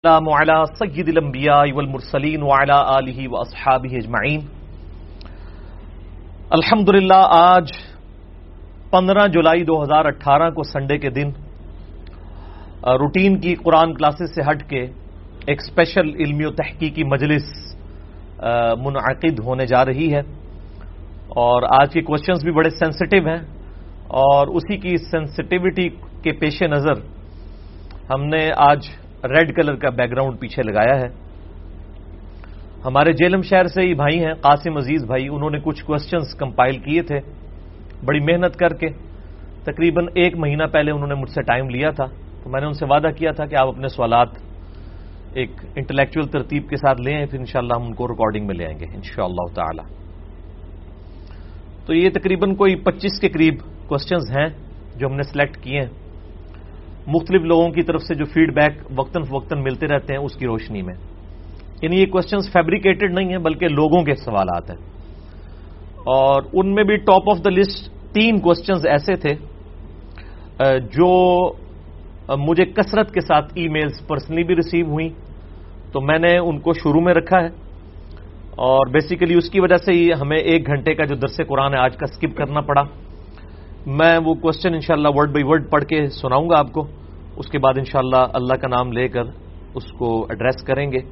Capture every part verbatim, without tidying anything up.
السلام علی سید الانبیاء والمرسلین وعلی آلہ واصحابہ اجمعین۔ الحمدللہ آج پندرہ جولائی دو ہزار اٹھارہ کو سنڈے کے دن روٹین کی قرآن کلاسز سے ہٹ کے ایک اسپیشل علمی و تحقیقی مجلس منعقد ہونے جا رہی ہے، اور آج کے کوشچنز بھی بڑے سینسٹیو ہیں، اور اسی کی سینسٹیوٹی کے پیش نظر ہم نے آج ریڈ کلر کا بیک گراؤنڈ پیچھے لگایا ہے۔ ہمارے جیلم شہر سے ہی بھائی ہیں قاسم عزیز بھائی، انہوں نے کچھ کوسچنز کمپائل کیے تھے بڑی محنت کر کے، تقریباً ایک مہینہ پہلے انہوں نے مجھ سے ٹائم لیا تھا، تو میں نے ان سے وعدہ کیا تھا کہ آپ اپنے سوالات ایک انٹلیکچوئل ترتیب کے ساتھ لیں، پھر انشاءاللہ ہم ان کو ریکارڈنگ میں لے آئیں گے انشاءاللہ تعالی۔ تو یہ تقریباً کوئی پچیس کے قریب کوسچنز ہیں جو ہم نے سلیکٹ کیے ہیں، مختلف لوگوں کی طرف سے جو فیڈ بیک وقتاً فوقتاً ملتے رہتے ہیں اس کی روشنی میں۔ یعنی یہ کوسچنز فیبریکیٹڈ نہیں ہیں بلکہ لوگوں کے سوالات ہیں، اور ان میں بھی ٹاپ آف دا لسٹ تین کوسچنز ایسے تھے جو مجھے کثرت کے ساتھ ای میلز پرسنلی بھی ریسیو ہوئیں، تو میں نے ان کو شروع میں رکھا ہے، اور بیسیکلی اس کی وجہ سے ہی ہمیں ایک گھنٹے کا جو درس قرآن ہے آج کا سکپ کرنا پڑا۔ میں وہ کوسچن انشاءاللہ ورڈ بائی ورڈ پڑھ کے سناؤں گا آپ کو، اس کے بعد انشاءاللہ اللہ کا نام لے کر اس کو ایڈریس کریں گے۔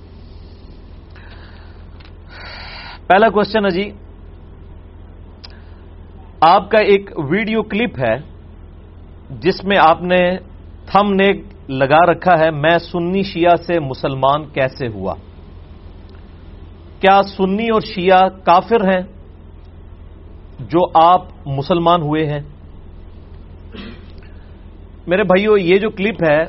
پہلا کوسچن ہے جی، آپ کا ایک ویڈیو کلپ ہے جس میں آپ نے تھم نیل لگا رکھا ہے میں سنی شیعہ سے مسلمان کیسے ہوا؟ کیا سنی اور شیعہ کافر ہیں جو آپ مسلمان ہوئے ہیں؟ میرے بھائیو، یہ جو کلپ ہے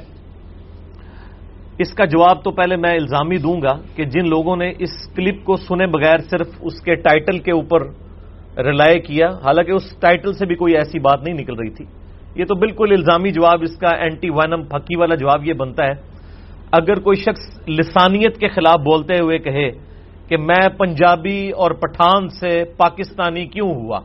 اس کا جواب تو پہلے میں الزامی دوں گا کہ جن لوگوں نے اس کلپ کو سنے بغیر صرف اس کے ٹائٹل کے اوپر ریلائے کیا، حالانکہ اس ٹائٹل سے بھی کوئی ایسی بات نہیں نکل رہی تھی، یہ تو بالکل الزامی جواب، اس کا اینٹی وینم پھکی والا جواب یہ بنتا ہے اگر کوئی شخص لسانیت کے خلاف بولتے ہوئے کہے کہ میں پنجابی اور پٹھان سے پاکستانی کیوں ہوا،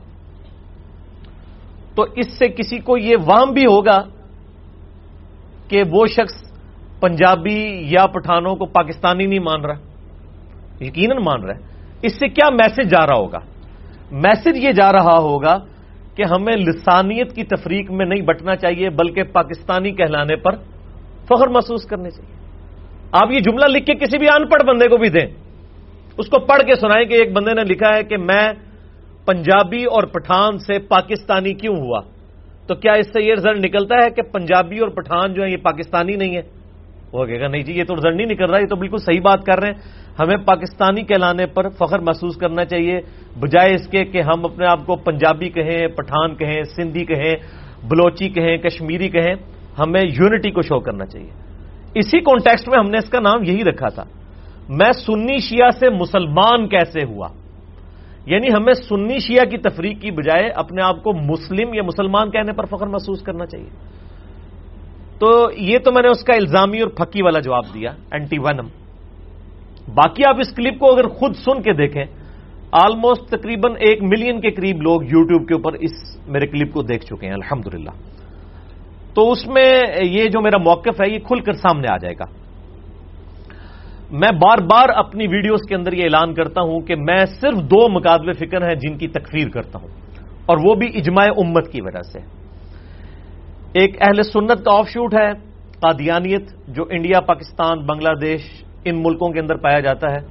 تو اس سے کسی کو یہ وہم بھی ہوگا کہ وہ شخص پنجابی یا پٹھانوں کو پاکستانی نہیں مان رہا، یقیناً مان رہا ہے۔ اس سے کیا میسج جا رہا ہوگا؟ میسج یہ جا رہا ہوگا کہ ہمیں لسانیت کی تفریق میں نہیں بٹنا چاہیے بلکہ پاکستانی کہلانے پر فخر محسوس کرنے چاہیے۔ آپ یہ جملہ لکھ کے کسی بھی ان پڑھ بندے کو بھی دیں، اس کو پڑھ کے سنائیں کہ ایک بندے نے لکھا ہے کہ میں پنجابی اور پٹھان سے پاکستانی کیوں ہوا، تو کیا اس سے یہ رزلٹ نکلتا ہے کہ پنجابی اور پٹھان جو ہیں یہ پاکستانی نہیں ہے؟ وہ کہے گا نہیں جی یہ تو رزلٹ نہیں نکل رہا، یہ تو بالکل صحیح بات کر رہے ہیں، ہمیں پاکستانی کہلانے پر فخر محسوس کرنا چاہیے بجائے اس کے کہ ہم اپنے آپ کو پنجابی کہیں، پٹھان کہیں، سندھی کہیں، بلوچی کہیں، کشمیری کہیں، ہمیں یونٹی کو شو کرنا چاہیے۔ اسی کانٹیکسٹ میں ہم نے اس کا نام یہی رکھا تھا، میں سنی شیعہ سے مسلمان کیسے ہوا، یعنی ہمیں سنی شیعہ کی تفریق کی بجائے اپنے آپ کو مسلم یا مسلمان کہنے پر فخر محسوس کرنا چاہیے۔ تو یہ تو میں نے اس کا الزامی اور پھکی والا جواب دیا، اینٹی وینم۔ باقی آپ اس کلپ کو اگر خود سن کے دیکھیں، آلموسٹ تقریباً ایک ملین کے قریب لوگ یوٹیوب کے اوپر اس میرے کلپ کو دیکھ چکے ہیں الحمدللہ، تو اس میں یہ جو میرا موقف ہے یہ کھل کر سامنے آ جائے گا۔ میں بار بار اپنی ویڈیوز کے اندر یہ اعلان کرتا ہوں کہ میں صرف دو مکاتب فکر ہیں جن کی تکفیر کرتا ہوں، اور وہ بھی اجماع امت کی وجہ سے۔ ایک اہل سنت کا آف شوٹ ہے قادیانیت، جو انڈیا، پاکستان، بنگلہ دیش ان ملکوں کے اندر پایا جاتا ہے،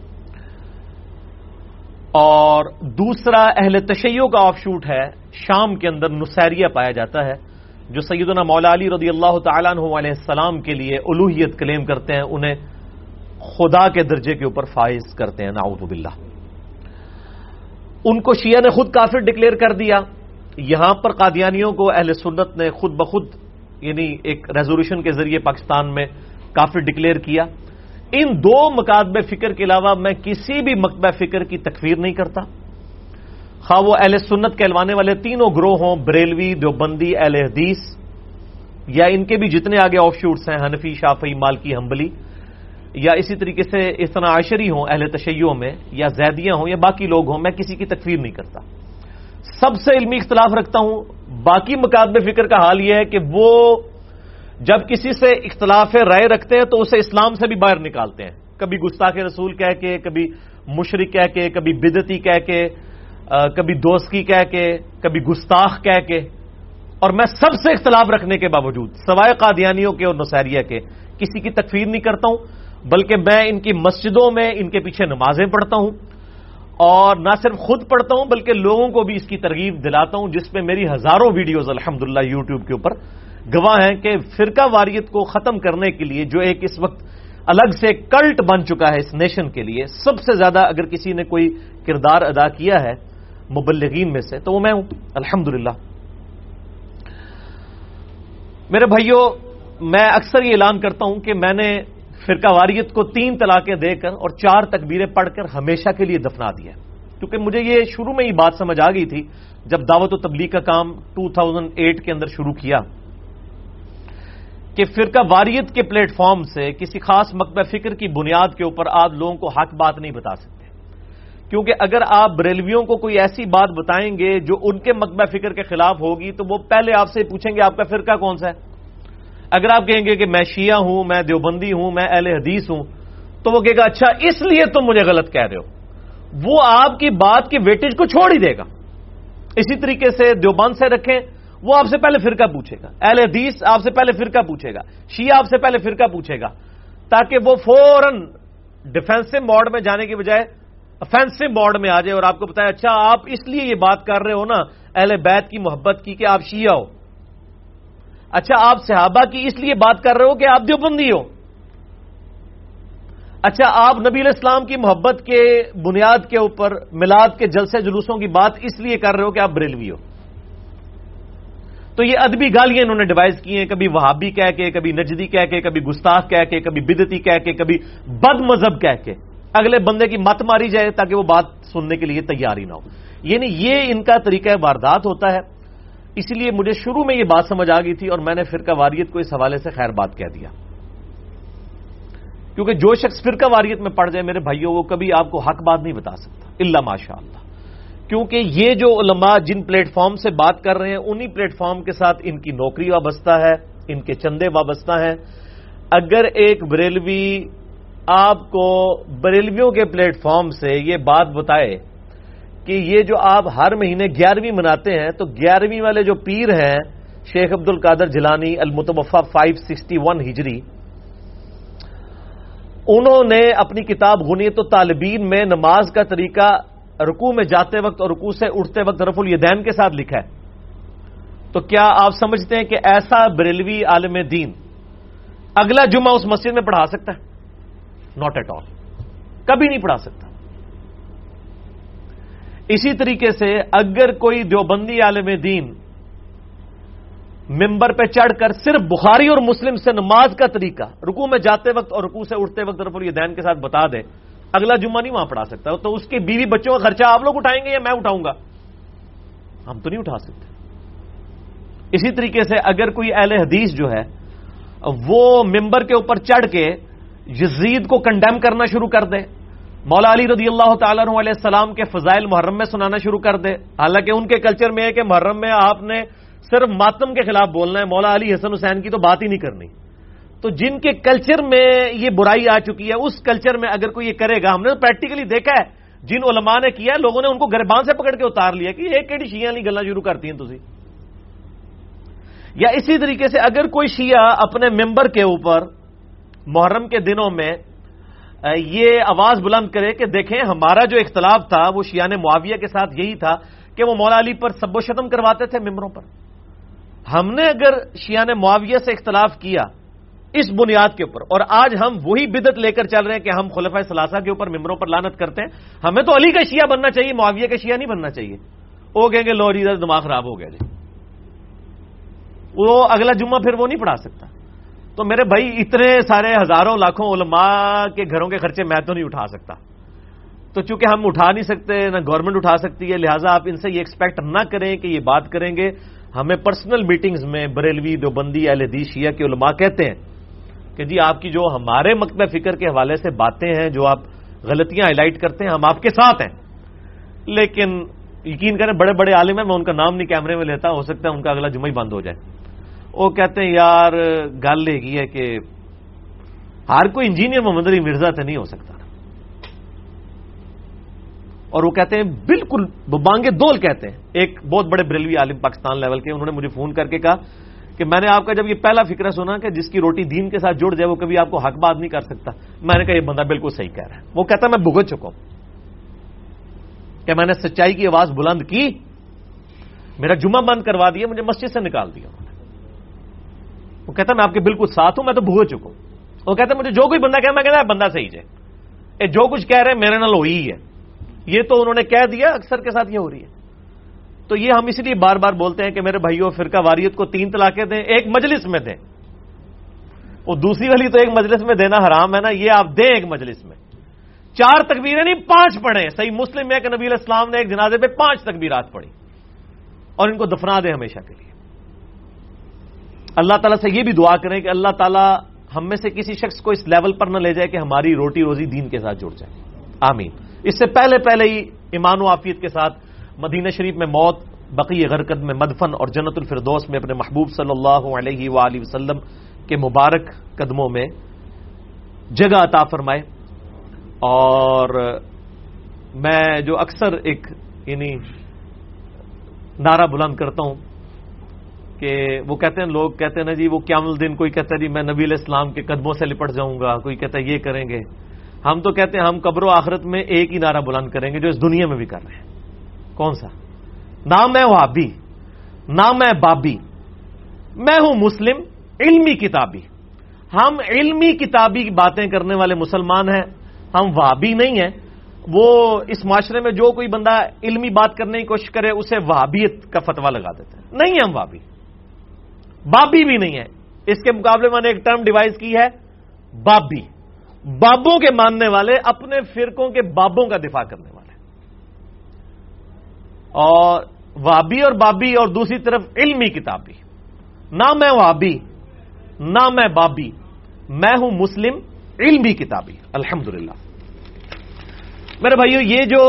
اور دوسرا اہل تشیع کا آف شوٹ ہے شام کے اندر نصیریہ پایا جاتا ہے، جو سیدنا مولا علی رضی اللہ تعالیٰ عنہ علیہ السلام کے لیے الوہیت کلیم کرتے ہیں، انہیں خدا کے درجے کے اوپر فائز کرتے ہیں، نعوذ باللہ۔ ان کو شیعہ نے خود کافر ڈکلیئر کر دیا، یہاں پر قادیانیوں کو اہل سنت نے خود بخود یعنی ایک ریزولوشن کے ذریعے پاکستان میں کافر ڈکلیئر کیا۔ ان دو مکاتب فکر کے علاوہ میں کسی بھی مکتبہ فکر کی تکفیر نہیں کرتا، خواہ وہ اہل سنت کہلوانے والے تینوں گروہ ہوں، بریلوی، دیوبندی، اہل حدیث، یا ان کے بھی جتنے آگے آف شوٹس ہیں، حنفی، شافعی، مالکی، حنبلی، یا اسی طریقے سے اثنا عشری ہوں اہل تشیع میں، یا زیدیہ ہوں، یا باقی لوگ ہوں، میں کسی کی تکفیر نہیں کرتا۔ سب سے علمی اختلاف رکھتا ہوں، باقی مکاتب فکر کا حال یہ ہے کہ وہ جب کسی سے اختلاف رائے رکھتے ہیں تو اسے اسلام سے بھی باہر نکالتے ہیں، کبھی گستاخ رسول کہہ کے، کبھی مشرک کہہ کے، کبھی بدعتی کہہ کے، کبھی دوستی کہہ کے، کبھی گستاخ کہہ کے. اور میں سب سے اختلاف رکھنے کے باوجود سوائے قادیانیوں کے اور نصیریہ کے کسی کی تکفیر نہیں کرتا ہوں، بلکہ میں ان کی مسجدوں میں ان کے پیچھے نمازیں پڑھتا ہوں، اور نہ صرف خود پڑھتا ہوں بلکہ لوگوں کو بھی اس کی ترغیب دلاتا ہوں، جس پہ میری ہزاروں ویڈیوز الحمدللہ یوٹیوب کے اوپر گواہ ہیں کہ فرقہ واریت کو ختم کرنے کے لیے جو ایک اس وقت الگ سے کلٹ بن چکا ہے اس نیشن کے لیے، سب سے زیادہ اگر کسی نے کوئی کردار ادا کیا ہے مبلغین میں سے تو وہ میں ہوں الحمدللہ. میرے بھائیوں، میں اکثر یہ اعلان کرتا ہوں کہ میں نے فرقہ واریت کو تین طلاقیں دے کر اور چار تکبیریں پڑھ کر ہمیشہ کے لیے دفنا دیا، کیونکہ مجھے یہ شروع میں ہی بات سمجھ آ گئی تھی جب دعوت و تبلیغ کا کام دو ہزار آٹھ کے اندر شروع کیا کہ فرقہ واریت کے پلیٹ فارم سے کسی خاص مکتبہ فکر کی بنیاد کے اوپر آپ لوگوں کو حق بات نہیں بتا سکتے، کیونکہ اگر آپ بریلویوں کو کوئی ایسی بات بتائیں گے جو ان کے مکتبہ فکر کے خلاف ہوگی تو وہ پہلے آپ سے پوچھیں گے آپ کا فرقہ کون سا ہے. اگر آپ کہیں گے کہ میں شیعہ ہوں، میں دیوبندی ہوں، میں اہل حدیث ہوں، تو وہ کہے گا اچھا اس لیے تم مجھے غلط کہہ رہے ہو، وہ آپ کی بات کی ویٹیج کو چھوڑ ہی دے گا. اسی طریقے سے دیوبند سے رکھیں، وہ آپ سے پہلے فرقہ پوچھے گا، اہل حدیث آپ سے پہلے فرقہ پوچھے گا، شیعہ آپ سے پہلے فرقہ پوچھے گا، تاکہ وہ فوراً ڈیفینسو موڈ میں جانے کی بجائے افینسو موڈ میں آ جائے اور آپ کو بتائے اچھا آپ اس لیے یہ بات کر رہے ہو نا اہل بیت کی محبت کی کہ آپ شیعہ ہو، اچھا آپ صحابہ کی اس لیے بات کر رہے ہو کہ آپ دیوبندی ہو، اچھا آپ نبی علیہ السلام کی محبت کے بنیاد کے اوپر میلاد کے جلسے جلوسوں کی بات اس لیے کر رہے ہو کہ آپ بریلوی ہو. تو یہ ادبی گالیاں انہوں نے ڈیوائز کی ہیں، کبھی وہابی کہہ کے، کبھی نجدی کہہ کے، کبھی گستاخ کہہ کے، کبھی بدعتی کہہ کے، کبھی بد مذہب کہہ کے اگلے بندے کی مت ماری جائے تاکہ وہ بات سننے کے لیے تیار ہی نہ ہو. یعنی یہ ان کا طریقہ واردات ہوتا ہے. اسی لیے مجھے شروع میں یہ بات سمجھ آ گئی تھی اور میں نے فرقہ واریت کو اس حوالے سے خیر بات کہہ دیا، کیونکہ جو شخص فرقہ واریت میں پڑ جائے میرے بھائیوں وہ کبھی آپ کو حق بات نہیں بتا سکتا الا ماشاء اللہ، کیونکہ یہ جو علماء جن پلیٹ فارم سے بات کر رہے ہیں انہی پلیٹ فارم کے ساتھ ان کی نوکری وابستہ ہے، ان کے چندے وابستہ ہیں. اگر ایک بریلوی آپ کو بریلویوں کے پلیٹ فارم سے یہ بات بتائے کہ یہ جو آپ ہر مہینے گیارہویں مناتے ہیں تو گیارہویں والے جو پیر ہیں شیخ عبد القادر جیلانی المتوفا پانچ سو اکسٹھ ہجری، انہوں نے اپنی کتاب غنیت الطالبین میں نماز کا طریقہ رکوع میں جاتے وقت اور رکوع سے اٹھتے وقت رفع الیدین کے ساتھ لکھا ہے. تو کیا آپ سمجھتے ہیں کہ ایسا بریلوی عالم دین اگلا جمعہ اس مسجد میں پڑھا سکتا ہے؟ ناٹ ایٹ آل، کبھی نہیں پڑھا سکتا. اسی طریقے سے اگر کوئی دیوبندی عالم دین ممبر پہ چڑھ کر صرف بخاری اور مسلم سے نماز کا طریقہ رکوع میں جاتے وقت اور رکوع سے اٹھتے وقت رفع الیدین کے ساتھ بتا دے، اگلا جمعہ نہیں وہاں پڑھا سکتا. تو اس کے بیوی بچوں کا خرچہ آپ لوگ اٹھائیں گے یا میں اٹھاؤں گا؟ ہم تو نہیں اٹھا سکتے. اسی طریقے سے اگر کوئی اہل حدیث جو ہے وہ ممبر کے اوپر چڑھ کے یزید کو کنڈیم کرنا شروع کر دے، مولا علی رضی اللہ تعالیٰ عنہ علیہ السلام کے فضائل محرم میں سنانا شروع کر دے، حالانکہ ان کے کلچر میں ہے کہ محرم میں آپ نے صرف ماتم کے خلاف بولنا ہے، مولا علی حسن حسین کی تو بات ہی نہیں کرنی. تو جن کے کلچر میں یہ برائی آ چکی ہے اس کلچر میں اگر کوئی یہ کرے گا، ہم نے تو پریکٹیکلی دیکھا ہے جن علماء نے کیا ہے لوگوں نے ان کو گربان سے پکڑ کے اتار لیا کہ یہ کیڑی شیعہ والی گلاں شروع کرتی ہیں تسی. یا اسی طریقے سے اگر کوئی شیعہ اپنے ممبر کے اوپر محرم کے دنوں میں یہ آواز بلند کرے کہ دیکھیں ہمارا جو اختلاف تھا وہ شیعان معاویہ کے ساتھ یہی تھا کہ وہ مولا علی پر سب و شتم کرواتے تھے ممبروں پر، ہم نے اگر شیعان معاویہ سے اختلاف کیا اس بنیاد کے اوپر اور آج ہم وہی بدعت لے کر چل رہے ہیں کہ ہم خلفائے ثلاثہ کے اوپر ممبروں پر لعنت کرتے ہیں، ہمیں تو علی کا شیعہ بننا چاہیے، معاویہ کا شیعہ نہیں بننا چاہیے. وہ کہیں گے لو جی دماغ خراب ہو گیا جی، وہ اگلا جمعہ پھر وہ نہیں پڑھا سکتا. تو میرے بھائی اتنے سارے ہزاروں لاکھوں علماء کے گھروں کے خرچے میں تو نہیں اٹھا سکتا. تو چونکہ ہم اٹھا نہیں سکتے، نہ گورنمنٹ اٹھا سکتی ہے، لہٰذا آپ ان سے یہ ایکسپیکٹ نہ کریں کہ یہ بات کریں گے. ہمیں پرسنل میٹنگز میں بریلوی دیوبندی اہل حدیث شیعہ کے علماء کہتے ہیں کہ جی آپ کی جو ہمارے مکتبہ فکر کے حوالے سے باتیں ہیں، جو آپ غلطیاں ہائی لائٹ کرتے ہیں، ہم آپ کے ساتھ ہیں. لیکن یقین کریں بڑے بڑے عالم ہیں، میں ان کا نام نہیں کیمرے میں لیتا، ہو سکتا ہے ان کا اگلا جمعہ ہی بند ہو جائے. وہ کہتے ہیں یار گل یہ ہے کہ ہر کوئی انجینئر محمد علی مرزا تو نہیں ہو سکتا، اور وہ کہتے ہیں بالکل بانگے دول کہتے ہیں. ایک بہت بڑے بریلوی عالم پاکستان لیول کے، انہوں نے مجھے فون کر کے کہا کہ میں نے آپ کا جب یہ پہلا فکرہ سنا کہ جس کی روٹی دین کے ساتھ جڑ جائے وہ کبھی آپ کو حق بات نہیں کر سکتا، میں نے کہا یہ بندہ بالکل صحیح کہہ رہا ہے. وہ کہتا ہے میں بھگت چکا ہوں کہ میں نے سچائی کی آواز بلند کی، میرا جمعہ بند کروا دیا، مجھے مسجد سے نکال دیا. وہ کہتا ہے میں آپ کے بالکل ساتھ ہوں، میں تو بھگت چکا ہوں. وہ کہتا ہے مجھے جو کوئی بندہ کہہ میں کہتا ہے بندہ صحیح ہے، اے جو کچھ کہہ رہے ہیں میرے نال ہوئی ہے، یہ تو انہوں نے کہہ دیا، اکثر کے ساتھ یہ ہو رہی ہے. تو یہ ہم اس لیے بار بار بولتے ہیں کہ میرے بھائیوں فرقہ واریت کو تین طلاقیں دیں، ایک مجلس میں دیں. وہ دوسری والی تو ایک مجلس میں دینا حرام ہے نا، یہ آپ دیں ایک مجلس میں. چار تکبیریں نہیں پانچ پڑھیں. صحیح مسلم ہے کہ نبی علیہ السلام نے ایک جنازے پہ پانچ تکبیرات پڑھی اور ان کو دفنا دیں ہمیشہ کے لیے. اللہ تعالیٰ سے یہ بھی دعا کریں کہ اللہ تعالیٰ ہم میں سے کسی شخص کو اس لیول پر نہ لے جائے کہ ہماری روٹی روزی دین کے ساتھ جڑ جائے. آمین. اس سے پہلے پہلے ہی ایمان و عافیت کے ساتھ مدینہ شریف میں موت، بقیع غرقد میں مدفن اور جنت الفردوس میں اپنے محبوب صلی اللہ علیہ وآلہ وسلم کے مبارک قدموں میں جگہ عطا فرمائے. اور میں جو اکثر ایک یعنی نعرہ بلند کرتا ہوں کہ وہ کہتے ہیں، لوگ کہتے ہیں نا جی وہ قیام الدین، کوئی کہتا ہے جی میں نبی علیہ السلام کے قدموں سے لپٹ جاؤں گا، کوئی کہتا ہے یہ کریں گے. ہم تو کہتے ہیں ہم قبر و آخرت میں ایک ہی نعرہ بلند کریں گے جو اس دنیا میں بھی کر رہے ہیں. کون سا؟ نام ہے وہابی، نام ہے بابی، میں ہوں مسلم علمی کتابی. ہم علمی کتابی باتیں کرنے والے مسلمان ہیں، ہم وہابی نہیں ہیں. وہ اس معاشرے میں جو کوئی بندہ علمی بات کرنے کی کوشش کرے اسے وہابیت کا فتویٰ لگا دیتے ہیں. نہیں ہے ہم وہابی، بابی بھی نہیں ہے. اس کے مقابلے میں نے ایک ٹرم ڈیوائز کی ہے بابی. بابوں کے ماننے والے، اپنے فرقوں کے بابوں کا دفاع کرنے والے. اور وابی اور بابی اور دوسری طرف علمی کتابی. نہ میں وابی نہ میں بابی، میں ہوں مسلم علمی کتابی. الحمدللہ. میرے بھائیو، یہ جو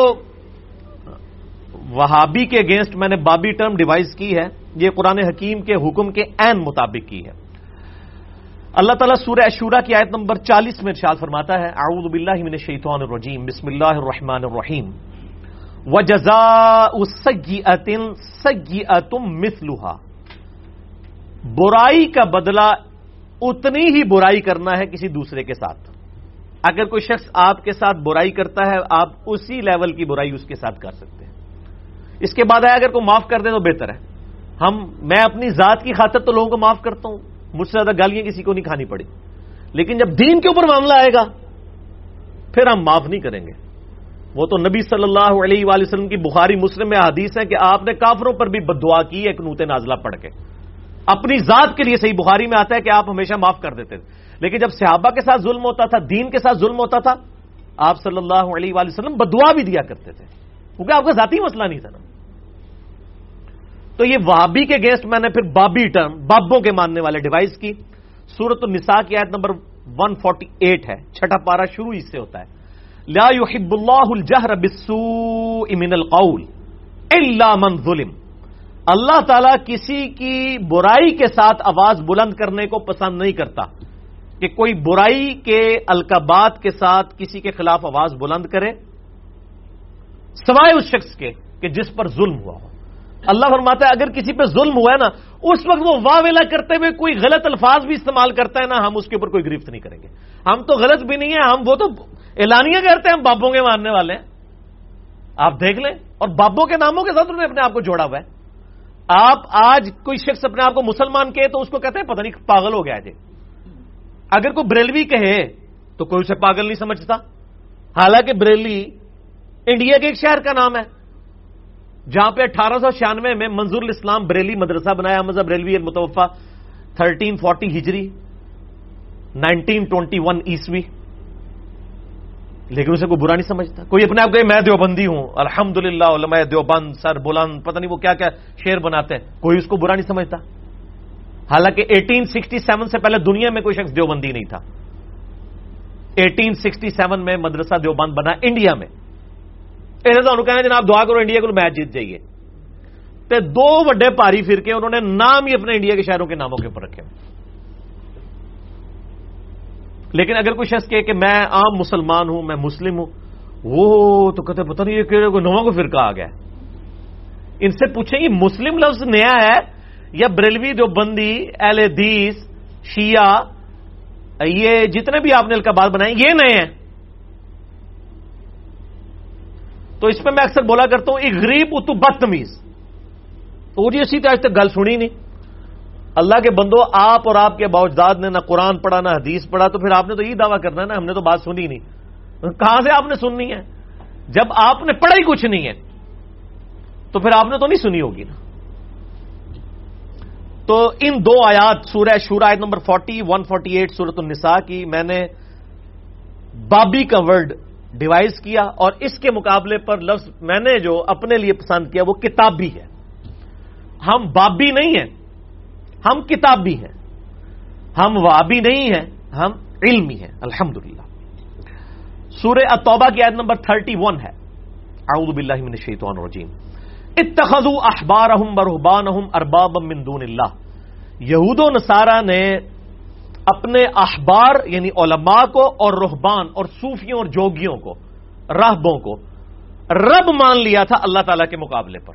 وہابی کے اگینسٹ میں نے بابی ٹرم ڈیوائز کی ہے، یہ قرآن حکیم کے حکم کے عین مطابق کی ہے. اللہ تعالیٰ سورہ شورا کی آیت نمبر چالیس میں ارشاد فرماتا ہے، اعوذ باللہ من الشیطان الرجیم، بسم اللہ الرحمن الرحیم، وَجَزَاءُ سَيِّئَةٍ سَيِّئَةٌ مِثْلُهَا. برائی کا بدلہ اتنی ہی برائی کرنا ہے کسی دوسرے کے ساتھ. اگر کوئی شخص آپ کے ساتھ برائی کرتا ہے، آپ اسی لیول کی برائی اس کے ساتھ کر سکتے ہیں. اس کے بعد ہے اگر کوئی معاف کر دے تو بہتر ہے. ہم میں اپنی ذات کی خاطر تو لوگوں کو معاف کرتا ہوں، مجھ سے زیادہ گالیاں کسی کو نہیں کھانی پڑی، لیکن جب دین کے اوپر معاملہ آئے گا پھر ہم معاف نہیں کریں گے. وہ تو نبی صلی اللہ علیہ وآلہ وسلم کی بخاری مسلم میں حدیث ہے کہ آپ نے کافروں پر بھی بددعا کی ہے قنوت نازلہ پڑھ کے. اپنی ذات کے لیے صحیح بخاری میں آتا ہے کہ آپ ہمیشہ معاف کر دیتے تھے، لیکن جب صحابہ کے ساتھ ظلم ہوتا تھا، دین کے ساتھ ظلم ہوتا تھا، آپ صلی اللہ علیہ وآلہ وسلم بددعا بھی دیا کرتے تھے، کیونکہ آپ کا ذاتی مسئلہ نہیں تھا نا. تو یہ وہابی کے اگینسٹ میں نے پھر بابی ٹرم، بابوں کے ماننے والے ڈیوائس کی. سورۃ النساء کی آیت نمبر ایک سو اڑتالیس ہے، چھٹا پارہ شروع اس سے ہوتا ہے، لا يحب اللہ الجہر بالسوء من القول الا من ظلم. اللہ تعالیٰ کسی کی برائی کے ساتھ آواز بلند کرنے کو پسند نہیں کرتا کہ کوئی برائی کے القابات کے ساتھ کسی کے خلاف آواز بلند کرے سوائے اس شخص کے کہ جس پر ظلم ہوا ہو. اللہ فرماتا ہے اگر کسی پہ ظلم ہوا ہے نا، اس وقت وہ واہ ویلا کرتے ہوئے کوئی غلط الفاظ بھی استعمال کرتا ہے نا، ہم اس کے اوپر کوئی گرفت نہیں کریں گے. ہم تو غلط بھی نہیں ہیں، ہم وہ تو اعلانیہ کرتے ہیں ہم بابوں کے ماننے والے ہیں. آپ دیکھ لیں، اور بابوں کے ناموں کے ساتھ انہوں نے اپنے آپ کو جوڑا ہوا ہے. آپ آج کوئی شخص اپنے آپ کو مسلمان کہے تو اس کو کہتے ہیں پتہ نہیں پاگل ہو گیا ہے. اگر کوئی بریلوی کہے تو کوئی اسے پاگل نہیں سمجھتا، حالانکہ بریلی انڈیا کے ایک شہر کا نام ہے جہاں پہ اٹھارہ سو چھیانوے میں منظور الاسلام بریلی مدرسہ بنایا. مذہب بریلوی المتوفہ تھرٹین فورٹی ہجری نائنٹین ٹوینٹی ون عیسوی، لیکن اسے کوئی برا نہیں سمجھتا. کوئی اپنے آپ کو میں دیوبندی ہوں، الحمدللہ علماء دیوبند سر بلند، پتہ نہیں وہ کیا کیا شعر بناتے ہیں، کوئی اس کو برا نہیں سمجھتا. حالانکہ ایٹین سکسٹی سیون سے پہلے دنیا میں کوئی شخص دیوبندی نہیں تھا. ایٹین سکسٹی سیون میں مدرسہ دیوبند بنا انڈیا میں. انہیں تو کہنا جناب دعا کرو انڈیا کو میچ جیت جائیے. تے دو وڈے بھاری فرقے انہوں نے نام ہی اپنے انڈیا کے شہروں کے ناموں کے اوپر رکھے. لیکن اگر کوئی شخص کہے کہ میں عام مسلمان ہوں، میں مسلم ہوں، وہ تو کہتے پتہ نہیں یہ کہ کوئی نواں کو فرقہ آ گیا. ان سے پوچھیں یہ مسلم لفظ نیا ہے یا بریلوی دیوبندی اہل حدیث شیعہ یہ جتنے بھی آپ نے القابات بنائے یہ نئے ہیں؟ تو اس پہ میں اکثر بولا کرتا ہوں ایک غریب اتو بدتمیز وہ جی اسی آج تک گل سنی نہیں. اللہ کے بندو، آپ اور آپ کے باوجداد نے نہ قرآن پڑھا نہ حدیث پڑھا، تو پھر آپ نے تو یہ دعویٰ کرنا ہے نا ہم نے تو بات سنی نہیں. کہاں سے آپ نے سننی ہے جب آپ نے پڑھا ہی کچھ نہیں ہے؟ تو پھر آپ نے تو نہیں سنی ہوگی نا. تو ان دو آیات سورہ شورا آیت number forty one forty eight سورۃ النساء کی میں نے بابی کا ورڈ ڈیوائز کیا، اور اس کے مقابلے پر لفظ میں نے جو اپنے لیے پسند کیا وہ کتابی ہے. ہم بابی نہیں ہیں، ہم کتابی ہیں. ہم وابی نہیں ہیں، ہم علمی ہیں. الحمدللہ. سورہ التوبہ کی آیت نمبر تھرٹی ون ہے، اعوذ باللہ من الشیطان الرجیم. اتخذوا احبارهم ورهبانهم اربابا من دون اللہ. یہود و نصارہ نے اپنے احبار یعنی علماء کو اور رہبان اور صوفیوں اور جوگیوں کو، راہبوں کو رب مان لیا تھا اللہ تعالیٰ کے مقابلے پر.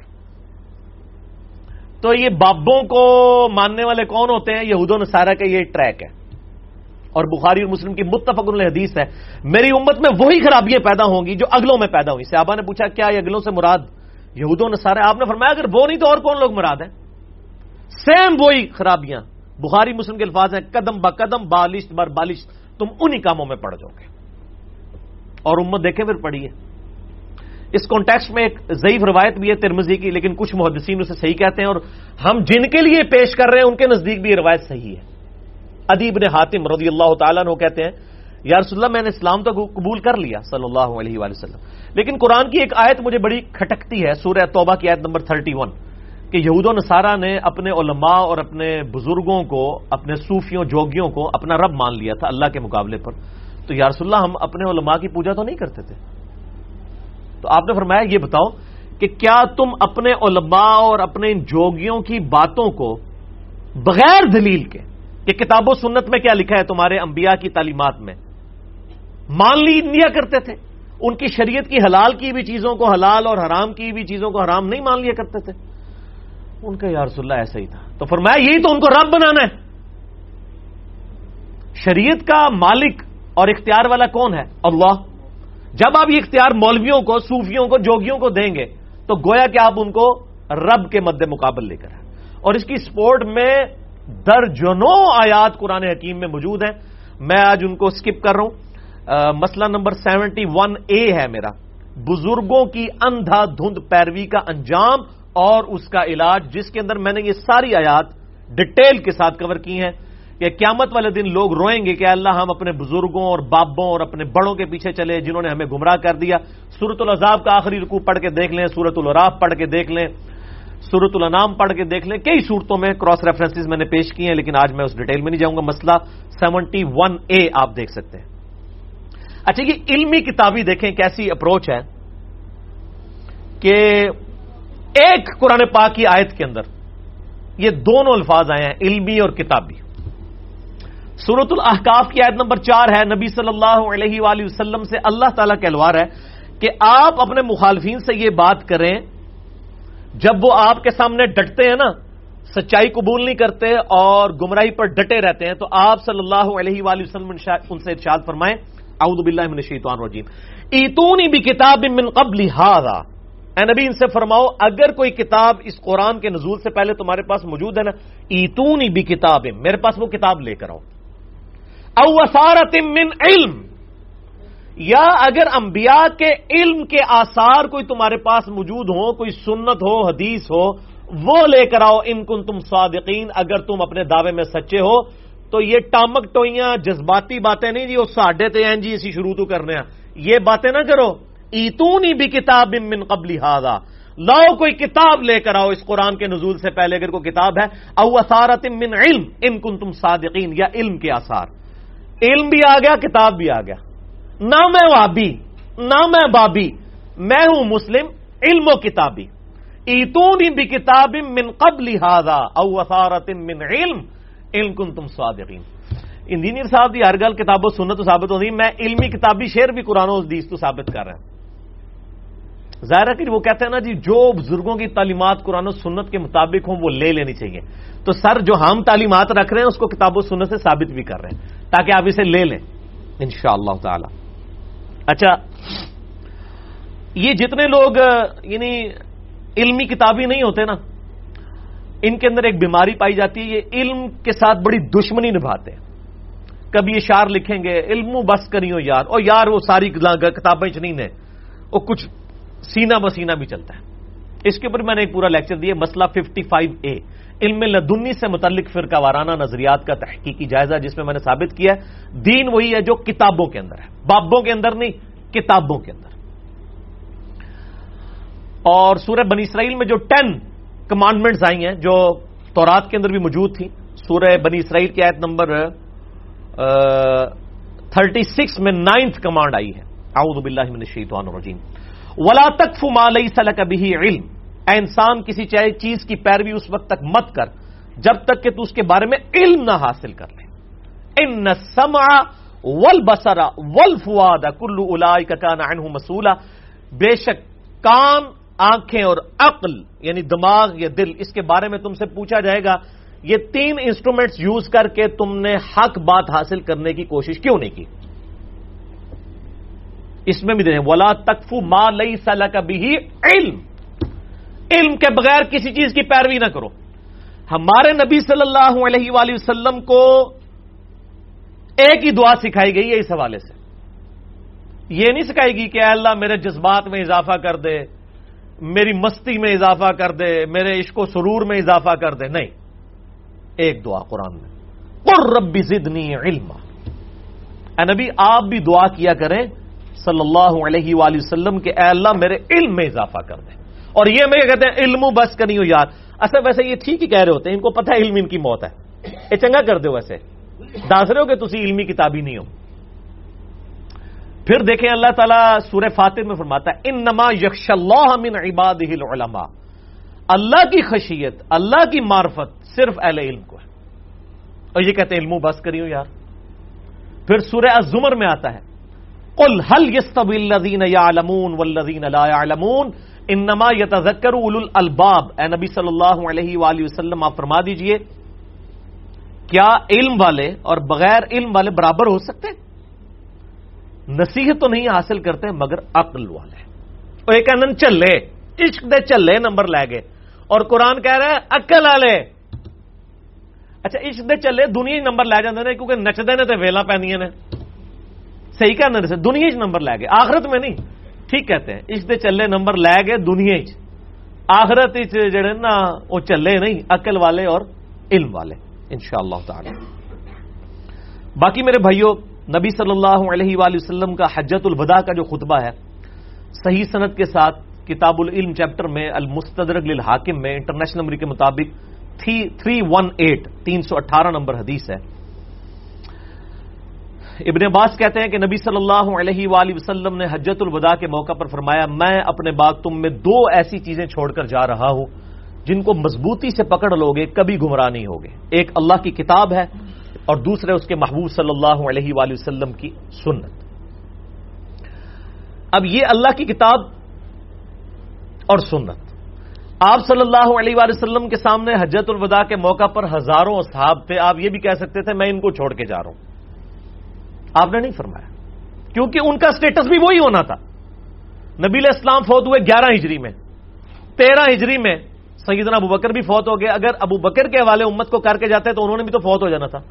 تو یہ بابوں کو ماننے والے کون ہوتے ہیں؟ یہود و نصارہ کا یہ ٹریک ہے، اور بخاری اور مسلم کی متفق علیہ حدیث ہے میری امت میں وہی خرابیاں پیدا ہوں گی جو اگلوں میں پیدا ہوئی. صحابہ نے پوچھا کیا یہ اگلوں سے مراد یہود و نصارہ؟ آپ نے فرمایا اگر وہ نہیں تو اور کون لوگ مراد ہیں؟ سیم وہی خرابیاں. بخاری مسلم کے الفاظ ہیں قدم با قدم بالشت بر بالشت، تم انہی کاموں میں پڑ جاؤ گے. اور امت دیکھیں پھر پڑھی ہے. اس کانٹیکسٹ میں ایک ضعیف روایت بھی ہے ترمذی کی، لیکن کچھ محدثین اسے صحیح کہتے ہیں، اور ہم جن کے لیے پیش کر رہے ہیں ان کے نزدیک بھی یہ روایت صحیح ہے. عدی بن حاتم رضی اللہ تعالیٰ عنہ کہتے ہیں یا رسول اللہ میں نے اسلام تو قبول کر لیا صلی اللہ علیہ وآلہ وسلم، لیکن قرآن کی ایک آیت مجھے بڑی کھٹکتی ہے، سورہ توبہ کی آیت نمبر تھرٹی ون، کہ یہود و نصارہ نے اپنے علماء اور اپنے بزرگوں کو، اپنے صوفیوں جوگیوں کو اپنا رب مان لیا تھا اللہ کے مقابلے پر. تو یا رسول اللہ ہم اپنے علماء کی پوجا تو نہیں کرتے تھے. تو آپ نے فرمایا یہ بتاؤ کہ کیا تم اپنے علماء اور اپنے ان جوگیوں کی باتوں کو بغیر دلیل کے کہ کتاب و سنت میں کیا لکھا ہے تمہارے انبیاء کی تعلیمات میں مان لیا کرتے تھے؟ ان کی شریعت کی حلال کی بھی چیزوں کو حلال اور حرام کی بھی چیزوں کو حرام نہیں مان لیا کرتے تھے؟ ان کا یا رسول اللہ ایسا ہی تھا. تو فرمایا یہی تو ان کو رب بنانا ہے. شریعت کا مالک اور اختیار والا کون ہے؟ اللہ. جب آپ یہ اختیار مولویوں کو، صوفیوں کو، جوگیوں کو دیں گے تو گویا کہ آپ ان کو رب کے مد مقابل لے کر ہیں. اور اس کی سپورٹ میں درجنوں آیات قرآن حکیم میں موجود ہیں. میں آج ان کو سکپ کر رہا ہوں. مسئلہ نمبر سیونٹی ون اے ہے میرا، بزرگوں کی اندھا دھند پیروی کا انجام اور اس کا علاج، جس کے اندر میں نے یہ ساری آیات ڈیٹیل کے ساتھ کور کی ہیں کہ قیامت والے دن لوگ روئیں گے کہ اللہ ہم اپنے بزرگوں اور بابوں اور اپنے بڑوں کے پیچھے چلے جنہوں نے ہمیں گمراہ کر دیا. سورۃ الاحزاب کا آخری رکوع پڑھ کے دیکھ لیں، سورۃ الاعراف پڑھ کے دیکھ لیں، سورۃ الانعام پڑھ کے دیکھ لیں. کئی صورتوں میں کراس ریفرنسز میں نے پیش کی ہیں، لیکن آج میں اس ڈیٹیل میں نہیں جاؤں گا. مسئلہ سیونٹی ون اے آپ دیکھ سکتے ہیں. اچھا یہ علمی کتابی دیکھیں کیسی اپروچ ہے کہ ایک قرآن پاک کی آیت کے اندر یہ دونوں الفاظ آئے ہیں، علمی اور کتابی. سورۃ الاحقاف کی آیت نمبر چار ہے، نبی صلی اللہ علیہ وآلہ وسلم سے اللہ تعالیٰ کا الوار ہے کہ آپ اپنے مخالفین سے یہ بات کریں جب وہ آپ کے سامنے ڈٹتے ہیں نا، سچائی قبول نہیں کرتے اور گمراہی پر ڈٹے رہتے ہیں، تو آپ صلی اللہ علیہ وآلہ وسلم ان سے ارشاد فرمائیں اعوذ باللہ من الشیطان الرجیم ایتونی بکتاب من قبل ھذا. اے نبی ان سے فرماؤ اگر کوئی کتاب اس قرآن کے نزول سے پہلے تمہارے پاس موجود ہے نا، ایتونی بکتاب، میرے پاس وہ کتاب لے کر آؤ. او اثارۃ من علم، یا اگر انبیاء کے علم کے آثار کوئی تمہارے پاس موجود ہو، کوئی سنت ہو، حدیث ہو، وہ لے کر آؤ ان کنتم صادقین، اگر تم اپنے دعوے میں سچے ہو. تو یہ ٹامک ٹوئیاں جذباتی باتیں نہیں جی وہ ساڈے تے ہیں جی اسی شروع تو کرنے ہیں، یہ باتیں نہ کرو. ایتونی بکتاب من قبل ھذا، لاؤ کوئی کتاب لے کر آؤ اس قرآن کے نزول سے پہلے اگر کوئی کتاب ہے. او اثارۃ من علم ان کنتم صادقین، یا علم کے آثار. علم بھی آ گیا، کتاب بھی آ گیا. نہ میں وابی نہ میں بابی، میں ہوں مسلم علم و کتابی. ایتونی بکتاب من قبل ھذا او اثارۃ من علم ان کنتم صادقین. انجینئر صاحب دی ہر گل کتاب و سنت تو ثابت ہوندی، میں علمی کتابی شعر بھی قرآن و حدیث تو ثابت کر رہا ہوں. ظاہر ہے کہ وہ کہتے ہیں نا جی جو بزرگوں کی تعلیمات قرآن و سنت کے مطابق ہوں وہ لے لینی چاہیے. تو سر جو ہم تعلیمات رکھ رہے ہیں اس کو کتاب و سنت سے ثابت بھی کر رہے ہیں تاکہ آپ اسے لے لیں انشاءاللہ تعالی. اچھا، یہ جتنے لوگ یعنی علمی کتابی نہیں ہوتے نا، ان کے اندر ایک بیماری پائی جاتی ہے، یہ علم کے ساتھ بڑی دشمنی نبھاتے ہیں. کبھی اشعار لکھیں گے علم بس کریو یار، اور یار وہ ساری کتابیں چ نہیں نے، وہ کچھ سینہ بسینہ بھی چلتا ہے. اس کے اوپر میں نے ایک پورا لیکچر دیا، مسئلہ ففٹی فائیو اے، علم لدنی سے متعلق فرقہ وارانہ نظریات کا تحقیقی جائزہ، جس میں میں نے ثابت کیا ہے دین وہی ہے جو کتابوں کے اندر ہے، بابوں کے اندر نہیں، کتابوں کے اندر. اور سورہ بنی اسرائیل میں جو ٹین کمانڈمنٹس آئی ہیں جو تورات کے اندر بھی موجود تھی، سورہ بنی اسرائیل کی آیت نمبر تھرٹی سکس میں نائنتھ کمانڈ آئی ہے، اعوذ باللہ من الشیطان الرجیم ولا تقف ما لیس لک بہ علم. اے انسان کسی چاہے چیز کی پیروی اس وقت تک مت کر جب تک کہ تو اس کے بارے میں علم نہ حاصل کر لے. ان السمع والبصر والفؤاد کل اولئک کان عنہ مسئولا. بے شک کان، آنکھیں اور عقل یعنی دماغ یا دل، اس کے بارے میں تم سے پوچھا جائے گا. یہ تین انسٹرومنٹس یوز کر کے تم نے حق بات حاصل کرنے کی کوشش کیوں نہیں کی؟ اس میں بھی دیں ولا تقف ما لیس لک بہ علم، علم کے بغیر کسی چیز کی پیروی نہ کرو. ہمارے نبی صلی اللہ علیہ وآلہ وسلم کو ایک ہی دعا سکھائی گئی ہے اس حوالے سے. یہ نہیں سکھائی گی کہ اے اللہ میرے جذبات میں اضافہ کر دے، میری مستی میں اضافہ کر دے، میرے عشق و سرور میں اضافہ کر دے. نہیں، ایک دعا قرآن میں، قل رب زدنی علما. اے نبی آپ بھی دعا کیا کریں صلی اللہ علیہ وآلہ وسلم کہ اے اللہ میرے علم میں اضافہ کر دیں. اور یہ میں کہتے ہیں علم بس کرنی ہو یار، اصل ویسے یہ ٹھیک ہی کہہ رہے ہوتے ہیں، ان کو پتہ ہے علم ان کی موت ہے. یہ چنگا کر دو، ویسے دس رہے ہو کہ تسی علمی کتابی نہیں ہو. پھر دیکھیں اللہ تعالیٰ سورہ فاتر میں فرماتا ہے انما یخشی اللہ من عبادہ العلماء. اللہ کی خشیت، اللہ کی معرفت صرف اہل علم کو ہے. اور یہ کہتے ہیں علم بس کریو یار. پھر سورہ الزمر میں آتا ہے قل هل يستوي الذين يعلمون والذين لا يعلمون انما يتذكر اولو الالباب. اے نبی صلی اللہ علیہ وآلہ وسلم آپ فرما دیجئے کیا علم والے اور بغیر علم والے برابر ہو سکتے؟ نصیحت تو نہیں حاصل کرتے مگر عقل والے. اور ایک انن چلے عشق دے چلے نمبر لے گئے، اور قرآن کہہ رہا ہے عقل والے. اچھا عشق دے چلے دنیا نمبر لے جاندے نے کیونکہ نچدے نے تے ویلاں پیندیاں نے، صحیح کہنا سے دنیا چ نمبر لے گئے، آخرت میں نہیں. ٹھیک کہتے ہیں عشق دے چلے نمبر لے گئے دنیا چ، آخرت جڑے نا وہ چلے نہیں، عقل والے اور علم والے انشاءاللہ تعالی. باقی میرے بھائیوں، نبی صلی اللہ علیہ وآلہ وسلم کا حجۃ الوداع کا جو خطبہ ہے صحیح سند کے ساتھ کتاب العلم چیپٹر میں المستدرک للحاکم میں انٹرنیشنل نمبر کے مطابق تھری ون ایٹ تین سو اٹھارہ نمبر حدیث ہے. ابن عباس کہتے ہیں کہ نبی صلی اللہ علیہ وآلہ وسلم نے حجۃ الوداع کے موقع پر فرمایا میں اپنے بعد تم میں دو ایسی چیزیں چھوڑ کر جا رہا ہوں جن کو مضبوطی سے پکڑ لوگے کبھی گمراہ نہیں ہوگے. ایک اللہ کی کتاب ہے اور دوسرے اس کے محبوب صلی اللہ علیہ وآلہ وسلم کی سنت. اب یہ اللہ کی کتاب اور سنت، آپ صلی اللہ علیہ وآلہ وسلم کے سامنے حجۃ الوداع کے موقع پر ہزاروں اصحاب تھے. آپ یہ بھی کہہ سکتے تھے میں ان کو چھوڑ کے جا رہا ہوں، آپ نے نہیں فرمایا کیونکہ ان کا سٹیٹس بھی وہی ہونا تھا. نبی علیہ السلام فوت ہوئے گیارہ ہجری میں، تیرہ ہجری میں سیدنا ابو بکر بھی فوت ہو گئے. اگر ابو بکر کے حوالے امت کو کر کے جاتے تو انہوں نے بھی تو فوت ہو جانا تھا.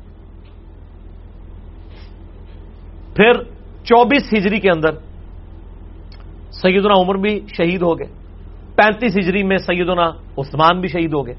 پھر چوبیس ہجری کے اندر سیدنا عمر بھی شہید ہو گئے. پینتیس ہجری میں سیدنا عثمان بھی شہید ہو گئے.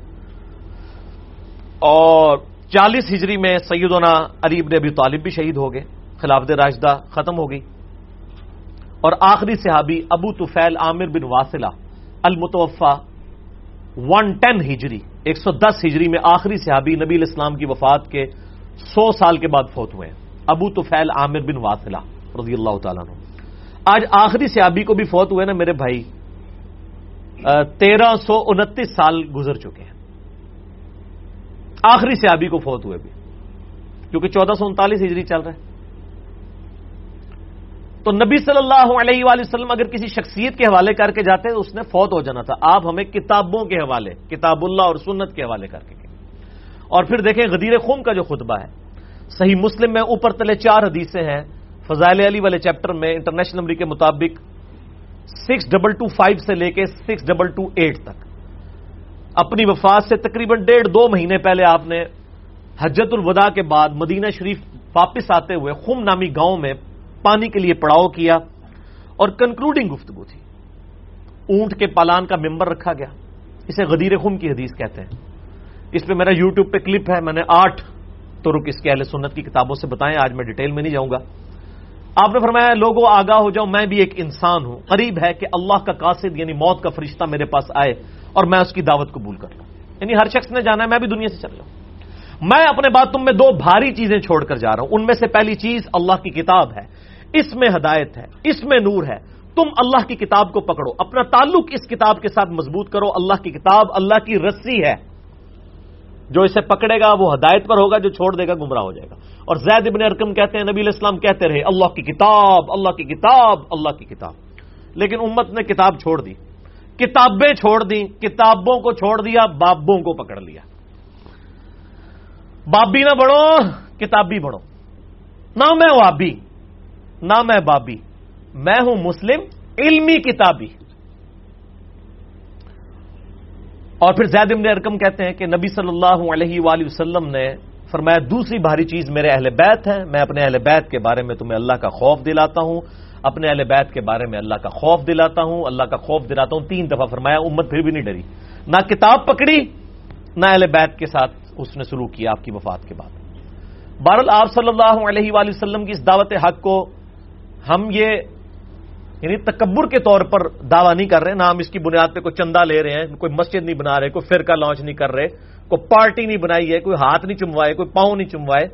اور چالیس ہجری میں سیدنا علی بن ابی طالب بھی شہید ہو گئے. خلافت راشدہ ختم ہو گئی. اور آخری صحابی ابو طفیل عامر بن واصلہ المتوفا ون ٹین ہجری ایک سو دس ہجری میں آخری صحابی نبی علیہ السلام کی وفات کے سو سال کے بعد فوت ہوئے ہیں. ابو طفیل عامر بن واصلہ رضی اللہ تعالیٰ عنہ. آج آخری صحابی کو بھی فوت ہوئے نا میرے بھائی، تیرہ سو انتیس سال گزر چکے ہیں آخری صحابی کو فوت ہوئے بھی، کیونکہ چودہ سو انتالیس ہجری چل رہا ہے۔ تو نبی صلی اللہ علیہ وآلہ وسلم اگر کسی شخصیت کے حوالے کر کے جاتے ہیں تو اس نے فوت ہو جانا تھا، آپ ہمیں کتابوں کے حوالے، کتاب اللہ اور سنت کے حوالے کر کے گئے۔ اور پھر دیکھیں غدیر خم کا جو خطبہ ہے، صحیح مسلم میں اوپر تلے چار حدیثیں ہیں، فضائل علی والے چیپٹر میں انٹرنیشنل نمبر کے مطابق سکس ڈبل ٹو فائیو سے لے کے سکس ڈبل ٹو ایٹ تک، اپنی وفات سے تقریباً ڈیڑھ دو مہینے پہلے آپ نے حجت الوداع کے بعد مدینہ شریف واپس آتے ہوئے خم نامی گاؤں میں پانی کے لیے پڑاؤ کیا اور کنکلوڈنگ گفتگو تھی، اونٹ کے پالان کا ممبر رکھا گیا، اسے غدیر خم کی حدیث کہتے ہیں۔ اس پہ میرا یوٹیوب پہ کلپ ہے، میں نے آٹھ ترک اس کے اہل سنت کی کتابوں سے بتائیں، آج میں ڈیٹیل میں نہیں جاؤں گا۔ آپ نے فرمایا لوگوں آگاہ ہو جاؤ، میں بھی ایک انسان ہوں، قریب ہے کہ اللہ کا قاصد یعنی موت کا فرشتہ میرے پاس آئے اور میں اس کی دعوت قبول کر لوں، یعنی ہر شخص نے جانا ہے، میں بھی دنیا سے چل رہا ہوں۔ میں اپنے بعد تم میں دو بھاری چیزیں چھوڑ کر جا رہا ہوں، ان میں سے پہلی چیز اللہ کی کتاب ہے، اس میں ہدایت ہے، اس میں نور ہے، تم اللہ کی کتاب کو پکڑو، اپنا تعلق اس کتاب کے ساتھ مضبوط کرو، اللہ کی کتاب اللہ کی رسی ہے، جو اسے پکڑے گا وہ ہدایت پر ہوگا، جو چھوڑ دے گا گمراہ ہو جائے گا۔ اور زید ابن ارقم کہتے ہیں نبی علیہ السلام کہتے رہے اللہ کی کتاب اللہ کی کتاب اللہ کی کتاب، لیکن امت نے کتاب چھوڑ دی، کتابیں چھوڑ دی، کتابوں کو چھوڑ دیا، بابوں کو پکڑ لیا۔ بابی نہ بڑھو، کتابی بڑھو، نہ میں وابی نہ میں بابی، میں ہوں مسلم علمی کتابی۔ اور پھر زید بن ارقم کہتے ہیں کہ نبی صلی اللہ علیہ وآلہ وسلم نے فرمایا دوسری بھاری چیز میرے اہل بیت ہے، میں اپنے اہل بیت کے بارے میں تمہیں اللہ کا خوف دلاتا ہوں، اپنے اہل بیت کے بارے میں اللہ کا خوف دلاتا ہوں، اللہ کا خوف دلاتا ہوں، تین دفعہ فرمایا، امت پھر بھی نہیں ڈری، نہ کتاب پکڑی نہ اہل بیت کے ساتھ اس نے سلوک کیا آپ کی وفات کے بعد۔ بہرحال آپ صلی اللہ علیہ وآلہ وسلم کی اس دعوت حق کو ہم یہ یعنی تکبر کے طور پر دعویٰ نہیں کر رہے، نہ ہم اس کی بنیاد پہ کوئی چندہ لے رہے ہیں، کوئی مسجد نہیں بنا رہے، کوئی فرقہ لانچ نہیں کر رہے، کوئی پارٹی نہیں بنائی ہے، کوئی ہاتھ نہیں چموائے، کوئی پاؤں نہیں چموائے۔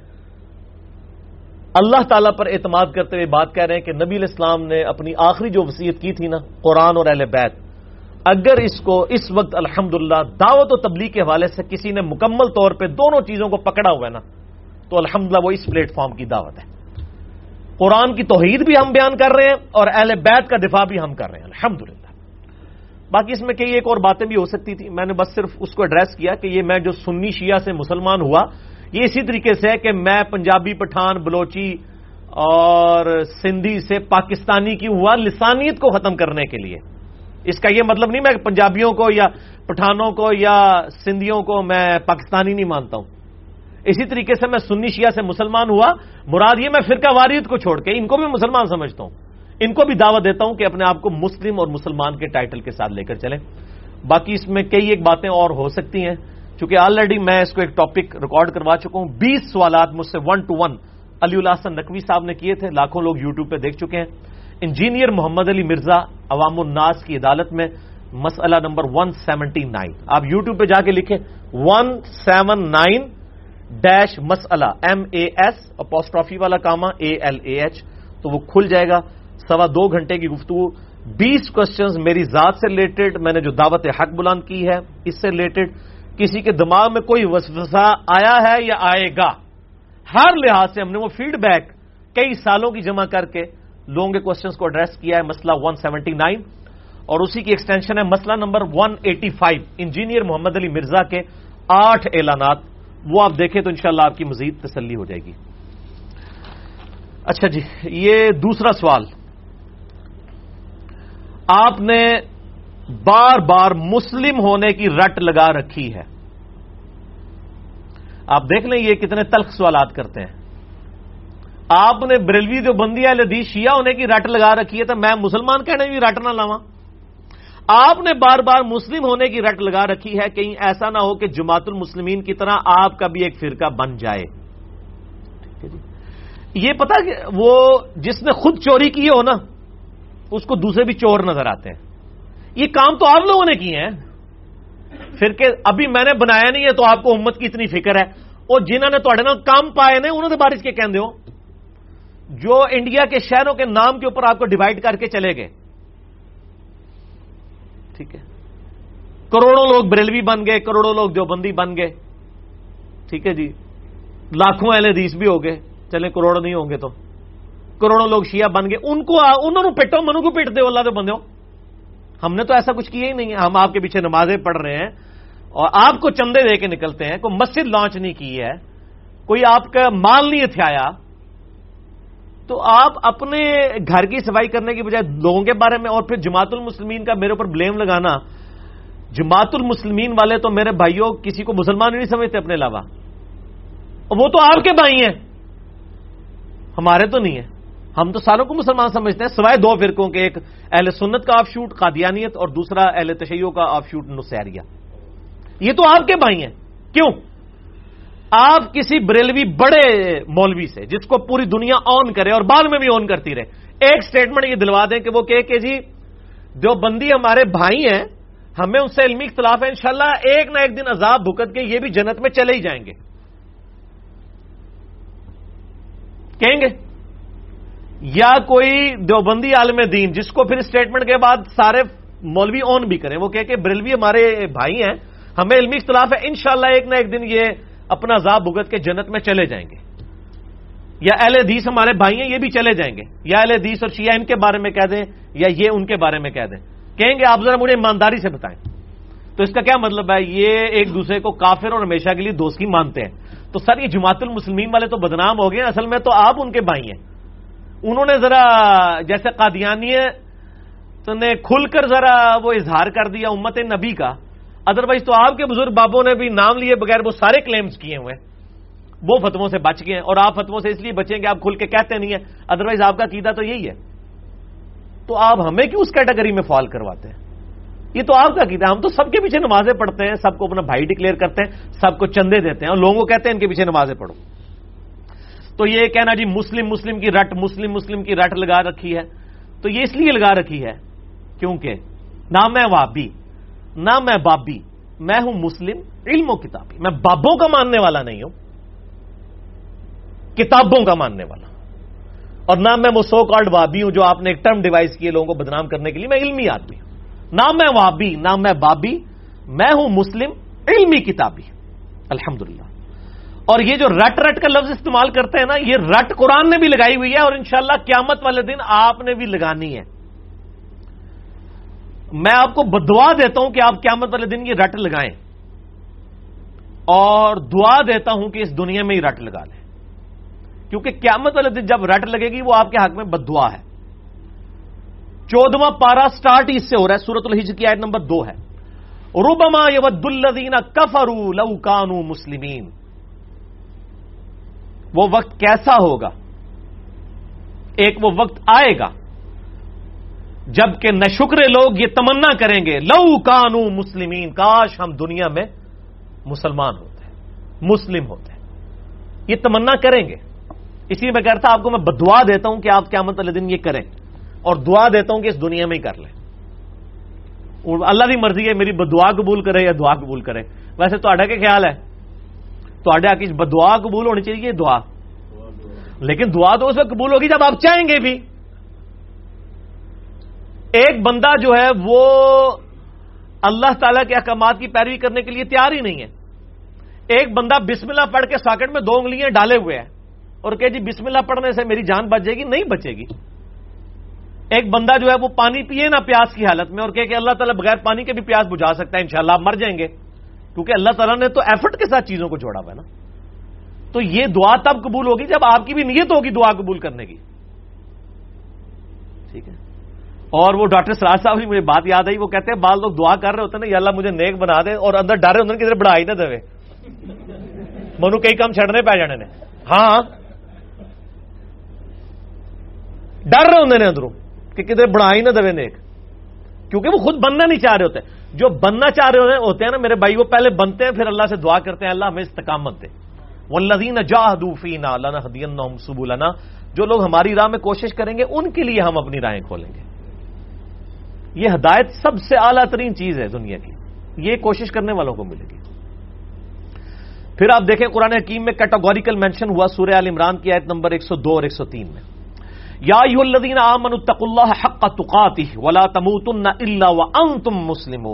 اللہ تعالیٰ پر اعتماد کرتے ہوئے بات کہہ رہے ہیں کہ نبی علیہ السلام نے اپنی آخری جو وصیت کی تھی نا قرآن اور اہل بیت، اگر اس کو اس وقت الحمدللہ دعوت و تبلیغ کے حوالے سے کسی نے مکمل طور پہ دونوں چیزوں کو پکڑا ہوا ہے نا، تو الحمدللہ وہ اس پلیٹ فارم کی دعوت ہے۔ قرآن کی توحید بھی ہم بیان کر رہے ہیں اور اہل بیت کا دفاع بھی ہم کر رہے ہیں الحمدللہ۔ باقی اس میں کئی ایک اور باتیں بھی ہو سکتی تھی، میں نے بس صرف اس کو ایڈریس کیا کہ یہ میں جو سنی شیعہ سے مسلمان ہوا یہ اسی طریقے سے ہے کہ میں پنجابی پٹھان بلوچی اور سندھی سے پاکستانی کی ہوا لسانیت کو ختم کرنے کے لیے۔ اس کا یہ مطلب نہیں میں پنجابیوں کو یا پٹھانوں کو یا سندھیوں کو میں پاکستانی نہیں مانتا ہوں، اسی طریقے سے میں سنی شیعہ سے مسلمان ہوا، مراد یہ میں فرقہ واریت کو چھوڑ کے ان کو بھی مسلمان سمجھتا ہوں، ان کو بھی دعوت دیتا ہوں کہ اپنے آپ کو مسلم اور مسلمان کے ٹائٹل کے ساتھ لے کر چلیں۔ باقی اس میں کئی ایک باتیں اور ہو سکتی ہیں، چونکہ آلریڈی میں اس کو ایک ٹاپک ریکارڈ کروا چکا ہوں، بیس سوالات مجھ سے ون ٹو ون علی اللہ حسن نقوی صاحب نے کیے تھے، لاکھوں لوگ یوٹیوب پہ دیکھ چکے ہیں۔ انجینئر محمد علی مرزا عوام الناس کی عدالت میں مسئلہ نمبر ون سیونٹی نائن، آپ یوٹیوب پہ جا کے لکھیں ون سیون نائن ڈیش مسئلہ ایم اے ایس اپوسٹرافی والا comma A L A H, تو وہ کھل جائے گا۔ سوا دو گھنٹے کی گفتگو، بیس کوشچنز میری ذات سے ریلیٹڈ، میں نے جو دعوت حق بلند کی ہے اس سے ریلیٹڈ، کسی کے دماغ میں کوئی وسوسہ آیا ہے یا آئے گا، ہر لحاظ سے ہم نے وہ فیڈ بیک کئی سالوں کی جمع کر کے لوگوں کے کوشچنز کو ایڈریس کیا ہے۔ مسئلہ ون سیونٹی نائن اور اسی کی ایکسٹینشن ہے مسئلہ number one eighty five, engineer Muhammad Ali Mirza کے آٹھ اعلانات، وہ آپ دیکھیں تو انشاءاللہ آپ کی مزید تسلی ہو جائے گی۔ اچھا جی، یہ دوسرا سوال، آپ نے بار بار مسلم ہونے کی رٹ لگا رکھی ہے، آپ دیکھ لیں یہ کتنے تلخ سوالات کرتے ہیں۔ آپ نے بریلوی جو بندی اہل حدیث شیعہ ہونے کی رٹ لگا رکھی ہے، تو میں مسلمان کہنے کی رٹ نہ لاواں۔ آپ نے بار بار مسلم ہونے کی رٹ لگا رکھی ہے، کہیں ایسا نہ ہو کہ جماعت المسلمین کی طرح آپ کا بھی ایک فرقہ بن جائے۔ یہ پتا کہ وہ جس نے خود چوری کی ہو نا اس کو دوسرے بھی چور نظر آتے ہیں، یہ کام تو آپ لوگوں نے کیے ہیں، فرقے ابھی میں نے بنایا نہیں ہے تو آپ کو امت کی اتنی فکر ہے، اور جنہوں نے تھوڑے نال کام پائے نے انہوں نے بارش کے کہندے ہو، جو انڈیا کے شہروں کے نام کے اوپر آپ کو ڈیوائڈ کر کے چلے گئے، ٹھیک ہے۔ کروڑوں لوگ بریلوی بن گئے، کروڑوں لوگ دیوبندی بن گئے، ٹھیک ہے جی، لاکھوں اہل حدیث بھی ہو گئے، چلیں کروڑوں نہیں ہوں گے تو کروڑوں لوگ شیعہ بن گئے، ان کو انہوں نے پیٹو، منو کو پیٹ دے اللہ دے بندے ہو. ہم نے تو ایسا کچھ کیا ہی نہیں ہے. ہم آپ کے پیچھے نمازیں پڑھ رہے ہیں اور آپ کو چندے دے کے نکلتے ہیں، کوئی مسجد لانچ نہیں کی ہے، کوئی آپ کا مال نہیں ہتھیایا، تو آپ اپنے گھر کی صفائی کرنے کی بجائے لوگوں کے بارے میں، اور پھر جماعت المسلمین کا میرے اوپر بلیم لگانا. جماعت المسلمین والے تو میرے بھائیوں کسی کو مسلمان نہیں سمجھتے اپنے علاوہ، وہ تو آپ کے بھائی ہیں، ہمارے تو نہیں ہیں. ہم تو ساروں کو مسلمان سمجھتے ہیں سوائے دو فرقوں کے، ایک اہل سنت کا آف شوٹ قادیانیت اور دوسرا اہل تشیع کا آف شوٹ نصیریہ. یہ تو آپ کے بھائی ہیں. کیوں؟ آپ کسی بریلوی بڑے مولوی سے جس کو پوری دنیا آن کرے اور بعد میں بھی آن کرتی رہے، ایک سٹیٹمنٹ یہ دلوا دیں کہ وہ کہے کہ جی دیوبندی ہمارے بھائی ہیں، ہمیں ان سے علمی اختلاف ہے، انشاءاللہ ایک نہ ایک دن عذاب بھگت کے یہ بھی جنت میں چلے ہی جائیں گے، کہیں گے؟ یا کوئی دیوبندی عالم دین جس کو پھر اسٹیٹمنٹ کے بعد سارے مولوی آن بھی کریں، وہ کہے کہ بریلوی ہمارے بھائی ہیں، ہمیں علمی اختلاف ہے، انشاءاللہ ایک نہ ایک دن یہ اپنا عذاب بھگت کے جنت میں چلے جائیں گے. یا اہل حدیث ہمارے بھائی ہیں، یہ بھی چلے جائیں گے. یا اہل حدیث اور شیعہ ان کے بارے میں کہہ دیں یا یہ ان کے بارے میں کہہ دیں، کہیں گے آپ ذرا مجھے ایمانداری سے بتائیں. تو اس کا کیا مطلب ہے؟ یہ ایک دوسرے کو کافر اور ہمیشہ کے لیے دوستی مانتے ہیں. تو سر یہ جماعت المسلمین والے تو بدنام ہو گئے، اصل میں تو آپ ان کے بھائی ہیں. انہوں نے ذرا جیسے قادیانیت تو نے کھل کر ذرا وہ اظہار کر دیا امت نبی کا، ادروائز تو آپ کے بزرگ بابوں نے بھی نام لیے بغیر وہ سارے کلیمز کیے ہوئے، وہ فتووں سے بچ گئے ہیں. اور آپ فتووں سے اس لیے بچیں کہ آپ کھل کے کہتے نہیں ہیں، ادروائز آپ کا عقیدہ تو یہی ہے. تو آپ ہمیں کیوں اس کیٹیگری میں فال کرواتے ہیں؟ یہ تو آپ کا عقیدہ. ہم تو سب کے پیچھے نمازیں پڑھتے ہیں، سب کو اپنا بھائی ڈکلیئر کرتے ہیں، سب کو چندے دیتے ہیں، اور لوگوں کو کہتے ہیں ان کے پیچھے نمازیں پڑھو. تو یہ کہنا جی مسلم مسلم کی رٹ، مسلم مسلم کی رٹ لگا رکھی ہے، تو یہ اس لیے لگا رکھی ہے کیونکہ نہ میں وہابی نہ میں بابی، میں ہوں مسلم علم و کتابی. میں بابوں کا ماننے والا نہیں ہوں، کتابوں کا ماننے والا. اور نہ میں وہ سو کالڈ وہابی ہوں جو آپ نے ایک ٹرم ڈیوائز کیے لوگوں کو بدنام کرنے کے لیے. میں علمی آدمی ہوں. نہ میں وہابی نہ میں بابی، میں ہوں مسلم علمی کتابی الحمدللہ. اور یہ جو رٹ رٹ کا لفظ استعمال کرتے ہیں نا، یہ رٹ قرآن نے بھی لگائی ہوئی ہے اور انشاءاللہ قیامت والے دن آپ نے بھی لگانی ہے. میں آپ کو بدعا دیتا ہوں کہ آپ قیامت والے دن یہ رٹ لگائیں، اور دعا دیتا ہوں کہ اس دنیا میں ہی رٹ لگا لیں، کیونکہ قیامت والے دن جب رٹ لگے گی وہ آپ کے حق میں بددعا ہے. چودواں پارہ سٹارٹ اس سے ہو رہا ہے، سورۃ الحجر کی آیت نمبر دو ہے. ربما یود الذین کفروا لو کانوا مسلمین. وہ وقت کیسا ہوگا؟ ایک وہ وقت آئے گا جبکہ ناشکرے لوگ یہ تمنا کریں گے، لو کانوا مسلمین، کاش ہم دنیا میں مسلمان ہوتے ہیں، مسلم ہوتے ہیں. یہ تمنا کریں گے. اسی لیے میں کہتا آپ کو میں بدعا دیتا ہوں کہ آپ قیامت والے دن یہ کریں، اور دعا دیتا ہوں کہ اس دنیا میں ہی کر لیں. اللہ کی مرضی ہے میری بدعا قبول کرے یا دعا قبول کرے. ویسے تہاڈا کیا خیال ہے؟ تہاڈا کی بدعا قبول ہونی چاہیے دعا؟ لیکن دعا تو اس وقت قبول ہوگی جب آپ چاہیں گے بھی. ایک بندہ جو ہے وہ اللہ تعالیٰ کے احکامات کی پیروی کرنے کے لیے تیار ہی نہیں ہے. ایک بندہ بسم اللہ پڑھ کے ساکٹ میں دو انگلیاں ڈالے ہوئے ہے اور کہ جی بسم اللہ پڑھنے سے میری جان بچ جائے گی، نہیں بچے گی. ایک بندہ جو ہے وہ پانی پیے نہ پیاس کی حالت میں اور کہ اللہ تعالیٰ بغیر پانی کے بھی پیاس بجھا سکتا ہے، انشاءاللہ آپ مر جائیں گے، کیونکہ اللہ تعالیٰ نے تو ایفرٹ کے ساتھ چیزوں کو جوڑا ہوا ہے نا. تو یہ دعا تب قبول ہوگی جب آپ کی بھی نیت ہوگی دعا قبول کرنے کی. ٹھیک ہے. اور وہ ڈاکٹر سراج صاحب کی مجھے بات یاد آئی، وہ کہتے ہیں بعض لوگ دعا کر رہے ہوتے ہیں نا، یا اللہ مجھے نیک بنا دے، اور اندر ڈر رہے ہوتے ہیں کدھر بڑھائی نہ دے، منو کئی کام چھڑنے پی جانے نے. ہاں ڈر رہے ہوتے ہیں اندروں کہ کدھر بڑھا ہی نہ دے نیک، کیونکہ وہ خود بننا نہیں چاہ رہے ہوتے. جو بننا چاہ رہے ہوتے ہیں نا میرے بھائی، وہ پہلے بنتے ہیں پھر اللہ سے دعا کرتے ہیں اللہ ہمیں استقامت دے. والذین جاہدوا فینا لنہدینہم سبلنا. جو لوگ ہماری راہ میں کوشش کریں گے ان کے لیے ہم اپنی راہیں کھولیں گے. یہ ہدایت سب سے اعلیٰ ترین چیز ہے دنیا کی، یہ کوشش کرنے والوں کو ملے گی. پھر آپ دیکھیں قرآن حکیم میں کیٹاگوریکل مینشن ہوا سورہ آل عمران کی آیت نمبر ایک سو دو اور ایک سو تین میں، یا ایھا الذین آمنوا اتقوا اللہ حق تقاتہ ولا تموتن الا وانتم مسلمون.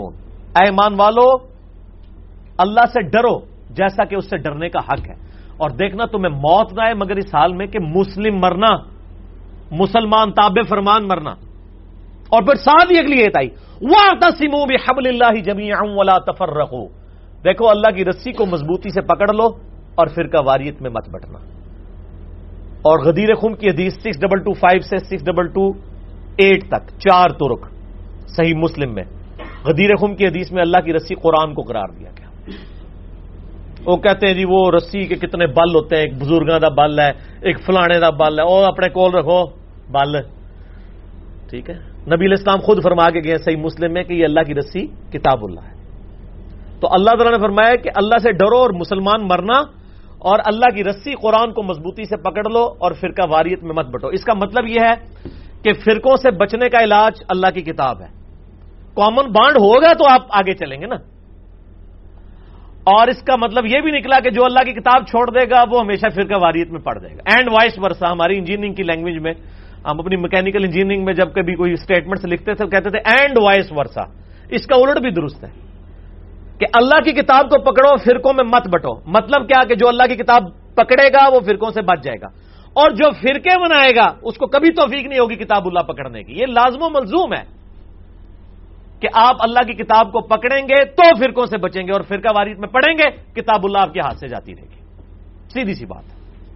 اے ایمان والو اللہ سے ڈرو جیسا کہ اس سے ڈرنے کا حق ہے، اور دیکھنا تمہیں موت نہ آئے مگر اس حال میں کہ مسلم مرنا، مسلمان تابع فرمان مرنا۔ اور پھر ساتھ ہی اگلی ایت آئی وَاعْتَصِمُوا بِحَبْلِ اللَّهِ جَمِيعًا وَلَا تَفَرَّقُوا، دیکھو اللہ کی رسی کو مضبوطی سے پکڑ لو اور فرقہ واریت میں مت بٹنا۔ اور غدیر خم کی حدیث سکس ڈبل ٹو فائیو سے سکس ڈبل ٹو ایٹ تک چار ترک صحیح مسلم میں غدیر خم کی حدیث میں اللہ کی رسی قرآن کو قرار دیا گیا۔ وہ کہتے ہیں جی وہ رسی کے کتنے بل ہوتے ہیں، ایک بزرگاں دا بل ہے، ایک فلانے دا بل ہے، اور اپنے کول رکھو بل، ٹھیک ہے۔ نبی علیہ السلام خود فرما کے گئے صحیح مسلم میں کہ یہ اللہ کی رسی کتاب اللہ ہے۔ تو اللہ تعالیٰ نے فرمایا کہ اللہ سے ڈرو اور مسلمان مرنا، اور اللہ کی رسی قرآن کو مضبوطی سے پکڑ لو اور فرقہ واریت میں مت بٹو۔ اس کا مطلب یہ ہے کہ فرقوں سے بچنے کا علاج اللہ کی کتاب ہے۔ کامن بانڈ ہوگا تو آپ آگے چلیں گے نا، اور اس کا مطلب یہ بھی نکلا کہ جو اللہ کی کتاب چھوڑ دے گا وہ ہمیشہ فرقہ واریت میں پڑ جائے گا۔ اینڈ وائس ورسا، ہماری انجینئرنگ کی لینگویج میں، ہم اپنی میکینیکل انجینئرنگ میں جب کبھی کوئی اسٹیٹمنٹس لکھتے تھے کہتے تھے اینڈ وائس ورسا، اس کا الٹ بھی درست ہے کہ اللہ کی کتاب کو پکڑو فرقوں میں مت بٹو۔ مطلب کیا کہ جو اللہ کی کتاب پکڑے گا وہ فرقوں سے بچ جائے گا، اور جو فرقے بنائے گا اس کو کبھی توفیق نہیں ہوگی کتاب اللہ پکڑنے کی۔ یہ لازم و ملزوم ہے کہ آپ اللہ کی کتاب کو پکڑیں گے تو فرقوں سے بچیں گے، اور فرقہ واریت میں پڑھیں گے کتاب اللہ آپ کے ہاتھ سے جاتی رہے گی، سیدھی سی بات ہے۔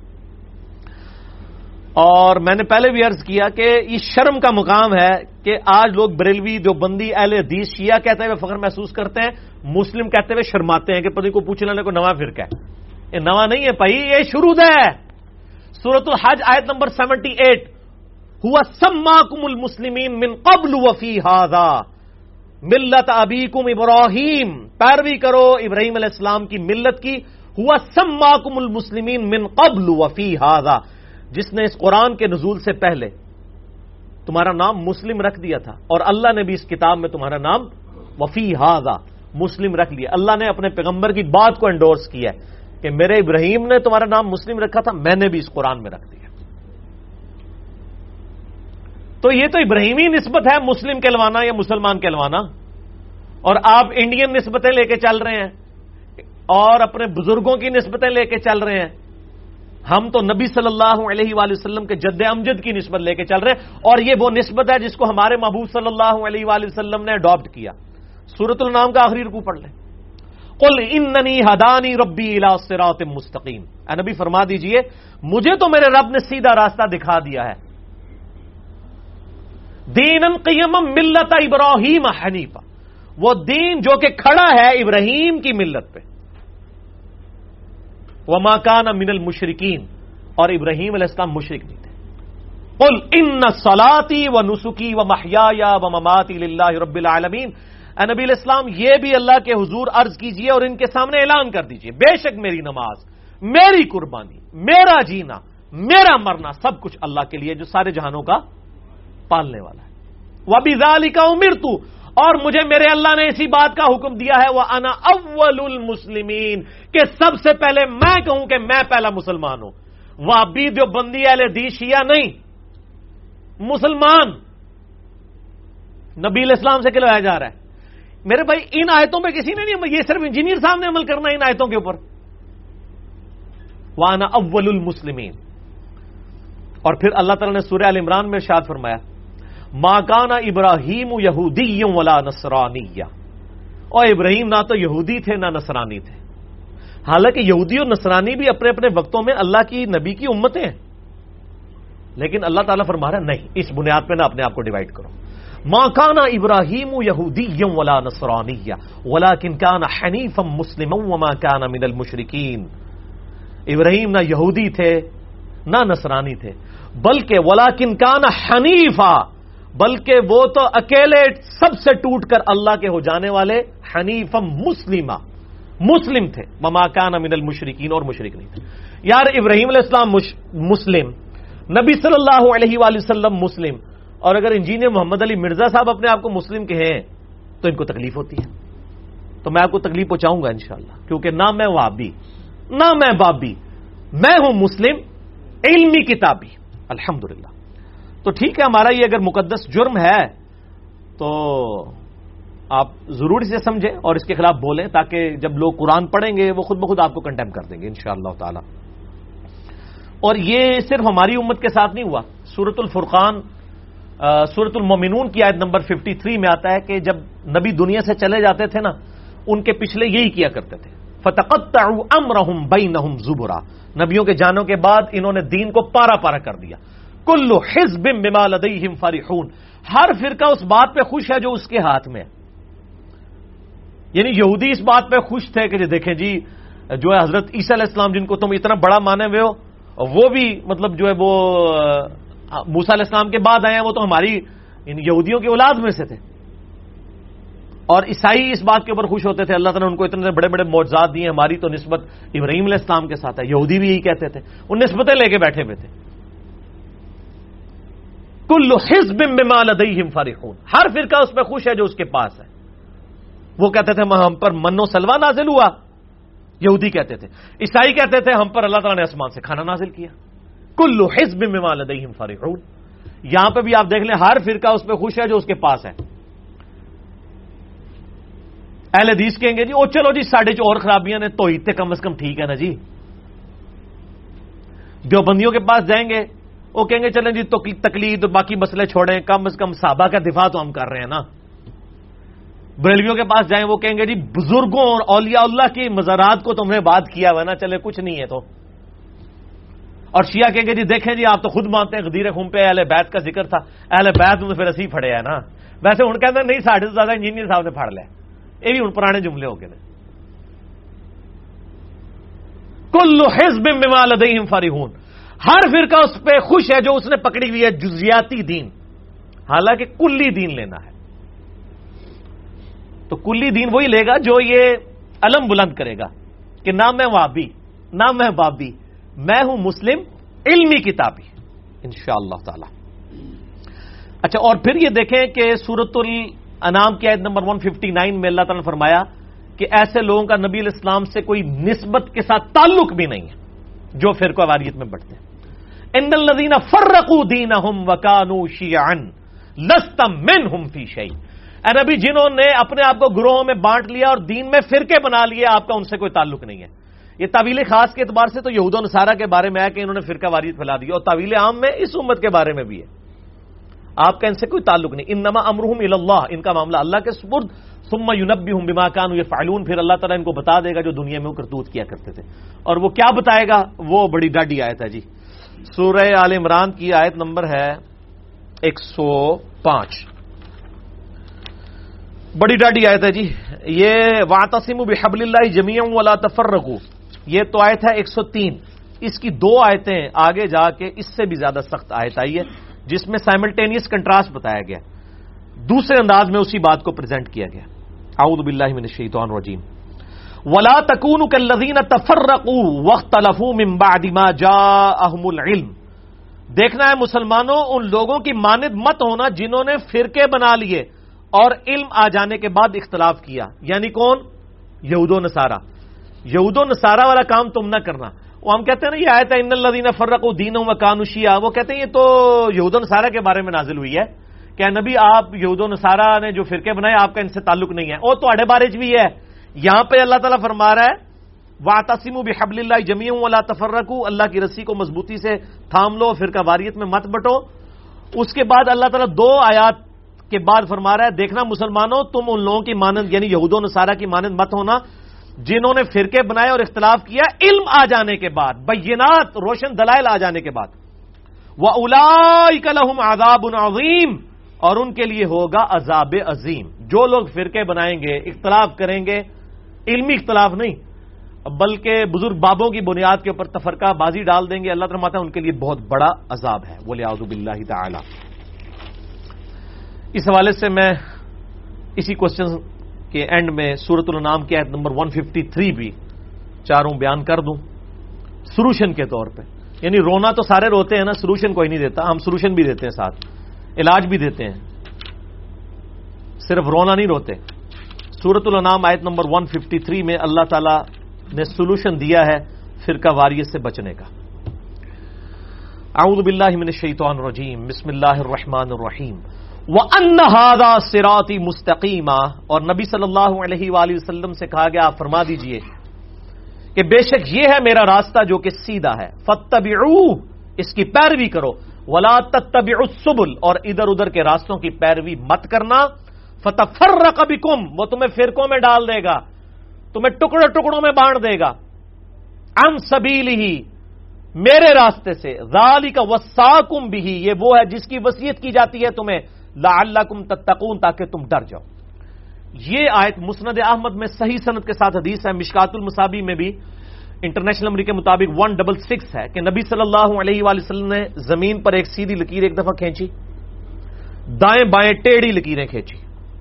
اور میں نے پہلے بھی عرض کیا کہ یہ شرم کا مقام ہے کہ آج لوگ بریلوی دیوبندی اہل حدیث شیعہ کہتے ہوئے فخر محسوس کرتے ہیں، مسلم کہتے ہوئے شرماتے ہیں کہ پتہ کو پوچھ لینے کو نواں فرقہ ہے۔ یہ نواں نہیں ہے بھائی، یہ شروع ہے۔ سورۃ الحج آیت نمبر سیونٹی ایٹ ہوا سماکم المسلمین من قبل وفی ھذا ملت ابیکم ابراہیم، پیروی کرو ابراہیم علیہ السلام کی ملت کی۔ ہوا سماکم المسلمین من قبل وفی ھذا، جس نے اس قرآن کے نزول سے پہلے تمہارا نام مسلم رکھ دیا تھا، اور اللہ نے بھی اس کتاب میں تمہارا نام وفی ھذا مسلم رکھ لیا۔ اللہ نے اپنے پیغمبر کی بات کو انڈورس کیا ہے کہ میرے ابراہیم نے تمہارا نام مسلم رکھا تھا، میں نے بھی اس قرآن میں رکھ دیا۔ تو یہ تو ابراہیمی نسبت ہے مسلم کہلوانا یا مسلمان کہلوانا، اور آپ انڈین نسبتیں لے کے چل رہے ہیں اور اپنے بزرگوں کی نسبتیں لے کے چل رہے ہیں۔ ہم تو نبی صلی اللہ علیہ وآلہ وسلم کے جد امجد کی نسبت لے کے چل رہے ہیں، اور یہ وہ نسبت ہے جس کو ہمارے محبوب صلی اللہ علیہ وآلہ وسلم نے اڈاپٹ کیا۔ سورۃ الانعام کا آخری رکوع پڑھ لیں، قل اننی ہدانی ربی الی صراط مستقیم، اے نبی فرما دیجئے مجھے تو میرے رب نے سیدھا راستہ دکھا دیا ہے، دینا قیما ملت ابراہیم حنیفہ، وہ دین جو کہ کھڑا ہے ابراہیم کی ملت پہ، وما کان من المشرکین، اور ابراہیم علیہ السلام مشرک نہیں تھے۔ قل ان صلاتی و نسکی و محیای و مماتی للہ رب العالمین، اے نبی علیہ السلام یہ بھی اللہ کے حضور عرض کیجئے اور ان کے سامنے اعلان کر دیجئے، بے شک میری نماز، میری قربانی، میرا جینا، میرا مرنا سب کچھ اللہ کے لیے جو سارے جہانوں کا پالنے والا ہے۔ وَبِذَلِكَ أُمِرْتُ، اور مجھے میرے اللہ نے اسی بات کا حکم دیا ہے، وَأَنَا أَوَّلُ الْمُسْلِمِينَ، کہ سب سے پہلے میں کہوں کہ میں پہلا مسلمان ہوں۔ وہابی دیوبندی اہل حدیث شیعہ نہیں، مسلمان نبی علیہ السلام سے کہلایا جا رہا ہے۔ میرے بھائی ان آیتوں پہ کسی نے نہیں، یہ صرف انجینئر صاحب نے عمل کرنا ہے ان آیتوں کے اوپر۔ وَأَنَا أَوَّلُ الْمُسْلِمِينَ، اور پھر اللہ تعالیٰ نے سورہ ال عمران میں ارشاد فرمایا ما کان ابراہیم یہودی ولا نصرانی، اور ابراہیم نہ تو یہودی تھے نہ نصرانی تھے، حالانکہ یہودی اور نصرانی بھی اپنے اپنے وقتوں میں اللہ کی نبی کی امتیں ہیں، لیکن اللہ تعالیٰ فرما رہا ہے نہیں، اس بنیاد پہ نہ اپنے آپ کو ڈیوائڈ کرو۔ ما کان ابراہیم یہودی ولا نصرانی ولکن کان حنیفا مسلما وما کان من المشرکین، ابراہیم نہ یہودی تھے نہ نصرانی تھے، بلکہ ولیکن کان حنیفا، بلکہ وہ تو اکیلے سب سے ٹوٹ کر اللہ کے ہو جانے والے حنیفا مسلمہ مسلم تھے، وما کان من المشرکین، اور مشرک نہیں تھے۔ یار ابراہیم علیہ السلام مسلم، نبی صلی اللہ علیہ وآلہ وسلم مسلم، اور اگر انجینئر محمد علی مرزا صاحب اپنے آپ کو مسلم کہیں تو ان کو تکلیف ہوتی ہے، تو میں آپ کو تکلیف پہنچاؤں گا انشاءاللہ، کیونکہ نہ میں وہابی نہ میں بابی، میں ہوں مسلم علمی کتابی الحمدللہ۔ تو ٹھیک ہے، ہمارا یہ اگر مقدس جرم ہے تو آپ ضرور اسے سمجھیں اور اس کے خلاف بولیں، تاکہ جب لوگ قرآن پڑھیں گے وہ خود بخود آپ کو کنڈیم کر دیں گے انشاءاللہ تعالی۔ اور یہ صرف ہماری امت کے ساتھ نہیں ہوا، سورۃ الفرقان سورۃ المومنون کی آیت نمبر ترپن میں آتا ہے کہ جب نبی دنیا سے چلے جاتے تھے نا، ان کے پچھلے یہی کیا کرتے تھے، فَتَقَطَّعُوا أَمْرَهُمْ بَيْنَهُمْ زُبُرًا، نبیوں کے جانوں کے بعد انہوں نے دین کو پارا پارا کر دیا۔ كُلُّ حِزْبٍ بِمَا لَدَيْهِمْ فَرِحُونَ، ہر فرقہ اس بات پہ خوش ہے جو اس کے ہاتھ میں ہے۔ یعنی یہودی اس بات پہ خوش تھے کہ دیکھیں جی جو ہے حضرت عیسیٰ علیہ السلام جن کو تم اتنا بڑا مانے ہوئے ہو، وہ بھی مطلب جو ہے وہ موسیٰ علیہ السلام کے بعد آئے ہیں، وہ تو ہماری یہودیوں کی اولاد میں سے تھے۔ اور عیسائی اس بات کے اوپر خوش ہوتے تھے، اللہ تعالیٰ نے ان کو اتنے بڑے بڑے معجزات دیے، ہماری تو نسبت ابراہیم علیہ السلام کے ساتھ ہے۔ یہودی بھی یہی کہتے تھے، وہ نسبتیں لے کے بیٹھے ہوئے تھے۔ کل حزب بما لدیہم فرحون، ہر فرقہ اس پہ خوش ہے جو اس کے پاس ہے۔ وہ کہتے تھے ہم پر من و سلوہ نازل ہوا، یہودی کہتے تھے۔ عیسائی کہتے تھے ہم پر اللہ تعالیٰ نے آسمان سے کھانا نازل کیا۔ کل حزب بما لدیہم فرحون، یہاں پہ بھی آپ دیکھ لیں ہر فرقہ اس پہ خوش ہے جو اس کے پاس ہے۔ اہل حدیث کہیں گے جی او چلو جی ساڑھے جو اور خرابیاں نے توحید تے کم از کم ٹھیک ہے نا جی۔ دیوبندیوں کے پاس جائیں گے، وہ کہیں گے چلیں جی تقلید باقی مسئلے چھوڑیں، کم از کم صحابہ کا دفاع تو ہم کر رہے ہیں نا۔ بریلویوں کے پاس جائیں، وہ کہیں گے جی بزرگوں اور اولیاء اللہ کی مزارات کو تم نے بات کیا ہوا نا، چلے کچھ نہیں ہے تو۔ اور شیعہ کہیں گے جی دیکھیں جی آپ تو خود مانتے ہیں غدیر خون پہ اہل بیت کا ذکر تھا، اہل بیت میں پھر اسی پھڑے ہیں نا۔ ویسے ہن کہتے ہیں نہیں ساڑھے سے زیادہ انجینئر صاحب نے پھڑ لیا، یہ بھی ہن پرانے جملے ہو گئے۔ کل حزب بما لدیہم فرحون، ہر فرقہ اس پہ خوش ہے جو اس نے پکڑی ہوئی ہے جزیاتی دین، حالانکہ کلی دین لینا ہے۔ تو کلی دین وہی لے گا جو یہ علم بلند کرے گا کہ نہ میں وہابی نہ میں بابی، میں ہوں مسلم علمی کتابی انشاءاللہ تعالی۔ اچھا، اور پھر یہ دیکھیں کہ سورۃ الانعام کی آیت نمبر ایک سو اناسی میں اللہ تعالیٰ نے فرمایا کہ ایسے لوگوں کا نبی علیہ السلام سے کوئی نسبت کے ساتھ تعلق بھی نہیں ہے جو فرقہ واریت میں بڑھتے ہیں۔ ان الذین فرقوا دینہم وکانوا شیعا لست منہم فی شیء، اے نبی جنہوں نے اپنے آپ کو گروہوں میں بانٹ لیا اور دین میں فرقے بنا لیے، آپ کا ان سے کوئی تعلق نہیں ہے۔ یہ تعویل خاص کے اعتبار سے تو یہود و نصارہ کے بارے میں ہے کہ انہوں نے فرقہ واریت پھیلا دی، اور تعویل عام میں اس امت کے بارے میں بھی ہے، آپ کا ان سے کوئی تعلق نہیں۔ انما امرہم الی اللہ، ان کا معاملہ اللہ کے سپرد، ثم ینبئہم بما کانوا یفعلون، پھر اللہ تعالیٰ ان کو بتا دے گا جو دنیا میں وہ کرتوت کیا کرتے تھے۔ اور وہ کیا بتائے گا؟ وہ بڑی ڈاڈی آیت ہے جی، سورہ آل عمران کی آیت نمبر ہے ایک سو پانچ، بڑی ڈاڈی آیت ہے جی یہ، واعتصموا بحبل اللہ جمیعا ولا تفرقوا، یہ تو آیت ہے ایک سو تین۔ اس کی دو آیتیں آگے جا کے اس سے بھی زیادہ سخت آیت آئی ہے جس میں سائملٹینیس کنٹراسٹ بتایا گیا، دوسرے انداز میں اسی بات کو پریزنٹ کیا گیا۔ اعوذ باللہ من الشیطان الرجیم، ولا تکونوا کالذین تفرقوا واختلفوا من بعد ما جاءہم العلم، دیکھنا ہے مسلمانوں ان لوگوں کی مانند مت ہونا جنہوں نے فرقے بنا لیے اور علم آ جانے کے بعد اختلاف کیا۔ یعنی کون؟ یہود و نصارہ۔ یہود و نصارہ والا کام تم نہ کرنا۔ وہ ہم کہتے ہیں نا یہ آیت ہے ان الذین فرقوا دینہم وکانوا شیعا، وہ کہتے ہیں یہ تو یہود و نصارہ کے بارے میں نازل ہوئی ہے کہ نبی آپ یہود و نصارہ نے جو فرقے بنائے آپ کا ان سے تعلق نہیں ہے، وہ تو اڑے بارے بھی ہے۔ یہاں پہ اللہ تعالیٰ فرما رہا ہے واعتصموا بحبل اللہ جمیعا ولا تفرقوا، اللہ کی رسی کو مضبوطی سے تھام لو، فرقہ واریت میں مت بٹو۔ اس کے بعد اللہ تعالیٰ دو آیات کے بعد فرما رہا ہے دیکھنا مسلمانوں تم ان لوگوں کی مانند یعنی یہود و نصارہ کی مانند مت ہونا جنہوں نے فرقے بنائے اور اختلاف کیا علم آ جانے کے بعد، بینات روشن دلائل آ جانے کے بعد۔ وَأُولَئِكَ لَهُمْ عَذَابٌ عَظِيمٌ، اور ان کے لیے ہوگا عذاب عظیم۔ جو لوگ فرقے بنائیں گے، اختلاف کریں گے، علمی اختلاف نہیں بلکہ بزرگ بابوں کی بنیاد کے اوپر تفرقہ بازی ڈال دیں گے، اللہ تعالیٰ فرماتا ہے ان کے لیے بہت بڑا عذاب ہے۔ وَلِعَوْذُ بِاللَّهِ تَعَالَى۔ اس حوالے سے میں اسی کوشچن کے اینڈ میں سورۃ الانعام کی آیت نمبر ایک سو ترپن بھی چاروں بیان کر دوں سلوشن کے طور پہ۔ یعنی رونا تو سارے روتے ہیں نا، سلوشن کوئی نہیں دیتا، ہم سلوشن بھی دیتے ہیں، ساتھ علاج بھی دیتے ہیں، صرف رونا نہیں روتے۔ سورۃ الانعام آیت نمبر ایک سو ترپن میں اللہ تعالی نے سلوشن دیا ہے فرقہ واریت سے بچنے کا۔ اعوذ باللہ من الشیطان الرجیم، بسم اللہ الرحمن الرحیم، وَأَنَّ هَذَا صِرَاطِي مُسْتَقِيمًا، اور نبی صلی اللہ علیہ وآلہ وسلم سے کہا گیا آپ فرما دیجئے کہ بے شک یہ ہے میرا راستہ جو کہ سیدھا ہے، فَاتَّبِعُوهُ، اس کی پیروی کرو، وَلَا تَتَّبِعُوا السُّبُلَ، اور ادھر ادھر کے راستوں کی پیروی مت کرنا، فَتَفَرَّقَ بِكُمْ، وہ تمہیں فرقوں میں ڈال دے گا، تمہیں ٹکڑوں ٹکڑوں میں بانٹ دے گا، عن سبیلہ، میرے راستے سے، ذالک وصاکم بہ، یہ وہ ہے جس کی وصیت کی جاتی ہے تمہیں، لعلکم تتقون، تاکہ تم ڈر جاؤ۔ یہ آیت مسند احمد میں صحیح سند کے ساتھ حدیث ہے، مشکات المصابیح میں بھی انٹرنیشنل نمبر کے مطابق ون ڈبل سکس ہے کہ نبی صلی اللہ علیہ وآلہ وسلم نے زمین پر ایک سیدھی لکیر ایک دفعہ کھینچی، دائیں بائیں ٹیڑھی لکیریں کھینچی،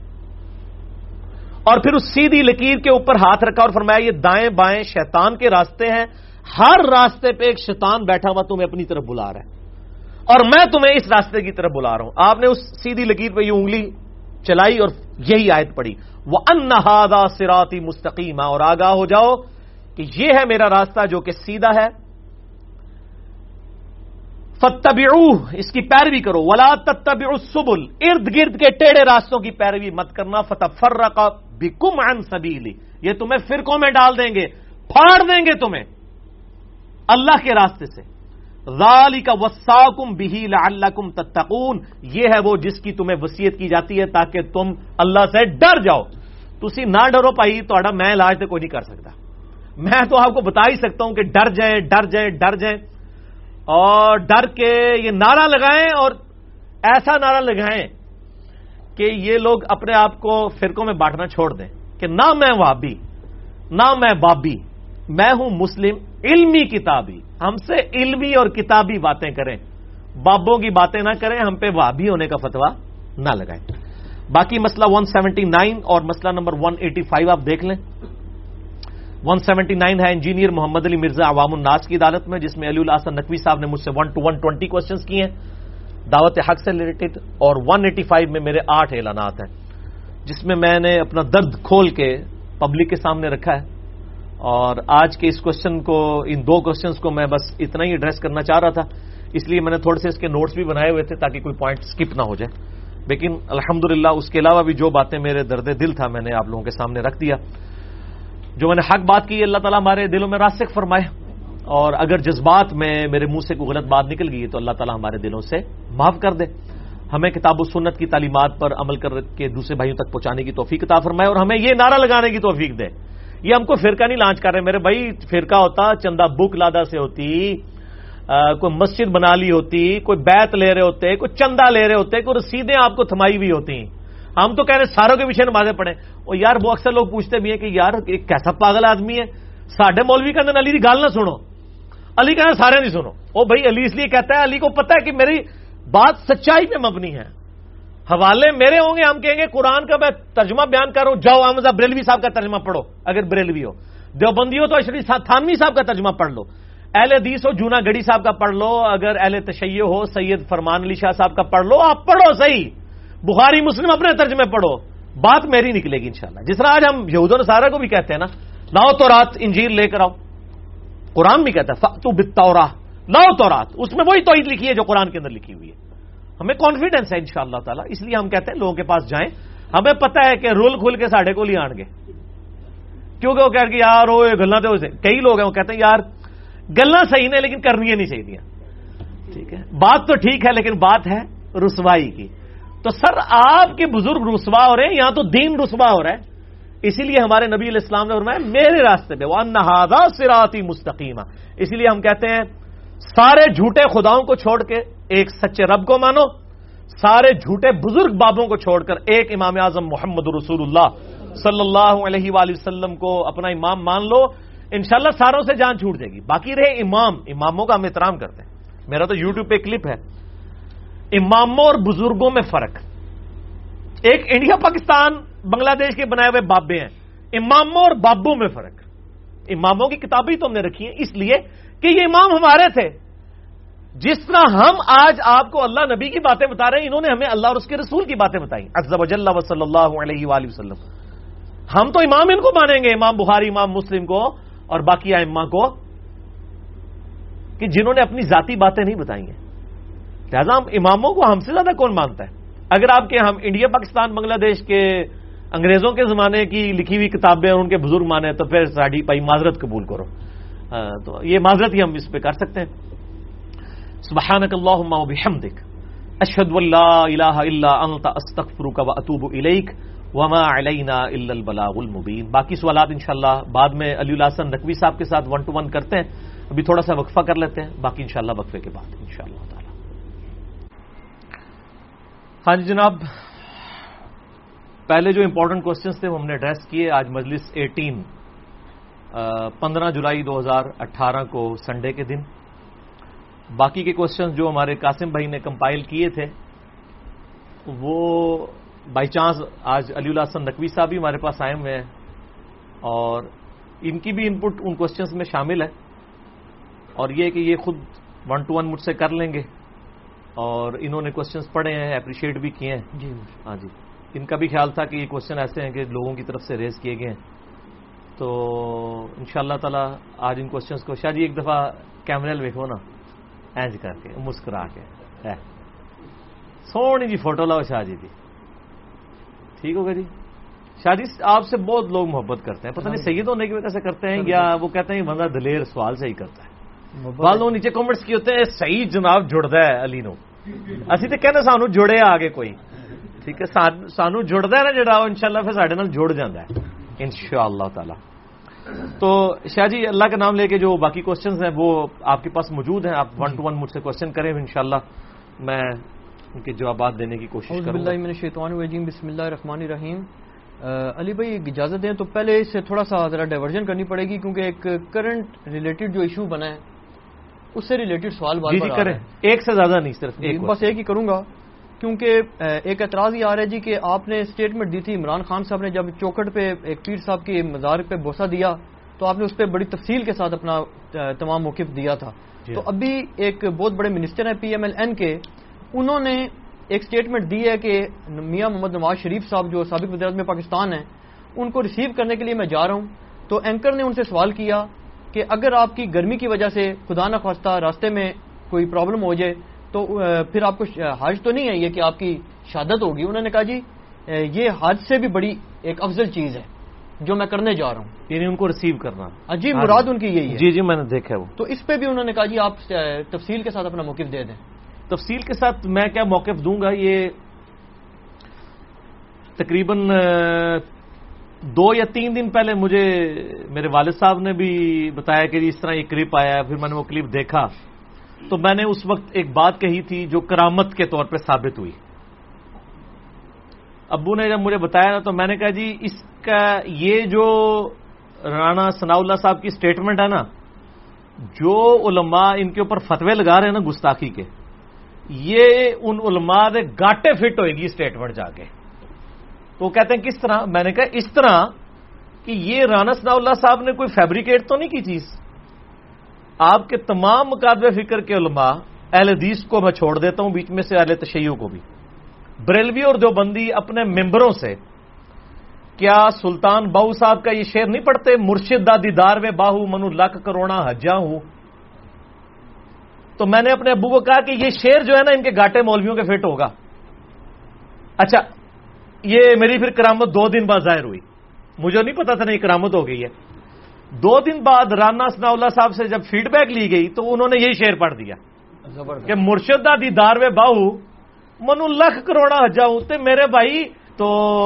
اور پھر اس سیدھی لکیر کے اوپر ہاتھ رکھا اور فرمایا یہ دائیں بائیں شیطان کے راستے ہیں، ہر راستے پہ ایک شیطان بیٹھا ہوا تمہیں اپنی طرف بلا رہا ہے، اور میں تمہیں اس راستے کی طرف بلا رہا ہوں۔ آپ نے اس سیدھی لکیر پہ یہ انگلی چلائی اور یہی آیت پڑھی، وَأَنَّ هَذَا صِرَاطِي مُسْتَقِيمًا، اور آگاہ ہو جاؤ کہ یہ ہے میرا راستہ جو کہ سیدھا ہے، فَاتَّبِعُوهُ، اس کی پیروی کرو، وَلَا تَتَّبِعُوا السُّبُلَ، ارد گرد کے ٹیڑھے راستوں کی پیروی مت کرنا، فَتَفَرَّقَ بِكُمْ عَنْ سَبِيلِهِ، یہ تمہیں فرقوں میں ڈال دیں گے، پھاڑ دیں گے تمہیں اللہ کے راستے سے، ذَلِكَ وَصَّاكُمْ بِهِ لَعَلَّكُمْ تَتَّقُونَ، یہ ہے وہ جس کی تمہیں وصیت کی جاتی ہے تاکہ تم اللہ سے ڈر جاؤ۔ تسی نہ ڈرو پائی تو میں علاج تو کوئی نہیں کر سکتا، میں تو آپ کو بتا ہی سکتا ہوں کہ ڈر جائیں ڈر جائیں ڈر جائیں، اور ڈر کے یہ نعرہ لگائیں، اور ایسا نعرہ لگائیں کہ یہ لوگ اپنے آپ کو فرقوں میں بانٹنا چھوڑ دیں کہ نہ میں وہابی نہ میں بابی، میں ہوں مسلم علمی کتابی، ہم سے علمی اور کتابی باتیں کریں، بابوں کی باتیں نہ کریں، ہم پہ وہابی ہونے کا فتویٰ نہ لگائیں۔ باقی مسئلہ ایک سو ستہتر اور مسئلہ نمبر ایک سو پچاسی آپ دیکھ لیں۔ ایک سو ستہتر ہے انجینئر محمد علی مرزا عوام الناس کی عدالت میں، جس میں علی الحسن نقوی صاحب نے مجھ سے one to one twenty questions کیے ہیں دعوت حق سے ریلیٹڈ، اور ایک سو پچاسی میں میرے آٹھ اعلانات ہیں جس میں میں نے اپنا درد کھول کے پبلک کے سامنے رکھا ہے، اور آج کے اس کوشچن کو، ان دو کوشچنس کو میں بس اتنا ہی ایڈریس کرنا چاہ رہا تھا، اس لیے میں نے تھوڑے سے اس کے نوٹس بھی بنائے ہوئے تھے تاکہ کوئی پوائنٹ سکپ نہ ہو جائے، لیکن الحمدللہ اس کے علاوہ بھی جو باتیں میرے درد دل تھا میں نے آپ لوگوں کے سامنے رکھ دیا۔ جو میں نے حق بات کی اللہ تعالیٰ ہمارے دلوں میں راسخ فرمائے، اور اگر جذبات میں میرے منہ سے کوئی غلط بات نکل گئی تو اللہ تعالیٰ ہمارے دلوں سے معاف کر دے، ہمیں کتاب و سنت کی تعلیمات پر عمل کر کے دوسرے بھائیوں تک پہنچانے کی توفیق عطا فرمائے، اور ہمیں یہ نعرہ لگانے کی توفیق دے۔ یہ ہم کو فرقہ نہیں لانچ کر رہے میرے بھائی، فرقہ ہوتا چندہ بک لادا سے ہوتی، آ, کوئی مسجد بنا لی ہوتی، کوئی بیعت لے رہے ہوتے، کوئی چندہ لے رہے ہوتے، کوئی رسیدیں آپ کو تھمائی ہوئی ہوتی، ہم تو کہہ رہے ساروں کے پیچھے نمازیں پڑھیں۔ اور یار وہ اکثر لوگ پوچھتے بھی ہیں کہ یار ایک کیسا پاگل آدمی ہے، ساڈے مولوی کہتے ہیں علی کی گال نہ سنو، علی کہنا سارے نہیں سنو، وہ بھائی علی اس لیے کہتا ہے، علی کو پتا ہے کہ میری بات سچائی پہ مبنی ہے، حوالے میرے ہوں گے، ہم کہیں گے قرآن کا میں ترجمہ بیان کر رہا ہوں، جاؤ احمد بریلوی صاحب کا ترجمہ پڑھو اگر بریلوی ہو، دیوبندی ہو تو اشرف تھانوی صاحب کا ترجمہ پڑھ لو، اہل حدیث ہو جونا گڑی صاحب کا پڑھ لو، اگر اہل تشیع ہو سید فرمان علی شاہ صاحب کا پڑھ لو، آپ پڑھو صحیح، بخاری مسلم اپنے ترجمے پڑھو، بات میری نکلے گی انشاءاللہ۔ جس طرح آج ہم یہود و نصارہ کو بھی کہتے ہیں نا، لاؤ تورات انجیل لے کر آؤ، قرآن بھی کہتا ہے فأتوا بالتوراۃ، لاؤ تورات، اس میں وہی توحید لکھی ہے جو قرآن کے اندر لکھی ہوئی ہے، ہمیں کانفیڈنس ہے انشاءاللہ تعالی، اس لیے ہم کہتے ہیں لوگوں کے پاس جائیں، ہمیں پتہ ہے کہ رول کھل کے ساڑھے کو لے آن گے، کیونکہ وہ کہہ رہے کہ یار وہ گلاں تو کئی لوگ ہیں وہ کہتے ہیں یار گلاں صحیح نہیں لیکن کرنی نہیں چاہیے، ٹھیک ہے بات تو ٹھیک ہے لیکن بات ہے رسوائی کی، تو سر آپ کے بزرگ رسوا ہو رہے ہیں، یہاں تو دین رسوا ہو رہا ہے، اسی لیے ہمارے نبی علیہ السلام نے فرمایا میرے راستے پہ وَأَنَّ هَذَا صِرَاطِي مُسْتَقِيمًا، اسی لیے ہم کہتے ہیں سارے جھوٹے خداؤں کو چھوڑ کے ایک سچے رب کو مانو، سارے جھوٹے بزرگ بابوں کو چھوڑ کر ایک امام اعظم محمد رسول اللہ صلی اللہ علیہ وآلہ وسلم کو اپنا امام مان لو، انشاءاللہ ساروں سے جان چھوٹ جائے گی۔ باقی رہے امام، اماموں کا ہم احترام کرتے ہیں، میرا تو یوٹیوب پہ کلپ ہے اماموں اور بزرگوں میں فرق، ایک انڈیا پاکستان بنگلہ دیش کے بنائے ہوئے بابے ہیں، اماموں اور بابوں میں فرق، اماموں کی کتابیں تو ہم نے رکھی ہیں اس لیے کہ یہ امام ہمارے تھے، جس طرح ہم آج آپ کو اللہ نبی کی باتیں بتا رہے ہیں، انہوں نے ہمیں اللہ اور اس کے رسول کی باتیں بتائی عز و جل و صلی اللہ علیہ وآلہ وسلم، ہم تو امام ان کو مانیں گے، امام بخاری امام مسلم کو اور باقی ائمہ کو، کہ جنہوں نے اپنی ذاتی باتیں نہیں بتائی ہیں، لہذا ہم اماموں کو ہم سے زیادہ کون مانتا ہے؟ اگر آپ کے ہم انڈیا پاکستان بنگلہ دیش کے انگریزوں کے زمانے کی لکھی ہوئی کتابیں اور ان کے بزرگ مانے تو پھر ساڑھی پائی معذرت قبول کرو. تو یہ معذرت ہی ہم اس پہ کر سکتے ہیں. سبحانک اللہم و بحمدک اشہد ان لا الہ الا انت استغفرک و اتوب الیک وما علینا الا البلاغ المبین. باقی سوالات انشاءاللہ بعد میں علی الحسن نقوی صاحب کے ساتھ ون ٹو ون کرتے ہیں. ابھی تھوڑا سا وقفہ کر لیتے ہیں, باقی انشاءاللہ وقفے کے بعد انشاءاللہ تعالی. ہاں جی جناب, پہلے جو امپورٹنٹ کوشچنس تھے وہ ہم نے ایڈریس کیے. آج مجلس ایٹین پندرہ جولائی دو ہزار اٹھارہ کو سنڈے کے دن. باقی کے کوشچنس جو ہمارے قاسم بھائی نے کمپائل کیے تھے وہ بائی چانس آج علی الحسن نقوی صاحب بھی ہمارے پاس آئے ہوئے ہیں اور ان کی بھی انپٹ ان کوشچنس میں شامل ہے. اور یہ کہ یہ خود ون ٹو ون مجھ سے کر لیں گے اور انہوں نے کوشچنس پڑھے ہیں, اپریشیٹ بھی کیے ہیں. جی ہاں جی, ان کا بھی خیال تھا کہ یہ کوشچن ایسے ہیں کہ لوگوں کی طرف سے ریز کیے گئے ہیں. تو ان شاء اللہ تعالیٰ آج ان کوشچنس کو شاہ جی ایک دفعہ کیمرے دیکھو نا, اینج کر کے مسکرا کے سونی جی فوٹو لاؤ شاہ جی کی, ٹھیک ہوگا جی. شاہ جی آپ سے بہت لوگ محبت کرتے ہیں, پتہ نہیں سید ہونے کی وجہ سے کرتے ہیں یا وہ کہتے ہیں بندہ دلیر سوال سے ہی کرتا ہے. بعض لوگ نیچے کمنٹس کی ہوتے ہیں صحیح جناب جڑتا ہے علی نو, اسی تو کہنے سانو جڑے آگے کوئی, ٹھیک ہے سانو جڑتا ہے نا جڑا ان شاء اللہ پھر سارے نال جڑ جاتا ہے ان شاء اللہ تعالی. تو شاہ جی اللہ کا نام لے کے جو باقی کوشچنس ہیں وہ آپ کے پاس موجود ہیں, آپ ون ٹو ون مجھ سے کوشچن کریں, انشاءاللہ میں ان کے جوابات دینے کی کوشش کروں گا. اعوذ باللہ من الشیطان الرجیم, بسم اللہ الرحمن الرحیم. علی بھائی اجازت دیں تو پہلے اس سے تھوڑا سا ذرا ڈائیورژن کرنی پڑے گی کیونکہ ایک کرنٹ ریلیٹڈ جو ایشو بنا ہے اس سے ریلیٹڈ سوال بار بار کریں, ایک سے زیادہ نہیں صرف ایک, بس ایک ہی کروں گا کیونکہ ایک اعتراض یہ آ رہا ہے جی کہ آپ نے اسٹیٹمنٹ دی تھی عمران خان صاحب نے جب چوکٹ پہ ایک پیر صاحب کی مزار پہ بوسہ دیا تو آپ نے اس پہ بڑی تفصیل کے ساتھ اپنا تمام موقف دیا تھا. تو ابھی ایک بہت بڑے منسٹر ہیں پی ایم ایل این کے, انہوں نے ایک اسٹیٹمنٹ دی ہے کہ میاں محمد نواز شریف صاحب جو سابق وزیر اعظم پاکستان ہیں ان کو ریسیو کرنے کے لیے میں جا رہا ہوں. تو اینکر نے ان سے سوال کیا کہ اگر آپ کی گرمی کی وجہ سے خدا نہ خواستہ راستے میں کوئی پرابلم ہو جائے تو پھر آپ کو حج تو نہیں ہے یہ کہ آپ کی شہادت ہوگی. انہوں نے کہا جی یہ حج سے بھی بڑی ایک افضل چیز ہے جو میں کرنے جا رہا ہوں, یعنی ان کو ریسیو کرنا. جی مراد ان کی یہی ہے. جی جی میں نے دیکھا وہ. تو اس پہ بھی انہوں نے کہا جی آپ تفصیل کے ساتھ اپنا موقف دے دیں. تفصیل کے ساتھ میں کیا موقف دوں گا, یہ تقریباً دو یا تین دن پہلے مجھے میرے والد صاحب نے بھی بتایا کہ اس طرح یہ کلپ آیا ہے, پھر میں نے وہ کلپ دیکھا تو میں نے اس وقت ایک بات کہی تھی جو کرامت کے طور پہ ثابت ہوئی. ابو نے جب مجھے بتایا تو میں نے کہا جی اس کا یہ جو رانا ثناء اللہ صاحب کی سٹیٹمنٹ ہے نا, جو علماء ان کے اوپر فتوے لگا رہے ہیں نا گستاخی کے, یہ ان علماء دے گاٹے فٹ ہوئے گی سٹیٹمنٹ جا کے. وہ کہتے ہیں کس طرح؟ میں نے کہا اس طرح کہ یہ رانا ثناء اللہ صاحب نے کوئی فیبریکیٹ تو نہیں کی چیز. آپ کے تمام مکاتب فکر کے علماء, اہل حدیث کو میں چھوڑ دیتا ہوں بیچ میں سے, اہل تشیع کو بھی, بریلوی اور دیوبندی اپنے ممبروں سے کیا سلطان باہو صاحب کا یہ شعر نہیں پڑھتے, مرشد دا دیدار میں باہو منو لکھ کروڑا حجا ہوں. تو میں نے اپنے ابو کو کہا کہ یہ شعر جو ہے نا ان کے گاٹے مولویوں کے فٹ ہوگا. اچھا یہ میری پھر کرامت دو دن بعد ظاہر ہوئی, مجھے نہیں پتا تھا نہیں کرامت ہو گئی ہے. دو دن بعد رانا ثناء اللہ صاحب سے جب فیڈ بیک لی گئی تو انہوں نے یہی شعر پڑھ دیا کہ مرشد دا دیدار میں باہو منو لکھ کروڑا حجا ہوں. تے میرے بھائی تو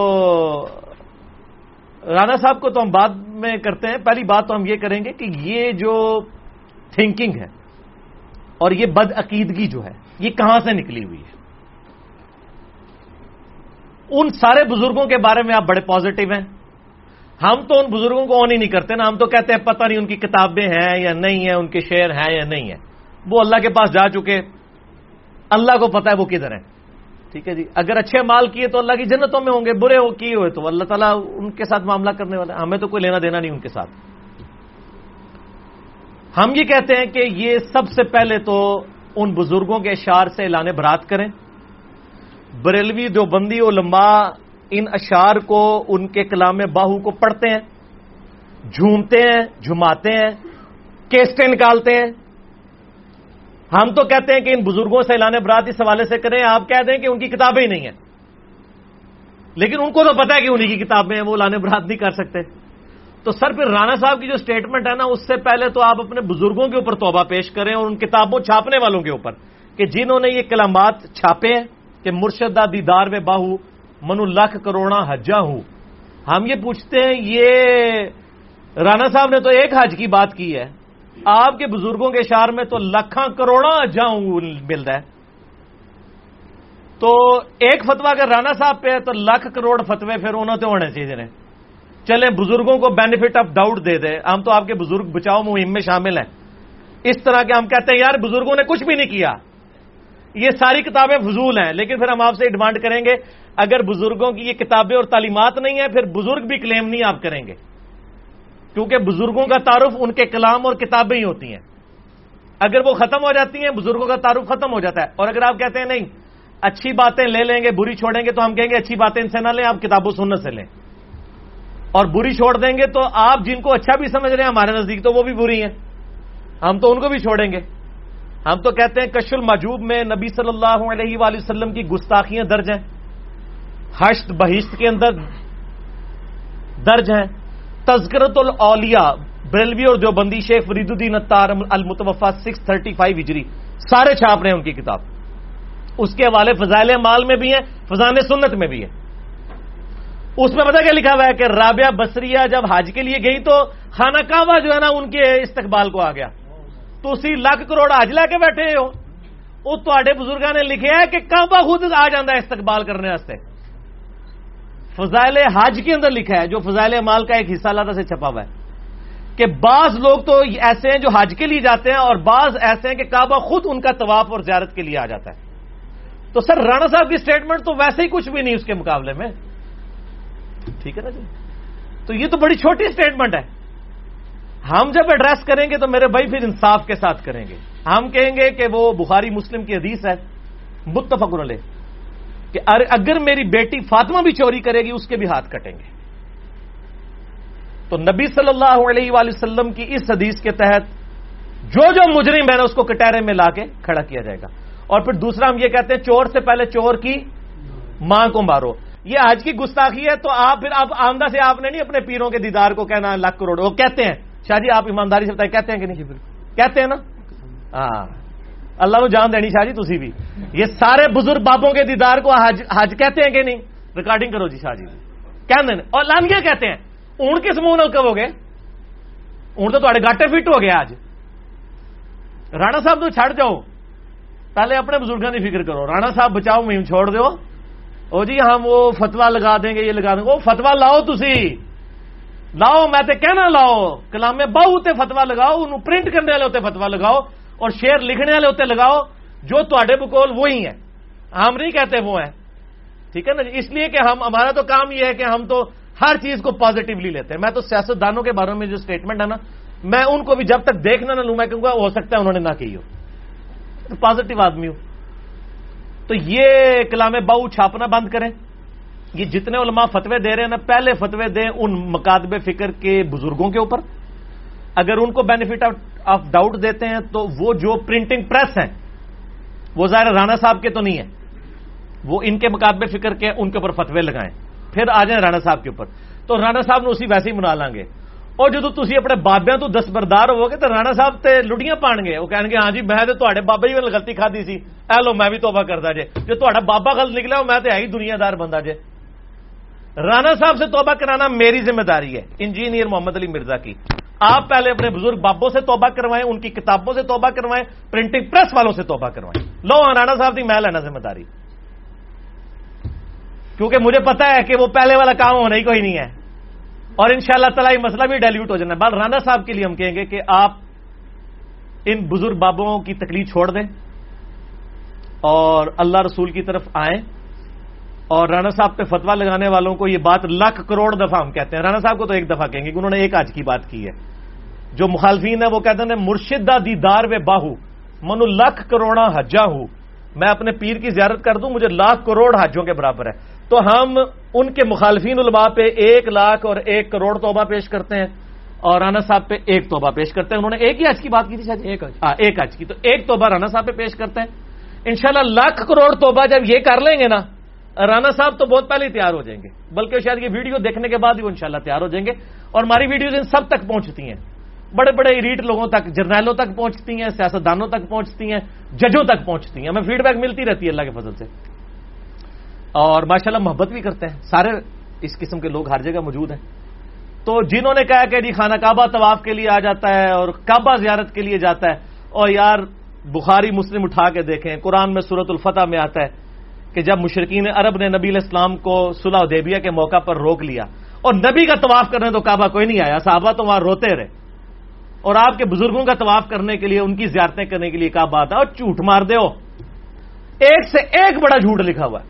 رانا صاحب کو تو ہم بعد میں کرتے ہیں, پہلی بات تو ہم یہ کریں گے کہ یہ جو تھنکنگ ہے اور یہ بد عقیدگی جو ہے یہ کہاں سے نکلی ہوئی ہے. ان سارے بزرگوں کے بارے میں آپ بڑے پازیٹو ہیں, ہم تو ان بزرگوں کو آن ہی نہیں کرتے نا. ہم تو کہتے ہیں پتہ نہیں ان کی کتابیں ہیں یا نہیں ہیں, ان کے شعر ہیں یا نہیں ہیں, وہ اللہ کے پاس جا چکے, اللہ کو پتہ ہے وہ کدھر ہیں. ٹھیک ہے جی, اگر اچھے مال کیے تو اللہ کی جنتوں میں ہوں گے, برے ہو کیے ہوئے تو اللہ تعالیٰ ان کے ساتھ معاملہ کرنے والا ہے, ہمیں تو کوئی لینا دینا نہیں ان کے ساتھ. ہم یہ کہتے ہیں کہ یہ سب سے پہلے تو ان بزرگوں کے اشعار سے اعلان برات کریں. بریلوی دیوبندی علماء ان اشعار کو, ان کے کلام باہو کو پڑھتے ہیں, جھومتے ہیں, جھماتے ہیں, کیسٹیں نکالتے ہیں. ہم تو کہتے ہیں کہ ان بزرگوں سے اعلان برات اس حوالے سے کریں, آپ کہہ دیں کہ ان کی کتابیں ہی نہیں ہیں. لیکن ان کو تو پتا ہے کہ انہی کی کتابیں ہیں، وہ لانے برات نہیں کر سکتے. تو سر پھر رانا صاحب کی جو سٹیٹمنٹ ہے نا، اس سے پہلے تو آپ اپنے بزرگوں کے اوپر توبہ پیش کریں اور ان کتابوں چھاپنے والوں کے اوپر کہ جنہوں نے یہ کلمات چھاپے ہیں کہ مرشدہ دیدار میں باہو منو لاکھ کروڑا حجا ہوں. ہم یہ پوچھتے ہیں، یہ رانا صاحب نے تو ایک حج کی بات کی ہے، آپ کے بزرگوں کے اشعار میں تو لاکھاں کروڑا حجا ہوں مل رہا ہے. تو ایک فتویٰ اگر رانا صاحب پہ ہے تو لاکھ کروڑ فتوے پھر انہوں تو ہونے چاہیے نے. چلیں بزرگوں کو بینیفٹ آف ڈاؤٹ دے دیں، ہم تو آپ کے بزرگ بچاؤ مہم میں شامل ہیں. اس طرح کے ہم کہتے ہیں یار بزرگوں نے کچھ بھی نہیں کیا، یہ ساری کتابیں فضول ہیں. لیکن پھر ہم آپ سے ڈیمانڈ کریں گے اگر بزرگوں کی یہ کتابیں اور تعلیمات نہیں ہیں، پھر بزرگ بھی کلیم نہیں آپ کریں گے، کیونکہ بزرگوں کا تعارف ان کے کلام اور کتابیں ہی ہوتی ہیں. اگر وہ ختم ہو جاتی ہیں بزرگوں کا تعارف ختم ہو جاتا ہے. اور اگر آپ کہتے ہیں نہیں اچھی باتیں لے لیں گے بری چھوڑیں گے، تو ہم کہیں گے اچھی باتیں ان سے نہ لیں، آپ کتاب و سنت سے لیں. اور بری چھوڑ دیں گے تو آپ جن کو اچھا بھی سمجھ رہے ہیں ہمارے نزدیک تو وہ بھی بری ہیں، ہم تو ان کو بھی چھوڑیں گے. ہم تو کہتے ہیں کشف المحجوب میں نبی صلی اللہ علیہ وآلہ وسلم کی گستاخیاں درج ہیں، حشت بہشت کے اندر درج ہیں. تذکرۃ الاولیاء بریلوی اور دیوبندی شیخ فرید الدین عطار المتوفا سکس تھرٹی فائیو ہجری سارے چھاپ رہے ہیں ان کی کتاب. اس کے حوالے فضائل اعمال میں بھی ہیں، فضائل سنت میں بھی ہیں. اس میں پتہ کیا لکھا ہوا ہے کہ رابعہ بصریہ جب حج کے لیے گئی تو خانہ کعبہ جو ہے نا ان کے استقبال کو آ گیا. تو اسی لاکھ کروڑ حج لے کے بیٹھے ہو، وہ تواڈے بزرگاں نے لکھا ہے کہ کعبہ خود آ جاتا ہے استقبال کرنے واسطے. فضائل حج کے اندر لکھا ہے، جو فضائل اعمال کا ایک حصہ اللہ سے چھپا ہوا ہے، کہ بعض لوگ تو ایسے ہیں جو حج کے لیے جاتے ہیں اور بعض ایسے ہیں کہ کعبہ خود ان کا طواف اور زیارت کے لیے آ جاتا ہے. تو سر رانا صاحب کی سٹیٹمنٹ تو ویسے ہی کچھ بھی نہیں اس کے مقابلے میں، ٹھیک ہے نا جی. تو یہ تو بڑی چھوٹی سٹیٹمنٹ ہے. ہم جب ایڈریس کریں گے تو میرے بھائی پھر انصاف کے ساتھ کریں گے. ہم کہیں گے کہ وہ بخاری مسلم کی حدیث ہے متفق علیہ کہ اگر میری بیٹی فاطمہ بھی چوری کرے گی اس کے بھی ہاتھ کٹیں گے. تو نبی صلی اللہ علیہ وآلہ وسلم کی اس حدیث کے تحت جو جو مجرم ہے نا اس کو کٹہرے میں لا کے کھڑا کیا جائے گا. اور پھر دوسرا ہم یہ کہتے ہیں چور سے پہلے چور کی ماں کو مارو. یہ آج کی گستاخی ہے. تو آپ پھر آپ آمدہ سے آپ نے نہیں اپنے پیروں کے دیدار کو کہنا لاکھ کروڑ. وہ کہتے ہیں شاہ جی، آپ ایمانداری سے بتائیں کہتے ہیں کہ نہیں؟ کہتے ہیں نا. ہاں اللہ کو جان دینی شاہ جی تسی بھی. یہ سارے بزرگ بابوں کے دیدار کو حج حج کہتے ہیں کہ نہیں؟ ریکارڈنگ کرو جی شاہ جی کہتے ہیں. اور لانگیاں کہتے ہیں. اون کس منہ نال کہو گے؟ اون تو تھوڑے گاٹے فٹ ہو گئے آج. رانا صاحب تو چھڑ جاؤ، پہلے اپنے بزرگوں کی فکر کرو. رانا صاحب بچاؤ مہم چھوڑ دو. او جی ہم وہ فتوا لگا دیں گے، یہ لگا دیں گے. وہ فتوا لاؤ تسی لاؤ، میں تے کہنا لاؤ. کلام باہو تے فتوا لگاؤ، انہوں پرنٹ کرنے والے ہوتے فتوا لگاؤ، اور شعر لکھنے والے ہوتے لگاؤ. جو تواڈے بکول وہی ہیں، ہم نہیں کہتے وہ ہیں. ٹھیک ہے نا. اس لیے کہ ہم ہمارا تو کام یہ ہے کہ ہم تو ہر چیز کو پازیٹیولی لیتے ہیں. میں تو سیاست دانوں کے بارے میں جو سٹیٹمنٹ ہے نا، میں ان کو بھی جب تک دیکھنا نہ لوں میں کہوں گا ہو سکتا ہے انہوں نے نہ کی ہو. پازیٹیو آدمی ہو. تو یہ کلام باہو چھاپنا بند کریں. یہ جتنے علماء فتوے دے رہے ہیں نا، پہلے فتوے دیں ان مکاتب فکر کے بزرگوں کے اوپر. اگر ان کو بینیفٹ آف ڈاؤٹ دیتے ہیں تو وہ جو پرنٹنگ پریس ہیں وہ ظاہر رانا صاحب کے تو نہیں ہے، وہ ان کے مکاتب فکر کے ان کے اوپر فتوے لگائیں. پھر آ جائیں رانا صاحب کے اوپر، تو رانا صاحب نے اسی ویسے ہی منا لیں گے. اور جدو تسی اپنے بابیاں تو دستبردار ہو گے تو رانا صاحب تے لڑیاں پان گے. وہ کہیں گے ہاں جی میں تو تواڈے بابا جی نے غلطی کھادی سی، اے لو میں بھی توبہ کردا جے. جو تواڈا بابا غلط نکلا میں تو ہے ہی دنیا دار بندہ جے. رانا صاحب سے توبہ کرانا میری ذمہ داری ہے، انجینئر محمد علی مرزا کی. آپ پہلے اپنے بزرگ بابوں سے توبہ کروائیں، ان کی کتابوں سے توبہ کروائیں، پرنٹنگ پریس والوں سے توبہ کروائیں. لو رانا صاحب دی میں لینا ذمہ داری، کیونکہ مجھے پتا ہے کہ وہ پہلے والا کام ہونا ہی کوئی نہیں ہے. اور ان شاء اللہ تعالیٰ یہ مسئلہ بھی ڈیلیوٹ ہو جانا ہے. بال رانا صاحب کے لیے ہم کہیں گے کہ آپ ان بزرگ بابوں کی تقلید چھوڑ دیں اور اللہ رسول کی طرف آئیں. اور رانا صاحب پہ فتوا لگانے والوں کو یہ بات لاکھ کروڑ دفعہ ہم کہتے ہیں. رانا صاحب کو تو ایک دفعہ کہیں گے کہ انہوں نے ایک آج کی بات کی ہے. جو مخالفین ہے وہ کہتے ہیں مرشدہ دیدار وے باہو منو لاکھ کروڑا حجا ہوں. میں اپنے پیر کی زیارت کر دوں مجھے لاکھ کروڑ حجوں کے برابر ہے. تو ہم ان کے مخالفین علماء پہ ایک لاکھ اور ایک کروڑ توبہ پیش کرتے ہیں اور رانا صاحب پہ ایک توبہ پیش کرتے ہیں. انہوں نے ایک ہی حج کی بات کی تھی شاید ایک حج ہاں ایک حج کی، تو ایک توبہ رانا صاحب پہ پیش کرتے ہیں. انشاءاللہ لاکھ کروڑ توبہ جب یہ کر لیں گے نا رانا صاحب تو بہت پہلے ہی تیار ہو جائیں گے، بلکہ شاید یہ ویڈیو دیکھنے کے بعد ہی وہ انشاءاللہ تیار ہو جائیں گے، اور ہماری ویڈیوز ان سب تک پہنچتی ہیں، بڑے بڑے ایلیٹ لوگوں تک، جرنیلوں تک پہنچتی ہیں، سیاستدانوں تک پہنچتی ہیں، ججوں تک پہنچتی ہیں، ہمیں فیڈ بیک ملتی رہتی ہے اللہ کے فضل سے، اور ماشاءاللہ محبت بھی کرتے ہیں، سارے اس قسم کے لوگ ہر جگہ موجود ہیں۔ تو جنہوں نے کہا کہ جی خانہ کعبہ طواف کے لیے آ جاتا ہے اور کعبہ زیارت کے لیے جاتا ہے، اور یار بخاری مسلم اٹھا کے دیکھیں، قرآن میں سورۃ الفتح میں آتا ہے کہ جب مشرکین عرب نے نبی علیہ السلام کو صلح حدیبیہ کے موقع پر روک لیا اور نبی کا طواف کرنے تو کعبہ کوئی نہیں آیا، صحابہ تو وہاں روتے رہے، اور آپ کے بزرگوں کا طواف کرنے کے لیے، ان کی زیارتیں کرنے کے لیے کعبہ آتا ہے، اور جھوٹ مار دے ہو، ایک سے ایک بڑا جھوٹ لکھا ہوا ہے۔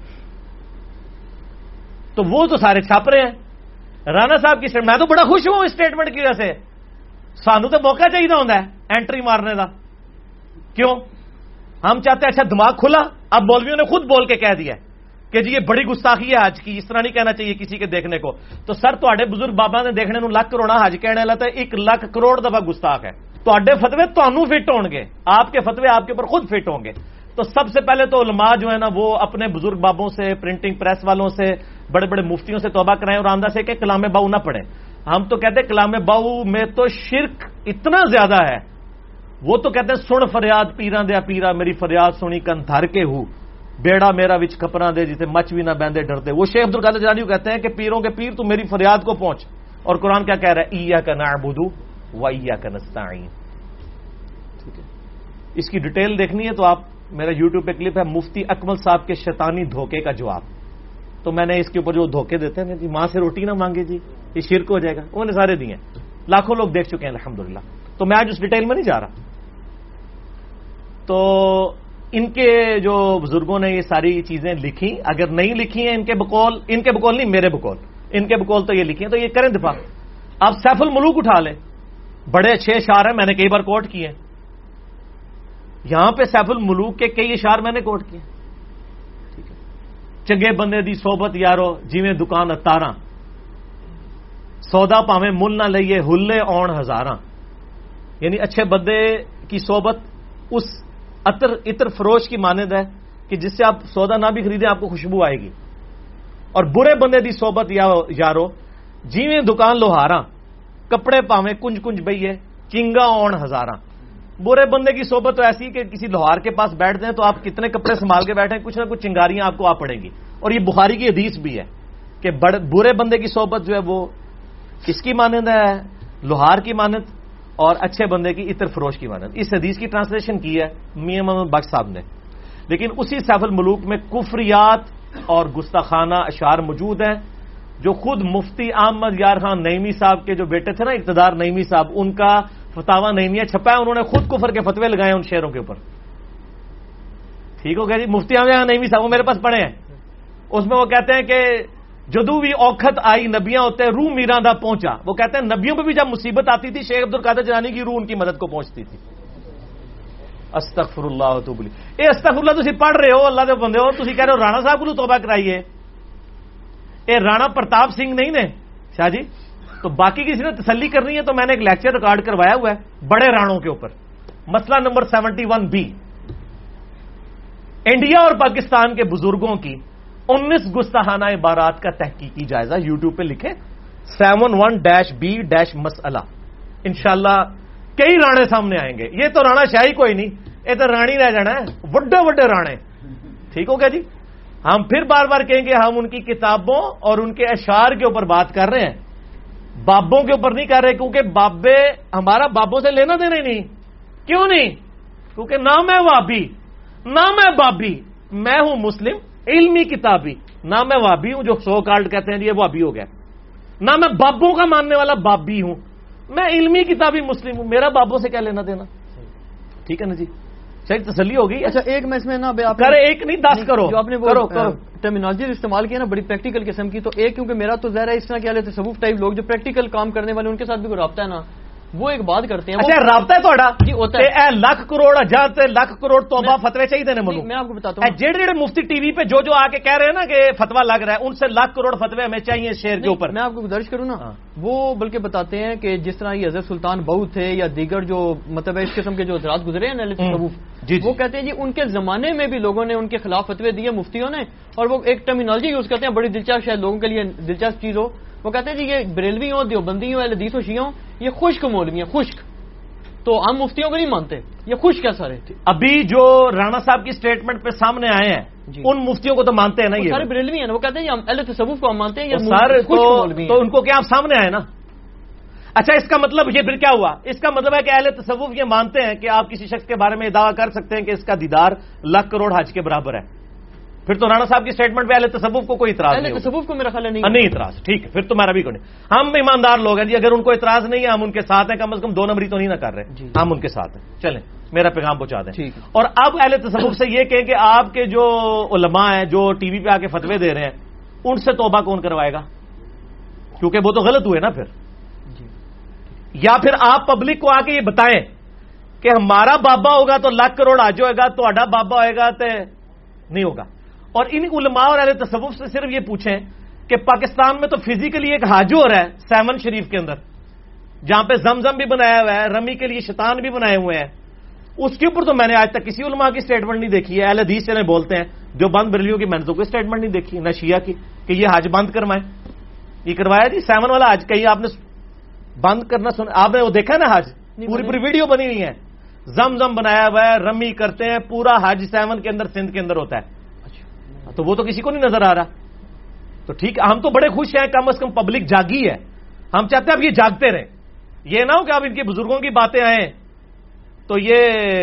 تو وہ تو سارے چھاپ رہے ہیں رانا صاحب کی اسٹیٹمنٹ، میں تو بڑا خوش ہوں اسٹیٹمنٹ کی وجہ سے، سانو تو موقع چاہیے ہوتا ہے اینٹری مارنے کا، کیوں؟ ہم چاہتے ہیں اچھا دماغ کھلا، اب مولویوں نے خود بول کے کہہ دیا کہ جی یہ بڑی گستاخی ہے حج کی، اس طرح نہیں کہنا چاہیے کسی کے دیکھنے کو، تو سر تواڈے بزرگ بابا نے دیکھنے نو لاکھ کروڑا حج کہنے والا تو ایک لاکھ کروڑ دفعہ گستاخ ہے، تواڈے فتوے تانوں فٹ ہون گے، آپ کے فتوے آپ کے اوپر خود فٹ ہوں گے۔ تو سب سے پہلے تو علماء جو ہے نا وہ اپنے بزرگ بابوں سے، پرنٹنگ پریس والوں سے، بڑے بڑے مفتیوں سے توبہ کرائیں اور آندہ سے کہ کلام باؤ نہ پڑھیں۔ ہم تو کہتے ہیں کلام باؤ میں تو شرک اتنا زیادہ ہے، وہ تو کہتے ہیں سن فریاد پیراں دیا پیرا، میری فریاد سنی کن دھر کے ہوں، بیڑا میرا وچ کپڑا دے جسے مچ بھی نہ بہندے ڈرتے۔ وہ شیخ عبد القادر جیلانی کہتے ہیں کہ پیروں کے پیر تو میری فریاد کو پہنچ، اور قرآن کیا کہہ رہا ہے؟ ایاک نعبد و ایاک نستعین۔ ٹھیک ہے، اس کی ڈیٹیل دیکھنی ہے تو آپ میرا یوٹیوب پہ کلپ ہے مفتی اکمل صاحب کے شیطانی دھوکے کا جواب، تو میں نے اس کے اوپر جو دھوکے دیتے ہیں جی ماں سے روٹی نہ مانگے جی یہ شرک ہو جائے گا، انہوں نے سارے دیے، لاکھوں لوگ دیکھ چکے ہیں الحمدللہ، تو میں آج اس ڈیٹیل میں نہیں جا رہا۔ تو ان کے جو بزرگوں نے یہ ساری چیزیں لکھی، اگر نہیں لکھی ہیں ان کے بقول، ان کے بقول نہیں میرے بقول، ان کے بقول تو یہ لکھی ہیں، تو یہ کریں دفاع۔ آپ سیف الملوک اٹھا لیں، بڑے اچھے اشعار ہیں، میں نے کئی بار کوٹ کیے ہیں، یہاں پہ سیف الملوک کے کئی اشعار میں نے کوٹ کیے، ٹھیک ہے، چنگے بندے دی صحبت یارو جویں دکان اتاراں، سودا پاویں مل نہ لئیے ہلے آن ہزاراں، یعنی اچھے بندے کی صحبت اس عطر عطر فروش کی مانند ہے کہ جس سے آپ سودا نہ بھی خریدیں آپ کو خوشبو آئے گی، اور برے بندے دی صحبت یارو جیویں دکان لوہاراں، کپڑے پاویں کنج کنج بئیے چنگا آن ہزاراں۔ برے بندے کی صحبت تو ایسی کہ کسی لوہار کے پاس بیٹھ دیں تو آپ کتنے کپڑے سنبھال کے بیٹھیں، کچھ نہ کچھ چنگاریاں آپ کو آ پڑیں گی، اور یہ بخاری کی حدیث بھی ہے کہ برے بندے کی صحبت جو ہے وہ کس کی مانند ہے؟ لوہار کی مانند، اور اچھے بندے کی عطر فروش کی مانند۔ اس حدیث کی ٹرانسلیشن کی ہے میاں محمد بخش صاحب نے، لیکن اسی سیف الملوک میں کفریات اور گستاخانہ اشعار موجود ہیں جو خود مفتی احمد یار خان نعیمی صاحب کے جو بیٹے تھے نا اقتدار نعیمی صاحب، ان کا فتاوی نعیمیہ چھپا ہے، انہوں نے خود کفر کے فتوے لگائے ان شعروں کے اوپر، ٹھیک ہو گیا جی۔ مفتی احمد یار نعیمی صاحب وہ میرے پاس پڑھے ہیں، اس میں وہ کہتے ہیں کہ جدو بھی اوکھت آئی نبیاں ہوتے روح میراں دا پہنچا، وہ کہتے ہیں نبیوں پہ بھی جب مصیبت آتی تھی شیخ عبد القادر جیلانی کی روح ان کی مدد کو پہنچتی تھی۔ استغفر اللہ و اتوب الیہ، اے استغفر اللہ تسی پڑھ رہے ہو اللہ دے بندے ہو، تسی کہہ رہے ہو رانا صاحب کو توبہ کرائیے، اے رانا پرتاپ سنگھ نہیں نے شاہ جی، تو باقی کسی نے تسلی کرنی ہے تو میں نے ایک لیکچر ریکارڈ کروایا ہوا ہے بڑے رانوں کے اوپر، مسئلہ number seventy one B, India اور پاکستان کے بزرگوں کی انیس گستاخانہ عبارات کا تحقیقی جائزہ، یوٹیوب پہ لکھے seven one dash B dash مسئلہ، انشاءاللہ کئی رانے سامنے آئیں گے۔ یہ تو رانا شاہی کوئی نہیں، یہ تو رانی رہ جانا ہے، وڈے وڈے رانے، ٹھیک ہو گیا جی۔ ہم پھر بار بار کہیں گے ہم ان کی کتابوں اور ان کے اشعار کے اوپر بات کر رہے ہیں، بابوں کے اوپر نہیں کر رہے، کیونکہ بابے ہمارا بابوں سے لینا دینا ہی نہیں۔ کیوں نہیں؟ کیونکہ نہ میں وابی نہ میں بابی، میں ہوں مسلم علمی کتابی، نہ میں وابی ہوں جو سو کالڈ کہتے ہیں یہ وابی ہو گیا، نہ میں بابوں کا ماننے والا بابی ہوں، میں علمی کتابی مسلم ہوں، میرا بابوں سے کیا لینا دینا، ٹھیک ہے نا جی۔ شاید تسلی ہو گئی۔ اچھا ایک میں اس میں نا کرے ایک نہیں دس کرو، جو آپ نے وہ ٹرمینالوجی استعمال کی نا بڑی پریکٹیکل قسم کی، تو ایک کیونکہ میرا تو ظاہر ہے اس طرح کے تصوف ٹائپ لوگ جو پریکٹیکل کام کرنے والے ان کے ساتھ بھی کوئی رابطہ ہے نا، وہ ایک بات کرتے ہیں. اچھا رابطہ ہے تھوڑا جی ہوتا ہے. اے لاکھ کروڑ ہزار تے لاکھ کروڑ توبہ فتوے چاہیے نے منو. میں آپ کو بتاتا ہوں جڑے جڑے مفتی ٹی وی پہ جو جو آ کے کہہ رہے ہیں نا کہ فتوا لگ رہا ہے ان سے لاکھ کروڑ فتوے ہمیں چاہیے شیر کے اوپر. میں آپ کو گزارش کروں نا, وہ بلکہ بتاتے ہیں کہ جس طرح یہ حضرت سلطان بہو تھے یا دیگر جو مطلب اس قسم کے جو حضرات گزرے ہیں اہل تصوف, وہ کہتے ہیں جی ان کے زمانے میں بھی لوگوں نے ان کے خلاف فتوے دیے مفتیوں نے, اور وہ ایک ٹرمینالوجی یوز کرتے ہیں بڑی دلچسپ, شاید لوگوں کے لیے دلچسپ چیز ہو. وہ کہتے ہیں جی یہ بریلوی ہوں, دیوبندی ہوں, اہل حدیث و شیعہ ہوں, یہ خشک مولوی ہیں, خشک, تو ہم مفتیوں کو نہیں مانتے, یہ خشک ہے سارے. ابھی جو رانا صاحب کی سٹیٹمنٹ پہ سامنے آئے ہیں ان مفتیوں کو تو مانتے ہیں نا, یہ سارے بریلوی ہیں. وہ کہتے ہیں ہم اہل تصوف کو ہم مانتے ہیں, تو ان کو کیا آپ سامنے آئے نا. اچھا اس کا مطلب یہ پھر کیا ہوا, اس کا مطلب ہے کہ اہل تصوف یہ مانتے ہیں کہ آپ کسی شخص کے بارے میں دعویٰ کر سکتے ہیں کہ اس کا دیدار لاکھ کروڑ حج کے برابر ہے. پھر تو رانا صاحب کی سٹیٹمنٹ پہ اہل تصوف کو کوئی اعتراض نہیں, اہل تصوف کو میرا خیال نہیں نہیں اعتراض, ٹھیک ہے, پھر تمہارا بھی کوئی نہیں. ہم ایماندار لوگ ہیں جی, اگر ان کو اعتراض نہیں ہے ہم ان کے ساتھ ہیں, کم از کم دو نمبری تو نہیں نہ کر رہے, ہم ان کے ساتھ ہیں. چلیں میرا پیغام پہنچا دیں. اور اب اہل تصوف سے یہ کہیں کہ آپ کے جو علماء ہیں جو ٹی وی پہ آ کے فتوے دے رہے ہیں ان سے توبہ کون کروائے گا, کیونکہ وہ تو غلط ہوئے نا پھر. یا پھر آپ پبلک کو آ کے یہ بتائیں کہ ہمارا بابا ہوگا تو لاکھ کروڑ حج ہوئے گا, تو آڈا بابا ہوئے گا تو نہیں ہوگا. اور ان علماء اور اہل تصوف سے صرف یہ پوچھیں کہ پاکستان میں تو فزیکلی ایک حج ہو رہا ہے سیون شریف کے اندر, جہاں پہ زمزم بھی بنایا ہوا ہے, رمی کے لیے شیطان بھی بنائے ہوئے ہیں, اس کے اوپر تو میں نے آج تک کسی علماء کی سٹیٹمنٹ نہیں دیکھی ہے. اہل حدیث چلے بولتے ہیں, جو بند بریلیوں کی میں نے تو کوئی سٹیٹمنٹ نہیں دیکھی, نہ شیعہ کی کہ یہ حج بند کروائیں. یہ کروایا جی سیون والا حج, کہیں آپ نے بند کرنا سن, آپ نے وہ دیکھا نا حج, پوری پوری ویڈیو بنی ہوئی ہے, زم زم بنایا ہوا ہے, رمی کرتے ہیں, پورا حج سیون کے اندر سندھ کے اندر ہوتا ہے. تو وہ تو کسی کو نہیں نظر آ رہا. تو ٹھیک ہے, ہم تو بڑے خوش ہیں, کم از کم پبلک جاگی ہے, ہم چاہتے ہیں اب یہ جاگتے رہیں. یہ نہ ہو کہ اب ان کے بزرگوں کی باتیں آئیں تو یہ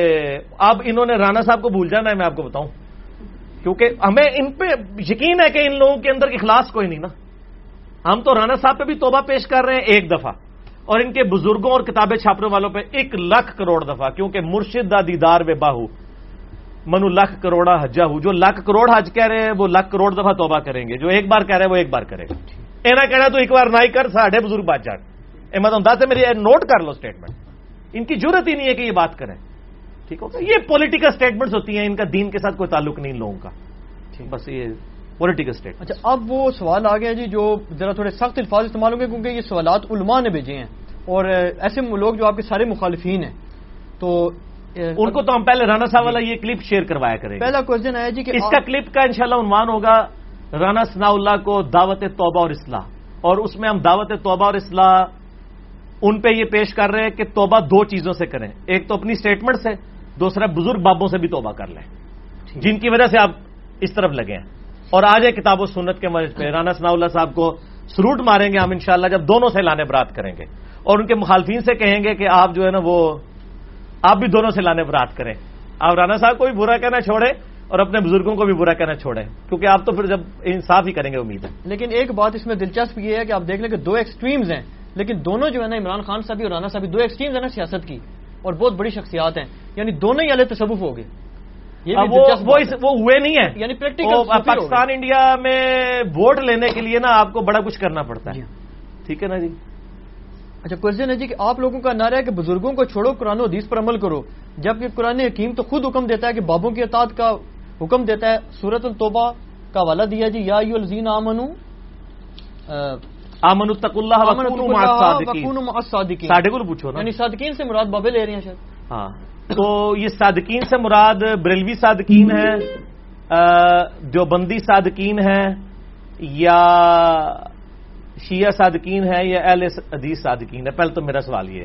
اب انہوں نے رانا صاحب کو بھول جانا ہے. میں آپ کو بتاؤں, کیونکہ ہمیں ان پہ یقین ہے کہ ان لوگوں کے اندر اخلاص کوئی نہیں نا. ہم تو رانا صاحب پہ بھی توبہ پیش کر رہے ہیں ایک دفعہ, اور ان کے بزرگوں اور کتابیں چھاپنے والوں پہ ایک لاکھ کروڑ دفعہ, کیونکہ مرشد دا دیدار بے باہو منو لاکھ کروڑا حجا ہو. جو لاکھ کروڑ حج کہہ رہے ہیں وہ لاکھ کروڑ دفعہ توبہ کریں گے, جو ایک بار کہہ رہے ہیں وہ ایک بار کرے گا. اینا کہنا تو ایک بار نہ ہی کر, ساڑھے بزرگ بات جان اے مطلب سے میری نوٹ کر لو سٹیٹمنٹ. ان کی ضرورت ہی نہیں ہے کہ یہ بات کریں, ٹھیک ہوگا. یہ پولیٹیکل سٹیٹمنٹس ہوتی ہیں, ان کا دین کے ساتھ کوئی تعلق نہیں لوگوں کا, بس یہ پولیٹیکل سٹیٹمنٹ. اچھا اب وہ سوال آ گیا جی جو ذرا تھوڑے سخت الفاظ استعمال ہوں گے, کیونکہ یہ سوالات علماء نے بھیجے ہیں اور ایسے لوگ جو آپ کے سارے مخالفین ہیں, تو ان کو تو ہم پہلے رانا صاحب والا یہ کلپ شیئر کروایا کریں گے. پہلا کوشچن ہے جی کہ اس کا کلپ کا انشاءاللہ عنوان ہوگا رانا ثناء اللہ کو دعوت توبہ اور اصلاح, اور اس میں ہم دعوت توبہ اور اصلاح ان پہ یہ پیش کر رہے ہیں کہ توبہ دو چیزوں سے کریں, ایک تو اپنی سٹیٹمنٹ سے, دوسرا بزرگ بابوں سے بھی توبہ کر لیں جن کی وجہ سے آپ اس طرف لگے ہیں. اور آج ہے کتاب و سنت کے مرض پہ رانا ثناء اللہ صاحب کو سلوٹ ماریں گے ہم انشاءاللہ جب دونوں سے لانے برات کریں گے, اور ان کے مخالفین سے کہیں گے کہ آپ جو ہے نا وہ آپ بھی دونوں سے لانے برات کریں. آپ رانا صاحب کو بھی برا کہنا چھوڑیں اور اپنے بزرگوں کو بھی برا کہنا چھوڑیں, کیونکہ آپ تو پھر جب انصاف ہی کریں گے امید ہے. لیکن ایک بات اس میں دلچسپ یہ ہے کہ آپ دیکھ لیں کہ دو ایکسٹریمز ہیں, لیکن دونوں جو ہے نا عمران خان صاحب اور رانا صاحب دو ایکسٹریمز ہیں نا سیاست کی, اور بہت بڑی شخصیات ہیں, یعنی دونوں ہی اہل تصوف ہو گئے. یہ بھی وہ, وہ ہوئے نہیں ہیں, یعنی پریکٹیکل پاکستان انڈیا میں ووٹ لینے کے لیے نا آپ کو بڑا کچھ کرنا پڑتا ہے, ٹھیک ہے نا جی. اچھا کوشچن ہے جی کہ آپ لوگوں کا نعرہ ہے کہ بزرگوں کو چھوڑو, قرآن و حدیث پر عمل کرو, جبکہ قرآن حکیم تو خود حکم دیتا ہے کہ بابوں کی اطاعت کا حکم دیتا ہے. سورۃ التوبہ کا حوالہ دیا جی, یا ایھا الذین آمنوا آمنوا اتقوا اللہ وکونوا مع الصادقین. ساڈے کو پوچھو نا, یعنی صادقین سے مراد بابے لے رہے ہیں شاید. ہاں تو یہ صادقین سے مراد بریلوی صادقین ہے, دیوبندی صادقین ہے, یا شیعہ صادقین ہے, یا اہل حدیث صادقین ہے؟ پہلے تو میرا سوال یہ ہے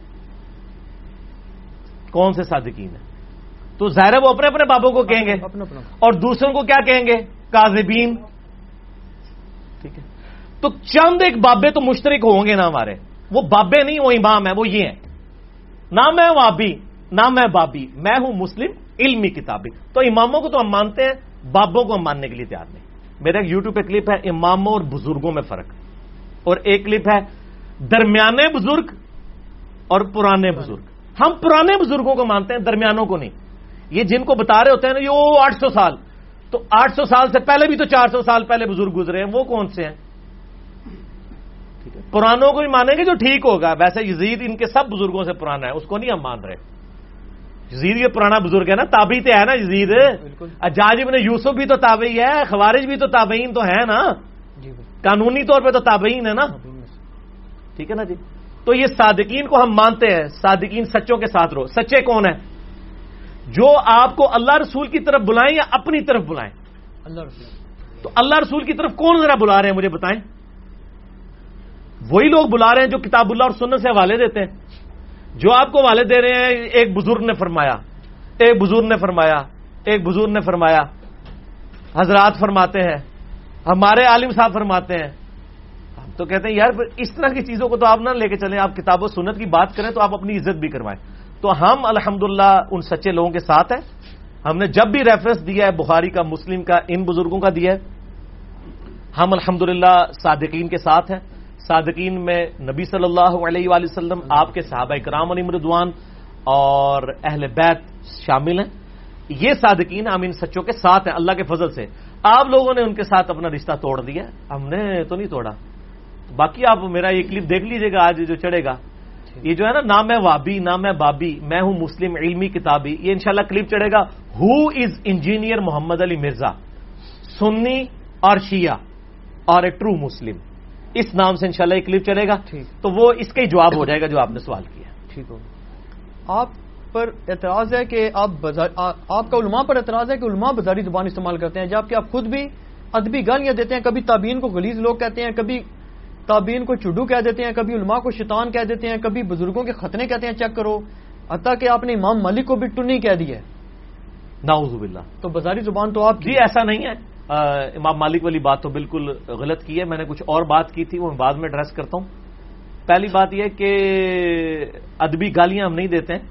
کون سے صادقین ہے؟ تو ظاہر ہے وہ اپنے اپنے بابوں کو کہیں گے, اور دوسروں کو کیا کہیں گے؟ کاذبین. ٹھیک ہے, تو چند ایک بابے تو مشترک ہوں گے نا ہمارے, وہ بابے نہیں وہ امام ہے, وہ یہ ہیں. نہ میں وابی نہ میں بابی, میں ہوں مسلم علمی کتابی. تو اماموں کو تو ہم مانتے ہیں, بابوں کو ہم ماننے کے لیے تیار نہیں. میرا ایک یوٹیوب پہ کلپ ہے اماموں اور بزرگوں میں فرق, اور ایک کلپ ہے درمیانے بزرگ اور پرانے بزرگ. ہم پرانے بزرگوں کو مانتے ہیں, درمیانوں کو نہیں. یہ جن کو بتا رہے ہوتے ہیں نا یہ آٹھ سو سال, تو آٹھ سو سال سے پہلے بھی تو چار سو سال پہلے بزرگ گزرے ہیں, وہ کون سے ہیں؟ ٹھیک ہے, پرانوں کو بھی مانیں گے جو ٹھیک ہوگا. ویسے یزید ان کے سب بزرگوں سے پرانا ہے, اس کو نہیں ہم مان رہے. یزید یہ پرانا بزرگ ہے نا, تابعی تو ہے نا یزید. حجاج ابن یوسف بھی تو تابعی ہے, خوارج بھی تو تابعین تو ہے نا, قانونی طور پہ تو تابعین ہے نا. ٹھیک ہے نا جی. تو یہ صادقین کو ہم مانتے ہیں. صادقین سچوں کے ساتھ رہو. سچے کون ہیں؟ جو آپ کو اللہ رسول کی طرف بلائیں یا اپنی طرف بلائیں. اللہ رسول. تو اللہ رسول کی طرف کون ذرا بلا رہے ہیں مجھے بتائیں. وہی لوگ بلا رہے ہیں جو کتاب اللہ اور سنت سے حوالے دیتے ہیں. جو آپ کو حوالے دے رہے ہیں, ایک بزرگ نے فرمایا, ایک بزرگ نے فرمایا, ایک بزرگ نے فرمایا, حضرات فرماتے ہیں, ہمارے عالم صاحب فرماتے ہیں. ہم تو کہتے ہیں یار اس طرح کی چیزوں کو تو آپ نہ لے کے چلیں, آپ کتاب و سنت کی بات کریں تو آپ اپنی عزت بھی کروائیں. تو ہم الحمدللہ ان سچے لوگوں کے ساتھ ہیں. ہم نے جب بھی ریفرنس دیا ہے بخاری کا, مسلم کا, ان بزرگوں کا دیا ہے, ہم الحمدللہ صادقین کے ساتھ ہیں. صادقین میں نبی صلی اللہ علیہ وآلہ وسلم, آپ کے صحابہ کرام علیہم رضوان اور اہل بیت شامل ہیں. یہ صادقین ہم ان سچوں کے ساتھ ہیں اللہ کے فضل سے. آپ لوگوں نے ان کے ساتھ اپنا رشتہ توڑ دیا, ہم نے تو نہیں توڑا. باقی آپ میرا یہ کلپ دیکھ لیجئے گا آج جو چڑھے گا, یہ جو ہے نا, نہ میں وابی نہ میں بابی, میں ہوں مسلم علمی کتابی. یہ انشاءاللہ کلپ چڑھے گا. ہو از انجینئر محمد علی مرزا, سنی اور شیعہ اور اے ٹرو مسلم, اس نام سے انشاءاللہ یہ کلپ چلے گا. تو وہ اس کا ہی جواب ہو جائے گا جو آپ نے سوال کیا. ٹھیک ہو. آپ پر اعتراض ہے کہ آپ بزار... آپ کا علماء پر اعتراض ہے کہ علماء بازاری زبان استعمال کرتے ہیں, جبکہ آپ خود بھی ادبی گالیاں دیتے ہیں. کبھی تابعین کو غلیظ لوگ کہتے ہیں, کبھی تابعین کو چڈو کہہ دیتے ہیں, کبھی علماء کو شیطان کہہ دیتے ہیں, کبھی بزرگوں کے ختنے کہتے ہیں چیک کرو, حتیٰ کہ آپ نے امام مالک کو بھی ٹنی کہہ دی ہے. نعوذ باللہ. تو بازاری زبان تو آپ جی ایسا نہیں ہے. امام مالک والی بات تو بالکل غلط کی ہے. میں نے کچھ اور بات کی تھی, وہ میں بعد میں ایڈریس کرتا ہوں. پہلی بات یہ کہ ادبی گالیاں ہم نہیں دیتے ہیں.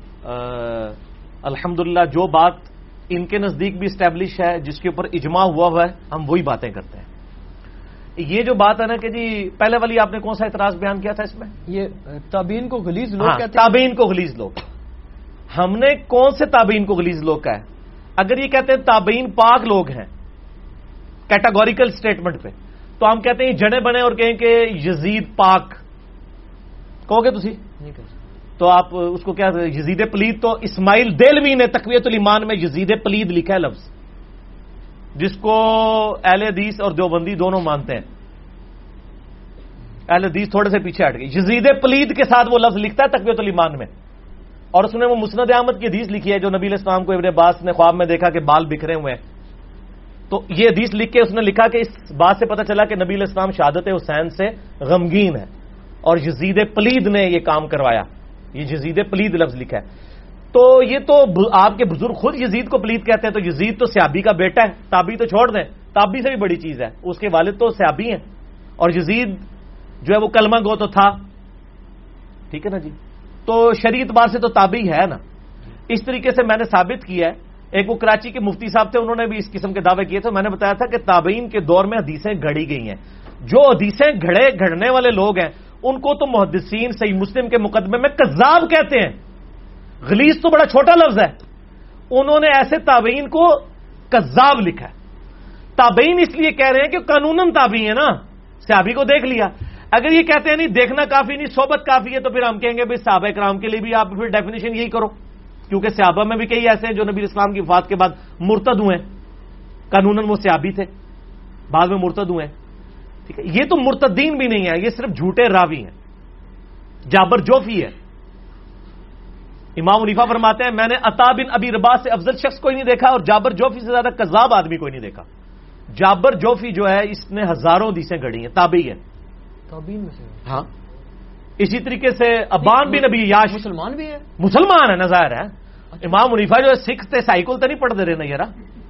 الحمدللہ جو بات ان کے نزدیک بھی اسٹیبلش ہے, جس کے اوپر اجماع ہوا ہوا ہے, ہم وہی باتیں کرتے ہیں. یہ جو بات ہے نا کہ جی پہلے والی آپ نے کون سا اعتراض بیان کیا تھا اس میں, یہ تابعین کو غلیظ لوگ کہتے ہیں. تابعین کو غلیظ لوگ, ہم نے کون سے تابعین کو غلیظ لوگ کہا ہے؟ اگر یہ کہتے ہیں تابعین پاک لوگ ہیں کیٹاگوریکل سٹیٹمنٹ پہ, تو ہم کہتے ہیں جنے بنے اور کہیں کہ یزید پاک کہو گے تسی, تو آپ اس کو کیا یزید پلید, تو اسماعیل دہلوی نے تقویت الایمان میں یزید پلید لکھا ہے لفظ, جس کو اہل حدیث اور دیوبندی دونوں مانتے ہیں. اہل حدیث تھوڑے سے پیچھے ہٹ گئے. یزید پلید کے ساتھ وہ لفظ لکھتا ہے تقویت الایمان میں, اور اس نے وہ مسند احمد کی حدیث لکھی ہے جو نبی علیہ السلام کو ابن عباس نے خواب میں دیکھا کہ بال بکھرے ہوئے ہیں. تو یہ حدیث لکھ کے اس نے لکھا کہ اس بات سے پتہ چلا کہ نبی علیہ السلام شہادت حسین سے غمگین ہے, اور یزید پلید نے یہ کام کروایا. یہ یزید پلید لفظ لکھا ہے. تو یہ تو آپ کے بزرگ خود یزید کو پلید کہتے ہیں, تو یزید تو صحابی کا بیٹا ہے, تابعی تو چھوڑ دیں, تابعی سے بھی بڑی چیز ہے, اس کے والد تو صحابی ہیں, اور یزید جو ہے وہ کلمہ گو تو تھا. ٹھیک ہے نا جی. تو شریعت بار سے تو تابعی ہے نا. اس طریقے سے میں نے ثابت کیا ہے. ایک وہ کراچی کے مفتی صاحب تھے, انہوں نے بھی اس قسم کے دعوے کیے تھے. میں نے بتایا تھا کہ تابعین کے دور میں حدیثیں گھڑی گئی ہیں. جو حدیثیں گھڑے گھڑنے والے لوگ ہیں ان کو تو محدثین صحیح مسلم کے مقدمے میں کذاب کہتے ہیں. غلیظ تو بڑا چھوٹا لفظ ہے. انہوں نے ایسے تابعین کو کذاب لکھا ہے. تابعین اس لیے کہہ رہے ہیں کہ قانوناً تابعی ہے نا, صحابی کو دیکھ لیا. اگر یہ کہتے ہیں نہیں دیکھنا کافی نہیں صحبت کافی ہے, تو پھر ہم کہیں گے بھائی صحابہ کرام کے لیے بھی آپ پھر ڈیفینیشن یہی کرو, کیونکہ صحابہ میں بھی کئی ایسے ہیں جو نبی اسلام کی وفات کے بعد مرتد ہوئے ہیں. قانوناً وہ صحابی تھے, بعد میں مرتد ہوئے ہیں. ٹھیک ہے, یہ تو مرتدین بھی نہیں ہے, یہ صرف جھوٹے راوی ہیں. جابر جوفی ہے. امام حنیفہ فرماتے ہیں میں نے عطا بن ابی رباح سے افضل شخص کوئی نہیں دیکھا, اور جابر جوفی سے زیادہ کذاب آدمی کوئی نہیں دیکھا. جابر جوفی جو ہے اس نے ہزاروں حدیثیں گھڑی ہیں, تابعی ہے. تابعین میں سے ہاں. اسی طریقے سے ابان بن ابی یاش مسلمان بھی ہے, مسلمان ہے, نظاہر ہے. امام حنیفہ جو ہے سکھ تھے, سائیکل تو نہیں پڑھتے رہے نا یار,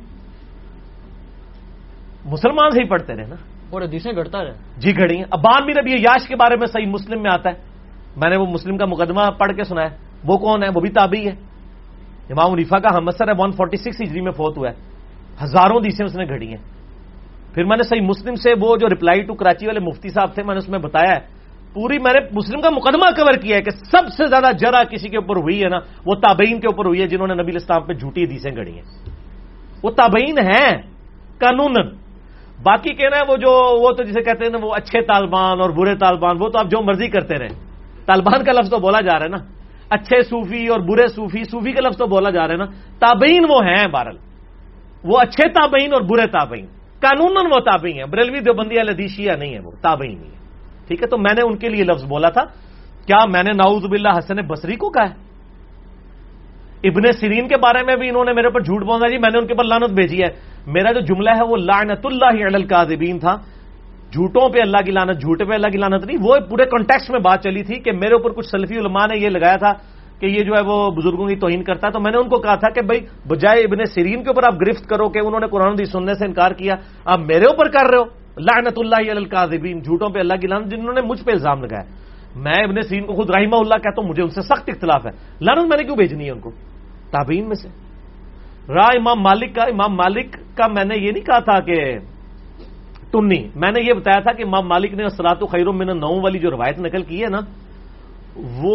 مسلمان سے ہی پڑھتے رہے نا, اور حدیثیں گھڑتا رہے. جی گھڑی ہیں. ابان بن ابی یاش کے بارے میں صحیح مسلم میں آتا ہے, میں نے وہ مسلم کا مقدمہ پڑھ کے سنا ہے. وہ کون ہے؟ وہ بھی تابعی ہے. امام حنیفہ کا ہمسر ہے, ون فورٹی سکس ہجری میں فوت ہوا ہے. ہزاروں حدیثیں اس نے گھڑی ہیں. پھر میں نے صحیح مسلم سے وہ جو ریپلائی ٹو کراچی والے مفتی صاحب تھے, میں نے اس میں بتایا ہے پوری, میں نے مسلم کا مقدمہ کور کیا ہے کہ سب سے زیادہ جرح کسی کے اوپر ہوئی ہے نا, وہ تابعین کے اوپر ہوئی ہے جنہوں نے نبی اسلام پہ جھوٹی حدیثیں گھڑی ہیں. وہ تابعین ہیں قانوناً. باقی کہنا ہے وہ جو وہ تو جسے کہتے ہیں نا وہ اچھے طالبان اور برے طالبان، وہ تو آپ جو مرضی کرتے رہیں، طالبان کا لفظ تو بولا جا رہا ہے نا، اچھے صوفی اور برے صوفی، صوفی کا لفظ تو بولا جا رہا ہے نا، تابعین وہ ہیں بہرحال، وہ اچھے تابعین اور برے تابعین، قانوناً وہ تابعین ہیں، بریلوی دیوبندی اہل حدیث شیعہ نہیں ہے، وہ تابعین نہیں ہے، ٹھیک ہے؟ تو میں نے ان کے لیے لفظ بولا تھا، کیا میں نے نعوذ باللہ حسن بصری کو کہا ہے؟ ابن سیرین کے بارے میں بھی انہوں نے میرے پر جھوٹ بولا جی، میں نے ان کے پر لعنت بھیجی ہے، میرا جو جملہ ہے وہ لعنت اللہ علی الکاذبین تھا، جھوٹوں پہ اللہ کی لعنت، جھوٹ پہ اللہ کی لعنت نہیں، وہ پورے کانٹیکسٹ میں بات چلی تھی کہ میرے اوپر کچھ سلفی علماء نے یہ لگایا تھا کہ یہ جو ہے وہ بزرگوں کی توہین کرتا ہے، تو میں نے ان کو کہا تھا کہ بھائی بجائے ابن سیرین کے اوپر آپ گرفت کرو کہ انہوں نے قرآن حدیث سننے سے انکار کیا، آپ میرے اوپر کر رہے ہو لعنت اللہ علی الکاذبین، جھوٹوں پہ اللہ کی لعنت، جنہوں نے مجھ پہ الزام لگایا۔ میں ابن سیرین کو خود رحمہ اللہ کہتا ہوں، مجھے ان سے سخت اختلاف ہے، لعنت میں نے کیوں بھیجنی ہے ان کو؟ تابعین میں سے راہ امام مالک کا، امام مالک کا میں نے یہ نہیں کہا تھا کہ ٹنی، میں نے یہ بتایا تھا کہ امام مالک نے الصلاۃ خیر من النوم والی جو روایت نقل کی ہے نا، وہ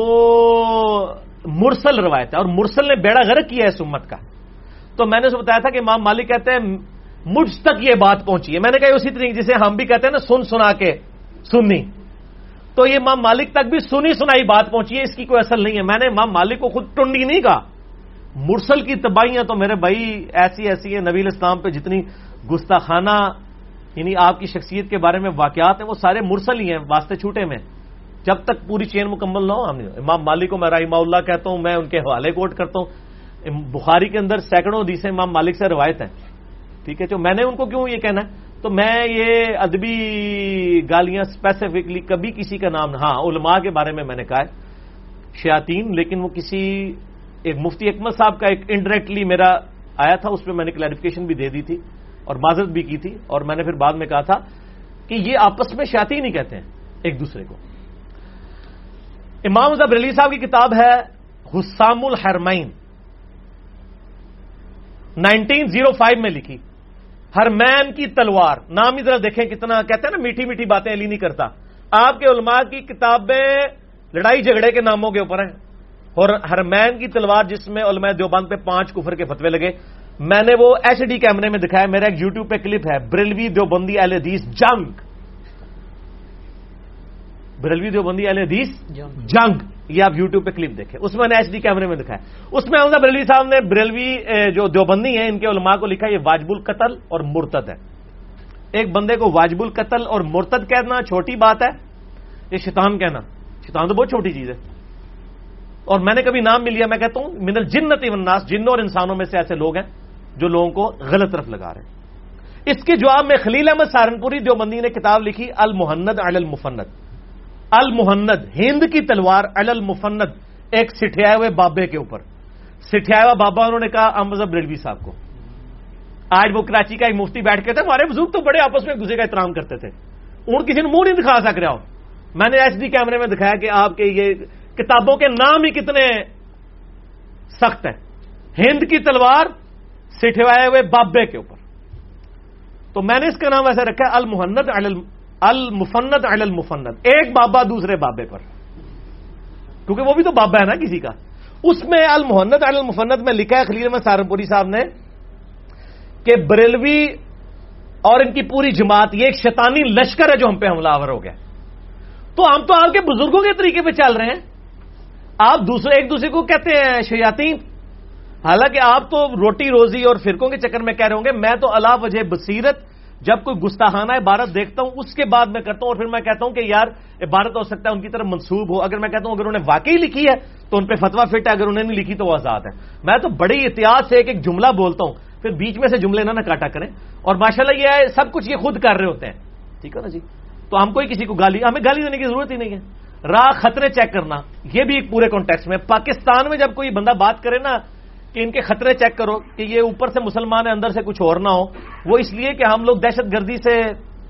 مرسل روایت ہے، اور مرسل نے بیڑا غرق کیا ہے اس امت کا۔ تو میں نے اسے بتایا تھا کہ امام مالک کہتے ہیں مجھ تک یہ بات پہنچی ہے، میں نے کہا اسی طریقے جسے ہم بھی کہتے ہیں نا سن سنا کے سنی، تو یہ امام مالک تک بھی سنی سنائی بات پہنچی ہے، اس کی کوئی اصل نہیں ہے۔ میں نے امام مالک کو خود ٹنڈی نہیں کہا، مرسل کی تباہیاں تو میرے بھائی ایسی ایسی ہیں، نبی اسلام پہ جتنی گستاخانہ یعنی آپ کی شخصیت کے بارے میں واقعات ہیں وہ سارے مرسل ہی ہیں، واسطے چھوٹے میں، جب تک پوری چین مکمل نہ ہو ہم نہیں۔ امام مالک کو میں رحمہ اللہ کہتا ہوں، میں ان کے حوالے کوٹ کرتا ہوں، بخاری کے اندر سینکڑوں حدیثیں امام مالک سے روایت ہیں، ٹھیک ہے؟ جو میں نے ان کو کیوں یہ کہنا ہے؟ تو میں یہ ادبی گالیاں اسپیسیفکلی کبھی کسی کا نام، ہاں علماء کے بارے میں میں نے کہا ہے شیاطین، لیکن وہ کسی ایک مفتی اکمل صاحب کا ایک انڈائریکٹلی میرا آیا تھا، اس پہ میں نے کلیریفیکیشن بھی دے دی تھی اور معذرت بھی کی تھی، اور میں نے پھر بعد میں کہا تھا کہ یہ آپس میں شیاطین ہی کہتے ہیں ایک دوسرے کو۔ امام رضا بریلوی صاحب کی کتاب ہے حسام الحرمین، نائنٹین زیرو فائیو میں لکھی، حرمین کی تلوار، نام ہی ذرا دیکھیں کتنا، کہتے ہیں نا میٹھی میٹھی باتیں علی نہیں کرتا۔ آپ کے علماء کی کتابیں لڑائی جھگڑے کے ناموں کے اوپر ہیں، اور حرمین کی تلوار جس میں علماء دیوبند پہ پانچ کفر کے فتوے لگے، میں نے وہ ایچ ڈی کیمرے میں دکھایا، میرا ایک یوٹیوب پہ کلپ ہے، بریلوی دیوبندی اہل حدیث جنگ، بریلوی دیوبندی اہل حدیث جنگ، یہ آپ یوٹیوب پہ کلپ دیکھیں، اس میں میں نے ایچ ڈی کیمرے میں دکھایا۔ اس میں حمزہ بریلوی صاحب نے بریلوی جو دیوبندی ہیں ان کے علماء کو لکھا یہ واجب القتل اور مرتد ہے۔ ایک بندے کو واجب القتل اور مرتد کہنا چھوٹی بات ہے، یہ شیطان کہنا، شیطان تو بہت چھوٹی چیز ہے، اور میں نے کبھی نام بھی لیا، میں کہتا ہوں من الجنۃ والناس، جنوں اور انسانوں میں سے ایسے لوگ ہیں جو لوگوں کو غلط طرف لگا رہے ہیں۔ اس کے جواب میں خلیل احمد سہارنپوری دیوبندی نے کتاب لکھی المہند علی المفند، المہند ہند کی تلوار علی المفند، ایک سٹھیائے ہوئے بابے کے اوپر، سٹھیایا ہوا بابا انہوں نے کہا احمد بریلوی صاحب کو۔ آج وہ کراچی کا ایک مفتی بیٹھ کے تھے، ہمارے بزرگ تو بڑے آپس میں ایک دوسرے کا احترام کرتے تھے، ان کسی نے منہ نہیں دکھا سک رہا ہو، میں نے ایچ ڈی کیمرے میں دکھایا کہ آپ کے یہ کتابوں کے نام ہی کتنے سخت ہیں، ہند کی تلوار سٹھوائے ہوئے بابے کے اوپر، تو میں نے اس کا نام ویسے رکھا ہے المہند علی المفند علی المفند، ایک بابا دوسرے بابے پر، کیونکہ وہ بھی تو بابا ہے نا کسی کا۔ اس میں المہند علی المفند میں لکھا ہے خلیل احمد سہارنپوری صاحب نے کہ بریلوی اور ان کی پوری جماعت یہ ایک شیطانی لشکر ہے جو ہم پہ حملہ آور ہو گیا، تو ہم تو آپ کے بزرگوں کے طریقے پہ چل رہے ہیں، آپ دوسرے ایک دوسرے کو کہتے ہیں شیاطین، حالانکہ آپ تو روٹی روزی اور فرقوں کے چکر میں کہہ رہے ہوں گے، میں تو علا وجہ بصیرت جب کوئی گستاخانہ عبارت دیکھتا ہوں اس کے بعد میں کرتا ہوں، اور پھر میں کہتا ہوں کہ یار عبارت ہو سکتا ہے ان کی طرف منسوب ہو، اگر میں کہتا ہوں اگر انہوں نے واقعی لکھی ہے تو ان پہ فتویٰ فٹ ہے، اگر انہوں نے نہیں لکھی تو وہ آزاد ہے۔ میں تو بڑی احتیاط سے ایک ایک جملہ بولتا ہوں، پھر بیچ میں سے جملے نہ نہ کاٹا کریں، اور ماشاءاللہ یہ ہے سب کچھ یہ خود کر رہے ہوتے ہیں، ٹھیک ہے نا جی۔ تو ہم کوئی کسی کو گالی، ہمیں گالی دینے کی ضرورت ہی نہیں ہے۔ راہ خطرے چیک کرنا، یہ بھی ایک پورے کانٹیکسٹ میں، پاکستان میں جب کوئی بندہ بات کرے نا کہ ان کے خطرے چیک کرو کہ یہ اوپر سے مسلمان ہے اندر سے کچھ اور نہ ہو، وہ اس لیے کہ ہم لوگ دہشت گردی سے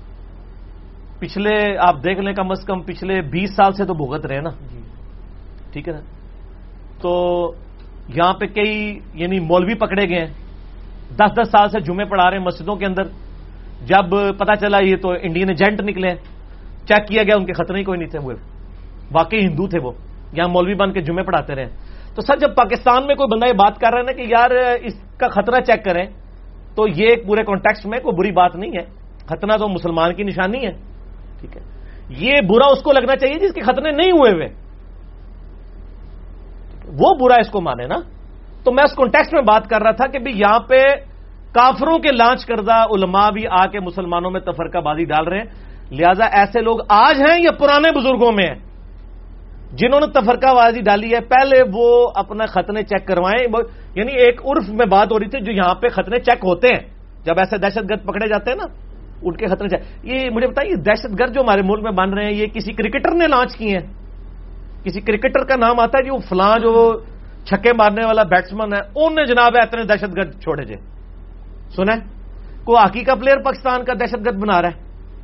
پچھلے آپ دیکھ لیں کم از کم پچھلے بیس سال سے تو بھگت رہے نا، ٹھیک ہے نا۔ تو یہاں پہ کئی یعنی مولوی پکڑے گئے ہیں، دس دس سال سے جمعے پڑھا رہے ہیں مسجدوں کے اندر، جب پتا چلا یہ تو انڈین ایجنٹ نکلے، چیک کیا گیا ان کے خطرے ہی کوئی نہیں تھے، وہ واقعی ہندو تھے، وہ یہاں مولوی بن کے جمعے پڑھاتے رہے۔ تو سر جب پاکستان میں کوئی بندہ یہ بات کر رہا ہے نا کہ یار اس کا خطرہ چیک کریں، تو یہ ایک پورے کانٹیکسٹ میں کوئی بری بات نہیں ہے، ختنہ تو مسلمان کی نشانی ہے، ٹھیک ہے، یہ برا اس کو لگنا چاہیے جس کے ختنے نہیں ہوئے ہوئے، وہ برا اس کو مانے نا. تو میں اس کانٹیکسٹ میں بات کر رہا تھا کہ بھی یہاں پہ کافروں کے لانچ کردہ علماء بھی آ کے مسلمانوں میں تفرقہ بازی ڈال رہے ہیں. لہذا ایسے لوگ آج ہیں یا پرانے بزرگوں میں ہیں جنہوں نے تفرقہ بازی ڈالی ہے، پہلے وہ اپنا ختنے چیک کروائیں. یعنی ایک عرف میں بات ہو رہی تھی جو یہاں پہ ختنے چیک ہوتے ہیں جب ایسے دہشت گرد پکڑے جاتے ہیں نا، ان کے ختنے چیک. یہ مجھے بتائیے دہشت گرد جو ہمارے ملک میں بن رہے ہیں یہ کسی کرکٹر نے لانچ کیے ہیں؟ کسی کرکٹر کا نام آتا ہے جو فلاں جو چھکے مارنے والا بیٹسمین ہے ان نے جناب ہے اتنے دہشت گرد چھوڑے جے؟ سنا ہے کوئی ہاکی کا پلیئر پاکستان کا دہشت گرد بنا رہا ہے؟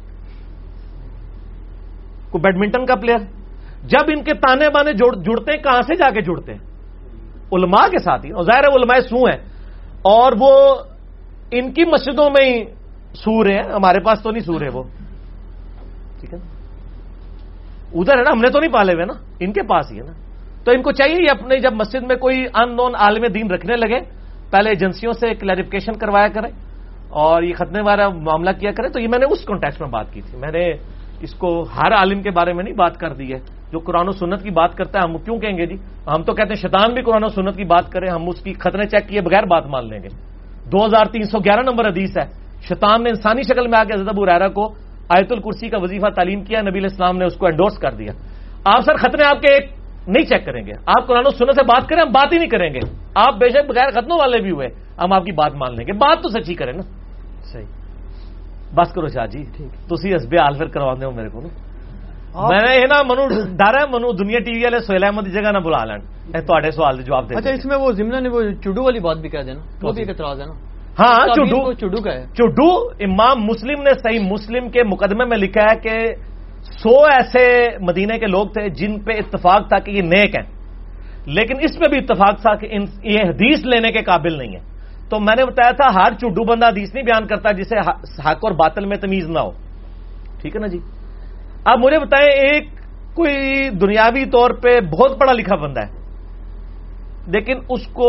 کوئی بیڈمنٹن کا پلیئر؟ جب ان کے تانے بانے جڑتے ہیں کہاں سے جا کے جڑتے ہیں؟ علماء کے ساتھ ہی. اور ظاہر ہے علماء سو ہیں اور وہ ان کی مسجدوں میں ہی سور ہیں، ہمارے پاس تو نہیں سور ہے وہ، ٹھیک ہے نا، ادھر ہے نا، ہم نے تو نہیں پالے ہوئے نا، ان کے پاس ہی ہے نا. تو ان کو چاہیے اپنے جب مسجد میں کوئی ان نون عالم دین رکھنے لگے پہلے ایجنسیوں سے کلیریفیکیشن کروایا کرے اور یہ ختنے والا معاملہ کیا کرے. تو یہ میں نے اس کانٹیکسٹ میں بات کی تھی. میں نے اس کو ہر عالم کے بارے میں نہیں بات کر دی ہے جو قرآن و سنت کی بات کرتا ہے. ہم کیوں کہیں گے جی؟ ہم تو کہتے ہیں شیطان بھی قرآن و سنت کی بات کرے، ہم اس کی ختنے چیک کیے بغیر بات مان لیں گے. دو ہزار تین سو گیارہ نمبر حدیث ہے، شیطان نے انسانی شکل میں آ کے حضرت ابو ہریرہ کو آیت الکرسی کا وظیفہ تعلیم کیا، نبی علیہ السلام نے اس کو انڈورس کر دیا. آپ سر ختنے آپ کے ایک نہیں چیک کریں گے، آپ قرآن و سنت سے بات کریں ہم بات ہی نہیں کریں گے. آپ بے شک بغیر ختنوں والے بھی ہوئے ہم آپ کی بات مان لیں گے. بات تو سچی کریں نا. صحیح، بس کرو شاہ جی، تسی حسب حال پھر کروا دو میرے کو نا. میں نے یہ نا منو ڈر ہے منو دنیا ٹی وی والے سہیل احمد کی جگہ نہ بلا لین تے سوال کے جواب دے. اچھا اس میں وہ ضمن نے وہ چڈو والی بات بھی کہہ دینا، وہ بھی ایک اعتراض ہے نا. ہاں چڈو چڈو کا ہے. چڈو امام مسلم نے صحیح مسلم کے مقدمے میں لکھا ہے کہ سو ایسے مدینے کے لوگ تھے جن پہ اتفاق تھا کہ یہ نیک ہیں، لیکن اس پہ بھی اتفاق تھا کہ یہ حدیث لینے کے قابل نہیں ہے. تو میں نے بتایا تھا ہر چڈو بندہ حدیث نہیں بیان کرتا جسے حق اور باطل میں تمیز نہ ہو، ٹھیک ہے نا جی. اب مجھے بتائیں ایک کوئی دنیاوی طور پہ بہت پڑھا لکھا بندہ ہے لیکن اس کو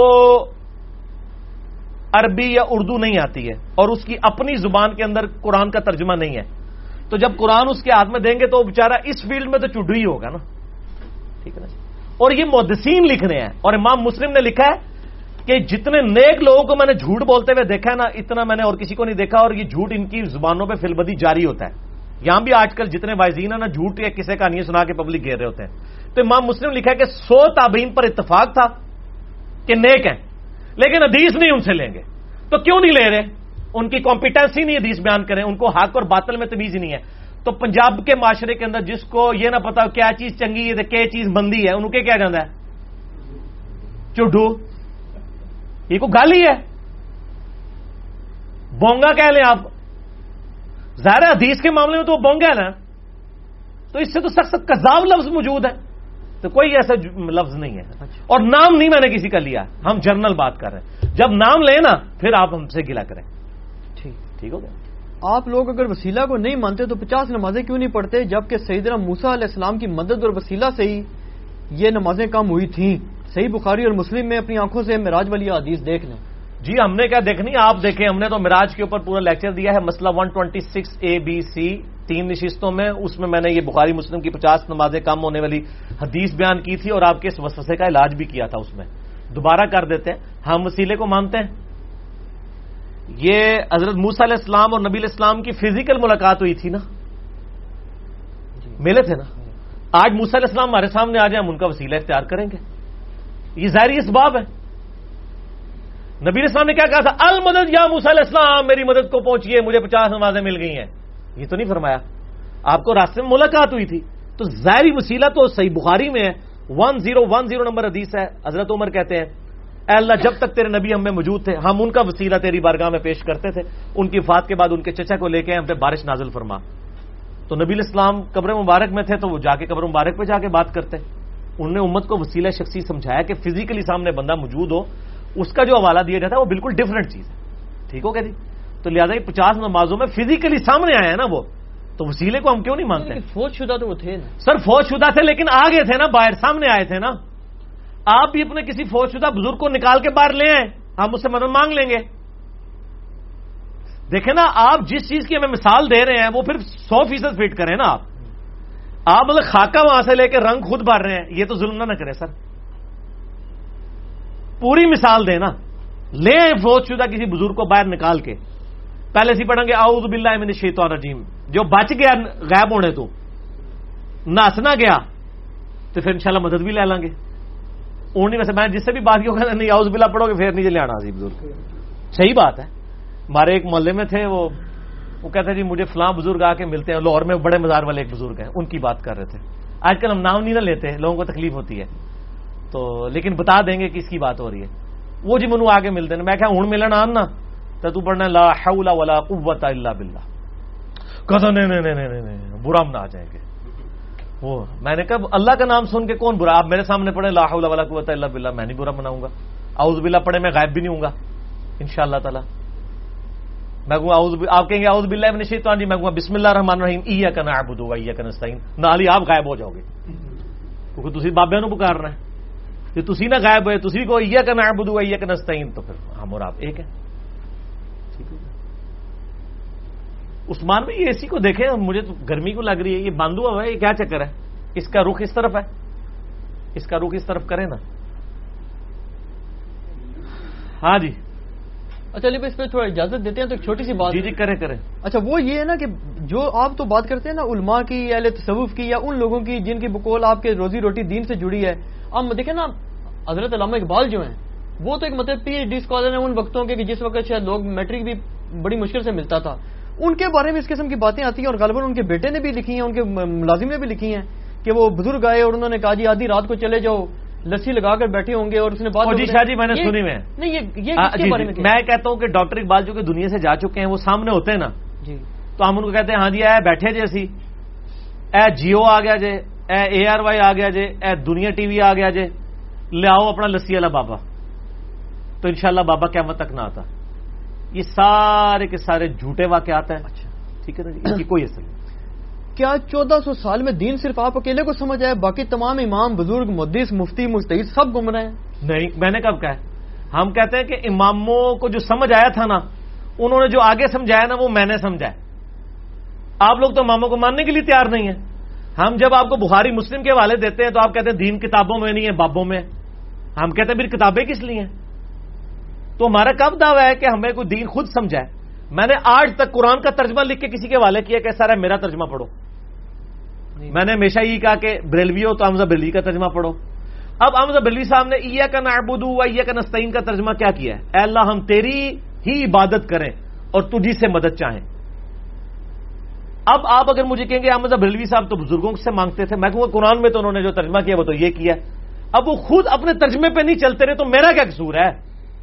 عربی یا اردو نہیں آتی ہے اور اس کی اپنی زبان کے اندر قرآن کا ترجمہ نہیں ہے، تو جب قرآن اس کے ہاتھ میں دیں گے تو بیچارہ اس فیلڈ میں تو چڈو ہی ہوگا نا، ٹھیک ہے نا. اور یہ محدثین لکھ رہے ہیں اور امام مسلم نے لکھا ہے کہ جتنے نیک لوگوں کو میں نے جھوٹ بولتے ہوئے دیکھا ہے نا اتنا میں نے اور کسی کو نہیں دیکھا، اور یہ جھوٹ ان کی زبانوں پہ فلبدی جاری ہوتا ہے. یہاں بھی آج کل جتنے وائزین ہیں نا جھوٹ یا کسی کہانیاں سنا کے پبلک گھیر رہے ہوتے ہیں. تو امام مسلم لکھا ہے کہ سو تابعین پر اتفاق تھا کہ نیک ہیں لیکن حدیث نہیں ان سے لیں گے. تو کیوں نہیں لے رہے؟ ان کی کمپیٹنسی نہیں حدیث بیان کریں، ان کو حق اور باطل میں تمیز ہی نہیں ہے. تو پنجاب کے معاشرے کے اندر جس کو یہ نہ پتا کیا چیز چنگی ہے کیا چیز بندی ہے ان کے کیا جانا ہے چڈو. یہ کو گالی ہے، بونگا کہہ لیں آپ. ظاہر حدیث کے معاملے میں تو وہ بونگا ہے نا، تو اس سے تو سخت سخت کذاب لفظ موجود ہے، تو کوئی ایسا لفظ نہیں ہے. اور نام نہیں میں نے کسی کا لیا، ہم جنرل بات کر رہے ہیں. جب نام لیں نا پھر آپ ہم سے گلا کریں. ٹھیک ٹھیک ہو گیا. آپ لوگ اگر وسیلہ کو نہیں مانتے تو پچاس نمازیں کیوں نہیں پڑھتے جبکہ سیدنا موسیٰ علیہ السلام کی مدد اور وسیلہ سے ہی یہ نمازیں کم ہوئی تھیں؟ صحیح بخاری اور مسلم میں اپنی آنکھوں سے معراج والی حدیث دیکھ لیں. جی ہم نے کیا دیکھنی، آپ دیکھیں، ہم نے تو معراج کے اوپر پورا لیکچر دیا ہے، مسئلہ ایک سو چھبیس اے بی سی تین نشستوں میں. اس میں میں نے یہ بخاری مسلم کی پچاس نمازیں کم ہونے والی حدیث بیان کی تھی اور آپ کے اس وسوسے کا علاج بھی کیا تھا. اس میں دوبارہ کر دیتے ہیں. ہم وسیلے کو مانتے ہیں. یہ حضرت موسیٰ علیہ السلام اور نبی علیہ السلام کی فزیکل ملاقات ہوئی تھی نا، ملے تھے نا. آج موسیٰ علیہ السلام ہمارے سامنے آ جائیں ہم ان کا وسیلہ اختیار کریں گے، یہ ظاہری اسباب ہے. نبی علیہ السلام نے کیا کہا تھا؟ المدد یا موسیٰ علیہ السلام، میری مدد کو پہنچیے، مجھے پچاس نمازیں مل گئی ہیں. یہ تو نہیں فرمایا، آپ کو راستے میں ملاقات ہوئی تھی. تو ظاہری وسیلہ تو صحیح بخاری میں ہے، one zero one zero number حدیث ہے. حضرت عمر کہتے ہیں اے اللہ جب تک تیرے نبی ہم میں موجود تھے ہم ان کا وسیلہ تیری بارگاہ میں پیش کرتے تھے، ان کی وفات کے بعد ان کے چچا کو لے کے ہم پہ بارش نازل فرما. تو نبی علیہ السلام قبر مبارک میں تھے تو وہ جا کے قبر مبارک پہ جا کے بات کرتے. انہوں نے امت کو وسیلہ شخصی سمجھایا کہ فزیکلی سامنے بندہ موجود ہو، اس کا جو حوالہ دیا جاتا ہے وہ بالکل ڈفرنٹ چیز ہے. ٹھیک ہو گیا جی. تو لہٰذا یہ پچاس نمازوں میں فزیکلی سامنے آئے ہیں نا وہ، تو وسیلے کو ہم کیوں نہیں مانتے؟ فوج شدہ تو وہ تھے نا سر، فوج شدہ تھے لیکن آگے تھے نا، باہر سامنے آئے تھے نا. آپ بھی اپنے کسی فوج شدہ بزرگ کو نکال کے باہر لے آئیں، ہم اس سے مدد مانگ لیں گے. دیکھیں نا آپ جس چیز کی ہمیں مثال دے رہے ہیں وہ پھر سو فیصد فٹ کریں نا. آپ آپ مطلب خاکہ وہاں سے لے کے رنگ خود بھر رہے ہیں, یہ تو ظلم نہ نہ کریں سر. پوری مثال دیں نا, لیں فوت شدہ کسی بزرگ کو باہر نکال کے, پہلے سی پڑھیں گے اعوذ باللہ من الشیطان الرجیم, جو بچ گیا غائب ہونے تو نس نہ گیا تو پھر انشاءاللہ مدد بھی لے لیں گے. اور نہیں ویسے میں جس سے بھی بات کی ہوگا نہیں اعوذ باللہ پڑھو گے پھر نہیں لے آنا سی بزرگ. صحیح بات ہے. ہمارے ایک محلے میں تھے, وہ وہ کہتے ہیں جی مجھے فلاں بزرگ آ کے ملتے ہیں, لاہور میں بڑے مزار والے ایک بزرگ ہیں, ان کی بات کر رہے تھے. آج کل ہم نام نہیں نہ لیتے, لوگوں کو تکلیف ہوتی ہے تو, لیکن بتا دیں گے کس کی بات ہو رہی ہے. وہ جی منو آگے ملتے ہیں, میں کہا ہوں ملن آن نا تو تو پڑھنا لا حول ولا قوت الا باللہ. کہتا نہیں نہیں نہیں نہیں برا ہم نہ آ جائیں گے. وہ میں نے کہا اللہ کا نام سن کے کون برا, آپ میرے سامنے پڑھیں لا حول ولا قوت الا باللہ, میں نہیں برا مناؤں گا. اعوذ باللہ پڑھے میں غائب بھی نہیں ہوں گا انشاءاللہ تعالی. میں کہوں اعوذ, آپ کہیں گے اعوذ باللہ من الشیطان الرجیم, میں کہوں بسم اللہ الرحمن الرحیم ایاک نعبد و ایاک نستعین, نال ہی آپ غائب ہو جاؤ گے کیونکہ تسی بابے نو پکارنا ہے. جو تسی نہ غائب ہوئے تسی کو ایاک نعبد و ایاک نستعین, تو پھر ہم اور آپ ایک ہیں. عثمان میں یہ اسی کو دیکھیں, مجھے تو گرمی کو لگ رہی ہے, یہ بند ہوا ہے, یہ کیا چکر ہے, اس کا رخ اس طرف ہے, اس کا رخ اس طرف کریں نا. ہاں جی اچھا علی بھائی اس پہ تھوڑا اجازت دیتے ہیں تو ایک چھوٹی سی بات. جی جی کریں کریں. اچھا وہ یہ ہے نا کہ جو آپ تو بات کرتے ہیں نا علماء کی, اہل تصوف کی, یا ان لوگوں کی جن کی بقول آپ کے روزی روٹی دین سے جڑی ہے. اب دیکھیں نا حضرت علامہ اقبال جو ہیں وہ تو ایک مطلب پی ایچ ڈی اسکالر ہیں ان وقتوں کے کہ جس وقت شاید لوگ میٹرک بھی بڑی مشکل سے ملتا تھا. ان کے بارے میں اس قسم کی باتیں آتی ہیں, اور غالباً ان کے بیٹے نے بھی لکھی ہیں, ان کے ملازم نے بھی لکھی ہیں کہ وہ بزرگ آئے اور انہوں نے کہا جی آدھی رات کو چلے جاؤ, لسی لگا کر بیٹھے ہوں گے, اور اس نے بات. جی شاہ جی میں نے سنی میں نہیں یہ بارے میں میں کہتا ہوں کہ ڈاکٹر اقبال جو کہ دنیا سے جا چکے ہیں وہ سامنے ہوتے ہیں نا جی, تو ہم ان کو کہتے ہیں ہاں جی اے بیٹھے جی اسی, اے جیو آ گیا جے, اے اے آر وائی آ گیا جے, اے دنیا ٹی وی آ گیا جے, لے آؤ اپنا لسی والا بابا, تو انشاءاللہ بابا قیامت تک نہ آتا. یہ سارے کے سارے جھوٹے واقعات ہیں. اچھا ٹھیک ہے نا جی, اس کی کوئی اصل نہیں. کیا چودہ سو سال میں دین صرف آپ اکیلے کو سمجھ آئے, باقی تمام امام بزرگ محدث مفتی مجتہد سب گم رہے ہیں؟ نہیں, میں نے کب کہا ہے, ہم کہتے ہیں کہ اماموں کو جو سمجھ آیا تھا نا, انہوں نے جو آگے سمجھایا نا وہ میں نے سمجھا ہے. آپ لوگ تو اماموں کو ماننے کے لیے تیار نہیں ہیں. ہم جب آپ کو بخاری مسلم کے حوالے دیتے ہیں تو آپ کہتے ہیں دین کتابوں میں نہیں ہے بابوں میں. ہم کہتے ہیں پھر کتابیں کس لیے ہیں؟ تو ہمارا کب دعویٰ ہے کہ ہمیں کوئی دین خود سمجھا ہے؟ میں نے آج تک قرآن کا ترجمہ لکھ کے کسی کے حوالے کیا کہ سارا میرا ترجمہ پڑھو. میں نے ہمیشہ یہ کہا کہ بریلوی ہو تو حمزہ بریلوی کا ترجمہ پڑھو. اب حمزہ بریلوی صاحب نے ایاک نعبد و ایاک نستعین کا ترجمہ کیا کیا ہے؟ اے اللہ ہم تیری ہی عبادت کریں اور تجھی سے مدد چاہیں. اب آپ اگر مجھے کہیں گے حمزہ بریلوی صاحب تو بزرگوں سے مانگتے تھے, میں کہوں گا قرآن میں تو انہوں نے جو ترجمہ کیا وہ تو یہ کیا. اب وہ خود اپنے ترجمے پہ نہیں چلتے رہے تو میرا کیا قصور ہے؟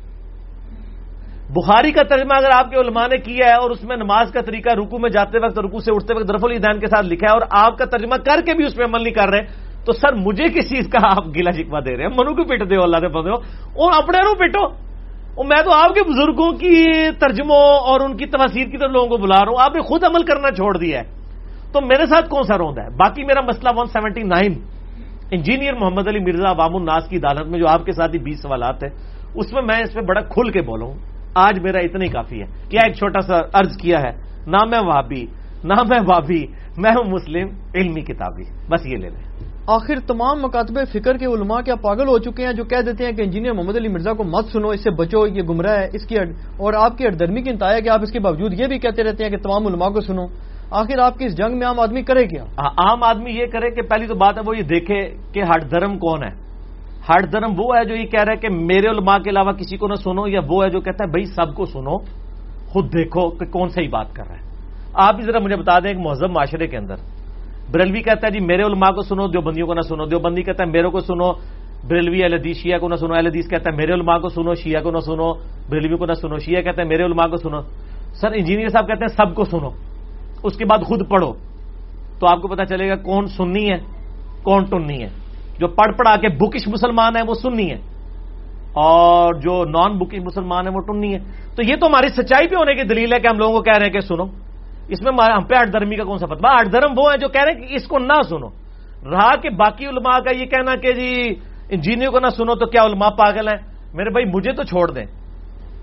بخاری کا ترجمہ اگر آپ کے علماء نے کیا ہے اور اس میں نماز کا طریقہ رکوع میں جاتے وقت رکوع سے اٹھتے وقت رفع الیدین کے ساتھ لکھا ہے, اور آپ کا ترجمہ کر کے بھی اس پہ عمل نہیں کر رہے, تو سر مجھے کس چیز کا آپ گلا شکوہ دے رہے ہیں؟ منو کو پیٹ دو اللہ دے بندے ہو, اور اپنے نو پیٹو. اور میں تو آپ کے بزرگوں کی ترجموں اور ان کی تفاسیر کی طرف لوگوں کو بلا رہا ہوں, آپ نے خود عمل کرنا چھوڑ دیا ہے, تو میرے ساتھ کون سا روندا ہے؟ باقی میرا مسئلہ one seventy nine engineer Muhammad Ali Mirza عوام الناس کی عدالت میں جو آپ کے ساتھ ہی بیس سوالات ہیں, اس میں میں اس پہ بڑا کھل کے بولوں. آج میرا اتنا ہی کافی ہے. کیا ایک چھوٹا سا عرض کیا ہے, نہ میں وہابی نہ میں وابی, میں ہوں مسلم علمی کتابی, بس یہ لے لیں. آخر تمام مکاتب فکر کے علماء کیا پاگل ہو چکے ہیں جو کہہ دیتے ہیں کہ انجینئر محمد علی مرزا کو مت سنو, اس سے بچو, یہ گمراہ ہے, اس کی اور آپ کی اردرمی کی انتہا ہے کہ آپ اس کے باوجود یہ بھی کہتے رہتے ہیں کہ تمام علماء کو سنو. آخر آپ کی اس جنگ میں عام آدمی کرے کیا؟ عام آدمی یہ کرے کہ پہلی تو بات ہے وہ یہ دیکھے کہ ہٹ دھرم کون ہے. ہٹ دھرم وہ ہے جو یہ کہہ رہا ہے کہ میرے علماء کے علاوہ کسی کو نہ سنو, یا وہ ہے جو کہتا ہے بھائی سب کو سنو, خود دیکھو کہ کون صحیح بات کر رہا ہے. آپ بھی ذرا مجھے بتا دیں ایک مہذب معاشرے کے اندر بریلوی کہتا ہے جی میرے علماء کو سنو, دیوبندیوں کو نہ سنو, دیوبندی کہتا ہے میرے کو سنو, بریلوی اہل حدیث شیعہ کو نہ سنو, اہل حدیث کہتا ہے میرے علماء کو سنو, شیعہ کو نہ سنو, بریلوی کو نہ سنو, شیعہ کہتا ہے میرے علماء کو سنو. سر انجینئر صاحب کہتے ہیں سب کو سنو, اس کے بعد خود پڑھو, تو آپ کو پتا چلے گا کون سنی ہے کون ٹنی ہے. جو پڑھ پڑھا کے بکش مسلمان ہے وہ سنی ہے, اور جو نان بکش مسلمان ہے وہ ٹنی ہے. تو یہ تو ہماری سچائی پہ ہونے کی دلیل ہے کہ ہم لوگوں کو کہہ رہے ہیں کہ سنو. اس میں ہم پہ آٹھ دھرمی کا کون سا فتوا؟ آٹھ دھرم وہ ہے جو کہہ رہے ہیں کہ اس کو نہ سنو. رہا کہ باقی علماء کا یہ کہنا کہ جی انجینئر کو نہ سنو تو کیا علماء پاگل ہیں؟ میرے بھائی مجھے تو چھوڑ دیں,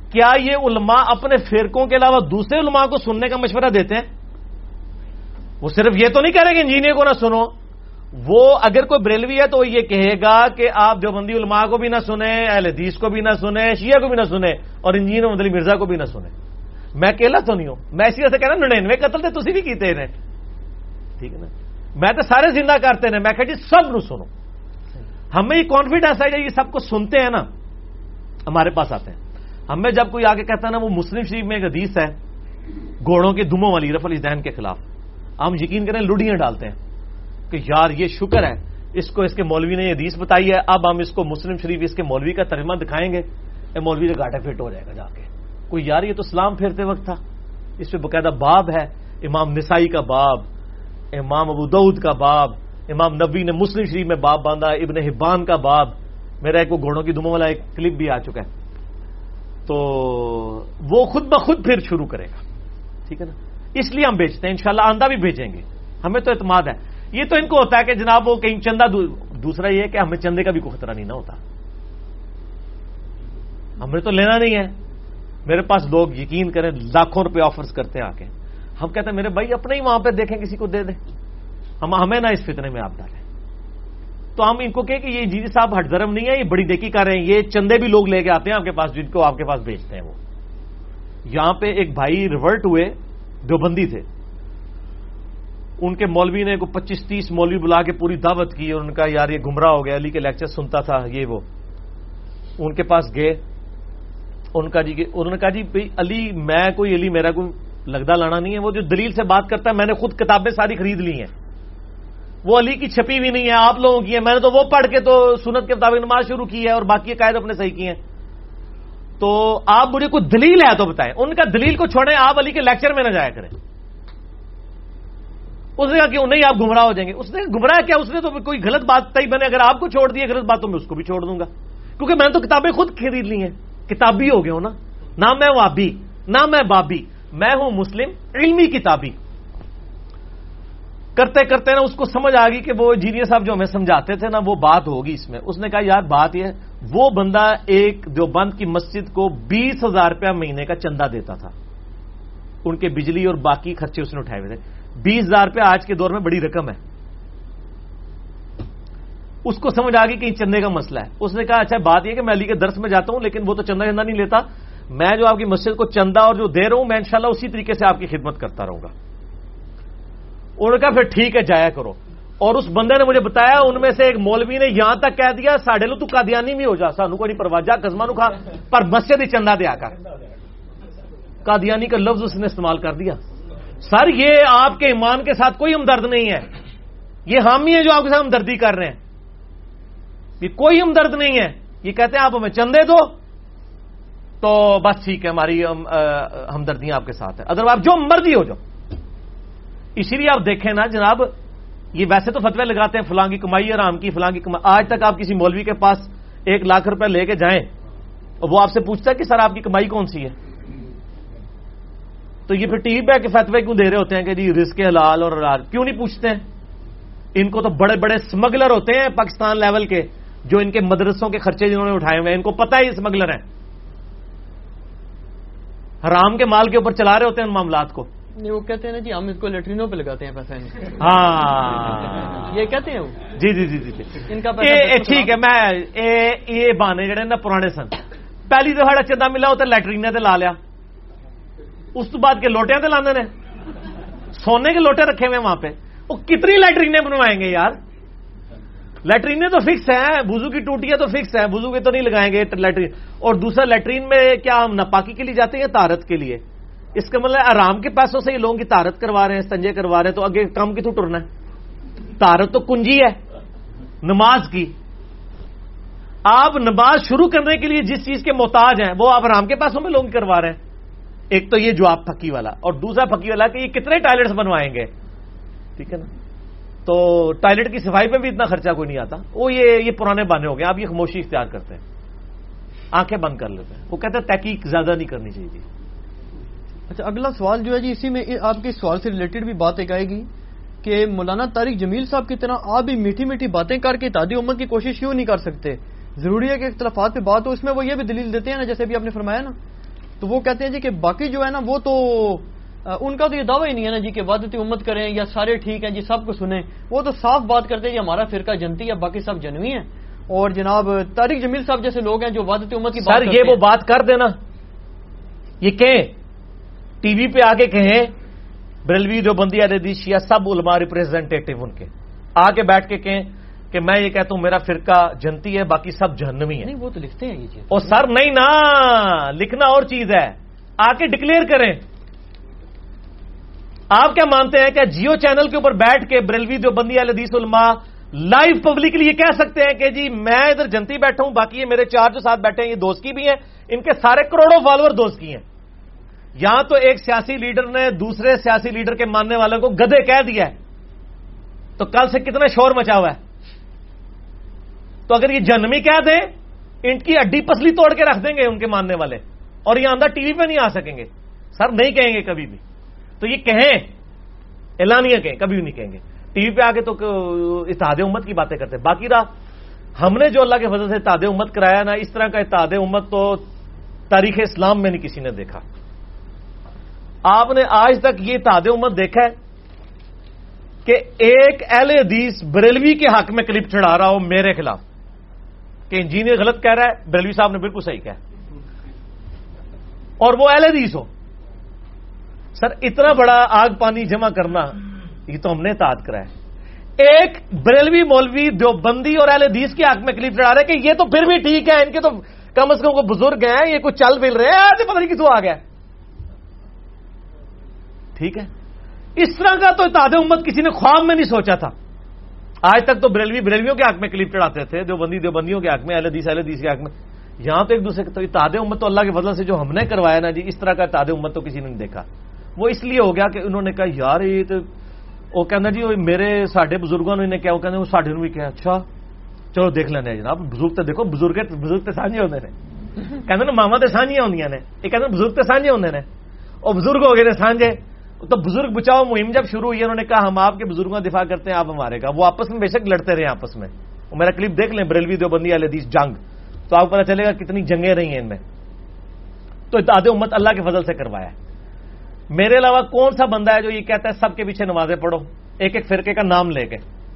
کیا یہ علماء اپنے فرقوں کے علاوہ دوسرے علماء کو سننے کا مشورہ دیتے ہیں؟ وہ صرف یہ تو نہیں کہہ رہے کہ انجینئر کو نہ سنو. وہ اگر کوئی بریلوی ہے تو یہ کہے گا کہ آپ دیوبندی علماء کو بھی نہ سنیں, اہل حدیث کو بھی نہ سنیں, شیعہ کو بھی نہ سنیں, اور انجینئر محمد علی مرزا کو بھی نہ سنیں. میں اکیلا تو نہیں ہوں, میں اسی وجہ سے کہہ رہا ننانوے قتل تھے تسی بھی کیتے ہیں, ٹھیک ہے نا. میں تو سارے زندہ کرتے ہیں, میں کہا جی سب نو سنو. ہمیں یہ کانفیڈنس ہے یہ سب کو سنتے ہیں نا, ہمارے پاس آتے ہیں. ہمیں جب کوئی آگے کہتا ہے نا وہ مسلم شریف میں ایک حدیث ہے گھوڑوں کے دموں والی رفع الدین کے خلاف, ہم یقین کریں لڈیاں ڈالتے ہیں کہ یار یہ شکر ہے اس کو اس کے مولوی نے یہ حدیث بتائی ہے, اب ہم اس کو مسلم شریف اس کے مولوی کا ترجمہ دکھائیں گے, اے مولوی کا گاٹا فٹ ہو جائے گا جا کے. کوئی یار یہ تو سلام پھیرتے وقت تھا, اس پہ باقاعدہ باب ہے, امام نسائی کا باب, امام ابو داؤد کا باب, امام نبوی نے مسلم شریف میں باب باندھا, ابن حبان کا باب. میرا ایک وہ گھوڑوں کی دموں والا ایک کلپ بھی آ چکا ہے, تو وہ خود بخود پھر شروع کرے گا, ٹھیک ہے نا. اس لیے ہم بیچتے ہیں, انشاءاللہ آندہ بھی بھیجیں گے, ہمیں تو اعتماد ہے. یہ تو ان کو ہوتا ہے کہ جناب وہ کہیں چندہ, دوسرا یہ ہے کہ ہمیں چندے کا بھی کوئی خطرہ نہیں نہ ہوتا, ہمیں تو لینا نہیں ہے. میرے پاس لوگ یقین کریں لاکھوں روپے آفرز کرتے ہیں آ کے, ہم کہتے ہیں میرے بھائی اپنے ہی وہاں پہ دیکھیں کسی کو دے دیں, ہم ہمیں نہ اس فتنے میں آپ ڈالیں. تو ہم ان کو کہیں کہ یہ جی صاحب ہٹ دھرم نہیں ہے, یہ بڑی دیکھی کر رہے ہیں, یہ چندے بھی لوگ لے کے آتے ہیں آپ کے پاس جن کو آپ کے پاس بیچتے ہیں. وہ یہاں پہ ایک بھائی ریورٹ ہوئے, دیوبندی تھے, ان کے مولوی نے کو پچیس تیس مولوی بلا کے پوری دعوت کی, اور ان کا یار یہ گمراہ ہو گیا, علی کے لیکچر سنتا تھا یہ وہ. ان کے پاس گئے, ان کا جی انہوں نے کہا جی بھائی علی میں کوئی علی میرا کوئی لگدا لانا نہیں ہے, وہ جو دلیل سے بات کرتا ہے میں نے خود کتابیں ساری خرید لی ہیں, وہ علی کی چھپی ہوئی نہیں ہے, آپ لوگوں کی ہے, میں نے تو وہ پڑھ کے تو سنت کے مطابق نماز شروع کی ہے اور باقی قائد اپنے صحیح کی ہیں, تو آپ مجھے کوئی دلیل ہے تو بتائیں. ان کا دلیل کو چھوڑیں, آپ علی کے لیکچر میں نہ جایا کریں. اس نے کہا کہ نہیں آپ گمراہ ہو جائیں گے. اس نے گمراہ کیا, اس نے تو کوئی غلط بات تھی, میں نے اگر آپ کو چھوڑ دی غلط بات تو میں اس کو بھی چھوڑ دوں گا, کیونکہ میں نے تو کتابیں خود خرید لی ہیں, کتابی ہو گئے ہوں نا, نہ میں وابی نہ میں بابی, میں ہوں مسلم علمی کتابی. کرتے کرتے نا اس کو سمجھ آ گئی کہ وہ انجینئر صاحب جو ہمیں سمجھاتے تھے نا وہ بات ہوگی اس میں. اس نے کہا یار بات یہ, وہ بندہ ایک دیوبند کی مسجد کو بیس ہزار روپیہ مہینے کا چندہ دیتا تھا, ان کے بجلی اور باقی خرچے اس نے اٹھائے ہوئے تھے. بیس ہزار روپیہ آج کے دور میں بڑی رقم ہے. اس کو سمجھ آ گئی کہ چندے کا مسئلہ ہے. اس نے کہا اچھا بات یہ کہ میں علی کے درس میں جاتا ہوں لیکن وہ تو چندہ چندہ نہیں لیتا, میں جو آپ کی مسجد کو چندہ اور جو دے رہا ہوں میں انشاءاللہ اسی طریقے سے آپ کی خدمت کرتا رہوں گا. انہوں نے کہا پھر ٹھیک ہے جایا کرو. اور اس بندے نے مجھے بتایا ان میں سے ایک مولوی نے یہاں تک کہہ دیا ساڑھے لو تو قادیانی بھی ہو جا, سانو کو نہیں پرواہ, جا قزمہ نو کھا پر مسجد ہی چندہ دیا کر. قادیانی کا لفظ اس نے استعمال کر دیا. سر یہ آپ کے ایمان کے ساتھ کوئی ہمدرد نہیں ہے, یہ حامی ہے جو آپ کے ساتھ ہمدردی کر رہے ہیں, یہ کوئی ہمدرد نہیں ہے. یہ کہتے ہیں آپ ہمیں چندے دو تو بس ٹھیک ہے ہماری ہمدردیاں آپ کے ساتھ ہے, ادر آپ جو مرضی ہو جاؤ. اسی لیے آپ دیکھیں نا جناب, یہ ویسے تو فتوے لگاتے ہیں فلاں کی کمائی حرام کی, فلاں کی کمائی. آج تک آپ کسی مولوی کے پاس ایک لاکھ روپے لے کے جائیں اور وہ آپ سے پوچھتا ہے کہ سر آپ کی کمائی کون سی ہے, تو یہ پھر ٹی وی پہ کہ فتوے کیوں دے رہے ہوتے ہیں کہ جی رزق حلال اور حلال, کیوں نہیں پوچھتے ہیں؟ ان کو تو بڑے بڑے اسمگلر ہوتے ہیں پاکستان لیول کے, جو ان کے مدرسوں کے خرچے جنہوں نے اٹھائے ہوئے ہیں, ان کو پتہ ہے اسمگلر ہیں, حرام کے مال کے اوپر چلا رہے ہوتے ہیں ان معاملات کو. وہ کہتے ہیں نا جی ہم اس کو لیٹرینوں پہ لگاتے ہیں پیسہ, ہاں یہ کہتے ہیں وہ. جی جی جی جی ان کا ٹھیک ہے. میں یہ بہانے جڑے نا پرانے سن, پہلی دفعہ چندہ ملا ہوتا لیٹرین تے لا لیا, اس تو بعد کے لوٹیاں تے لاندے نے, سونے کے لوٹے رکھے ہوئے وہاں پہ. وہ کتنی لیٹرینیں بنوائیں گے یار, لیٹرینیں تو فکس ہیں, وضو کی ٹوٹیاں تو فکس ہیں, وضو کے تو نہیں لگائیں گے لیٹرین. اور دوسرا لیٹرین میں کیا ہم ناپاکی کے لیے جاتے ہیں یا طہارت کے لیے؟ اس کا مطلب آرام کے پیسوں سے یہ لوگوں کی طہارت کروا رہے ہیں, استنجے کروا رہے ہیں, تو آگے کام کی تو ٹرنا ہے. طہارت تو کنجی ہے نماز کی. آپ نماز شروع کرنے کے لیے جس چیز کے محتاج ہیں وہ آپ آرام کے پیسوں میں لوگ کروا رہے ہیں. ایک تو یہ جواب پھکی والا, اور دوسرا پھکی والا کہ یہ کتنے ٹوائلٹس بنوائیں گے, ٹھیک ہے نا. تو ٹوائلٹ کی صفائی پہ بھی اتنا خرچہ کوئی نہیں آتا. وہ یہ یہ پرانے بانے ہو گئے, آپ یہ خاموشی اختیار کرتے ہیں, آنکھیں بند کر لیتے ہیں. وہ کہتے ہیں تحقیق زیادہ نہیں کرنی چاہیے جی. اچھا اگلا سوال جو ہے جی اسی میں آپ کے سوال سے ریلیٹڈ بھی بات ایک آئے گی کہ مولانا طارق جمیل صاحب کی طرح آپ بھی میٹھی میٹھی باتیں کر کے اتحادی امت کی کوشش کیوں نہیں کر سکتے؟ ضروری ہے کہ اختلافات پہ بات ہو. اس میں وہ یہ بھی دلیل دیتے ہیں نا, جیسے بھی آپ نے فرمایا نا تو وہ کہتے ہیں جی کہ باقی جو ہے نا وہ تو ان کا تو یہ دعویٰ ہی نہیں ہے نا جی کہ وحدت امت کریں یا سارے ٹھیک ہیں جی سب کو سنیں. وہ تو صاف بات کرتے ہیں جی ہمارا فرقہ جنتی ہے باقی سب جنوی ہیں. اور جناب طارق جمیل صاحب جیسے لوگ ہیں جو وحدت امت کی بات کرتے ہیں. سر یہ وہ بات کر دینا, یہ کہیں ٹی وی پہ آگے کہیں بریلوی دیوبندی اہل حدیث شیعہ سب علماء ریپریزنٹیٹو ان کے آ کے بیٹھ کے کہیں کہ میں یہ کہتا ہوں میرا فرقہ جنتی ہے باقی سب جہنمی ہے. نہیں وہ تو لکھتے ہیں یہ چیز. اور سر نہیں نا, لکھنا اور چیز ہے, آ کے ڈکلیئر کریں. آپ کیا مانتے ہیں کہ جیو چینل کے اوپر بیٹھ کے بریلوی دیوبندی اہل حدیث علماء لائیو پبلکلی یہ کہہ سکتے ہیں کہ جی میں ادھر جنتی بیٹھا ہوں باقی یہ میرے چار جو ساتھ بیٹھے ہیں یہ دوست کی بھی ہیں, ان کے سارے کروڑوں فالوور دوست کی ہیں. یہاں تو ایک سیاسی لیڈر نے دوسرے سیاسی لیڈر کے ماننے والوں کو گدھے کہہ دیا ہے, تو کل سے کتنا شور مچا ہوا ہے. تو اگر یہ جہنمی کہہ دیں ان کی ہڈی پسلی توڑ کے رکھ دیں گے ان کے ماننے والے, اور یہ آندہ ٹی وی پہ نہیں آ سکیں گے. سر نہیں کہیں گے کبھی بھی, تو یہ کہیں اعلانیہ کہیں, کبھی بھی نہیں کہیں گے. ٹی وی پہ آ کے تو اتحاد امت کی باتیں کرتے ہیں. باقی رہا ہم نے جو اللہ کے فضل سے اتحاد امت کرایا نا, اس طرح کا اتحاد امت تو تاریخ اسلام میں نہیں کسی نے دیکھا. آپ نے آج تک یہ اتحاد امت دیکھا ہے کہ ایک اہل حدیث بریلوی کے حق میں کلپ چڑھا رہا ہو میرے خلاف کہ انجینئر غلط کہہ رہا ہے, بریلوی صاحب نے بالکل صحیح کہا, اور وہ اہل حدیث ہو. سر اتنا بڑا آگ پانی جمع کرنا یہ تو ہم نے اتحاد کرایا ہے. ایک بریلوی مولوی دیوبندی اور اہل حدیث کے حق میں کلپ چڑھا رہے کہ یہ تو پھر بھی ٹھیک ہے, ان کے تو کم از کم وہ بزرگ ہیں, یہ کچھ چل مل رہے ہیں, پتہ نہیں کتوں آ گیا. ٹھیک ہے, اس طرح کا تو اتحاد امت کسی نے خواب میں نہیں سوچا تھا. آج تک تو بریلوی بریلویوں کے حق میں کلپ چڑھاتے تھے, دیوبندی دیوبندیوں کے حق میں, اہل حدیث اہل حدیث کے حق میں. یہاں تو ایک دوسرے تو اتحاد امت تو اللہ کے فضل سے جو ہم نے کروایا نا جی, اس طرح کا اتحاد امت تو کسی نے نہیں دیکھا. وہ اس لیے ہو گیا کہ انہوں نے کہا یار یہ تو وہ کہنا جی میرے ساڈے بزرگوں نے کیا, وہ کہتے وہ ساڈے بھی کیا, اچھا چلو دیکھ لینا جناب. بزرگ تو دیکھو بزرگ بزرگ تو سانجے ہوتے ہیں, کہتے نا ماما تو سانجیاں ہوندیاں نے, یہ کہتے بزرگ تو سانجے ہوتے ہیں, اور بزرگ ہو گئے نے سانجے. تو بزرگ بچاؤ مہم جب شروع ہوئی, انہوں نے کہا ہم آپ کے بزرگوں کا دفاع کرتے ہیں, آپ ہمارے کا. وہ آپس میں بے شک لڑتے رہے آپس میں. وہ میرا کلپ دیکھ لیں بریلوی دیوبندی اہل حدیث جنگ, تو آپ کو پتا چلے گا کتنی جنگیں رہی ہیں ان میں. تو اتحاد امت اللہ کے فضل سے کروایا ہے. میرے علاوہ کون سا بندہ ہے جو یہ کہتا ہے سب کے پیچھے نمازیں پڑھو ایک ایک فرقے کا نام لے کے؟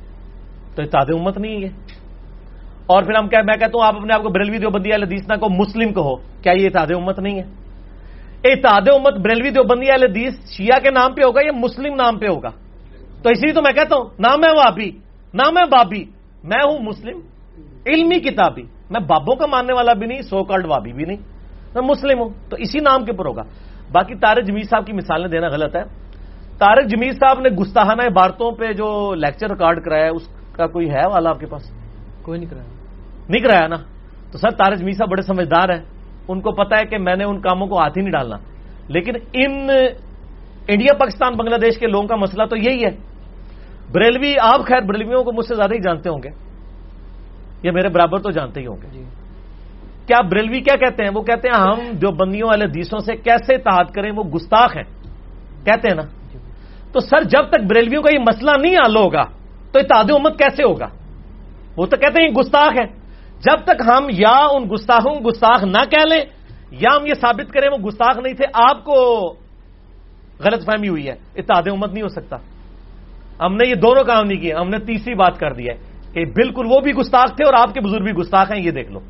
تو اتحاد امت نہیں ہے. اور پھر ہم کہ میں کہتا ہوں آپ اپنے آپ کو بریلوی دیوبندی اہل حدیث نہ کو مسلم کہو, کیا یہ اتحاد امت نہیں ہے؟ اتحاد امت بریلوی دیوبندی اہل حدیث شیعہ کے نام پہ ہوگا یا مسلم نام پہ ہوگا؟ تو اسی لیے تو میں کہتا ہوں نام ہے وہابی, نام ہے بابی, میں ہوں مسلم علمی کتابی. میں بابوں کا ماننے والا بھی نہیں, سو کالڈ وابی بھی نہیں, میں مسلم ہوں. تو اسی نام کے اوپر ہوگا. باقی طارق جمیل صاحب کی مثالیں دینا غلط ہے. طارق جمیل صاحب نے گستاخانہ عبارتوں پہ جو لیکچر ریکارڈ کرایا ہے اس کا کوئی ہے والا آپ کے پاس؟ کوئی نہیں کرایا. نہیں کرایا نا. تو سر طارق جمیل صاحب بڑے سمجھدار ہیں, ان کو پتا ہے کہ میں نے ان کاموں کو ہاتھ ہی نہیں ڈالنا. لیکن ان انڈیا پاکستان بنگلہ دیش کے لوگوں کا مسئلہ تو یہی ہے. بریلوی آپ خیر بریلویوں کو مجھ سے زیادہ ہی جانتے ہوں گے, یا میرے برابر تو جانتے ہی ہوں گے. کیا بریلوی کیا کہتے ہیں؟ وہ کہتے ہیں ہم جو بندیوں والے حدیثوں سے کیسے اتحاد کریں, وہ گستاخ ہیں, کہتے ہیں نا. تو سر جب تک بریلویوں کا یہ مسئلہ نہیں حل ہوگا تو اتحاد امت کیسے ہوگا؟ وہ تو کہتے ہیں یہ گستاخ ہے. جب تک ہم یا ان گستاخوں کو گستاخ نہ کہہ لیں یا ہم یہ ثابت کریں وہ گستاخ نہیں تھے, آپ کو غلط فہمی ہوئی ہے, اتحاد امت نہیں ہو سکتا. ہم نے یہ دونوں کام نہیں کیے, ہم نے تیسری بات کر دی ہے کہ بالکل وہ بھی گستاخ تھے اور آپ کے بزرگ بھی گستاخ ہیں, یہ دیکھ لو.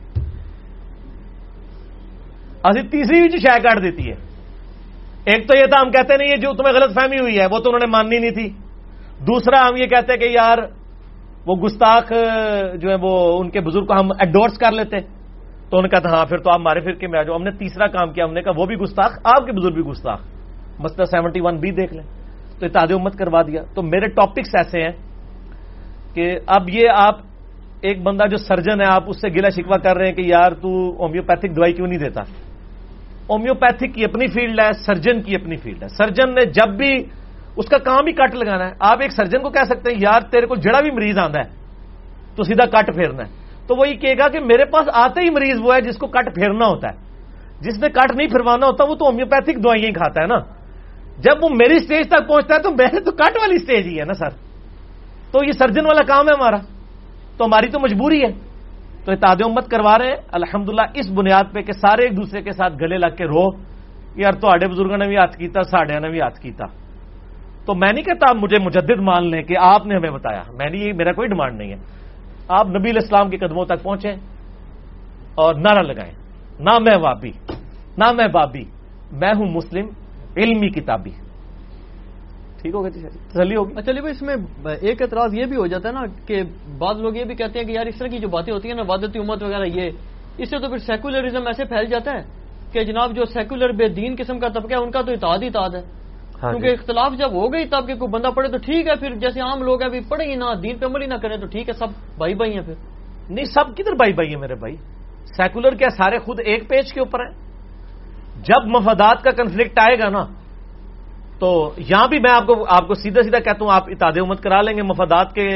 اسی تیسری بھی جو شائع کاٹ دیتی ہے. ایک تو یہ تھا ہم کہتے نہیں یہ جو تمہیں غلط فہمی ہوئی ہے وہ تو انہوں نے ماننی نہیں تھی. دوسرا ہم یہ کہتے کہ یار وہ گستاخ جو ہے وہ ان کے بزرگ کو ہم ایڈورس کر لیتے, تو انہوں نے کہا ہاں پھر تو آپ ہمارے فرقے میں آ جاؤ. ہم نے تیسرا کام کیا, ہم نے کہا وہ بھی گستاخ, آپ کے بزرگ بھی گستاخ. مسئلہ سیونٹی ون بھی دیکھ لیں. تو اتحاد امت کروا دیا. تو میرے ٹاپکس ایسے ہیں کہ اب یہ آپ ایک بندہ جو سرجن ہے آپ اس سے گلا شکوا کر رہے ہیں کہ یار تو ہومیوپیتھک دوائی کیوں نہیں دیتا. ہومیوپیتھک کی اپنی فیلڈ ہے, سرجن کی اپنی فیلڈ ہے. سرجن نے جب بھی اس کا کام ہی کٹ لگانا ہے. آپ ایک سرجن کو کہہ سکتے ہیں یار تیرے کو جڑا بھی مریض آتا ہے تو سیدھا کٹ پھیرنا ہے, تو وہ یہ کہے گا کہ میرے پاس آتے ہی مریض وہ ہے جس کو کٹ پھیرنا ہوتا ہے. جس نے کٹ نہیں پھروانا ہوتا وہ تو ہومیوپیتھک دوائیاں ہی کھاتا ہے نا. جب وہ میری سٹیج تک پہنچتا ہے تو میں تو کٹ والی سٹیج ہی ہے نا سر. تو یہ سرجن والا کام ہے ہمارا, تو ہماری تو مجبوری ہے. تو اتحاد امت کروا رہے ہیں الحمدللہ اس بنیاد پہ کہ سارے ایک دوسرے کے ساتھ گلے لگ کے رو یار تواڈے بزرگوں نے بھی ہاتھ کیتا, ساڈیاں نے بھی ہاتھ کیتا. تو میں نہیں کہتا مجھے مجدد مان لیں کہ آپ نے ہمیں بتایا, میں نہیں, یہ میرا کوئی ڈیمانڈ نہیں ہے. آپ نبی علیہ السلام کے قدموں تک پہنچیں اور نعرہ لگائیں, نہ میں وابی نہ میں بابی, میں ہوں مسلم علمی کتابی. ٹھیک ہوگا جی, تسلی ہوگی. چلیے بھائی, اس میں ایک اعتراض یہ بھی ہو جاتا ہے نا کہ بعض لوگ یہ بھی کہتے ہیں کہ یار اس طرح کی جو باتیں ہوتی ہیں نا, وحدت امت وغیرہ, یہ اس سے تو پھر سیکولرزم ایسے پھیل جاتا ہے کہ جناب جو سیکولر بے دین قسم کا طبقہ ہے ان کا تو اتحاد ہی اتحاد ہے. کیونکہ اختلاف جب ہو گئی تب کہ کوئی بندہ پڑھے تو ٹھیک ہے, پھر جیسے عام لوگ ہیں بھی پڑھیں ہی نہ, دین پہ عمل ہی نہ کریں تو ٹھیک ہے, سب بھائی بھائی ہیں. پھر نہیں, سب کدھر بھائی بھائی ہیں میرے بھائی. سیکولر کیا سارے خود ایک پیج کے اوپر ہیں؟ جب مفادات کا کنفلکٹ آئے گا نا, تو یہاں بھی میں آپ کو آپ کو سیدھا سیدھا کہتا ہوں, آپ اتحاد امت کرا لیں گے, مفادات کے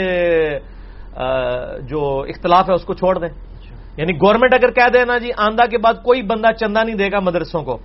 جو اختلاف ہے اس کو چھوڑ دیں. یعنی گورنمنٹ اگر کہہ دے نا جی آندہ کے بعد کوئی بندہ چندہ نہیں دے گا مدرسوں کو,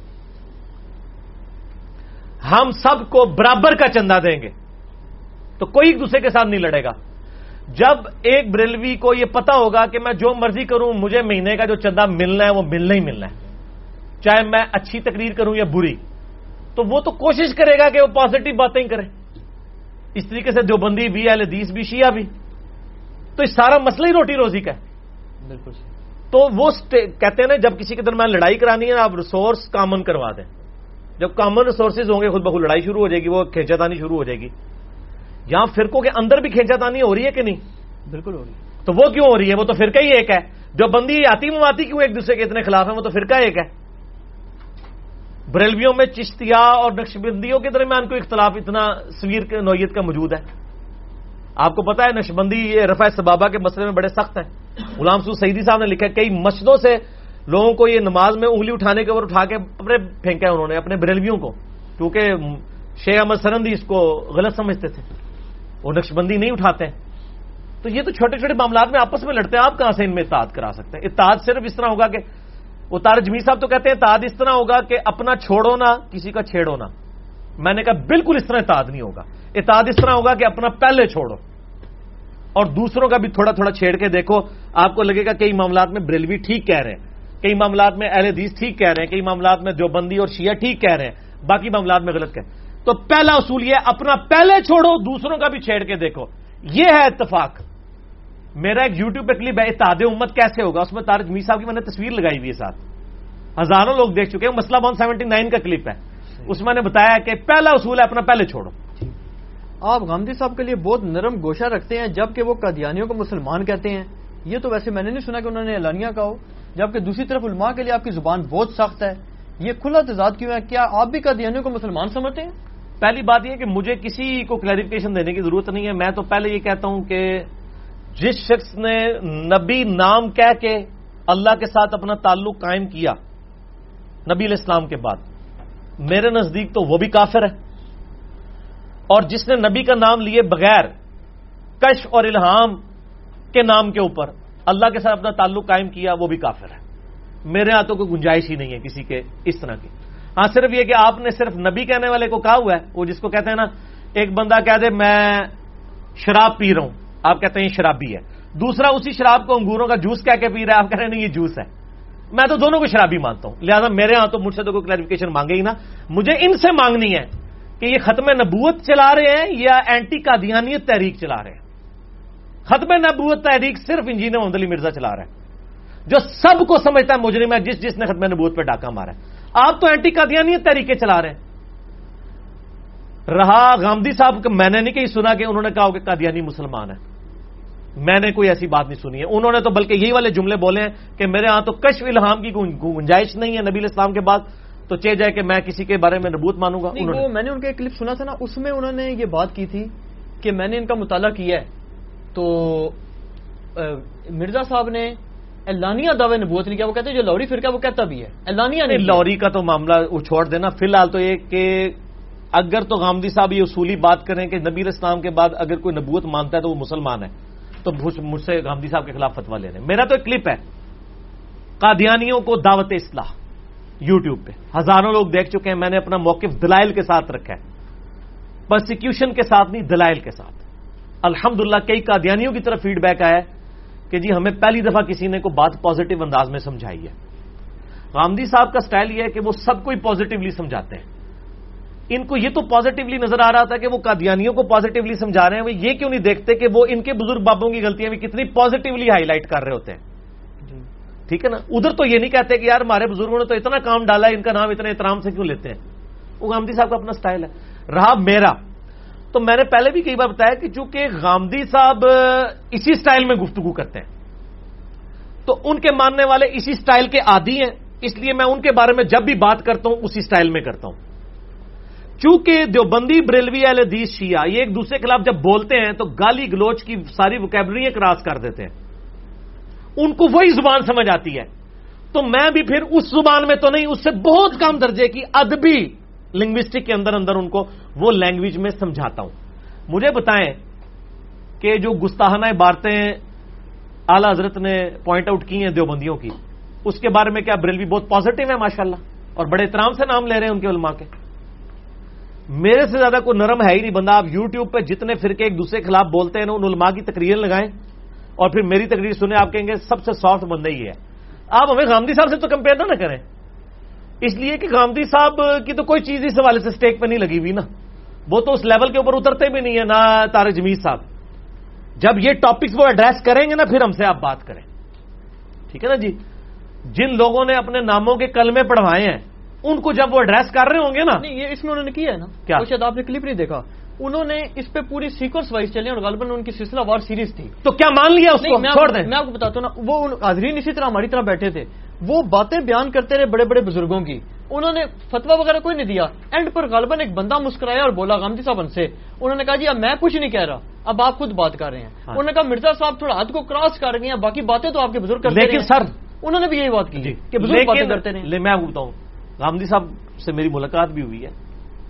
ہم سب کو برابر کا چندہ دیں گے, تو کوئی ایک دوسرے کے ساتھ نہیں لڑے گا. جب ایک بریلوی کو یہ پتا ہوگا کہ میں جو مرضی کروں مجھے مہینے کا جو چندہ ملنا ہے وہ ملنا ہی ملنا ہے, چاہے میں اچھی تقریر کروں یا بری, تو وہ تو کوشش کرے گا کہ وہ پازیٹو باتیں ہی کرے. اس طریقے سے دیوبندی بھی, اہل حدیث بھی, شیعہ بھی. تو یہ سارا مسئلہ ہی روٹی روزی کا ہے. بالکل. تو وہ کہتے ہیں نا جب کسی کے درمیان لڑائی کرانی ہے نا, آپ ریسورس کامن کروا دیں. جب کامن ریسورسز ہوں گے خود بخود لڑائی شروع ہو جائے گی, وہ کھینچا تانی شروع ہو جائے گی. یہاں فرقوں کے اندر بھی کھینچا تانی ہو رہی ہے کہ نہیں؟ بالکل ہو رہی ہے. تو وہ کیوں ہو رہی ہے؟ وہ تو فرقہ ہی ایک ہے. جو بندی آتی مواتی کیوں ایک دوسرے کے اتنے خلاف ہیں؟ وہ تو فرقہ ایک ہے. بریلویوں میں چشتیہ اور نقشبندیوں کے درمیان کوئی اختلاف اتنا سویر کے نوعیت کا موجود ہے. آپ کو پتا ہے نقشبندی رفع سبابہ کے مسئلے میں بڑے سخت ہیں. غلام سعود سعیدی صاحب نے لکھا ہے کئی مسجدوں سے لوگوں کو یہ نماز میں انگلی اٹھانے کے اوپر اٹھا کے اپنے پھینکا ہے انہوں نے, اپنے بریلویوں کو, کیونکہ شیخ احمد سرندی اس کو غلط سمجھتے تھے, وہ نقشبندی نہیں اٹھاتے ہیں. تو یہ تو چھوٹے چھوٹے معاملات میں آپس میں لڑتے ہیں, آپ کہاں سے ان میں اتحاد کرا سکتے ہیں؟ اتحاد صرف اس طرح ہوگا کہ وہ تار جمیل صاحب تو کہتے ہیں اتحاد اس طرح ہوگا کہ اپنا چھوڑو نہ کسی کا چھیڑو نہ. میں نے کہا بالکل اس طرح اتحاد نہیں ہوگا. اتحاد اس طرح ہوگا کہ اپنا پہلے چھوڑو اور دوسروں کا بھی تھوڑا تھوڑا چھیڑ کے دیکھو. آپ کو لگے گا کئی معاملات میں بریلوی ٹھیک کہہ رہے ہیں, کئی معاملات میں اہل حدیث ٹھیک کہہ رہے ہیں, کئی معاملات میں دیوبندی اور شیعہ ٹھیک کہہ رہے ہیں, باقی معاملات میں غلط کہہ. تو پہلا اصول یہ اپنا پہلے چھوڑو, دوسروں کا بھی چھیڑ کے دیکھو. یہ ہے اتفاق. میرا ایک یوٹیوب پہ کلپ ہے اتحاد امت کیسے ہوگا, اس میں طارق جمیل صاحب کی میں نے تصویر لگائی ہوئی ہے ساتھ, ہزاروں لوگ دیکھ چکے ہیں. مسئلہ ون سیونٹی نائن کا کلپ ہے, اس میں نے بتایا کہ پہلا اصول ہے اپنا پہلے چھوڑو. آپ غامدی صاحب کے لیے بہت نرم گوشہ رکھتے ہیں جبکہ وہ قادیانیوں کو مسلمان کہتے ہیں. یہ تو ویسے میں نے نہیں سنا کہ انہوں نے اعلانیہ کہا ہو, جبکہ دوسری طرف علماء کے لیے آپ کی زبان بہت سخت ہے. یہ کھلا تضاد کیوں ہے؟ کیا آپ بھی قادیانیوں کو مسلمان سمجھتے ہیں؟ پہلی بات یہ کہ مجھے کسی کو کلیریفیکیشن دینے کی ضرورت نہیں ہے. میں تو پہلے یہ کہتا ہوں کہ جس شخص نے نبی نام کہہ کے اللہ کے ساتھ اپنا تعلق قائم کیا نبی علیہ السلام کے بعد, میرے نزدیک تو وہ بھی کافر ہے. اور جس نے نبی کا نام لیے بغیر کشف اور الہام کے نام کے اوپر اللہ کے ساتھ اپنا تعلق قائم کیا وہ بھی کافر ہے. میرے ہاں تو کوئی گنجائش ہی نہیں ہے کسی کے اس طرح کی. ہاں صرف یہ کہ آپ نے صرف نبی کہنے والے کو کہا ہوا ہے, وہ جس کو کہتے ہیں نا ایک بندہ کہہ دے میں شراب پی رہا ہوں, آپ کہتے ہیں یہ شرابی ہے. دوسرا اسی شراب کو انگوروں کا جوس کہہ کے پی رہا ہے, آپ کہہ رہے ہیں نہیں یہ جوس ہے. میں تو دونوں کو شرابی مانتا ہوں. لہذا میرے ہاں تو مجھ سے تو کوئی کلیریفیکیشن مانگے ہی نا. مجھے ان سے مانگنی ہے کہ یہ ختم نبوت چلا رہے ہیں یا اینٹی قادیانیت تحریک چلا رہے ہیں. ختم نبوت تحریک صرف انجینئر محمد علی مرزا چلا رہا ہے, جو سب کو سمجھتا ہے مجرم ہے جس جس نے ختم نبوت پہ ڈاکہ مارا ہے. آپ تو اینٹی قادیانیت تحریکیں چلا رہے ہیں. رہا غامدی صاحب کا, میں نے نہیں کہیں سنا کہ انہوں نے کہا کہ قادیانی مسلمان ہے. میں نے کوئی ایسی بات نہیں سنی ہے. انہوں نے تو بلکہ یہی والے جملے بولے ہیں کہ میرے ہاں تو کشف الہام کی گنجائش نہیں ہے نبی علیہ السلام کے بعد, تو چہ جائے کہ میں کسی کے بارے میں نبوت مانوں گا. وہ میں نے ان کا ایک کلپ سنا تھا نا, اس میں انہوں نے یہ بات کی تھی کہ میں نے ان کا مطالعہ کیا ہے تو مرزا صاحب نے اعلانیہ دعوے نبوت نہیں کیا. وہ کہتے ہیں جو لوری فرقہ وہ کہتا بھی ہے اعلانیہ نہیں. لوری کا تو معاملہ وہ چھوڑ دینا. فی الحال تو یہ کہ اگر تو غامدی صاحب یہ اصولی بات کریں کہ نبی علیہ السلام کے بعد اگر کوئی نبوت مانتا ہے تو وہ مسلمان ہے, تو مجھ سے غامدی صاحب کے خلاف فتویٰ لے رہے ہیں. میرا تو ایک کلپ ہے قادیانیوں کو دعوت اصلاح یوٹیوب پہ, ہزاروں لوگ دیکھ چکے ہیں. میں نے اپنا موقف دلائل کے ساتھ رکھا ہے, پرسیکیوشن کے ساتھ نہیں دلائل کے ساتھ. الحمدللہ کئی قادیانیوں کی طرف فیڈ بیک آیا ہے کہ جی ہمیں پہلی دفعہ کسی نے کو بات پازیٹو انداز میں سمجھائی ہے. غامدی صاحب کا سٹائل یہ ہے کہ وہ سب کو ہی پازیٹیولی سمجھاتے ہیں. ان کو یہ تو پازیٹیولی نظر آ رہا تھا کہ وہ قادیانیوں کو پازیٹیولی سمجھا رہے ہیں, وہ یہ کیوں نہیں دیکھتے کہ وہ ان کے بزرگ بابوں کی غلطیاں بھی کتنی پازیٹیولی ہائی لائٹ کر رہے ہوتے ہیں. ٹھیک ہے نا, ادھر تو یہ نہیں کہتے کہ یار ہمارے بزرگوں نے تو اتنا کام ڈالا ہے, ان کا نام اتنے احترام سے کیوں لیتے ہیں. وہ غامدی صاحب کا اپنا سٹائل ہے. رہا میرا, تو میں نے پہلے بھی کئی بار بتایا کہ چونکہ غامدی صاحب اسی سٹائل میں گفتگو کرتے ہیں تو ان کے ماننے والے اسی سٹائل کے عادی ہیں, اس لیے میں ان کے بارے میں جب بھی بات کرتا ہوں اسی سٹائل میں کرتا ہوں. چونکہ دیوبندی, بریلوی, اہل حدیث, شیعہ یہ ایک دوسرے کے خلاف جب بولتے ہیں تو گالی گلوچ کی ساری وکیبلری کراس کر دیتے ہیں, ان کو وہی زبان سمجھ آتی ہے. تو میں بھی پھر اس زبان میں تو نہیں, اس سے بہت کم درجے کی ادبی لنگوسٹک کے اندر اندر ان کو وہ لینگویج میں سمجھاتا ہوں. مجھے بتائیں کہ جو گستاخانہ عبارتیں اعلی حضرت نے پوائنٹ آؤٹ کی ہیں دیوبندیوں کی, اس کے بارے میں کیا بریلوی بہت پازیٹیو ہے ماشاءاللہ, اور بڑے احترام سے نام لے رہے ہیں ان کے علماء کے. میرے سے زیادہ کوئی نرم ہے ہی نہیں بندہ. آپ یوٹیوب پہ جتنے فرقے ایک دوسرے کے خلاف بولتے ہیں نا, ان علماء کی تقریر لگائیں اور پھر میری تقریر سنیں, آپ کہیں گے سب سے سافٹ بندہ ہی ہے. آپ ہمیں غامدی صاحب سے تو کمپیئر نہ کریں, اس لیے کہ غامدی صاحب کی تو کوئی چیز اس حوالے سے سٹیک پہ نہیں لگی ہوئی نا, وہ تو اس لیول کے اوپر اترتے بھی نہیں ہے نہ طارق جمیل صاحب. جب یہ ٹاپکس وہ ایڈریس کریں گے نا پھر ہم سے آپ بات کریں. ٹھیک ہے نا جی. جن لوگوں نے اپنے ناموں کے کلمے پڑھوائے ہیں ان کو جب وہ ایڈریس کر رہے ہوں گے نا, نہیں یہ اس میں انہوں نے کیا ہے نا, کیا شاید آپ نے کلپ نہیں دیکھا, انہوں نے اس پہ پوری سیکوینس وائز چلے اور غالباً ان کی سلسلہ وار سیریز تھی. تو کیا مان لیا اس کو, چھوڑ دیں. میں آپ کو بتاتا ہوں نا, وہ حاضرین اسی طرح ہماری طرح بیٹھے تھے, وہ باتیں بیان کرتے رہے بڑے بڑے بزرگوں کی, انہوں نے فتوا وغیرہ کوئی نہیں دیا. اینڈ پر غالباً ایک بندہ مسکرایا اور بولا غامدی صاحب سے, انہوں نے کہا جی اب میں کچھ نہیں کہہ رہا, اب آپ خود بات کر رہے ہیں. انہوں نے کہا مرزا صاحب تھوڑا حد کو کراس کر گئے ہیں, باقی باتیں تو آپ کے بزرگ کرتے ہیں. لیکن سر انہوں نے بھی یہی بات کی کہ بزرگ باتیں کرتے رہے. میں آپ کو بتاؤں, غامدی صاحب سے میری ملاقات بھی ہوئی ہے,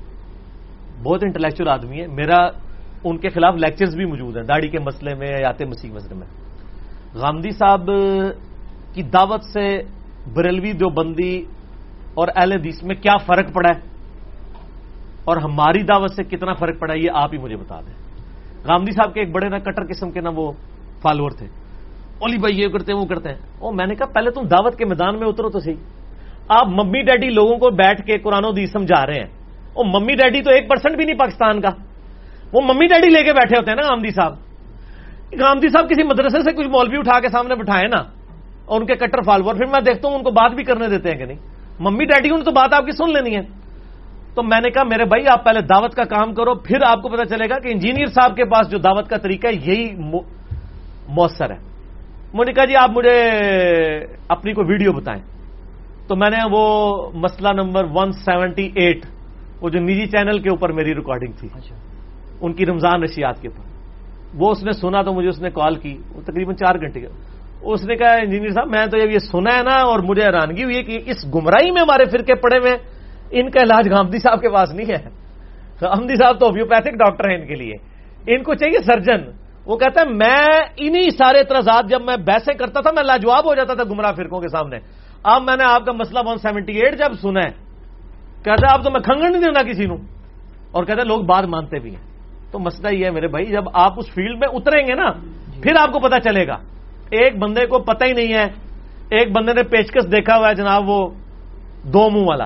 بہت انٹلیکچوئل آدمی ہے. میرا ان کے خلاف لیکچرز بھی موجود ہیں داڑھی کے مسئلے میں, آیات مسیح مسئلے میں. غامدی صاحب کی دعوت سے بریلوی دیوبندی اور اہل حدیث میں کیا فرق پڑا ہے اور ہماری دعوت سے کتنا فرق پڑا ہے یہ آپ ہی مجھے بتا دیں. غامدی صاحب کے ایک بڑے نا کٹر قسم کے نا وہ فالوور تھے, اولی بھائی یہ کرتے ہیں وہ کرتے ہیں. اور میں نے کہا پہلے تم دعوت کے میدان میں اترو تو صحیح. آپ ممی ڈیڈی لوگوں کو بیٹھ کے قرآن و حدیث سمجھا رہے ہیں, اور ممی ڈیڈی تو ایک پرسنٹ بھی نہیں پاکستان کا, وہ ممی ڈیڈی لے کے بیٹھے ہوتے ہیں نا غامدی صاحب. غامدی صاحب کسی مدرسے سے کچھ مولوی اٹھا کے سامنے بٹھائے نا, اور ان کے کٹر فالوور, پھر میں دیکھتا ہوں ان کو بات بھی کرنے دیتے ہیں کہ نہیں. ممی ڈیڈی نے تو بات آپ کی سن لینی ہے. تو میں نے کہا میرے بھائی آپ پہلے دعوت کا کام کرو, پھر آپ کو پتا چلے گا کہ انجینئر صاحب کے پاس جو دعوت کا طریقہ ہے یہی مؤثر ہے. مجھے نے کہا جی آپ مجھے اپنی کوئی ویڈیو بتائیں. تو میں نے وہ مسئلہ نمبر ون سیونٹی ایٹ, وہ جو نجی چینل کے اوپر میری ریکارڈنگ تھی ان کی رمضان نشیات کے اوپر, وہ اس نے سنا تو مجھے اس نے کال کی, وہ تقریباً چار گھنٹے کا. اس نے کہا انجینئر صاحب میں تو جب یہ سنا ہے نا, اور مجھے حیرانگی ہوئی ہے کہ اس گمراہی میں ہمارے فرقے پڑے ہوئے, ان کا علاج غامدی صاحب کے پاس نہیں ہے. غامدی صاحب تو ہومیوپیتھک ڈاکٹر ہیں, ان کے لیے ان کو چاہیے سرجن. وہ کہتا ہے میں انہی سارے اعتراضات جب میں بحثیں کرتا تھا میں لاجواب ہو جاتا تھا گمراہ فرقوں کے سامنے. اب میں نے آپ کا مسئلہ ون سیونٹی ایٹ جب سنا ہے, کہتا ہے اب تو میں کھنگڑ نہیں دینا کسی نو, اور کہتا ہے لوگ بات مانتے بھی ہیں. تو مسئلہ یہ ہے میرے بھائی, جب آپ اس فیلڈ میں اتریں گے نا پھر آپ کو پتا چلے گا. ایک بندے کو پتہ ہی نہیں ہے, ایک بندے نے پیچکس دیکھا ہوا ہے جناب وہ دو منہ والا,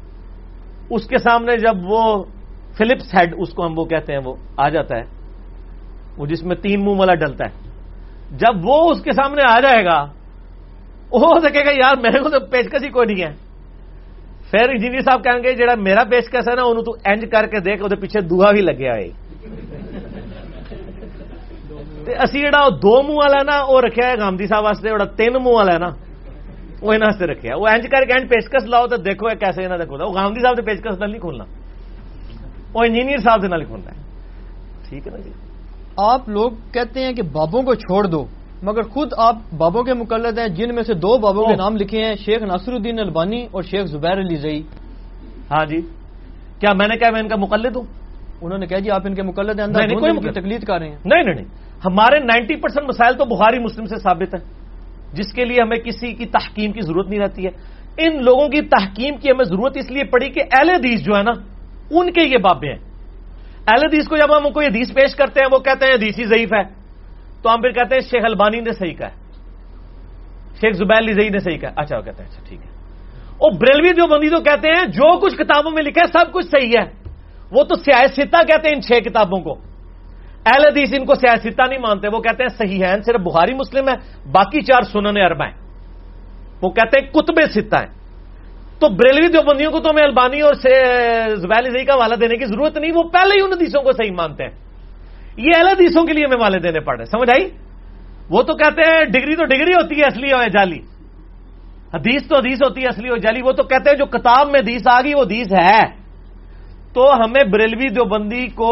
اس کے سامنے جب وہ فلپس ہیڈ اس کو ہم وہ کہتے ہیں وہ آ جاتا ہے, وہ جس میں تین منہ والا ڈلتا ہے, جب وہ اس کے سامنے آ جائے گا وہ سکے گا یار میرے کو تو پیچکس ہی کوئی نہیں ہے. پھر انجینئر صاحب کہیں گے جڑا میرا پیچکس ہے نا انہوں تو انج کر کے دیکھ, وہ پیچھے دعا بھی لگیا ہے. اسی جڑا دو منہ والا ہے نا وہ رکھا ہے غامدی صاحب واسطے, جڑا تین منہ والا ہے نا وہ انہوں سے رکھا ہے. وہ انج کر کے انج پیچکس لاؤ تو دیکھو کیسے انہوں نے کھولا. وہ غامدی صاحب سے پیچکس نہ نہیں کھولنا, وہ انجینئر صاحب سے نہ کھولنا ہے. ٹھیک ہے نا جی. آپ لوگ کہتے ہیں کہ بابوں کو چھوڑ دو, مگر خود آپ بابوں کے مقلد ہیں, جن میں سے دو بابوں کے نام لکھے ہیں, شیخ ناصر الدین البانی اور شیخ زبیر علی زئی. ہاں جی, کیا میں نے کہا میں ان کا مقلد ہوں؟ انہوں نے کہا جی آپ ان کے مقلد ہیں, اندر کوئی تقلید کر رہے ہیں. نہیں نہیں نہیں, ہمارے نائنٹی پرسینٹ مسائل تو بخاری مسلم سے ثابت ہیں, جس کے لیے ہمیں کسی کی تحکیم کی ضرورت نہیں رہتی ہے. ان لوگوں کی تحکیم کی ہمیں ضرورت اس لیے پڑی کہ اہل حدیث جو ہے نا ان کے یہ بابے ہیں. اہل حدیث کو جب ہم کوئی حدیث پیش کرتے ہیں وہ کہتے ہیں حدیث ہی ضعیف ہے, تو ہم پھر کہتے ہیں شیخ البانی نے صحیح کہا ہے, شیخ زبیر علی زئی نے صحیح کہا. اچھا وہ کہتے ہیں اچھا ٹھیک ہے. وہ بریلوی دیوبندی تو کہتے ہیں جو کچھ کتابوں میں لکھا ہے سب کچھ صحیح ہے. وہ تو سیاستہ کہتے ہیں ان چھ کتابوں کو. اہل حدیث ان کو سیاستہ نہیں مانتے, وہ کہتے ہیں صحیح ہے صرف بخاری مسلم ہے, باقی چار سنن اربع ہیں. وہ کہتے ہیں کتب ستہ ہیں. تو بریلوی دیوبندیوں کو تو ہمیں البانی اور زبیل زئی کا حوالہ دینے کی ضرورت نہیں, وہ پہلے ہی ان حدیثوں کو صحیح مانتے ہیں. یہ اہل حدیثوں کے لیے ہمیں حوالے دینے پڑ رہے ہیں, سمجھ آئی؟ وہ تو کہتے ہیں ڈگری تو ڈگری ہوتی ہے اصلی اور جعلی, حدیث تو حدیث ہوتی ہے اصلی اور جعلی. وہ تو کہتے ہیں جو کتاب میں حدیث آ گئی وہ حدیث ہے. تو ہمیں بریلوی دیوبندی کو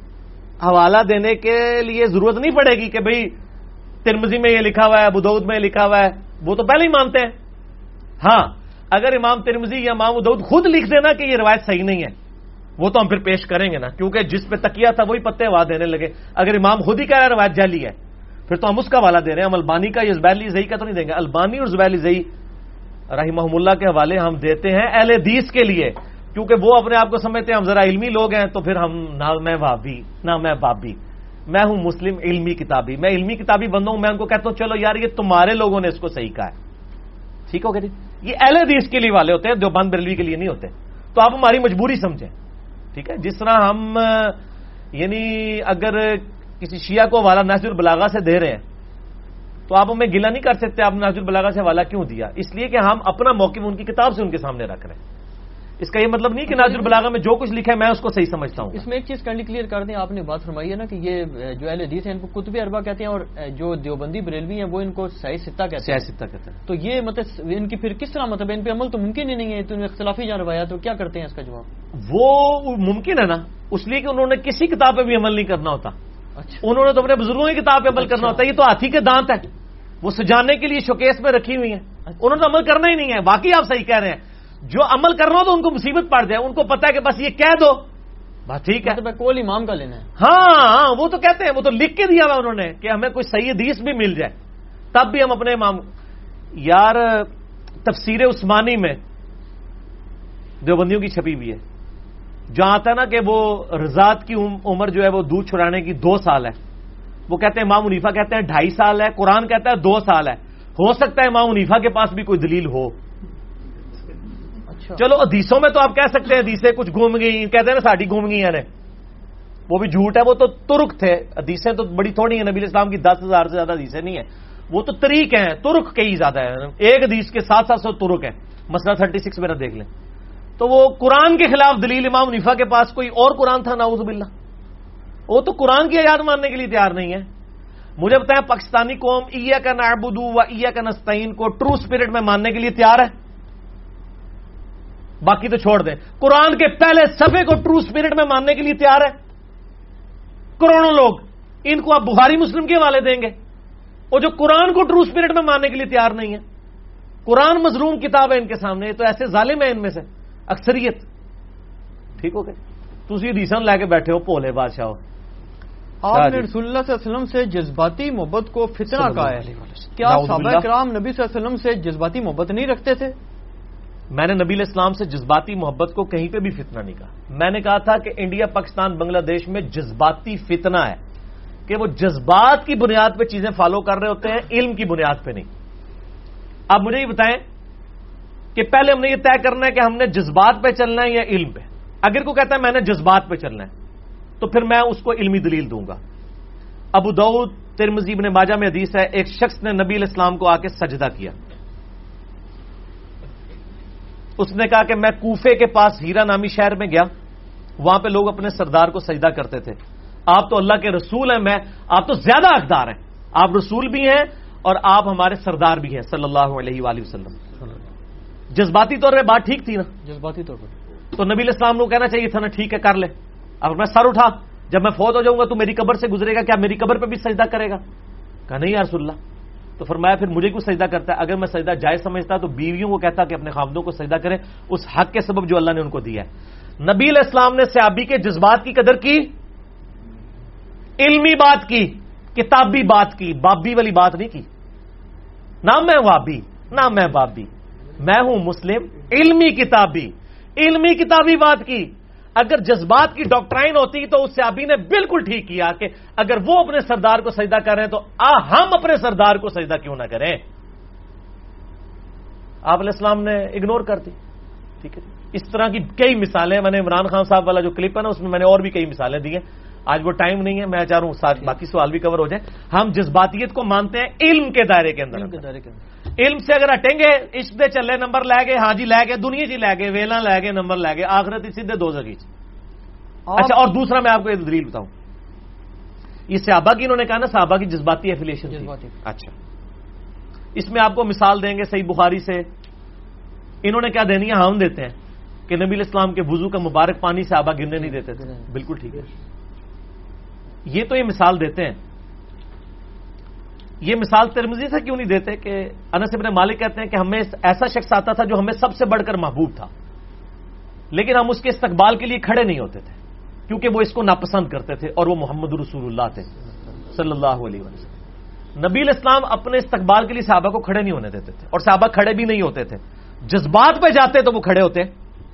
حوالہ دینے کے لیے ضرورت نہیں پڑے گی کہ بھئی ترمذی میں یہ لکھا ہوا ہے, ابو داؤد میں یہ لکھا ہوا ہے, وہ تو پہلے ہی مانتے ہیں. ہاں اگر امام ترمذی یا امام ابو داؤد خود لکھ دینا کہ یہ روایت صحیح نہیں ہے, وہ تو ہم پھر پیش کریں گے نا, کیونکہ جس پہ تکیہ تھا وہی پتے ہوا دینے لگے. اگر امام خود ہی کہہ رہا ہے روایت جعلی ہے پھر تو ہم اس کا حوالہ دے رہے ہیں, ہم البانی کا یا زبیل زئی کا تو نہیں دیں گے. البانی اور زبیل زئی رحمہم اللہ کے حوالے ہم دیتے ہیں اہل حدیث کے لیے, کیونکہ وہ اپنے آپ کو سمجھتے ہیں ہم ذرا علمی لوگ ہیں, تو پھر ہم نہ میں وہابی نہ میں بابی, میں ہوں مسلم علمی کتابی. میں علمی کتابی بندوں ہوں, میں ان کو کہتا ہوں چلو یار یہ تمہارے لوگوں نے اس کو صحیح کہا ہے, ٹھیک ہو گیا جی. یہ اہل حدیث کے لیے والے ہوتے ہیں, دیوبند بریلوی کے لیے نہیں ہوتے. تو آپ ہماری مجبوری سمجھیں, ٹھیک ہے. جس طرح ہم یعنی اگر کسی شیعہ کو حوالہ نہج البلاغہ سے دے رہے ہیں تو آپ ہمیں گلہ نہیں کر سکتے آپ نہج البلاغہ سے حوالہ کیوں دیا, اس لیے کہ ہم اپنا موقف ان کی کتاب سے ان کے سامنے رکھ رہے ہیں. اس کا یہ مطلب نہیں کہ نہج البلاغہ میں جو کچھ لکھا ہے میں اس کو صحیح سمجھتا ہوں. اس میں ایک چیز کنڈی کلیئر کر دیں, آپ نے بات فرمائی ہے نا کہ یہ جو اہل حدیث ہیں ان کو کتب اربع کہتے ہیں اور جو دیوبندی بریلوی ہیں وہ ان کو صحیح ستہ کہتے ہیں. صحیح ستہ کہتے ہیں. تو یہ مطلب ان کی پھر کس طرح مطلب ان پہ عمل تو ممکن ہی نہیں ہے, تو اختلافی جان روایات تو کیا کرتے ہیں اس کا جواب؟ وہ ممکن ہے نا, اس لیے کہ انہوں نے کسی کتاب پہ بھی عمل نہیں کرنا ہوتا. اچھا, انہوں نے تو اپنے بزرگوں کی کتاب پہ عمل کرنا ہوتا ہے. یہ تو ہاتھی کے دانت ہے, وہ سجانے کے لیے شوکیس میں رکھی ہوئی ہیں, انہوں نے عمل کرنا ہی نہیں ہے. باقی آپ صحیح کہہ رہے ہیں, جو عمل کرنا ہو تو ان کو مصیبت پڑ جائے, ان کو پتا ہے کہ بس یہ کہہ دو بس ٹھیک ہے, کول امام کا لینا ہے. ہاں وہ تو کہتے ہیں, وہ تو لکھ کے دیا ہوا انہوں نے کہ ہمیں کوئی صحیح حدیث بھی مل جائے تب بھی ہم اپنے امام. یار تفسیر عثمانی میں دیوبندیوں کی چھپی ہوئی ہے, جہاں آتا ہے نا کہ وہ رضاعت کی عمر جو ہے وہ دودھ چھڑانے کی دو سال ہے, وہ کہتے ہیں امام حنیفہ کہتے ہیں ڈھائی سال ہے, قرآن کہتا ہے دو سال ہے. ہو سکتا ہے امام حنیفہ کے پاس بھی کوئی دلیل ہو. چلو حدیثوں میں تو آپ کہہ سکتے ہیں حدیثیں کچھ گھوم گئی, کہتے ہیں نا ساڑھی گھوم گئی ہیں, وہ بھی جھوٹ ہے. وہ تو ترک تھے, حدیثیں تو بڑی تھوڑی ہیں, نبی اسلام کی دس ہزار سے زیادہ حدیثیں نہیں ہیں, وہ تو طریق ہیں, ترک کئی زیادہ ہیں. ایک حدیث کے سات سات سو ترک ہیں, مسئلہ تھرٹی سکس میرا دیکھ لیں. تو وہ قرآن کے خلاف دلیل امام حنیفہ کے پاس کوئی اور قرآن تھا نعوذ باللہ, وہ تو قرآن کی آیات ماننے کے لیے تیار نہیں ہے. مجھے بتائیں پاکستانی قوم ایاک نعبد و ایاک نستعین کو ٹرو اسپرٹ میں ماننے کے لیے تیار ہے؟ باقی تو چھوڑ دیں, قرآن کے پہلے صفحے کو ٹرو اسپرٹ میں ماننے کے لیے تیار ہے کروڑوں لوگ. ان کو آپ بخاری مسلم کے حوالے دیں گے, اور جو قرآن کو ٹرو اسپرٹ میں ماننے کے لیے تیار نہیں ہے. قرآن مظلوم کتاب ہے ان کے سامنے, تو ایسے ظالم ہے ان میں سے اکثریت. ٹھیک ہو گئے, تھی حدیثاں لے کے بیٹھے ہو پولے بادشاہ. آپ نے رسول اللہ صلی اللہ علیہ وسلم سے جذباتی محبت کو فتنہ کہا ہے, کیا صحابہ کرام نبی صلی اللہ علیہ وسلم سے جذباتی محبت نہیں رکھتے تھے؟ میں نے نبی علیہ السلام سے جذباتی محبت کو کہیں پہ بھی فتنہ نہیں کہا. میں نے کہا تھا کہ انڈیا پاکستان بنگلہ دیش میں جذباتی فتنہ ہے کہ وہ جذبات کی بنیاد پہ چیزیں فالو کر رہے ہوتے ہیں, علم کی بنیاد پہ نہیں. اب مجھے یہ بتائیں کہ پہلے ہم نے یہ طے کرنا ہے کہ ہم نے جذبات پہ چلنا ہے یا علم پہ. اگر کوئی کہتا ہے میں نے جذبات پہ چلنا ہے تو پھر میں اس کو علمی دلیل دوں گا. ابو داؤد ترمذی ابن ماجہ میں حدیث ہے, ایک شخص نے نبی علیہ السلام کو آ کے سجدہ کیا. اس نے کہا کہ میں کوفے کے پاس ہیرا نامی شہر میں گیا, وہاں پہ لوگ اپنے سردار کو سجدہ کرتے تھے. آپ تو اللہ کے رسول ہیں, میں آپ تو زیادہ حقدار ہیں, آپ رسول بھی ہیں اور آپ ہمارے سردار بھی ہیں صلی اللہ علیہ وآلہ وسلم. جذباتی طور پہ بات ٹھیک تھی نا؟ جذباتی طور پر تو نبی علیہ السلام کو کہنا چاہیے تھا نا ٹھیک ہے کر لے. اب میں سر اٹھا, جب میں فوت ہو جاؤں گا تو میری قبر سے گزرے گا, کیا میری قبر پہ بھی سجدہ کرے گا؟ کہا نہیں یا رسول اللہ. تو فرمایا پھر مجھے کیوں سجدہ کرتا ہے؟ اگر میں سجدہ جائز سمجھتا تو بیویوں کو کہتا کہ اپنے خامدوں کو سجدہ کرے, اس حق کے سبب جو اللہ نے ان کو دیا ہے. نبی علیہ السلام نے صحابی کے جذبات کی قدر کی, علمی بات کی, کتابی بات کی, بابی والی بات نہیں کی. نہ میں وابی نہ میں بابی, میں ہوں مسلم علمی کتابی, علمی کتابی بات کی. اگر جذبات کی ڈاکٹرائن ہوتی تو اس صحابی نے بالکل ٹھیک کیا کہ اگر وہ اپنے سردار کو سجدہ کر رہے ہیں تو آ ہم اپنے سردار کو سجدہ کیوں نہ کریں. آپ علیہ السلام نے اگنور کر دی. ٹھیک ہے, اس طرح کی کئی مثالیں, میں نے عمران خان صاحب والا جو کلپ ہے نا اس میں میں نے اور بھی کئی مثالیں دی ہیں. آج وہ ٹائم نہیں ہے, میں چاہ رہا ہوں باقی سوال بھی کور ہو جائیں. ہم جذباتیت کو مانتے ہیں علم کے دائرے کے اندر. علم سے اگر ہٹیں گے, عشق دے چلے نمبر لے گئے, ہاں جی لے گئے, دنیا جی لے گئے, ویلا لے گئے, نمبر لے گئے, آخرت سیدھے دو زگی. اچھا, اور دوسرا میں آپ کو ایک دلیل بتاؤں, یہ صحابہ کی انہوں نے کہا نا صحابہ کی جذباتی ایفیلیشن. اچھا, اس میں آپ کو مثال دیں گے صحیح بخاری سے. انہوں نے کیا دینی ہے, ہم دیتے ہیں کہ نبی علیہ السلام کے وضو کا مبارک پانی صحابہ گرنے نہیں دیتے تھے. بالکل ٹھیک ہے, یہ تو یہ مثال دیتے ہیں. یہ مثال ترمذی سے کیوں نہیں دیتے کہ انس بن مالک کہتے ہیں کہ ہمیں ایسا شخص آتا تھا جو ہمیں سب سے بڑھ کر محبوب تھا, لیکن ہم اس کے استقبال کے لیے کھڑے نہیں ہوتے تھے کیونکہ وہ اس کو ناپسند کرتے تھے, اور وہ محمد رسول اللہ تھے صلی اللہ علیہ وسلم. نبی علیہ السلام اپنے استقبال کے لیے صحابہ کو کھڑے نہیں ہونے دیتے تھے, اور صحابہ کھڑے بھی نہیں ہوتے تھے. جذبات پہ جاتے تو وہ کھڑے ہوتے,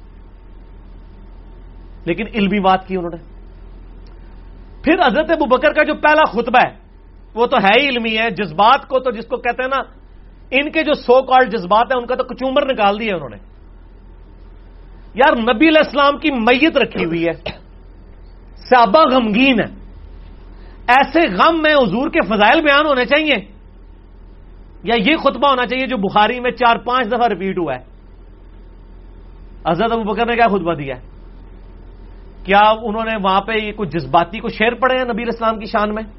لیکن علمی بات کی انہوں نے. پھر حضرت ابوبکر کا جو پہلا خطبہ ہے وہ تو ہے ہی علمی ہے. جذبات کو تو جس کو کہتے ہیں نا, ان کے جو سو کالڈ جذبات ہیں ان کا تو کچومر نکال دیا انہوں نے. یار نبی علیہ السلام کی میت رکھی ہوئی ہے, صحابہ غمگین ہے, ایسے غم میں حضور کے فضائل بیان ہونے چاہیے, یا یہ خطبہ ہونا چاہیے جو بخاری میں چار پانچ دفعہ ریپیٹ ہوا ہے. حضرت ابوبکر نے کیا خطبہ دیا ہے؟ کیا انہوں نے وہاں پہ یہ کچھ جذباتی کو شعر پڑھے ہیں نبی علیہ السلام کی شان میں؟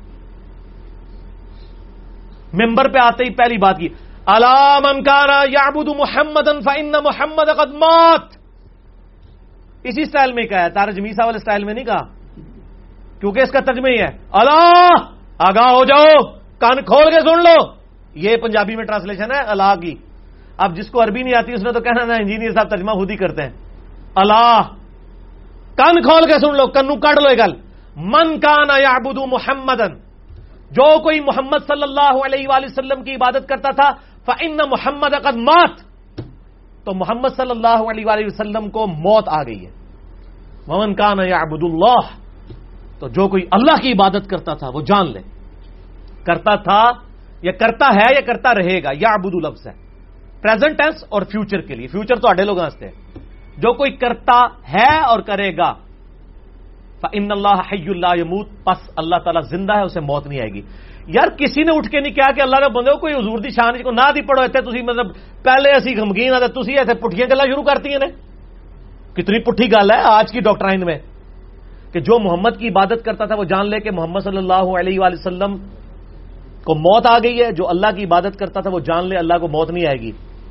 ممبر پہ آتے ہی پہلی بات کی, الا من کان یعبد محمدا فان محمد قد مات. اسی سٹائل میں کہا ہے, تارج میسا والے سٹائل میں نہیں کہا, کیونکہ اس کا ترجمہ ہی ہے اللہ آگاہ ہو جاؤ, کان کھول کے سن لو. یہ پنجابی میں ٹرانسلیشن ہے اللہ کی. اب جس کو عربی نہیں آتی اس نے تو کہنا نا انجینئر صاحب ترجمہ خود ہی کرتے ہیں. اللہ کان کھول کے سن لو, کنو کاٹ لو. گل من کان یعبد محمدن, جو کوئی محمد صلی اللہ علیہ وآلہ وسلم کی عبادت کرتا تھا, فإن محمد قد مات, تو محمد صلی اللہ علیہ وآلہ وسلم کو موت آ گئی ہے. ومن کان یعبد اللہ, تو جو کوئی اللہ کی عبادت کرتا تھا وہ جان لے, کرتا تھا یا کرتا ہے یا کرتا رہے گا. یعبد لفظ ہے پریزنٹ ٹینس اور فیوچر کے لیے, فیوچر تو اڈے لوگ ہنستے ہیں. جو کوئی کرتا ہے اور کرے گا, فإن اللہ حی لا یموت, پس اللہ تعالیٰ زندہ ہے, اسے موت نہیں آئے گی. یار کسی نے اٹھ کے نہیں کہا کہ اللہ نے بندے کوئی حضور دی شان کو نہ دی پڑھو اتنے تسی, مطلب پہلے اسی غمگین آتے تسی ایسے پٹھیاں گلاں شروع کرتی ہیں نے. کتنی پٹھی گل ہے آج کی ڈاکٹرائن میں کہ جو محمد کی عبادت کرتا تھا وہ جان لے کہ محمد صلی اللہ علیہ وآلہ وسلم کو موت آ گئی ہے. جو اللہ کی عبادت کرتا تھا وہ جان لے اللہ کو موت نہیں آئے گی.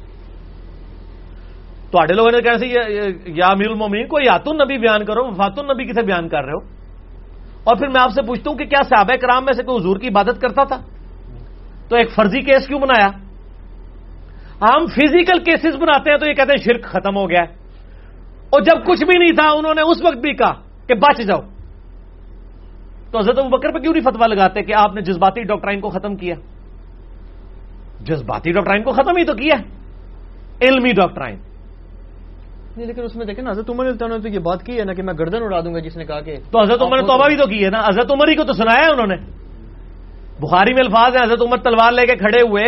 تو آڈے لوگوں نے کہا سی یا امیر المومنین کوئی یات النبی بیان کرو, وفات النبی کسے بیان کر رہے ہو؟ اور پھر میں آپ سے پوچھتا ہوں کہ کیا صحابہ کرام میں سے کوئی حضور کی عبادت کرتا تھا؟ تو ایک فرضی کیس کیوں بنایا؟ ہم فزیکل کیسز بناتے ہیں تو یہ کہتے ہیں شرک ختم ہو گیا, اور جب کچھ بھی نہیں تھا انہوں نے اس وقت بھی کہا کہ بچ جاؤ. تو حضرت ابوبکر پہ کیوں نہیں فتویٰ لگاتے کہ آپ نے جذباتی ڈاکٹرائن کو ختم کیا؟ جذباتی ڈاکٹرائن کو ختم ہی تو کیا, علمی ڈاکٹرائن نہیں. لیکن اس میں دیکھیں نا حضرت عمر نے تو یہ بات کی ہے نا کہ میں گردن اڑا دوں گا, جس نے کہا کہ تو حضرت عمر نے توبہ بھی تو کی ہے نا, حضرت عمر ہی کو تو سنایا ہے انہوں نے. بخاری میں الفاظ ہیں حضرت عمر تلوار لے کے کھڑے ہوئے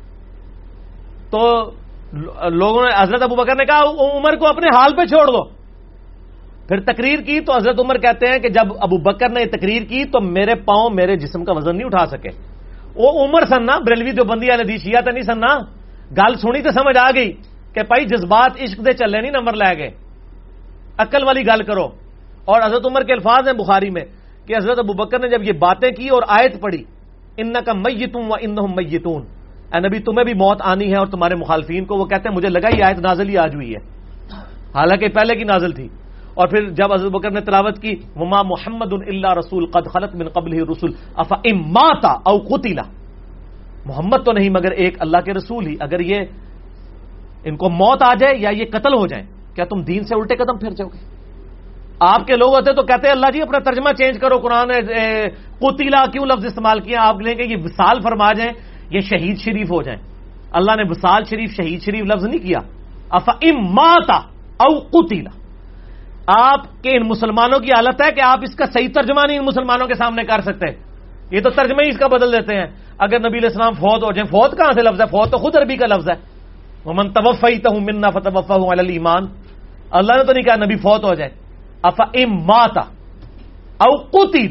تو لوگوں نے, حضرت ابوبکر نے کہا عمر کو اپنے حال پہ چھوڑ دو. پھر تقریر کی تو حضرت عمر کہتے ہیں کہ جب ابوبکر نے تقریر کی تو میرے پاؤں میرے جسم کا وزن نہیں اٹھا سکے. وہ عمر سننا بریلوی دیوبندی والے دی شیعہ تے نہیں سننا, گل سنی تو سمجھ آ گئی کہ بھائی جذبات عشق دے چلے نہیں نمبر لے گئے, عقل والی گل کرو. اور حضرت عمر کے الفاظ ہیں بخاری میں کہ حضرت ابوبکر نے جب یہ باتیں کی اور آیت پڑھی, انک میتون و انہم میتون, اے نبی تمہیں بھی موت آنی ہے اور تمہارے مخالفین کو, وہ کہتے ہیں مجھے لگا یہ آیت نازل ہی آج ہوئی ہے, حالانکہ پہلے کی نازل تھی. اور پھر جب حضرت ابوبکر نے تلاوت کی وما محمد الا رسول قد خلت من قبلہ الرسل افئن مات او قتل, محمد تو نہیں مگر ایک اللہ کے رسول ہی, اگر یہ ان کو موت آ جائے یا یہ قتل ہو جائیں کیا تم دین سے الٹے قدم پھر جاؤ گے؟ آپ کے لوگ ہوتے تو کہتے ہیں اللہ جی اپنا ترجمہ چینج کرو, قرآن قتیلا کیوں لفظ استعمال کیا؟ آپ لیں گے یہ وصال فرما جائیں, یہ شہید شریف ہو جائیں. اللہ نے وصال شریف شہید شریف لفظ نہیں کیا. افئن مات او قتل, آپ کے ان مسلمانوں کی حالت ہے کہ آپ اس کا صحیح ترجمہ نہیں ان مسلمانوں کے سامنے کر سکتے. یہ تو ترجمہ ہی اس کا بدل دیتے ہیں. اگر نبی علیہ السلام فوت ہو جائیں, فوت کہاں سے لفظ ہے؟ فوت تو خود عربی کا لفظ ہے. ومن توفیتہ منا فتوفہ علی الایمان، اللہ نے تو نہیں کہا نبی فوت ہو جائے، افإن مات او قتل،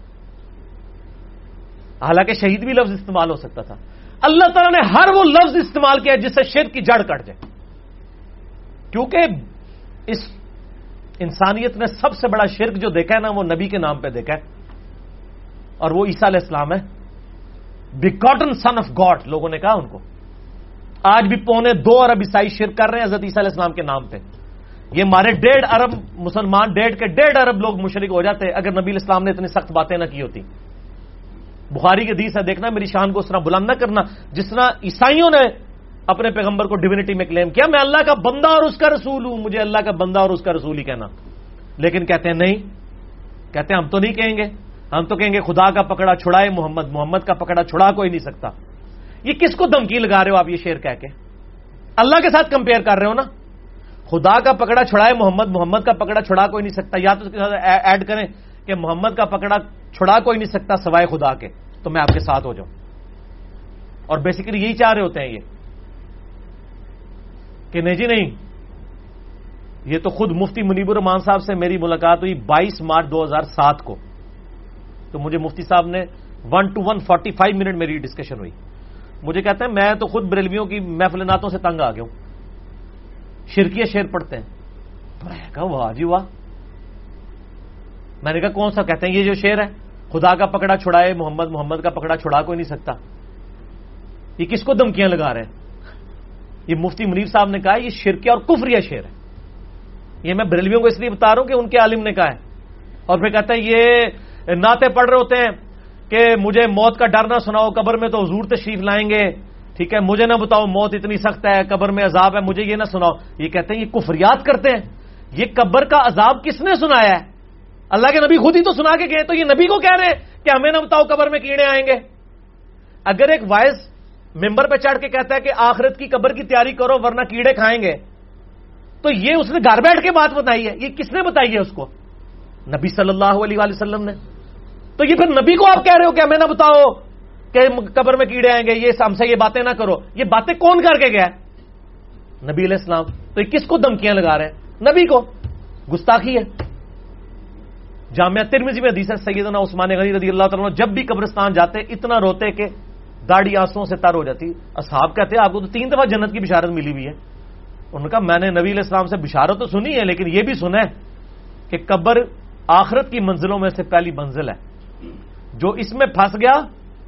حالانکہ شہید بھی لفظ استعمال ہو سکتا تھا. اللہ تعالیٰ نے ہر وہ لفظ استعمال کیا جس سے شرک کی جڑ کٹ جائے، کیونکہ اس انسانیت نے سب سے بڑا شرک جو دیکھا ہے نا وہ نبی کے نام پہ دیکھا ہے، اور وہ عیسیٰ علیہ السلام ہے، بیگاٹن سن آف گاڈ لوگوں نے کہا ان کو. آج بھی پونے دو ارب عیسائی شرک کر رہے ہیں حضرت عیسیٰ علیہ السلام کے نام پہ. یہ ہمارے ڈیڑھ ارب مسلمان، ڈیڑھ کے ڈیڑھ ارب لوگ مشرک ہو جاتے اگر نبی علیہ السلام نے اتنی سخت باتیں نہ کی ہوتی. بخاری کے حدیث ہے، دیکھنا میری شان کو اس طرح بلند نہ کرنا جس طرح عیسائیوں نے اپنے پیغمبر کو ڈیوینٹی میں کلیم کیا، میں اللہ کا بندہ اور اس کا رسول ہوں، مجھے اللہ کا بندہ اور اس کا رسول ہی کہنا. لیکن کہتے ہیں نہیں، کہتے ہیں ہم تو نہیں کہیں گے، ہم تو کہیں گے خدا کا پکڑا چھڑائے محمد، محمد کا پکڑا چھڑا کوئی نہیں سکتا. یہ کس کو دھمکی لگا رہے ہو آپ یہ شعر کہہ کے؟ اللہ کے ساتھ کمپیئر کر رہے ہو نا. خدا کا پکڑا چھڑائے محمد، محمد کا پکڑا چھڑا کوئی نہیں سکتا، یا تو اس کے ساتھ ایڈ کریں کہ محمد کا پکڑا چھڑا کوئی نہیں سکتا سوائے خدا کے، تو میں آپ کے ساتھ ہو جاؤں. اور بیسیکلی یہی چاہ رہے ہوتے ہیں یہ کہ نہیں جی نہیں. یہ تو خود مفتی منیب الرحمان صاحب سے میری ملاقات ہوئی بائیس مارچ دو ہزار سات کو، تو مجھے مفتی صاحب نے one to one forty five minute میری ڈسکشن ہوئی. مجھے کہتے ہیں میں تو خود بریلویوں کی محفل نعتوں سے تنگ آ گیا ہوں، شرکیہ شعر پڑھتے ہیں. میں کہا واہ جی واہ. میں نے کہا کون سا؟ کہتے ہیں یہ جو شعر ہے، خدا کا پکڑا چھڑائے محمد، محمد کا پکڑا چھڑا کوئی نہیں سکتا. یہ کس کو دھمکیاں لگا رہے ہیں؟ یہ مفتی منیر صاحب نے کہا یہ شرکیہ اور کفریہ شعر ہے. یہ میں بریلویوں کو اس لیے بتا رہا ہوں کہ ان کے عالم نے کہا ہے. اور پھر کہتا ہے یہ نعتیں پڑھ رہے ہوتے ہیں کہ مجھے موت کا ڈر نہ سناؤ، قبر میں تو حضور تشریف لائیں گے، ٹھیک ہے، مجھے نہ بتاؤ موت اتنی سخت ہے، قبر میں عذاب ہے، مجھے یہ نہ سناؤ. یہ کہتے ہیں یہ کفریات کرتے ہیں. یہ قبر کا عذاب کس نے سنایا ہے؟ اللہ کے نبی خود ہی تو سنا کے گئے. تو یہ نبی کو کہہ رہے ہیں کہ ہمیں نہ بتاؤ قبر میں کیڑے آئیں گے. اگر ایک وائز ممبر پہ چڑھ کے کہتا ہے کہ آخرت کی قبر کی تیاری کرو ورنہ کیڑے کھائیں گے، تو یہ اس نے گھر بیٹھ کے بات بتائی ہے. یہ کس نے بتائی ہے اس کو؟ نبی صلی اللہ علیہ وآلہ وسلم نے. تو یہ پھر نبی کو آپ کہہ رہے ہو کہ ہمیں نہ بتاؤ کہ قبر میں کیڑے آئیں گے، یہ ہم سے یہ باتیں نہ کرو. یہ باتیں کون کر کے گیا؟ نبی علیہ السلام. تو یہ کس کو دھمکیاں لگا رہے ہیں؟ نبی کو. گستاخی ہے. جامعہ ترمذی میں حدیث ہے، سیدنا عثمان غنی رضی اللہ تعالیٰ عنہ جب بھی قبرستان جاتے اتنا روتے کہ داڑھی آنسوؤں سے تر ہو جاتی. اصحاب کہتے ہیں آپ کو تو تین دفعہ جنت کی بشارت ملی ہوئی ہے. انہوں نے کہا میں نے نبی علیہ السلام سے بشارت تو سنی ہے لیکن یہ بھی سنا ہے کہ قبر آخرت کی منزلوں میں سے پہلی منزل ہے. جو اس میں پھنس گیا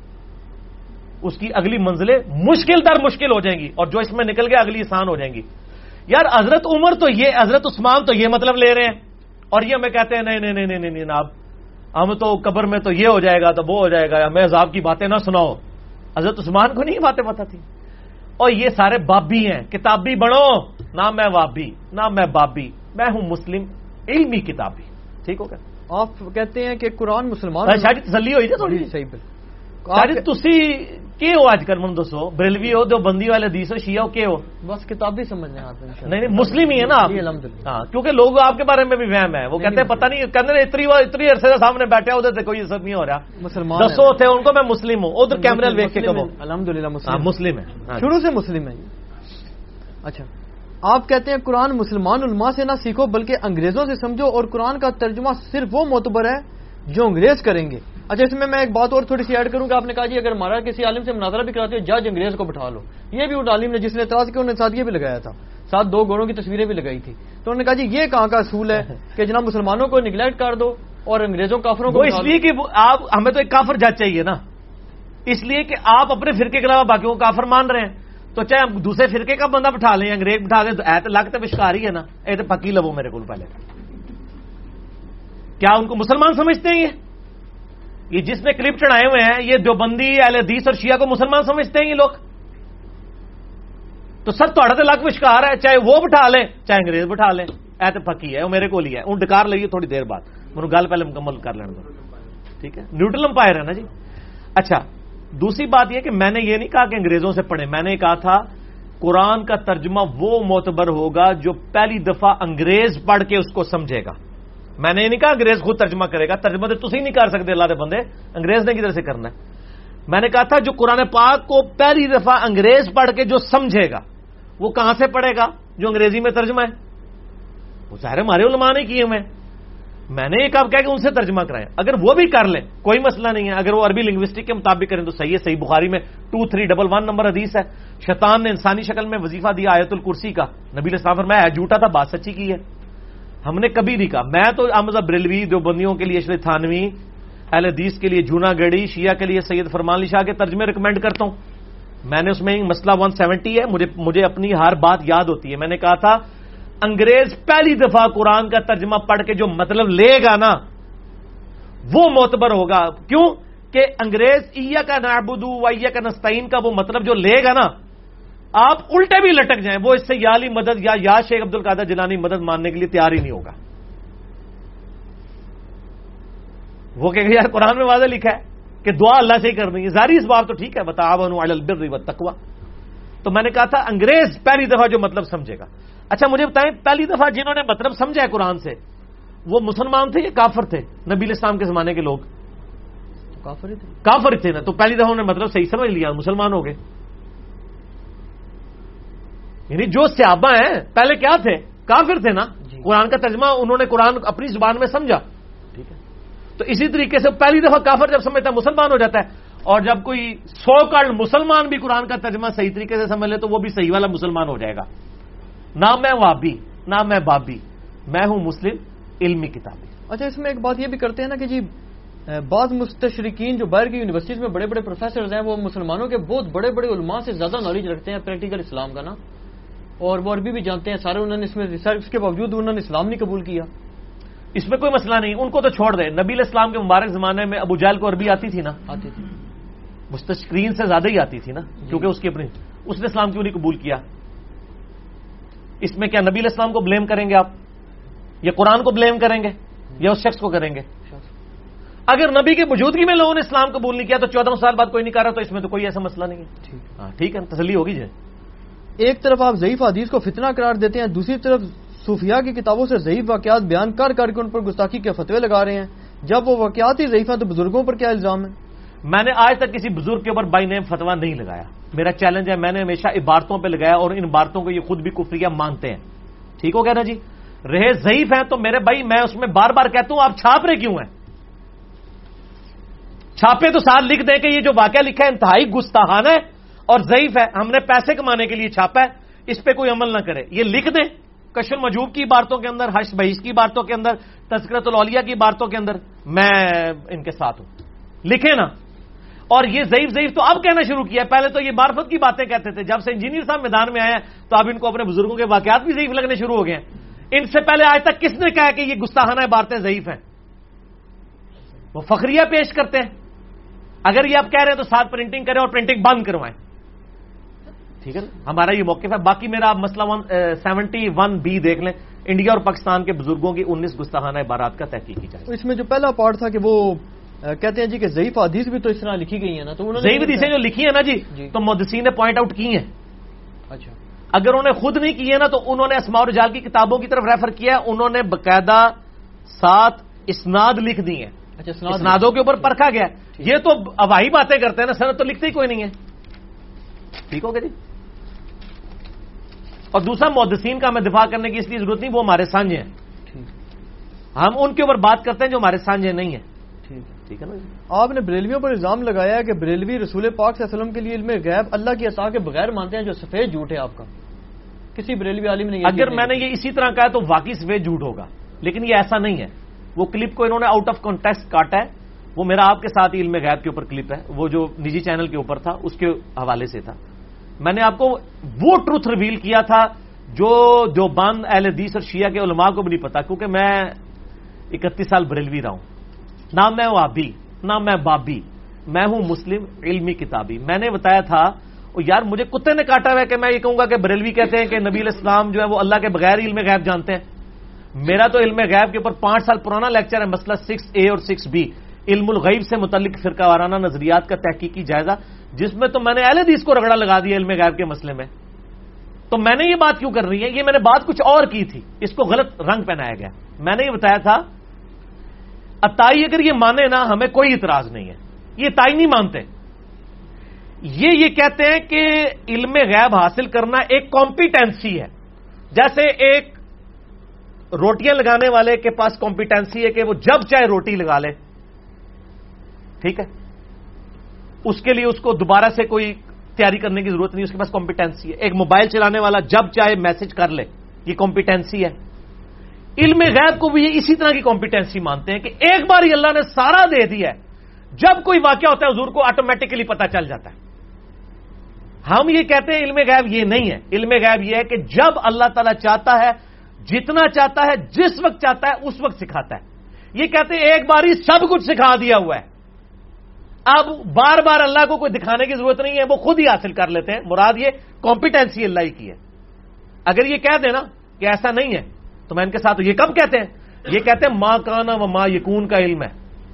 اس کی اگلی منزلیں مشکل در مشکل ہو جائیں گی، اور جو اس میں نکل گیا اگلی آسان ہو جائیں گی. یار حضرت عمر تو یہ، حضرت عثمان تو یہ مطلب لے رہے ہیں، اور یہ ہمیں کہتے ہیں نہیں نہیں نہیں نہیں نہیں جناب ہم تو قبر میں تو یہ ہو جائے گا تو وہ ہو جائے گا، ہمیں عذاب کی باتیں نہ سناؤ. حضرت عثمان کو نہیں باتیں پتہ تھی. اور یہ سارے بابی ہیں، کتابی بنو. نہ میں وابی نہ میں بابی، میں ہوں مسلم علمی کتابی. ٹھیک ہو گیا؟ آپ کہتے ہیں کہ قرآن مسلمان شاید تسلی ہوئی تھی تھوڑی. صحیح بالکل. شاید تسی کی ہو آج کل من دسو، بریلوی ہو، دیوبندی والے حدیث ہو، شیعہ ہو، کیا ہو؟ بس کتابی سمجھنے آتے ہیں. نہیں نہیں مسلم ہی ہے نا آپ. ہاں کیونکہ لوگ آپ کے بارے میں بھی وہم ہے، وہ کہتے ہیں پتہ نہیں، کہتے ہیں اتنی اتنی عرصے سے سامنے بیٹھے ادھر سے کوئی عزت نہیں ہو رہا. مسلمان دسو تھے ان کو میں مسلم ہوں، ادھر کیمرے دیکھ کے کہو الحمد للہ مسلم ہے، شروع سے مسلم ہے. اچھا آپ کہتے ہیں قرآن مسلمان علماء سے نہ سیکھو بلکہ انگریزوں سے سمجھو، اور قرآن کا ترجمہ صرف وہ معتبر ہے جو انگریز کریں گے. اچھا اس میں میں ایک بات اور تھوڑی سی ایڈ کروں کہ آپ نے کہا جی اگر ہمارا کسی عالم سے مناظرہ بھی کراتے ہو جج انگریز کو بٹھا لو. یہ بھی ان عالم نے جس نے اعتراض کیا انہوں نے ساتھ یہ بھی لگایا تھا، ساتھ دو گھوڑوں کی تصویریں بھی لگائی تھی. تو انہوں نے کہا جی یہ کہاں کا اصول ہے کہ جناب مسلمانوں کو نگلیکٹ کر دو اور انگریزوں کافروں کو. اس لیے کہ آپ ہمیں تو ایک کافر جج چاہیے نا، اس لیے کہ آپ اپنے فرقے کے علاوہ باقیوں کو کافر مان رہے ہیں، تو چاہے ہم دوسرے فرقے کا بندہ بٹھا لیں، انگریز بٹھا دیں، تو ایت لگتے بشکار ہی ہے نا. اے تو پکی لبو میرے کو پہلے. کیا ان کو مسلمان سمجھتے ہیں؟ یہ یہ جس نے کلپ چڑھائے ہوئے ہیں یہ دیوبندی اہل حدیث اور شیعہ کو مسلمان سمجھتے ہیں یہ لوگ؟ تو سر تھوڑا تو لگ وشکار ہے، چاہے وہ بٹھا لیں چاہے انگریز بٹھا لیں، اے تو پکی ہے، وہ میرے کو ہے. ان ڈکار لئیے تھوڑی دیر بعد، مجھے گل پہلے مکمل کر لینے دو. ٹھیک ہے، نیوٹرل امپائر ہے نا جی. اچھا دوسری بات یہ کہ میں نے یہ نہیں کہا کہ انگریزوں سے پڑھیں، میں نے کہا تھا قرآن کا ترجمہ وہ معتبر ہوگا جو پہلی دفعہ انگریز پڑھ کے اس کو سمجھے گا. میں نے یہ نہیں کہا انگریز خود ترجمہ کرے گا، ترجمہ تو تسی نہیں کر سکتے اللہ دے بندے، انگریز نے کدھر سے کرنا ہے. میں نے کہا تھا جو قرآن پاک کو پہلی دفعہ انگریز پڑھ کے جو سمجھے گا وہ کہاں سے پڑھے گا جو انگریزی میں ترجمہ ہے؟ وہ ظاہر ہمارے علماء نے کیے ہوئے، میں نے ایک آپ کہا کہ ان سے ترجمہ کرائیں، اگر وہ بھی کر لیں کوئی مسئلہ نہیں ہے، اگر وہ عربی لنگوسٹک کے مطابق کریں تو صحیح ہے. صحیح بخاری میں two three double one number حدیث ہے، شیطان نے انسانی شکل میں وظیفہ دیا آیت الکرسی کا، نبی علیہ السلام فرمایا ہے جھوٹا تھا، بات سچی کی ہے. ہم نے کبھی نہیں کہا. میں تو احمد بریلوی دیوبندیوں کے لیے اشرف تھانوی، اہل حدیث کے لیے جونا گڑھی، شیعہ کے لیے سید فرمان علی شاہ کے ترجمے ریکمینڈ کرتا ہوں. میں نے اس میں مسئلہ ون سیونٹی ہے، مجھے مجھے اپنی ہر بات یاد ہوتی ہے. میں نے کہا تھا انگریز پہلی دفعہ قرآن کا ترجمہ پڑھ کے جو مطلب لے گا نا وہ معتبر ہوگا. کیوں کہ انگریز ایّا کا نعبدو و ایّا کا نستعین کا وہ مطلب جو لے گا نا، آپ الٹے بھی لٹک جائیں، وہ اس سے یا علی مدد یا یا شیخ عبد القادر جیلانی مدد ماننے کے لیے تیار ہی نہیں ہوگا. وہ کہ یار قرآن میں واضح لکھا ہے کہ دعا اللہ سے ہی کرنی ہے، ظاہری اس بات تو ٹھیک ہے، وتعاونوا علی البر والتقوی. تو میں نے کہا تھا انگریز پہلی دفعہ جو مطلب سمجھے گا. اچھا مجھے بتائیں پہلی دفعہ جنہوں نے مطلب سمجھا ہے قرآن سے وہ مسلمان تھے یا کافر تھے؟ نبی علیہ السلام کے زمانے کے لوگ کافر تھے. کافر تھے نا، تو پہلی دفعہ انہوں نے مطلب صحیح سمجھ لیا، مسلمان ہو گئے. یعنی جو صحابہ ہیں پہلے کیا تھے؟ کافر تھے نا. جی. قرآن کا ترجمہ انہوں نے قرآن اپنی زبان میں سمجھا، ٹھیک ہے. تو اسی طریقے سے پہلی دفعہ کافر جب سمجھتا ہے مسلمان ہو جاتا ہے، اور جب کوئی سو کارڈ مسلمان بھی قرآن کا ترجمہ صحیح طریقے سے سمجھ لے تو وہ بھی صحیح والا مسلمان ہو جائے گا. نہ میں وابی نہ میں بابی، میں ہوں مسلم علمی کتابی. اچھا اس میں ایک بات یہ بھی کرتے ہیں نا کہ جی بعض مستشرقین جو باہر کی یونیورسٹیز میں بڑے بڑے پروفیسرز ہیں وہ مسلمانوں کے بہت بڑے بڑے علماء سے زیادہ نالج رکھتے ہیں پریکٹیکل اسلام کا نا، اور وہ عربی بھی جانتے ہیں سارے، انہوں نے اس میں ریسرچ کے باوجود انہوں نے اسلام نہیں قبول کیا. اس میں کوئی مسئلہ نہیں، ان کو تو چھوڑ دیں. نبی علیہ السلام کے مبارک زمانے میں ابو جہل کو عربی آتی تھی نا؟ آتی تھی. مستشرقین سے زیادہ ہی آتی تھی نا، کیونکہ اس کی اپنی اس نے اسلام کیوں نہیں قبول کیا؟ اس میں کیا نبی علیہ السلام کو بلیم کریں گے آپ، یا قرآن کو بلیم کریں گے، یا اس شخص کو کریں گے؟ اگر نبی کی موجودگی میں لوگوں نے اسلام قبول نہیں کیا تو چودہ سال بعد کوئی نہیں کر رہا، تو اس میں تو کوئی ایسا مسئلہ نہیں ہے. ہاں ٹھیک ہے، تسلی ہوگی جی. ایک طرف آپ ضعیف حدیث کو فتنہ قرار دیتے ہیں، دوسری طرف صوفیاء کی کتابوں سے ضعیف واقعات بیان کر کر کے ان پر گستاخی کے فتوے لگا رہے ہیں. جب وہ واقعات ہی ضعیف ہیں تو بزرگوں پر کیا الزام ہے؟ میں نے آج تک کسی بزرگ کے اوپر بائی نیم فتوا نہیں لگایا. میرا چیلنج ہے، میں نے ہمیشہ عبارتوں پہ لگایا، اور ان عبارتوں کو یہ خود بھی کفریہ مانتے ہیں. ٹھیک ہو گیا نا جی. رہے ضعیف ہیں تو میرے بھائی میں اس میں بار بار کہتا ہوں آپ چھاپ رہے کیوں ہیں؟ چھاپے تو ساتھ لکھ دیں کہ یہ جو واقعہ لکھا ہے انتہائی گستاخانہ ہے اور ضعیف ہے، ہم نے پیسے کمانے کے لیے چھاپا ہے، اس پہ کوئی عمل نہ کرے. یہ لکھ دیں کشف المجوب کی باتوں کے اندر، حشر بحیث کی باتوں کے اندر، تذکرۃ الاولیاء کی باتوں کے اندر، میں ان کے ساتھ ہوں. لکھیں نا. اور یہ ضعیف ضعیف تو اب کہنا شروع کیا ہے، پہلے تو یہ معرفت کی باتیں کہتے تھے. جب سے انجینئر صاحب میدان میں آئے ہیں تو اب ان کو اپنے بزرگوں کے واقعات بھی ضعیف لگنے شروع ہو گئے ہیں. ان سے پہلے آج تک کس نے کہا کہ یہ گستاخانہ عبارتیں ضعیف ہیں؟ وہ فخریہ پیش کرتے ہیں. اگر یہ آپ کہہ رہے ہیں تو ساتھ پرنٹنگ کریں اور پرنٹنگ بند کروائیں. ٹھیک ہے نا، ہمارا یہ موقف ہے. باقی میرا آپ مسئلہ ون سیونٹی ون بی دیکھ لیں، انڈیا اور پاکستان کے بزرگوں کی انیس گستاخانہ عبارات کا تحقیق کی جائے. اس میں جو پہلا پارٹ تھا کہ وہ کہتے ہیں جی کہ ضعیف حدیث بھی تو اس طرح لکھی گئی ہیں نا، تو انہوں نے ضعیف حدیثیں جو لکھی ہیں نا جی, جی تو محدثین نے پوائنٹ آؤٹ کی ہیں. اچھا اگر انہوں نے خود نہیں کی ہے نا تو انہوں نے اسماء و رجال کی کتابوں کی طرف ریفر کیا ہے، انہوں نے باقاعدہ سات اسناد لکھ دی ہیں. اچھا اسنادوں کے اوپر پرکھا گیا. یہ تو ہوائی باتیں کرتے ہیں نا، سند تو لکھتے ہی کوئی نہیں ہے. ٹھیک ہو گیا جی. اور دوسرا محدثین کا ہمیں دفاع کرنے کی اس لیے ضرورت نہیں، وہ ہمارے سانجھے ہیں، ہم ان کے اوپر بات کرتے ہیں جو ہمارے سانجھے نہیں ہیں. ٹھیک ہے نا. آپ نے بریلویوں پر الزام لگایا ہے کہ بریلوی رسول پاک صلی اللہ علیہ وسلم کے لیے علم غیب اللہ کی عطا کے بغیر مانتے ہیں، جو سفید جھوٹ ہے آپ کا. کسی بریلوی عالم نے اگر میں نے یہ اسی طرح کہا تو واقعی سفید جھوٹ ہوگا، لیکن یہ ایسا نہیں ہے. وہ کلپ کو انہوں نے آؤٹ آف کانٹیکسٹ کاٹا ہے. وہ میرا آپ کے ساتھ علم غیب کے اوپر کلپ ہے، وہ جو نجی چینل کے اوپر تھا اس کے حوالے سے تھا. میں نے آپ کو وہ ٹروتھ ریویل کیا تھا جو دیوبند اہل حدیث اور شیعہ کے علماء کو بھی نہیں پتا، کیونکہ میں اکتیس سال بریلوی رہا ہوں. نہ میں وابی نہ میں بابی، میں ہوں مسلم علمی کتابی. میں نے بتایا تھا اور یار مجھے کتے نے کاٹا ہوا ہے کہ میں یہ کہوں گا کہ بریلوی کہتے ہیں کہ نبی علیہ السلام جو ہے وہ اللہ کے بغیر علم غیب جانتے ہیں. میرا تو علم غیب کے اوپر پانچ سال پرانا لیکچر ہے، مسئلہ سکس اے اور سکس بی، علم الغیب سے متعلق فرقہ وارانہ نظریات کا تحقیقی جائزہ، جس میں تو میں نے اہل حدیث کو رگڑا لگا دیا علم غیب کے مسئلے میں. تو میں نے یہ بات کیوں کر رہی ہے؟ یہ میں نے بات کچھ اور کی تھی، اس کو غلط رنگ پہنایا گیا. میں نے یہ بتایا تھا عطائی اگر یہ مانے نا ہمیں کوئی اعتراض نہیں ہے. یہ عطائی نہیں مانتے. یہ یہ کہتے ہیں کہ علم غیب حاصل کرنا ایک کمپیٹنسی ہے. جیسے ایک روٹیاں لگانے والے کے پاس کمپیٹنسی ہے کہ وہ جب چاہے روٹی لگا لے, ٹھیک ہے, اس کے لیے اس کو دوبارہ سے کوئی تیاری کرنے کی ضرورت نہیں, اس کے پاس کمپیٹنسی ہے. ایک موبائل چلانے والا جب چاہے میسج کر لے, یہ کمپیٹنسی ہے. علم غیب کو بھی یہ اسی طرح کی کمپیٹنسی مانتے ہیں کہ ایک بار ہی اللہ نے سارا دے دیا ہے, جب کوئی واقعہ ہوتا ہے حضور کو آٹومیٹکلی پتا چل جاتا ہے. ہم یہ کہتے ہیں علم غیب یہ نہیں ہے. علم غیب یہ ہے کہ جب اللہ تعالیٰ چاہتا ہے, جتنا چاہتا ہے, جس وقت چاہتا ہے اس وقت سکھاتا ہے. یہ کہتے ہیں ایک بار ہی سب کچھ سکھا دیا ہوا ہے, اب بار بار اللہ کو کوئی دکھانے کی ضرورت نہیں ہے, وہ خود ہی حاصل کر لیتے ہیں. مراد یہ کمپیٹنسی اللہ ہی کی ہے. اگر یہ کہہ دیں نا کہ ایسا نہیں ہے تو میں ان کے ساتھ, یہ کب کہتے ہیں؟ یہ کہتے ہیں ما کانا و ما یکون کا علم ہے.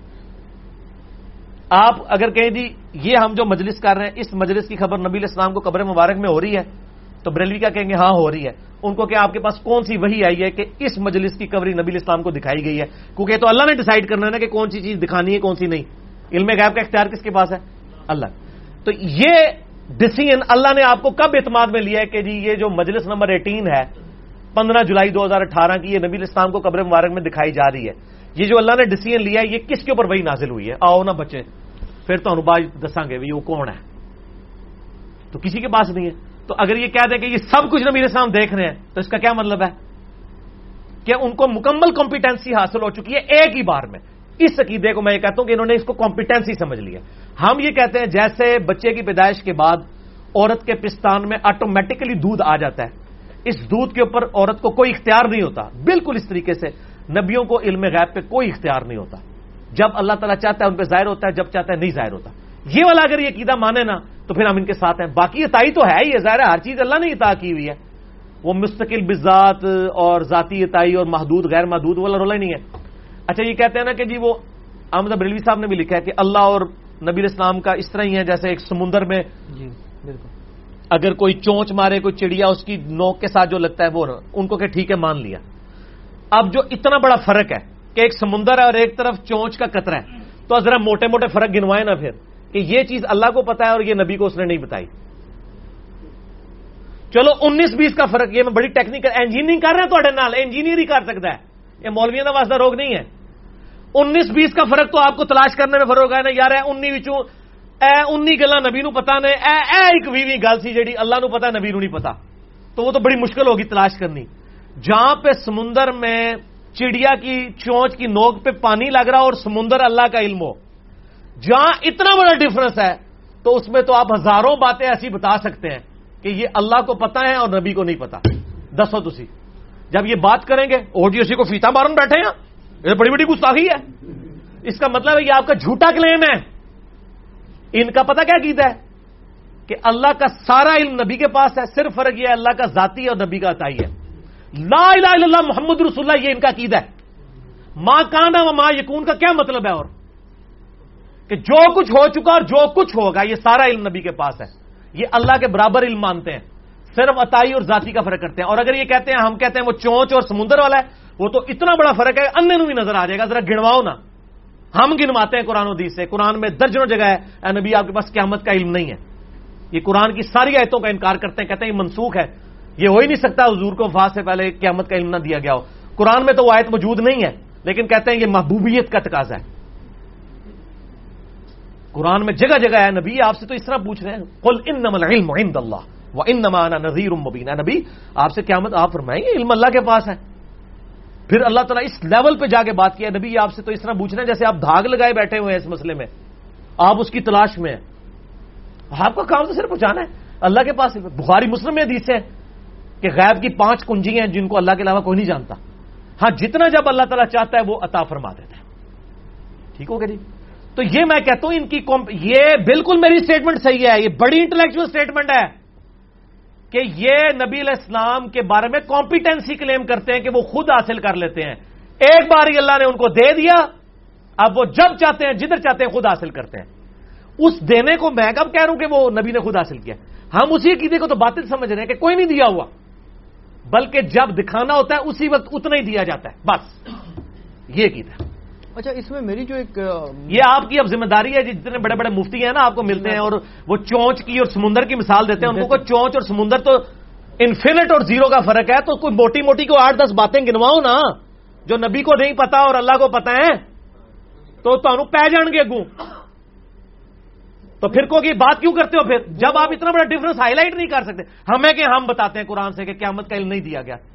آپ اگر کہیں جی یہ ہم جو مجلس کر رہے ہیں اس مجلس کی خبر نبی علیہ السلام کو قبر مبارک میں ہو رہی ہے, تو بریلوی کیا کہیں گے؟ ہاں ہو رہی ہے. ان کو کہ آپ کے پاس کون سی وحی آئی ہے کہ اس مجلس کی کبری نبی علیہ السلام کو دکھائی گئی ہے؟ کیونکہ تو اللہ نے ڈیسائیڈ کرنا ہے نا کہ کون سی چیز دکھانی ہے کون سی نہیں. علم غیب کا اختیار کس کے پاس ہے؟ اللہ. تو یہ ڈیسیژن اللہ نے آپ کو کب اعتماد میں لیا ہے کہ جی یہ جو مجلس نمبر اٹھارہ ہے پندرہ جولائی دو ہزار اٹھارہ کی, یہ نبی علیہ السلام کو قبر مبارک میں دکھائی جا رہی ہے, یہ جو اللہ نے ڈیسیژن لیا ہے یہ کس کے اوپر وحی نازل ہوئی ہے؟ آؤ نا بچے پھر تو انوباج دساں گے وہ کون ہے, تو کسی کے پاس نہیں ہے. تو اگر یہ کہہ دیں کہ یہ سب کچھ نبی علیہ السلام دیکھ رہے ہیں تو اس کا کیا مطلب ہے؟ کہ ان کو مکمل کمپیٹنسی حاصل ہو چکی ہے ایک ہی بار میں. اس عقیدے کو میں یہ کہتا ہوں کہ انہوں نے اس کو کمپیٹنسی سمجھ لیا. ہم یہ کہتے ہیں جیسے بچے کی پیدائش کے بعد عورت کے پستان میں آٹومیٹکلی دودھ آ جاتا ہے, اس دودھ کے اوپر عورت کو کوئی اختیار نہیں ہوتا, بالکل اس طریقے سے نبیوں کو علم غیب پہ کوئی اختیار نہیں ہوتا. جب اللہ تعالیٰ چاہتا ہے ان پہ ظاہر ہوتا ہے, جب چاہتا ہے نہیں ظاہر ہوتا. یہ والا اگر یہ عقیدہ مانے نا تو پھر ہم ان کے ساتھ ہیں. باقی عطائی تو ہے ہی ہے, ظاہر ہے ہر چیز اللہ نے عطا کی ہوئی ہے, وہ مستقل بذات اور ذاتی عطائی اور محدود غیر محدود والا رولا ہی نہیں ہے. اچھا یہ کہتے ہیں نا کہ جی وہ احمد بریلوی صاحب نے بھی لکھا ہے کہ اللہ اور نبی علیہ السلام کا اس طرح ہی ہے جیسے ایک سمندر میں جی بالکل اگر کوئی چونچ مارے کوئی چڑیا اس کی نوک کے ساتھ جو لگتا ہے وہ, ان کو کہ ٹھیک ہے مان لیا. اب جو اتنا بڑا فرق ہے کہ ایک سمندر ہے اور ایک طرف چونچ کا قطرہ ہے, تو ذرا موٹے موٹے فرق گنوائے نا پھر کہ یہ چیز اللہ کو پتا ہے اور یہ نبی کو اس نے نہیں بتائی. چلو انیس بیس کا فرق, یہ میں بڑی ٹیکنیکل انجینئرنگ کر رہے ہیں تھوڑے نال, انجینئر ہی کر سکتا ہے, یہ مولویوں کا واسطہ روگ نہیں ہے. انیس بیس کا فرق تو آپ کو تلاش کرنے میں فرق ہے نا یار. انی وچوں اے انی گلاں نبی نو پتا نے, اے اے ایک ویویں گل سی جیڑی اللہ نو پتا نبی نو نہیں پتا, تو وہ تو بڑی مشکل ہوگی تلاش کرنی. جہاں پہ سمندر میں چڑیا کی چونچ کی نوک پہ پانی لگ رہا اور سمندر اللہ کا علم ہو, جہاں اتنا بڑا ڈفرنس ہے, تو اس میں تو آپ ہزاروں باتیں ایسی بتا سکتے ہیں کہ یہ اللہ کو پتا ہے اور نبی کو نہیں پتا. دسو تسی جب یہ بات کریں گے او جی اسی کو فیتا مارن بیٹھے ہیں, یہ بڑی بڑی گستاخی ہے. اس کا مطلب ہے یہ آپ کا جھوٹا کلیم ہے. ان کا پتہ کیا عقیدہ ہے کہ اللہ کا سارا علم نبی کے پاس ہے, صرف فرق یہ ہے اللہ کا ذاتی اور نبی کا عطائی ہے. لا الہ الا اللہ محمد رسول اللہ, یہ ان کا عقیدہ ہے. ما کانا و ما یکون کا کیا مطلب ہے؟ اور کہ جو کچھ ہو چکا اور جو کچھ ہوگا یہ سارا علم نبی کے پاس ہے. یہ اللہ کے برابر علم مانتے ہیں, صرف عطائی اور ذاتی کا فرق کرتے ہیں. اور اگر یہ کہتے ہیں ہم کہتے ہیں وہ چونچ اور سمندر والا ہے, وہ تو اتنا بڑا فرق ہے انے نو بھی نظر آ جائے گا. ذرا گنواؤ نا, ہم گنواتے ہیں قرآن و حدیث سے. قرآن میں درجنوں جگہ ہے اے نبی آپ کے پاس قیامت کا علم نہیں ہے. یہ قرآن کی ساری آیتوں کا انکار کرتے ہیں, کہتے ہیں یہ منسوخ ہے, یہ ہو ہی نہیں سکتا حضور کو وفات سے پہلے قیامت کا علم نہ دیا گیا ہو. قرآن میں تو وہ آیت موجود نہیں ہے, لیکن کہتے ہیں یہ محبوبیت کا تقاضا ہے. قرآن میں جگہ جگہ ہے نبی آپ سے تو اس طرح پوچھ رہے ہیں قل انما العلم عند اللہ وانما انا نذیر مبین. نبی آپ سے قیامت آپ فرمائیں گے علم اللہ کے پاس ہے. پھر اللہ تعالیٰ اس لیول پہ جا کے بات کیا, نبی آپ سے تو اس طرح پوچھ رہے ہیں جیسے آپ دھاگ لگائے بیٹھے ہوئے ہیں اس مسئلے میں, آپ اس کی تلاش میں ہیں. آپ کا کام تو صرف پہنچانا ہے اللہ کے پاس. بخاری مسلم میں حدیث ہے کہ غیب کی پانچ کنجی ہیں جن کو اللہ کے علاوہ کوئی نہیں جانتا. ہاں جتنا جب اللہ تعالیٰ چاہتا ہے وہ عطا فرما دیتا ہے. ٹھیک ہو گیا جی. تو یہ میں کہتا ہوں ان کی یہ بالکل میری سٹیٹمنٹ صحیح ہے, یہ بڑی انٹلیکچوئل سٹیٹمنٹ ہے کہ یہ نبی علیہ السلام کے بارے میں کمپیٹنسی کلیم کرتے ہیں کہ وہ خود حاصل کر لیتے ہیں. ایک بار ہی اللہ نے ان کو دے دیا, اب وہ جب چاہتے ہیں جدھر چاہتے ہیں خود حاصل کرتے ہیں. اس دینے کو میں کب کہہ رہا ہوں کہ وہ نبی نے خود حاصل کیا. ہم اسی عقیدے کو تو باطل سمجھ رہے ہیں کہ کوئی نہیں دیا ہوا, بلکہ جب دکھانا ہوتا ہے اسی وقت اتنا ہی دیا جاتا ہے, بس یہ عقیدہ ہے. اچھا اس میں میری جو ایک یہ آپ کی اب ذمہ داری ہے، جتنے بڑے بڑے مفتی ہیں نا آپ کو ملتے ہیں اور وہ چونچ کی اور سمندر کی مثال دیتے ہیں، ان کو چونچ اور سمندر تو انفینٹ اور زیرو کا فرق ہے، تو کوئی موٹی موٹی کو آٹھ دس باتیں گنواؤ نا جو نبی کو نہیں پتا اور اللہ کو پتا ہے تو تمہیں پی جان گے اگوں، تو پھر کو کہ بات کیوں کرتے ہو پھر جب آپ اتنا بڑا ڈفرنس ہائی لائٹ نہیں کر سکتے؟ ہمیں کہ ہم بتاتے ہیں قرآن سے کہ قیامت کا علم نہیں دیا گیا،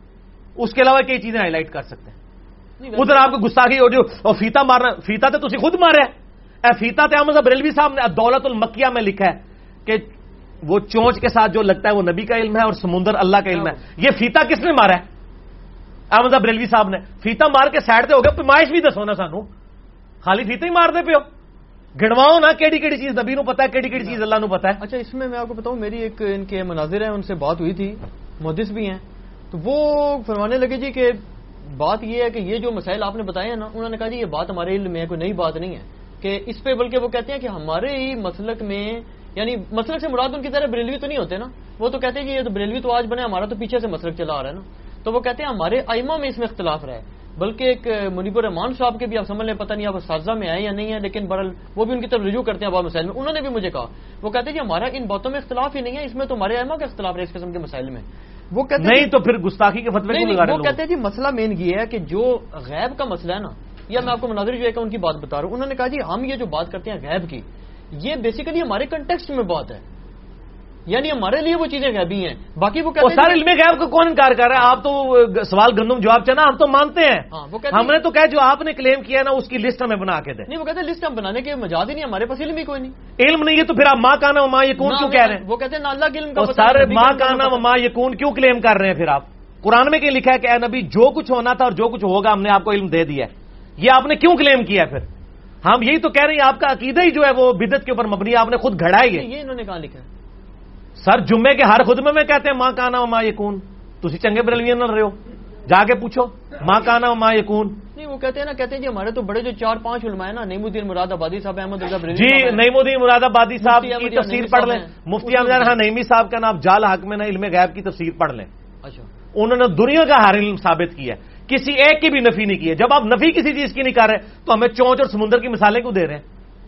اس کے علاوہ کئی چیزیں ہائی لائٹ کر سکتے ہیں. ادھر آپ کو گستاخی ہو جو اور فیتا مارنا، فیتا تو تسی خود مارے اے فیتا تے احمد بریلوی صاحب نے دولت المکیہ میں لکھا ہے کہ وہ چونچ کے ساتھ جو لگتا ہے وہ نبی کا علم ہے اور سمندر اللہ کا علم ہے. یہ فیتا کس نے مارا ہے؟ احمد بریلوی صاحب نے. فیتا مار کے سائڈ تے ہو گیا، پیمائش بھی دسو نا سانو، خالی فیتا ہی مار دے پیو، گنواؤ نا کیڑی کیڑی چیز نبی نو پتا ہے، کیڑی کیڑی چیز اللہ نو پتا ہے. اچھا اس میں میں آپ کو بتاؤں میری ایک ان کے مناظر ہیں، ان سے بات ہوئی تھی، محدث بھی ہیں، تو وہ فرمانے لگے جی کہ بات یہ ہے کہ یہ جو مسائل آپ نے بتائے ہیں نا، انہوں نے کہا جی یہ بات ہمارے علم میں کوئی نئی بات نہیں ہے کہ اس پہ، بلکہ وہ کہتے ہیں کہ ہمارے ہی مسلک میں، یعنی مسلک سے مراد ان کی طرح بریلوی تو نہیں ہوتے نا، وہ تو کہتے ہیں کہ یہ تو بریلوی تو آج بنے، ہمارا تو پیچھے سے مسلک چلا آ رہا ہے نا، تو وہ کہتے ہیں ہمارے ائمہ میں اس میں اختلاف رہا ہے. بلکہ ایک منیب الرحمان صاحب کے بھی آپ سمجھ لیں، پتہ نہیں آپ اساتذہ میں آئے یا نہیں ہے، لیکن برل وہ بھی ان کی طرف رجوع کرتے ہیں بعض مسائل میں. انہوں نے بھی مجھے کہا، وہ کہتے ہیں کہ ہمارا ان باتوں میں اختلاف ہی نہیں ہے، اس میں تو ہمارے ائمہ کا اختلاف ہے اس قسم کے مسائل میں. وہ کہتے نہیں تو پھر گستاخی کے فتوے کیوں لگا رہے ہیں؟ وہ کہتے ہیں جی مسئلہ مین یہ ہے کہ جو غیب کا مسئلہ ہے نا، یا میں آپ کو مناظر جو ہے کہ ان کی بات بتا رہا ہوں، انہوں نے کہا جی ہم یہ جو بات کرتے ہیں غیب کی، یہ بیسیکلی ہمارے کنٹیکسٹ میں بات ہے، یعنی ہمارے لیے وہ چیزیں غیبی ہیں. باقی وہ کہتے ہیں سارے علم غیب کو کون انکار کر رہا ہے؟ آپ تو سوال گندم جواب چنا، ہم تو مانتے ہیں. ہم نے تو کہا جو آپ نے کلیم کیا نا اس کی لسٹ ہمیں بنا کے دیں. نہیں وہ کہتے ہیں لسٹ ہم بنانے کے مجاز ہی نہیں، ہمارے پاس علم ہی کوئی نہیں. علم نہیں ہے تو پھر آپ ماں کانا و ماں یکون کیوں کہہ رہے ہیں؟ وہ کہتے ہیں نا اللہ کے علم کا سارے ماں کانا و ماں یکون کیوں کلیم کر رہے ہیں پھر آپ؟ قرآن میں کیا لکھا ہے کہ اے نبی جو کچھ ہونا تھا اور جو کچھ ہوگا ہم نے آپ کو علم دے دیا ہے، یہ آپ نے کیوں کلیم کیا ہے؟ پھر ہم یہی تو کہہ رہے ہیں آپ کا عقیدہ ہی جو ہے وہ بدعت کے اوپر مبنی ہے، آپ نے خود گھڑا ہی ہے. یہ انہوں نے کہاں لکھا ہے؟ سر جمعے کے ہر خطبے میں کہتے ہیں ماں کانا و ماں یکون. تسی چنگے بریلوی نہ رہے ہو، جا کے پوچھو ماں کانا و ماں یکون. نہیں وہ کہتے ہیں نا، کہتے ہیں جی ہمارے تو بڑے جو چار پانچ علماء ہیں نا، نعیم الدین مراد آبادی صاحب، احمد رضا بریلوی جی نعیم الدین مراد آبادی صاحب کی تفسیر پڑھ لیں، مفتی احمد ہاں نعیمی صاحب کا نام جال حق میں نا علم غیب کی تفسیر پڑھ لیں. اچھا انہوں نے دنیا کا ہر علم ثابت کیا ہے، کسی ایک کی بھی نفی نہیں کی ہے. جب آپ نفی کسی چیز کی نہیں کر رہے تو ہمیں چونچ اور سمندر کی مثالیں کیوں دے رہے ہیں؟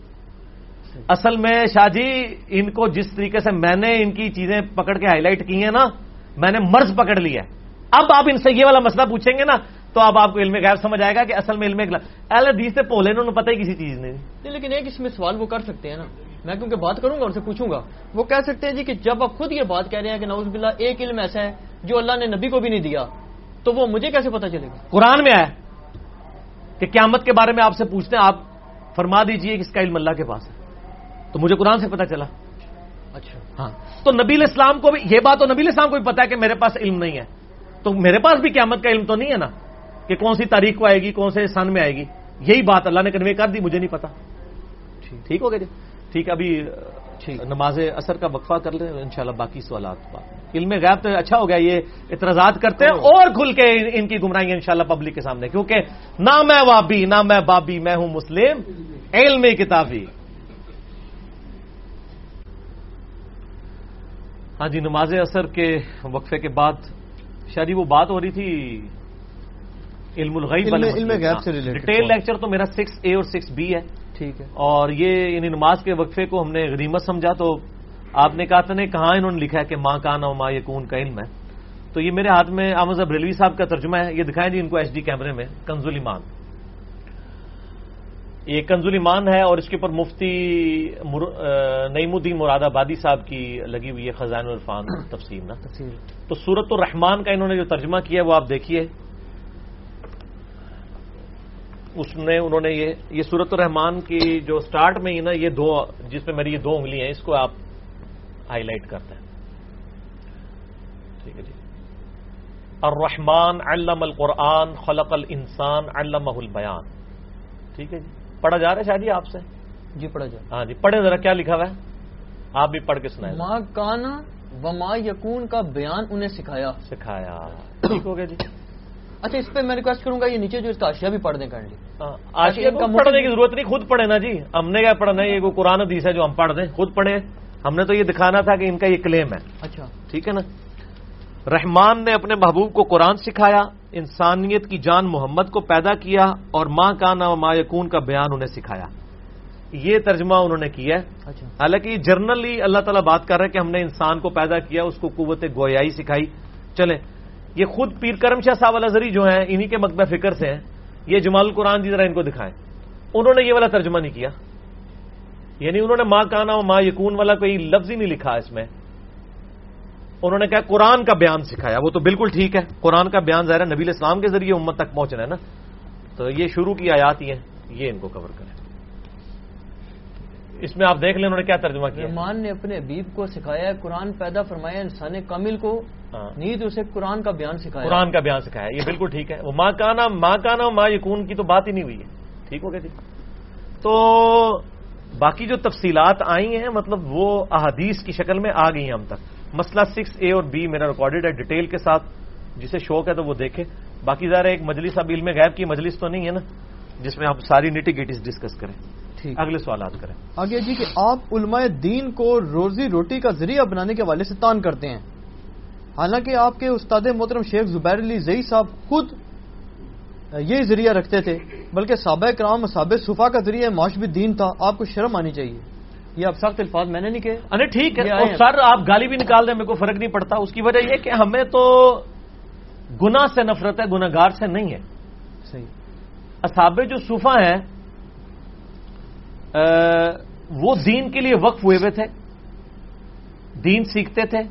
اصل میں شاہ جی ان کو جس طریقے سے میں نے ان کی چیزیں پکڑ کے ہائی لائٹ کی ہیں نا، میں نے مرض پکڑ لیا ہے. اب آپ ان سے یہ والا مسئلہ پوچھیں گے نا تو اب آپ کو علم غیب سمجھ آئے گا کہ اصل میں علم اہل حدیث سے پولے انہوں نے پتہ ہی کسی چیز نہیں. لیکن ایک اس میں سوال وہ کر سکتے ہیں نا، میں کیونکہ بات کروں گا ان سے پوچھوں گا، وہ کہہ سکتے ہیں جی کہ جب آپ خود یہ بات کہہ رہے ہیں کہ نعوذ باللہ ایک علم ایسا ہے جو اللہ نے نبی کو بھی نہیں دیا، تو وہ مجھے کیسے پتہ چلے گا؟ قرآن میں آیا کہ قیامت کے بارے میں آپ سے پوچھتے ہیں، آپ فرما دیجئے کہ اس کا علم اللہ کے پاس ہے، تو مجھے قرآن سے پتہ چلا. اچھا ہاں تو نبی علیہ السلام کو بھی یہ بات تو نبی علیہ السلام کو بھی پتا ہے کہ میرے پاس علم نہیں ہے، تو میرے پاس بھی قیامت کا علم تو نہیں ہے نا کہ کون سی تاریخ کو آئے گی، کون سے سن میں آئے گی. یہی بات اللہ نے کنوے کر دی، مجھے نہیں پتا. ٹھیک ہو گیا جی؟ ٹھیک ہے، ابھی نماز اثر کا وقفہ کر لیں، انشاءاللہ باقی سوالات بعد. علم غیب تو اچھا ہو گیا، یہ اعتراضات کرتے ہیں اور کھل کے ان کی گمراہیاں انشاءاللہ پبلک کے سامنے، کیونکہ نہ میں وابی نہ میں بابی، میں ہوں مسلم علم کتابی. ہاں جی نماز اثر کے وقفے کے بعد شاہ جی وہ بات ہو رہی تھی علم الغیب، علم غیب سے ریلیٹڈ. ڈیٹیل لیکچر تو میرا سکس اے اور سکس بی ہے. ٹھیک ہے. اور یہ یعنی نماز کے وقفے کو ہم نے غنیمت سمجھا، تو آپ نے کہا تھا نے کہاں انہوں نے لکھا ہے کہ ماں کانا و ماں یکون کا علم ہے. تو یہ میرے ہاتھ میں احمد بریلوی صاحب کا ترجمہ ہے، یہ دکھائیں جی ان کو ایچ ڈی کیمرے میں. کنز الایمان، یہ کنز الایمان ہے اور اس کے اوپر مفتی نعیم الدین مراد آبادی صاحب کی لگی ہوئی ہے خزائن العرفان تفسیر نا تفسیر. تو سورۃ الرحمان کا انہوں نے جو ترجمہ کیا ہے وہ آپ دیکھیے. اس نے انہوں نے یہ یہ سورۃ الرحمان کی جو سٹارٹ میں ہی نا یہ دو، جس پہ میری یہ دو انگلی ہیں، اس کو آپ ہائی لائٹ کرتے ہیں. ٹھیک ہے جی. الرحمن علم القرآن خلق الانسان علمہ البیان. ٹھیک ہے جی. پڑھا جا رہا ہے شاہ جی آپ سے؟ جی پڑھا جا رہا ہے. ہاں جی پڑھے ذرا، کیا لکھا ہوا ہے آپ بھی پڑھ کے سنائیں. ماں کانا و ماں یکون کا بیان انہیں سکھایا سکھایا. ٹھیک ہو گیا جی. اچھا اس پہ میں ریکویسٹ کروں گا یہ نیچے جو اس کا آشیہ بھی پڑھ دیں کائنڈلی. آشیہ کو پڑھنے کی ضرورت نہیں، خود پڑھے نا جی. ہم نے کیا پڑھنا ہے، یہ کوئی قرآن حدیث ہے جو ہم پڑھ دیں؟ خود پڑھے. ہم نے تو یہ دکھانا تھا کہ ان کا یہ کلیم ہے. اچھا ٹھیک ہے نا. رحمان نے اپنے محبوب کو قرآن سکھایا، انسانیت کی جان محمد کو پیدا کیا اور ما کان و ما یکون کا بیان انہیں سکھایا. یہ ترجمہ انہوں نے کیا ہے. حالانکہ یہ جرنلی اللہ تعالیٰ بات کر رہا ہے کہ ہم نے انسان کو پیدا کیا, اس کو قوت گویائی سکھائی. چلیں, یہ خود پیر کرم شاہ صاحب الازہری جو ہیں انہی کے مکتبہ فکر سے ہیں, یہ جمال القرآن جی ذرا ان کو دکھائیں. انہوں نے یہ والا ترجمہ نہیں کیا, یعنی انہوں نے ما کانا و ما یکون والا کوئی لفظ ہی نہیں لکھا اس میں. انہوں نے کہا قرآن کا بیان سکھایا. وہ تو بالکل ٹھیک ہے, قرآن کا بیان ظاہر ہے نبی علیہ السلام کے ذریعے امت تک پہنچنا ہے نا, تو یہ شروع کی آیات ہی ہیں, یہ ان کو کور کریں. اس میں آپ دیکھ لیں انہوں نے کیا ترجمہ کیا. رحمان نے اپنے حبیب کو سکھایا ہے, قرآن پیدا فرمایا انسان کامل کو, نیز اسے قرآن کا بیان سکھایا. قرآن کا بیان سکھایا, یہ بالکل ٹھیک ہے. وہ ماں کانا ماں کانا ماں یکون کی تو بات ہی نہیں ہوئی ہے. ٹھیک ہو گیا جی. تو باقی جو تفصیلات آئی ہیں مطلب وہ احادیث کی شکل میں آ گئی ہیں ہم تک. مسئلہ سکس اے اور بی میرا ریکارڈڈ ہے ڈیٹیل کے ساتھ, جسے شوق ہے تو وہ دیکھے. باقی ظاہر ایک مجلس اب علم غیب کی مجلس تو نہیں ہے نا جس میں آپ ساری نیٹی گیٹیز ڈسکس کریں. اگلے سوالات کریں. آگے جی کہ آپ علماء دین کو روزی روٹی کا ذریعہ بنانے کے حوالے سے تان کرتے ہیں, حالانکہ آپ کے استاد محترم شیخ زبیر علی زئی صاحب خود یہ ذریعہ رکھتے تھے, بلکہ صحابہ کرام اصحاب صفا کا ذریعہ معاش بھی دین تھا. آپ کو شرم آنی چاہیے. یہ اب سخت الفاظ میں نے نہیں کہے. ارے ٹھیک ہے, اور سر آپ گالی بھی نکال دیں, میرے کو فرق نہیں پڑتا. اس کی وجہ یہ کہ ہمیں تو گناہ سے نفرت ہے, گناہ گار سے نہیں ہے. صحیح. اصحاب جو صفا ہیں وہ دین کے لیے وقف ہوئے ہوئے تھے, دین سیکھتے تھے,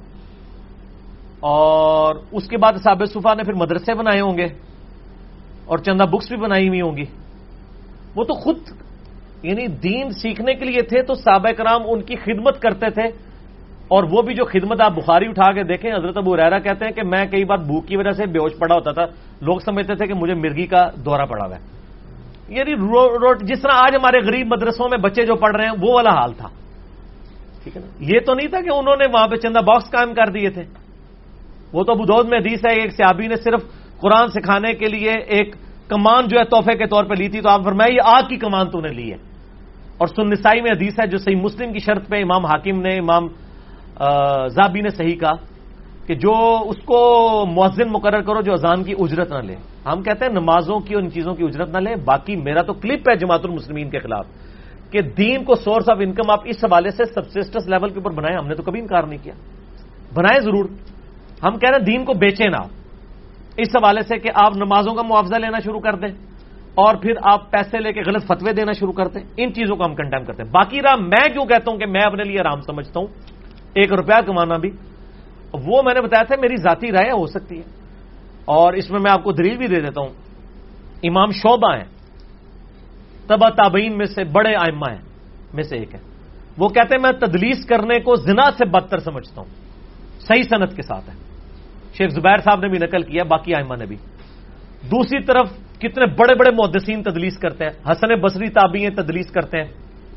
اور اس کے بعد اصحاب صفا نے پھر مدرسے بنائے ہوں گے اور چندہ بکس بھی بنائی ہوئی ہوں گی. وہ تو خود یعنی دین سیکھنے کے لیے تھے, تو صحابہ کرام ان کی خدمت کرتے تھے. اور وہ بھی جو خدمت آپ بخاری اٹھا کے دیکھیں, حضرت ابو ہریرہ کہتے ہیں کہ میں کئی بار بھوک کی وجہ سے بے ہوش پڑا ہوتا تھا, لوگ سمجھتے تھے کہ مجھے مرگی کا دورہ پڑا ہوا ہے. یعنی جس طرح آج ہمارے غریب مدرسوں میں بچے جو پڑھ رہے ہیں وہ والا حال تھا. ٹھیک ہے نا. یہ تو نہیں تھا کہ انہوں نے وہاں پہ چندہ باکس قائم کر دیے تھے. وہ تو ابو داؤد میں حدیث ہے, ایک صحابی نے صرف قرآن سکھانے کے لیے ایک کمان جو ہے تحفے کے طور پہ لی تھی, تو آپ فرمائے یہ آگ کی کمان تو نے لی ہے. اور سن نسائی میں حدیث ہے جو صحیح مسلم کی شرط پہ امام حاکم نے, امام زابی نے صحیح کہا کہ جو اس کو مؤذن مقرر کرو جو اذان کی اجرت نہ لے. ہم کہتے ہیں نمازوں کی اور ان چیزوں کی اجرت نہ لیں. باقی میرا تو کلپ ہے جماعت المسلمین کے خلاف کہ دین کو سورس آف انکم آپ اس حوالے سے سبسسٹنس لیول کے اوپر بنائیں. ہم نے تو کبھی انکار نہیں کیا, بنائیں ضرور. ہم کہہ رہے ہیں دین کو بیچیں نہ اس حوالے سے کہ آپ نمازوں کا معاوضہ لینا شروع کر دیں اور پھر آپ پیسے لے کے غلط فتوے دینا شروع کر دیں. ان چیزوں کو ہم کنڈیم کرتے ہیں. باقی رہا میں کیوں کہتا ہوں کہ میں اپنے لیے آرام سمجھتا ہوں ایک روپیہ کمانا بھی, وہ میں نے بتایا تھا میری ذاتی رائے ہو سکتی ہے, اور اس میں میں آپ کو دلیل بھی دے دیتا ہوں. امام شعبہ ہیں, تبع تابعین میں سے بڑے ائمہ ہیں میں سے ایک ہے. وہ کہتے ہیں میں تدلیس کرنے کو زنا سے بدتر سمجھتا ہوں. صحیح سند کے ساتھ ہے. شیخ زبیر صاحب نے بھی نقل کیا, باقی ائمہ نے بھی. دوسری طرف کتنے بڑے بڑے محدثین تدلیس کرتے ہیں. حسن بصری تابعی ہیں تدلیس کرتے ہیں.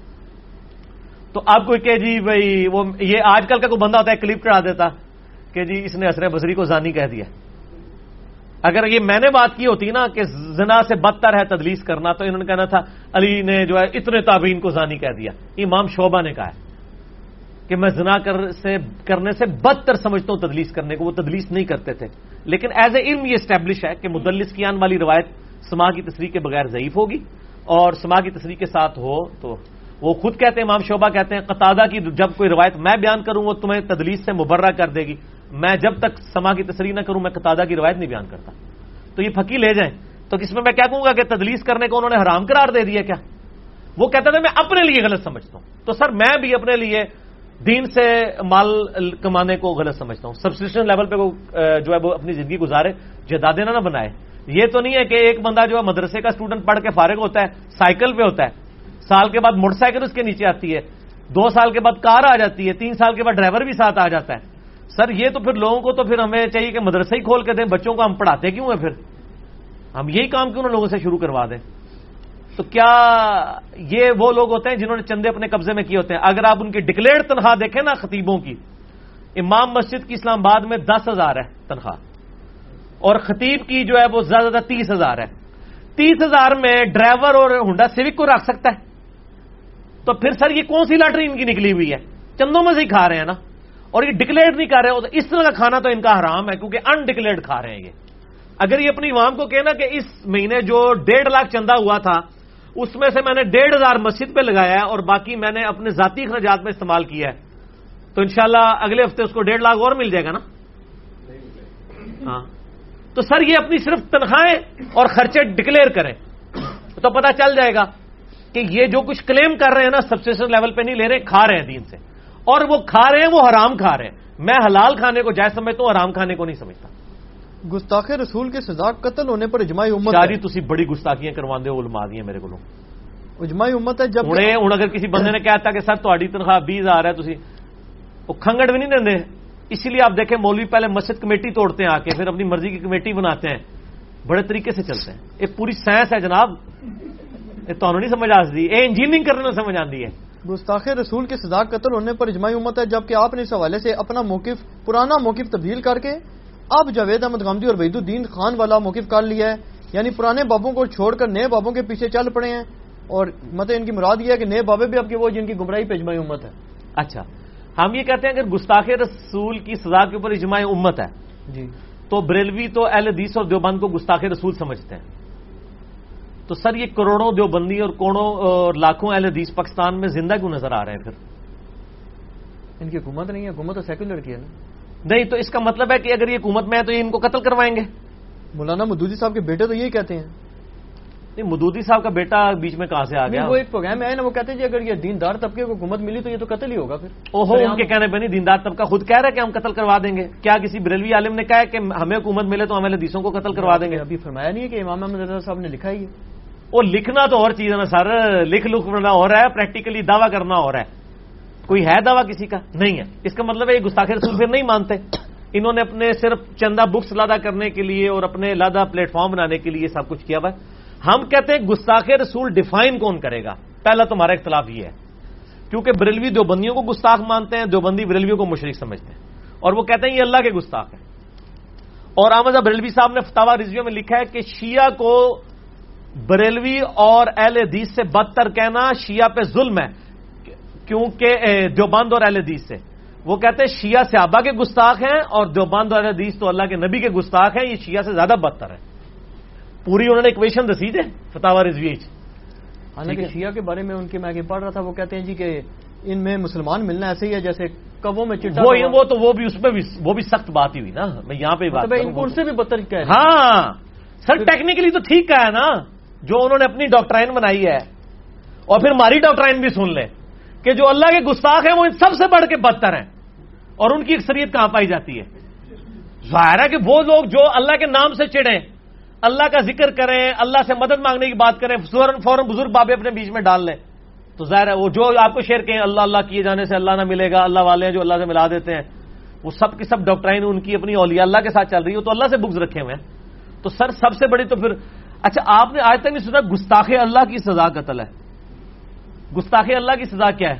تو آپ کو کہ جی بھائی وہ یہ آج کل کا کوئی بندہ ہوتا ہے کلپ چڑھا دیتا کہ جی اس نے حسن بصری کو زانی کہہ دیا. اگر یہ میں نے بات کی ہوتی نا کہ زنا سے بدتر ہے تدلیس کرنا, تو انہوں نے کہنا تھا علی نے جو ہے اتنے تابعین کو زانی کہہ دیا. امام شعبہ نے کہا ہے کہ میں زنا کر سے کرنے سے بدتر سمجھتا ہوں تدلیس کرنے کو. وہ تدلیس نہیں کرتے تھے, لیکن ایز اے علم یہ اسٹیبلش ہے کہ مدلس کی آن والی روایت سما کی تصریح کے بغیر ضعیف ہوگی, اور سما کی تصریح کے ساتھ ہو تو وہ خود کہتے ہیں, امام شعبہ کہتے ہیں قتادہ کی جب کوئی روایت میں بیان کروں وہ تمہیں تدلیس سے مبرہ کر دے گی. میں جب تک سما کی تصریح نہ کروں میں قتادہ کی روایت نہیں بیان کرتا. تو یہ پھکی لے جائیں. تو اس میں میں کیا کہوں گا کہ تدلیس کرنے کو انہوں نے حرام قرار دے دیا کیا؟ وہ کہتا تھا میں اپنے لیے غلط سمجھتا ہوں. تو سر میں بھی اپنے لیے دین سے مال کمانے کو غلط سمجھتا ہوں. سبسٹیشن لیول پہ جو ہے وہ اپنی زندگی گزارے, جائیدادیں نہ بنائے. یہ تو نہیں ہے کہ ایک بندہ جو ہے مدرسے کا اسٹوڈنٹ پڑھ کے فارغ ہوتا ہے, سائیکل پہ ہوتا ہے, سال کے بعد موٹر سائیکل اس کے نیچے آتی ہے, دو سال کے بعد کار آ جاتی ہے, تین سال کے بعد ڈرائیور بھی ساتھ آ جاتا ہے. سر یہ تو پھر لوگوں کو تو پھر ہمیں چاہیے کہ مدرسے ہی کھول کے دیں. بچوں کو ہم پڑھاتے کیوں ہیں؟ پھر ہم یہی کام کیوں نہ لوگوں سے شروع کروا دیں؟ تو کیا یہ وہ لوگ ہوتے ہیں جنہوں نے چندے اپنے قبضے میں کیے ہوتے ہیں؟ اگر آپ ان کی ڈکلیئرڈ تنخواہ دیکھیں نا خطیبوں کی, امام مسجد کی اسلام آباد میں دس ہزار ہے تنخواہ, اور خطیب کی جو ہے وہ زیادہ زیادہ تیس ہزار ہے. تیس ہزار میں ڈرائیور اور ہونڈا سیوک کو رکھ سکتا ہے. تو پھر سر یہ کون سی لاٹری ان کی نکلی ہوئی ہے؟ چندوں میں سے ہی کھا رہے ہیں نا, اور یہ ڈکلیئرڈ نہیں کر رہے. اس طرح کا کھانا تو ان کا حرام ہے کیونکہ ان ڈکلیئرڈ کھا رہے ہیں یہ. اگر یہ اپنی عوام کو کہنا کہ اس مہینے جو ڈیڑھ لاکھ چندہ ہوا تھا اس میں سے میں نے ڈیڑھ ہزار مسجد پہ لگایا ہے اور باقی میں نے اپنے ذاتی اخراجات میں استعمال کیا ہے، تو انشاءاللہ اگلے ہفتے اس کو ڈیڑھ لاکھ اور مل جائے گا نا. ہاں تو سر یہ اپنی صرف تنخواہیں اور خرچے ڈکلیئر کریں تو پتہ چل جائے گا کہ یہ جو کچھ کلیم کر رہے ہیں نا سبسٹیشن لیول پہ نہیں لے رہے، کھا رہے ہیں دین سے، اور وہ کھا رہے ہیں وہ حرام کھا رہے ہیں. میں حلال کھانے کو جائز سمجھتا ہوں، حرام کھانے کو نہیں سمجھتا. گستاخ رسول کی سزا قتل ہونے پر اجماعی امت ساری تسی بڑی گستاخیاں کرواندے ہو علماء دیاں میرے کو. اجماعی امت ہے جب ہوں اگر کسی بندے نے کہتا کہ سر تہاڈی تنخواہ بیس ہزار ہے تسی وہ کھنگڑ بھی نہیں دیندے. اسی لیے آپ دیکھیں مولوی پہلے مسجد کمیٹی توڑتے ہیں آ کے، پھر اپنی مرضی کی کمیٹی بناتے ہیں، بڑے طریقے سے چلتے ہیں. یہ پوری سائنس ہے جناب، یہ تانوں نہیں سمجھ آتی، یہ انجینئرنگ کرنے میں سمجھ آتی ہے. گستاخ رسول کی سزا قتل ہونے پر اجماعی امت ہے، جبکہ آپ نے اس حوالے سے اپنا موقف پرانا موقف تبدیل کر کے اب جاوید احمد غامدی اور وحید الدین خان والا موقف کر لیا ہے، یعنی پرانے بابوں کو چھوڑ کر نئے بابوں کے پیچھے چل پڑے ہیں. اور مطلب ان کی مراد یہ ہے کہ نئے بابے بھی اب کے وہ جن کی گمراہی پہ اجماعی امت ہے. اچھا ہم یہ کہتے ہیں اگر گستاخ رسول کی سزا کے اوپر اجماعی امت ہے جی تو بریلوی تو اہل حدیث اور دیوبند کو گستاخ رسول سمجھتے ہیں. تو سر یہ کروڑوں دیوبندی اور کروڑوں اور لاکھوں اہل حدیث پاکستان میں زندہ کیوں نظر آ رہے ہیں؟ پھر ان کی حکومت نہیں ہے، حکومت تو سیکولر کی ہے نا. نہیں تو اس کا مطلب ہے کہ اگر یہ حکومت میں ہے تو یہ ان کو قتل کروائیں گے. مولانا مودودی صاحب کے بیٹے تو یہی کہتے ہیں. نہیں مودودی صاحب کا بیٹا بیچ میں کہاں سے آ گیا؟ وہ ایک پروگرام میں آئے نا، وہ کہتے ہیں جی اگر یہ دیندار طبقے کو حکومت ملی تو یہ تو قتل ہی ہوگا. پھر اوہو ان کے کہنے پہ نہیں، دیندار طبقہ خود کہہ رہا ہے کہ ہم قتل کروا دیں گے. کیا کسی بریلوی عالم نے کہا ہے کہ ہمیں حکومت ملے تو ہم اہل حدیثوں کو قتل کروا دیں گے؟ ابھی فرمایا نہیں ہے کہ امام احمد رضا صاحب نے لکھا ہی ہے. وہ لکھنا تو اور چیز ہے نا سر، لکھ لکھ پڑھنا ہو رہا ہے، پریکٹیکلی دعویٰ کرنا ہو رہا ہے. کوئی ہے دعویٰ کسی کا؟ نہیں ہے. اس کا مطلب ہے یہ گستاخ رسول پھر نہیں مانتے. انہوں نے اپنے صرف چندہ بکس لادا کرنے کے لیے اور اپنے لادا پلیٹ فارم بنانے کے لیے سب کچھ کیا ہوا ہے. ہم کہتے ہیں گستاخ رسول ڈیفائن کون کرے گا؟ پہلا تمہارا اختلاف یہ ہے کیونکہ بریلوی دیوبندیوں کو گستاخ مانتے ہیں، دیوبندی بریلویوں کو مشرک سمجھتے ہیں، اور وہ کہتے ہیں یہ اللہ کے گستاخ ہیں. اور احمد بریلوی صاحب نے فتاوی رضویہ میں لکھا ہے کہ شیعہ کو بریلوی اور اہل حدیث سے بدتر کہنا شیعہ پہ ظلم ہے، کیونکہ دیوبند اور اہل حدیث سے. وہ کہتے ہیں شیعہ صحابہ کے گستاخ ہیں اور دیوبند اور اہل حدیث تو اللہ کے نبی کے گستاخ ہیں، یہ شیعہ سے زیادہ بدتر ہے. پوری انہوں نے ایکویشن دسی ہے فتاوی رضویہ. حالانکہ شیعہ کے بارے میں ان کے میں آگے پڑھ رہا تھا، وہ کہتے ہیں جی کہ ان میں مسلمان ملنا ایسے ہی ہے جیسے کبوں میں چٹا. وہ تو وہ بھی اس پہ بھی وہ بھی سخت بات ہی ہوئی نا. میں یہاں پہ بات ان کو ان سے بھی بدتر کہہ رہے ہیں. ہاں سر ٹیکنیکلی تو ٹھیک کہا ہے نا، جو انہوں نے اپنی ڈاکٹرائن بنائی ہے، اور پھر ہماری ڈاکٹرائن بھی سن لیں کہ جو اللہ کے گستاخ ہیں وہ ان سب سے بڑھ کے بدتر ہیں، اور ان کی اکثریت کہاں پائی جاتی ہے؟ ظاہر ہے کہ وہ لوگ جو اللہ کے نام سے چڑھیں، اللہ کا ذکر کریں، اللہ سے مدد مانگنے کی بات کریں، فوراً فوراً بزرگ بابے اپنے بیچ میں ڈال لیں، تو ظاہر ہے وہ جو آپ کو شیئر کہیں اللہ اللہ کیے جانے سے اللہ نہ ملے گا، اللہ والے ہیں جو اللہ سے ملا دیتے ہیں، وہ سب کی سب ڈاکٹرائن ان کی اپنی اولیاء اللہ کے ساتھ چل رہی ہو، تو اللہ سے بغض رکھے ہوئے ہیں. تو سر سب سے بڑی تو پھر اچھا آپ نے آج تک نہیں سنا گستاخ اللہ کی سزا قتل ہے؟ گستاخ اللہ کی سزا کیا ہے؟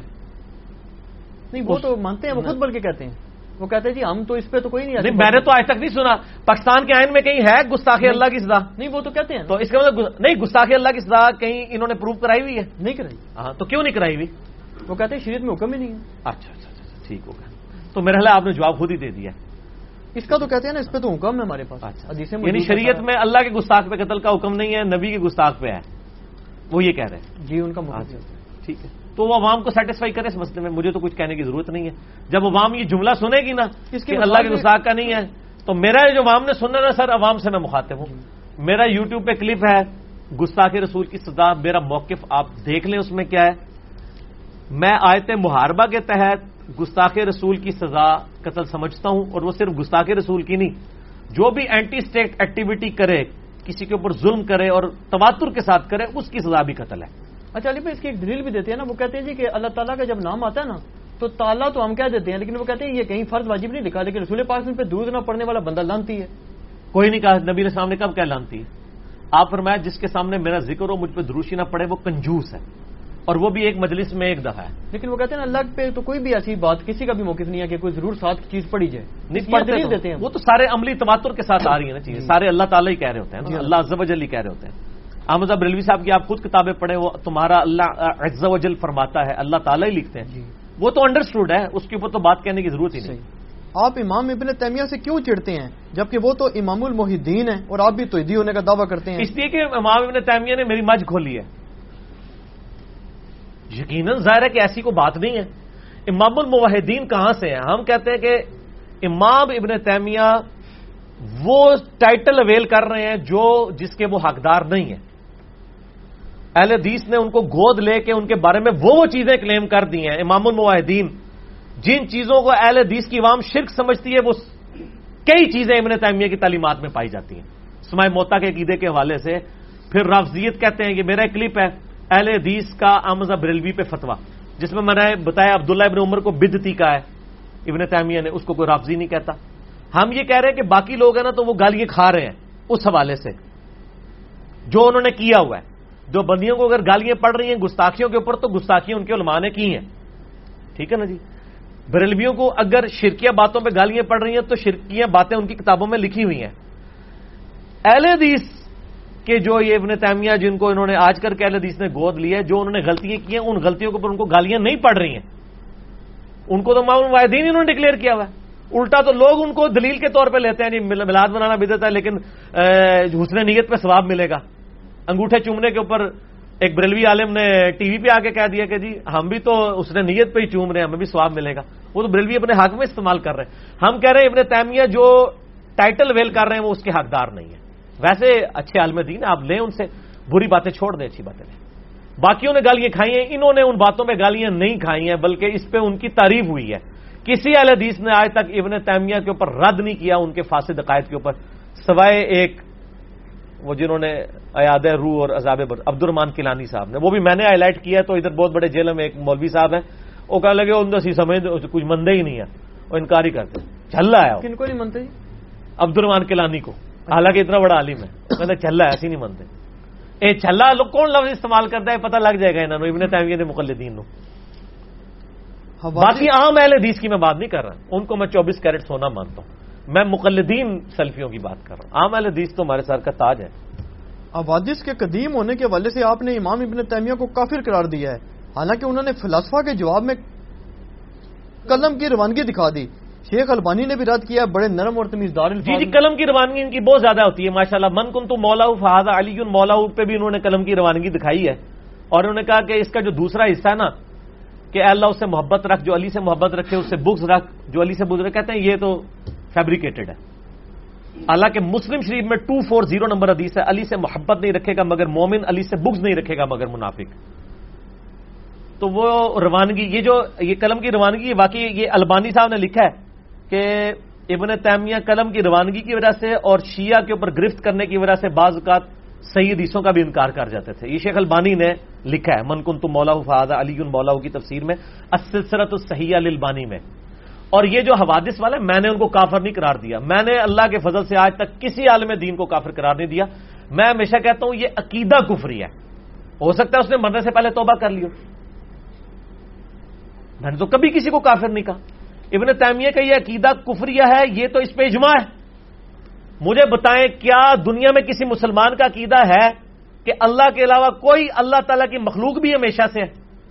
نہیں وہ تو مانتے ہیں، وہ خود بلکہ کہتے ہیں، وہ کہتے ہیں جی ہم تو اس پہ تو کوئی نہیں. نہیں میں نے تو آج تک نہیں سنا پاکستان کے آئین میں کہیں ہے گستاخ اللہ کی سزا. نہیں وہ تو کہتے ہیں. تو اس کا مطلب نہیں گستاخ اللہ کی سزا کہیں انہوں نے پروف کرائی ہوئی ہے؟ نہیں کرائی. ہاں تو کیوں نہیں کرائی ہوئی؟ وہ کہتے ہیں شریعت میں حکم ہی نہیں ہے. اچھا اچھا اچھا ٹھیک ہوگا. تو میرا خیال آپ نے جواب خود ہی دے دیا. اس کا تو کہتے ہیں نا اس پہ تو حکم ہے ہمارے پاس. یعنی شریعت میں اللہ کے گستاخ پہ قتل کا حکم نہیں ہے، نبی کے گستاخ پہ ہے، وہ یہ کہہ رہے ہیں. جی ان کا ٹھیک ہے. تو وہ عوام کو سیٹسفائی کرے اس مسئلے میں، مجھے تو کچھ کہنے کی ضرورت نہیں ہے. جب عوام یہ جملہ سنے گی نا اس کے اللہ کے گستاخ کا نہیں ہے، تو میرا جو عوام نے سننا نا سر، عوام سے میں مخاطب ہوں. میرا یوٹیوب پہ کلپ ہے گستاخ رسول کی سزا، میرا موقف آپ دیکھ لیں اس میں کیا ہے. میں آیت محاربہ کے تحت گستاخ رسول کی سزا قتل سمجھتا ہوں، اور وہ صرف گستاخ رسول کی نہیں، جو بھی اینٹی اسٹیٹ ایکٹیویٹی کرے، کسی کے اوپر ظلم کرے اور تواتر کے ساتھ کرے، اس کی سزا بھی قتل ہے. اچھا علی بھائی اس کی ایک دلیل بھی دیتے ہیں نا، وہ کہتے ہیں جی کہ اللہ تعالیٰ کا جب نام آتا ہے نا تو تعالیٰ تو ہم کہہ دیتے ہیں، لیکن وہ کہتے ہیں یہ کہیں فرض واجب نہیں لکھا، لیکن رسول پاک پہ درود نہ پڑھنے والا بندہ لانتی ہے. کوئی نہیں کہا نبی علیہ السلام نے کب کیا لانتی ہے. آپ فرمایا جس کے سامنے میرا ذکر ہو، مجھ پہ دروشی نہ پڑے، وہ کنجوس ہے، اور وہ بھی ایک مجلس میں ایک دفعہ ہے. لیکن وہ کہتے ہیں اللہ پہ تو کوئی بھی ایسی بات کسی کا بھی موقف نہیں ہے کہ کوئی ضرور ساتھ چیز پڑھی جائے. نہیں پڑھتے دیتے ہیں، وہ تو سارے عملی تواتر کے ساتھ آ رہی ہیں نا چیزیں، سارے اللہ تعالیٰ ہی کہہ رہے ہوتے ہیں، اللہ عز و جل ہی کہہ رہے ہوتے ہیں. احمد بریلوی صاحب کی آپ خود کتابیں پڑھیں، وہ تمہارا اللہ عز و جل فرماتا ہے، اللہ تعالیٰ ہی لکھتے ہیں. وہ تو انڈرسٹوڈ ہے، اس کے اوپر تو بات کہنے کی ضرورت ہی نہیں. آپ امام ابن تیمیہ سے کیوں چڑھتے ہیں جبکہ وہ تو امام الموحدین ہیں اور آپ بھی توحیدی ہونے کا دعویٰ کرتے ہیں؟ اس لیے کہ امام ابن تیمیہ نے میری مجھ کھولی ہے. یقیناً ظاہر ہے کہ ایسی کوئی بات نہیں ہے. امام الموحدین کہاں سے ہیں؟ ہم کہتے ہیں کہ امام ابن تیمیہ وہ ٹائٹل اویل کر رہے ہیں جو جس کے وہ حقدار نہیں ہیں. اہل حدیث نے ان کو گود لے کے ان کے بارے میں وہ وہ چیزیں کلیم کر دی ہیں. امام الموحدین جن چیزوں کو اہل حدیث کی عوام شرک سمجھتی ہے وہ کئی چیزیں ابن تیمیہ کی تعلیمات میں پائی جاتی ہیں. سماع موطا کے عقیدے کے حوالے سے. پھر رافضیت کہتے ہیں. یہ میرا ایک کلپ ہے اہل حدیث کا احمد بریلوی پہ فتویٰ جس میں میں نے بتایا عبداللہ ابن عمر کو بدعتی کا ہے ابن تیمیہ نے, اس کو کوئی رافضی نہیں کہتا. ہم یہ کہہ رہے ہیں کہ باقی لوگ ہیں نا تو وہ گالیاں کھا رہے ہیں اس حوالے سے جو انہوں نے کیا ہوا ہے. جو بندیوں کو اگر گالیاں پڑ رہی ہیں گستاخیوں کے اوپر تو گستاخیاں ان کے علماء نے کی ہیں. ٹھیک ہے نا جی. بریلویوں کو اگر شرکیہ باتوں پہ گالیاں پڑ رہی ہیں تو شرکیہ باتیں ان کی کتابوں میں لکھی ہوئی ہیں. اہل حدیث کہ جو یہ ابن تیمیہ جن کو انہوں نے آج کر کے اہل حدیث نے گود لی ہے, جو انہوں نے غلطیاں کی ہیں ان غلطیوں کے اوپر ان کو گالیاں نہیں پڑ رہی ہیں. ان کو تو امام الموحدین انہوں نے ڈکلیئر کیا ہوا ہے. الٹا تو لوگ ان کو دلیل کے طور پہ لیتے ہیں. نہیں میلاد منانا بدعت ہے لیکن حسن نیت پہ ثواب ملے گا. انگوٹھے چومنے کے اوپر ایک بریلوی عالم نے ٹی وی پہ آ کے کہہ دیا کہ جی ہم بھی تو حسن نیت پہ ہی چوم رہے ہیں, ہمیں بھی ثواب ملے گا. وہ تو بریلوی اپنے حق میں استعمال کر رہے ہیں. ہم کہہ رہے ہیں ابن تیمیہ جو ٹائٹل ویل کر رہے ہیں وہ اس کے حقدار نہیں ہے. ویسے اچھے عالم دین آپ لیں ان سے, بری باتیں چھوڑ دیں, اچھی باتیں لیں. باقیوں نے گالیاں کھائی ہیں, انہوں نے ان باتوں میں گالیاں نہیں کھائی ہیں بلکہ اس پہ ان کی تعریف ہوئی ہے. کسی اہل حدیث نے آج تک ابن تیمیہ کے اوپر رد نہیں کیا ان کے فاسد عقائد کے اوپر, سوائے ایک وہ جنہوں نے ایاد روح اور عذاب عبد الرحمان کیلانی صاحب نے. وہ بھی میں نے ہائی لائٹ کیا ہے. تو ادھر بہت بڑے جیل میں ایک مولوی صاحب ہیں, وہ کہنے لگے ان سی سمجھ کچھ مندے ہی نہیں ہے, وہ انکار ہی کرتے ہیں. چل رہا ہے کن کو نہیں منتے؟ عبد الرحمان کیلانی کو, حالانکہ اتنا بڑا عالم ہے. کہتے چل رہا ہے, ایسی نہیں منتے. اے چھلا لوگ کون لفظ استعمال کرتا ہے پتہ لگ جائے گا انہوں نے ابن تیمیہ کے مقلدین نو. باقی عام اہل حدیث کی میں بات نہیں کر رہا, ان کو میں چوبیس کیرٹ سونا مانتا ہوں. میں مقلدین سلفیوں کی بات کر رہا ہوں. عام اہل حدیث تو ہمارے سر کا تاج ہے. حوادث کے قدیم ہونے کے حوالے سے آپ نے امام ابن تیمیہ کو کافر قرار دیا ہے, حالانکہ انہوں نے فلسفہ کے جواب میں قلم کی روانگی دکھا دی. شیخ البانی نے بھی رد کیا, بڑے نرم اور تمیزدار. جی جی قلم کی روانگی ان کی بہت زیادہ ہوتی ہے ماشاءاللہ. من کن تو مولا فہذا علی مولا پہ بھی انہوں نے قلم کی روانگی دکھائی ہے. اور انہوں نے کہا کہ اس کا جو دوسرا حصہ ہے نا کہ اے اللہ اس سے محبت رکھ جو علی سے محبت رکھے, اس سے بغض رکھ جو علی سے بغض رکھے, کہتے ہیں یہ تو فیبریکیٹڈ ہے. حالانکہ مسلم شریف میں ٹو فور زیرو نمبر حدیث ہے, علی سے محبت نہیں رکھے گا مگر مومن, علی سے بغض نہیں رکھے گا مگر منافق. تو وہ روانگی یہ جو یہ قلم کی روانگی واقعی یہ البانی صاحب نے لکھا ہے کہ ابن تیمیہ قلم کی روانگی کی وجہ سے اور شیعہ کے اوپر گرفت کرنے کی وجہ سے بعض اوقات صحیح حدیثوں کا بھی انکار کر جاتے تھے. یہ شیخ البانی نے لکھا ہے من کنت مولا فہذا علی مولا کی تفسیر میں السلسلۃ الصحیحہ للبانی میں. اور یہ جو حوادث والے میں نے ان کو کافر نہیں قرار دیا. میں نے اللہ کے فضل سے آج تک کسی عالم دین کو کافر قرار نہیں دیا. میں ہمیشہ کہتا ہوں یہ عقیدہ کفری ہے. ہو سکتا ہے اس نے مرنے سے پہلے توبہ کر لی ہو, میں نے تو کبھی کسی کو کافر نہیں کہا. ابن تیمیہ کا یہ عقیدہ کفریہ ہے, یہ تو اس پہ اجماع ہے. مجھے بتائیں کیا دنیا میں کسی مسلمان کا عقیدہ ہے کہ اللہ کے علاوہ کوئی اللہ تعالیٰ کی مخلوق بھی ہمیشہ سے ہے؟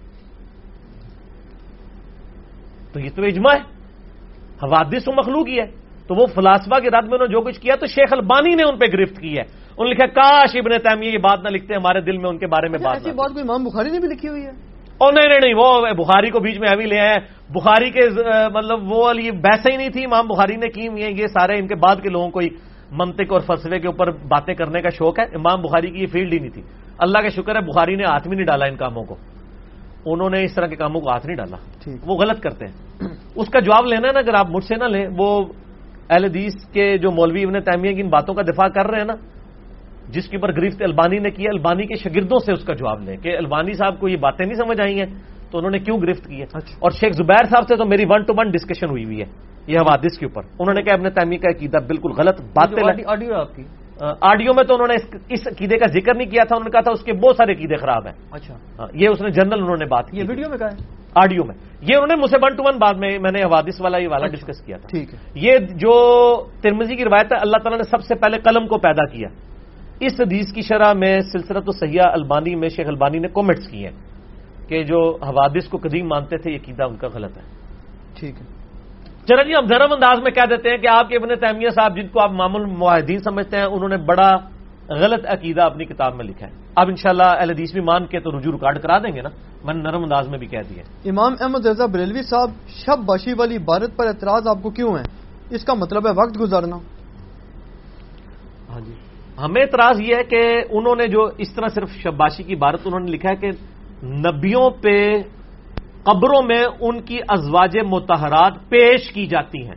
تو یہ تو اجماع ہے, حوادث و مخلوق ہی ہے. تو وہ فلاسفہ کے رد میں انہوں نے جو کچھ کیا تو شیخ البانی نے ان پہ گرفت کی ہے. انہوں نے لکھا کاش ابن تیمیہ یہ بات نہ لکھتے, ہمارے دل میں ان کے بارے میں بات. ایسی بات کوئی امام بخاری نے بھی لکھی ہوئی ہے؟ اور نہیں نہیں نہیں وہ بخاری کو بیچ میں ابھی لے آئے. بخاری کے مطلب وہ والی بحث ہی نہیں تھی امام بخاری نے کی ہوئی ہے. یہ سارے ان کے بعد کے لوگوں کو ہی منطق اور فلسفے کے اوپر باتیں کرنے کا شوق ہے. امام بخاری کی یہ فیلڈ ہی نہیں تھی. اللہ کا شکر ہے بخاری نے ہاتھ بھی نہیں ڈالا ان کاموں کو. انہوں نے اس طرح کے کاموں کو ہاتھ نہیں ڈالا, وہ غلط کرتے ہیں. اس کا جواب لینا ہے نا, اگر آپ مجھ سے نہ لیں. وہ اہل حدیث کے جو مولوی ابن تیمیہ کی ان باتوں کا دفاع کر رہے ہیں نا, جس کے اوپر گرفت البانی نے کیا, البانی کے شاگردوں سے اس کا جواب لیں کہ البانی صاحب کو یہ باتیں نہیں سمجھ آئی ہیں تو انہوں نے کیوں گرفت کی ہے. اور شیخ زبیر صاحب سے تو میری ون ٹو ون ڈسکشن ہوئی ہوئی ہے یہ حوادث کے اوپر. انہوں نے کہا ابن تیمیہ کا عقیدہ بالکل غلط باتیں. آڈیو آپ کی آڈیو میں تو انہوں نے اس عقیدے کا ذکر نہیں کیا تھا. انہوں نے کہا تھا اس کے بہت سارے عقیدے خراب ہیں. اچھا یہ اس نے جنرل انہوں نے بات کی. یہ ویڈیو میں کہا ہے, آڈیو میں. یہ انہوں نے مجھ سے ون ٹو ون بعد میں میں نے حوادث والا یہ والا ڈسکس کیا تھا. ٹھیک ہے. یہ جو ترمذی کی روایت ہے, اللہ تعالیٰ نے سب سے پہلے قلم کو پیدا کیا. اس حدیث کی شرح میں سلسلۃ الصحیحہ البانی میں شیخ البانی نے کامنٹس کیے ہیں کہ جو حوادث کو قدیم مانتے تھے یہ عقیدہ ان کا غلط ہے. ٹھیک ہے. چلو جی ہم نرم انداز میں کہہ دیتے ہیں کہ آپ کے ابن تیمیہ صاحب جن کو آپ امام الموحدین سمجھتے ہیں انہوں نے بڑا غلط عقیدہ اپنی کتاب میں لکھا ہے. اب انشاءاللہ اہل حدیث بھی مان کے تو رجوع ریکارڈ کرا دیں گے نا, میں نے نرم انداز میں بھی کہہ دیا. امام احمد رضا بریلوی صاحب شب باشی والی عبارت پر اعتراض آپ کو کیوں ہے؟ اس کا مطلب ہے وقت گزارنا. ہاں جی, ہمیں اعتراض یہ ہے کہ انہوں نے جو اس طرح صرف شباشی کی عبارت انہوں نے لکھا ہے کہ نبیوں پہ قبروں میں ان کی ازواج مطہرات پیش کی جاتی ہیں.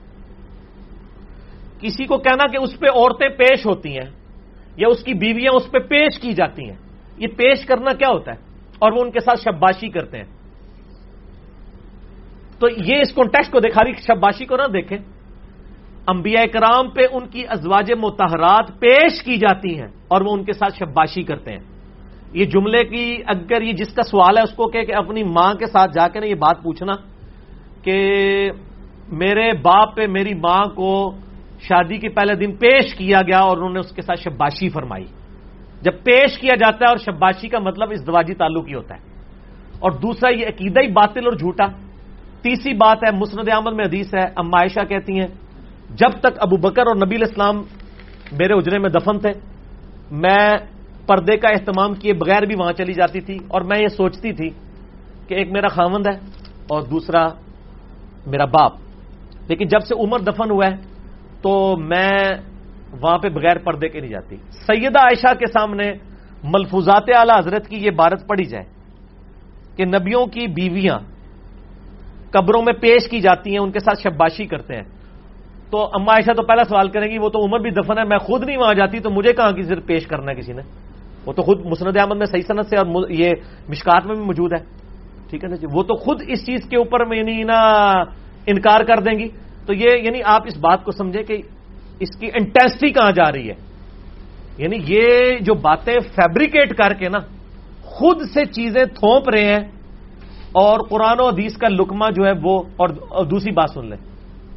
کسی کو کہنا کہ اس پہ عورتیں پیش ہوتی ہیں یا اس کی بیویاں اس پہ پیش کی جاتی ہیں, یہ پیش کرنا کیا ہوتا ہے؟ اور وہ ان کے ساتھ شباشی کرتے ہیں. تو یہ اس کانٹیکسٹ کو دیکھا رہی, شباشی کو نہ دیکھیں. انبیاء کرام پہ ان کی ازواج مطہرات پیش کی جاتی ہیں اور وہ ان کے ساتھ شباشی کرتے ہیں. یہ جملے کی اگر یہ جس کا سوال ہے اس کو کہ اپنی ماں کے ساتھ جا کے نا یہ بات پوچھنا کہ میرے باپ پہ میری ماں کو شادی کے پہلے دن پیش کیا گیا اور انہوں نے اس کے ساتھ شباشی فرمائی. جب پیش کیا جاتا ہے اور شباشی کا مطلب ازدواجی تعلق ہی ہوتا ہے. اور دوسرا یہ عقیدہ ہی باطل اور جھوٹا. تیسری بات ہے مسند احمد میں حدیث ہے, اما عائشہ کہتی ہیں جب تک ابو بکر اور نبی علیہ السلام میرے حجرے میں دفن تھے میں پردے کا اہتمام کیے بغیر بھی وہاں چلی جاتی تھی اور میں یہ سوچتی تھی کہ ایک میرا خاوند ہے اور دوسرا میرا باپ, لیکن جب سے عمر دفن ہوا ہے تو میں وہاں پہ بغیر پردے کے نہیں جاتی. سیدہ عائشہ کے سامنے ملفوظات اعلی حضرت کی یہ عبارت پڑھی جائے کہ نبیوں کی بیویاں قبروں میں پیش کی جاتی ہیں, ان کے ساتھ شباشی کرتے ہیں, تو اما عائشہ تو پہلا سوال کریں گی وہ تو عمر بھی دفن ہے, میں خود نہیں وہاں جاتی تو مجھے کہاں کی صرف پیش کرنا ہے کسی نے. وہ تو خود مسند احمد میں صحیح سند سے اور یہ مشکات میں بھی موجود ہے. ٹھیک ہے نا جی, وہ تو خود اس چیز کے اوپر میں یعنی نا انکار کر دیں گی. تو یہ یعنی آپ اس بات کو سمجھیں کہ اس کی انٹینسٹی کہاں جا رہی ہے. یعنی یہ جو باتیں فیبریکیٹ کر کے نا خود سے چیزیں تھوپ رہے ہیں اور قرآن و حدیث کا لقمہ جو ہے وہ. اور دوسری بات سن لیں,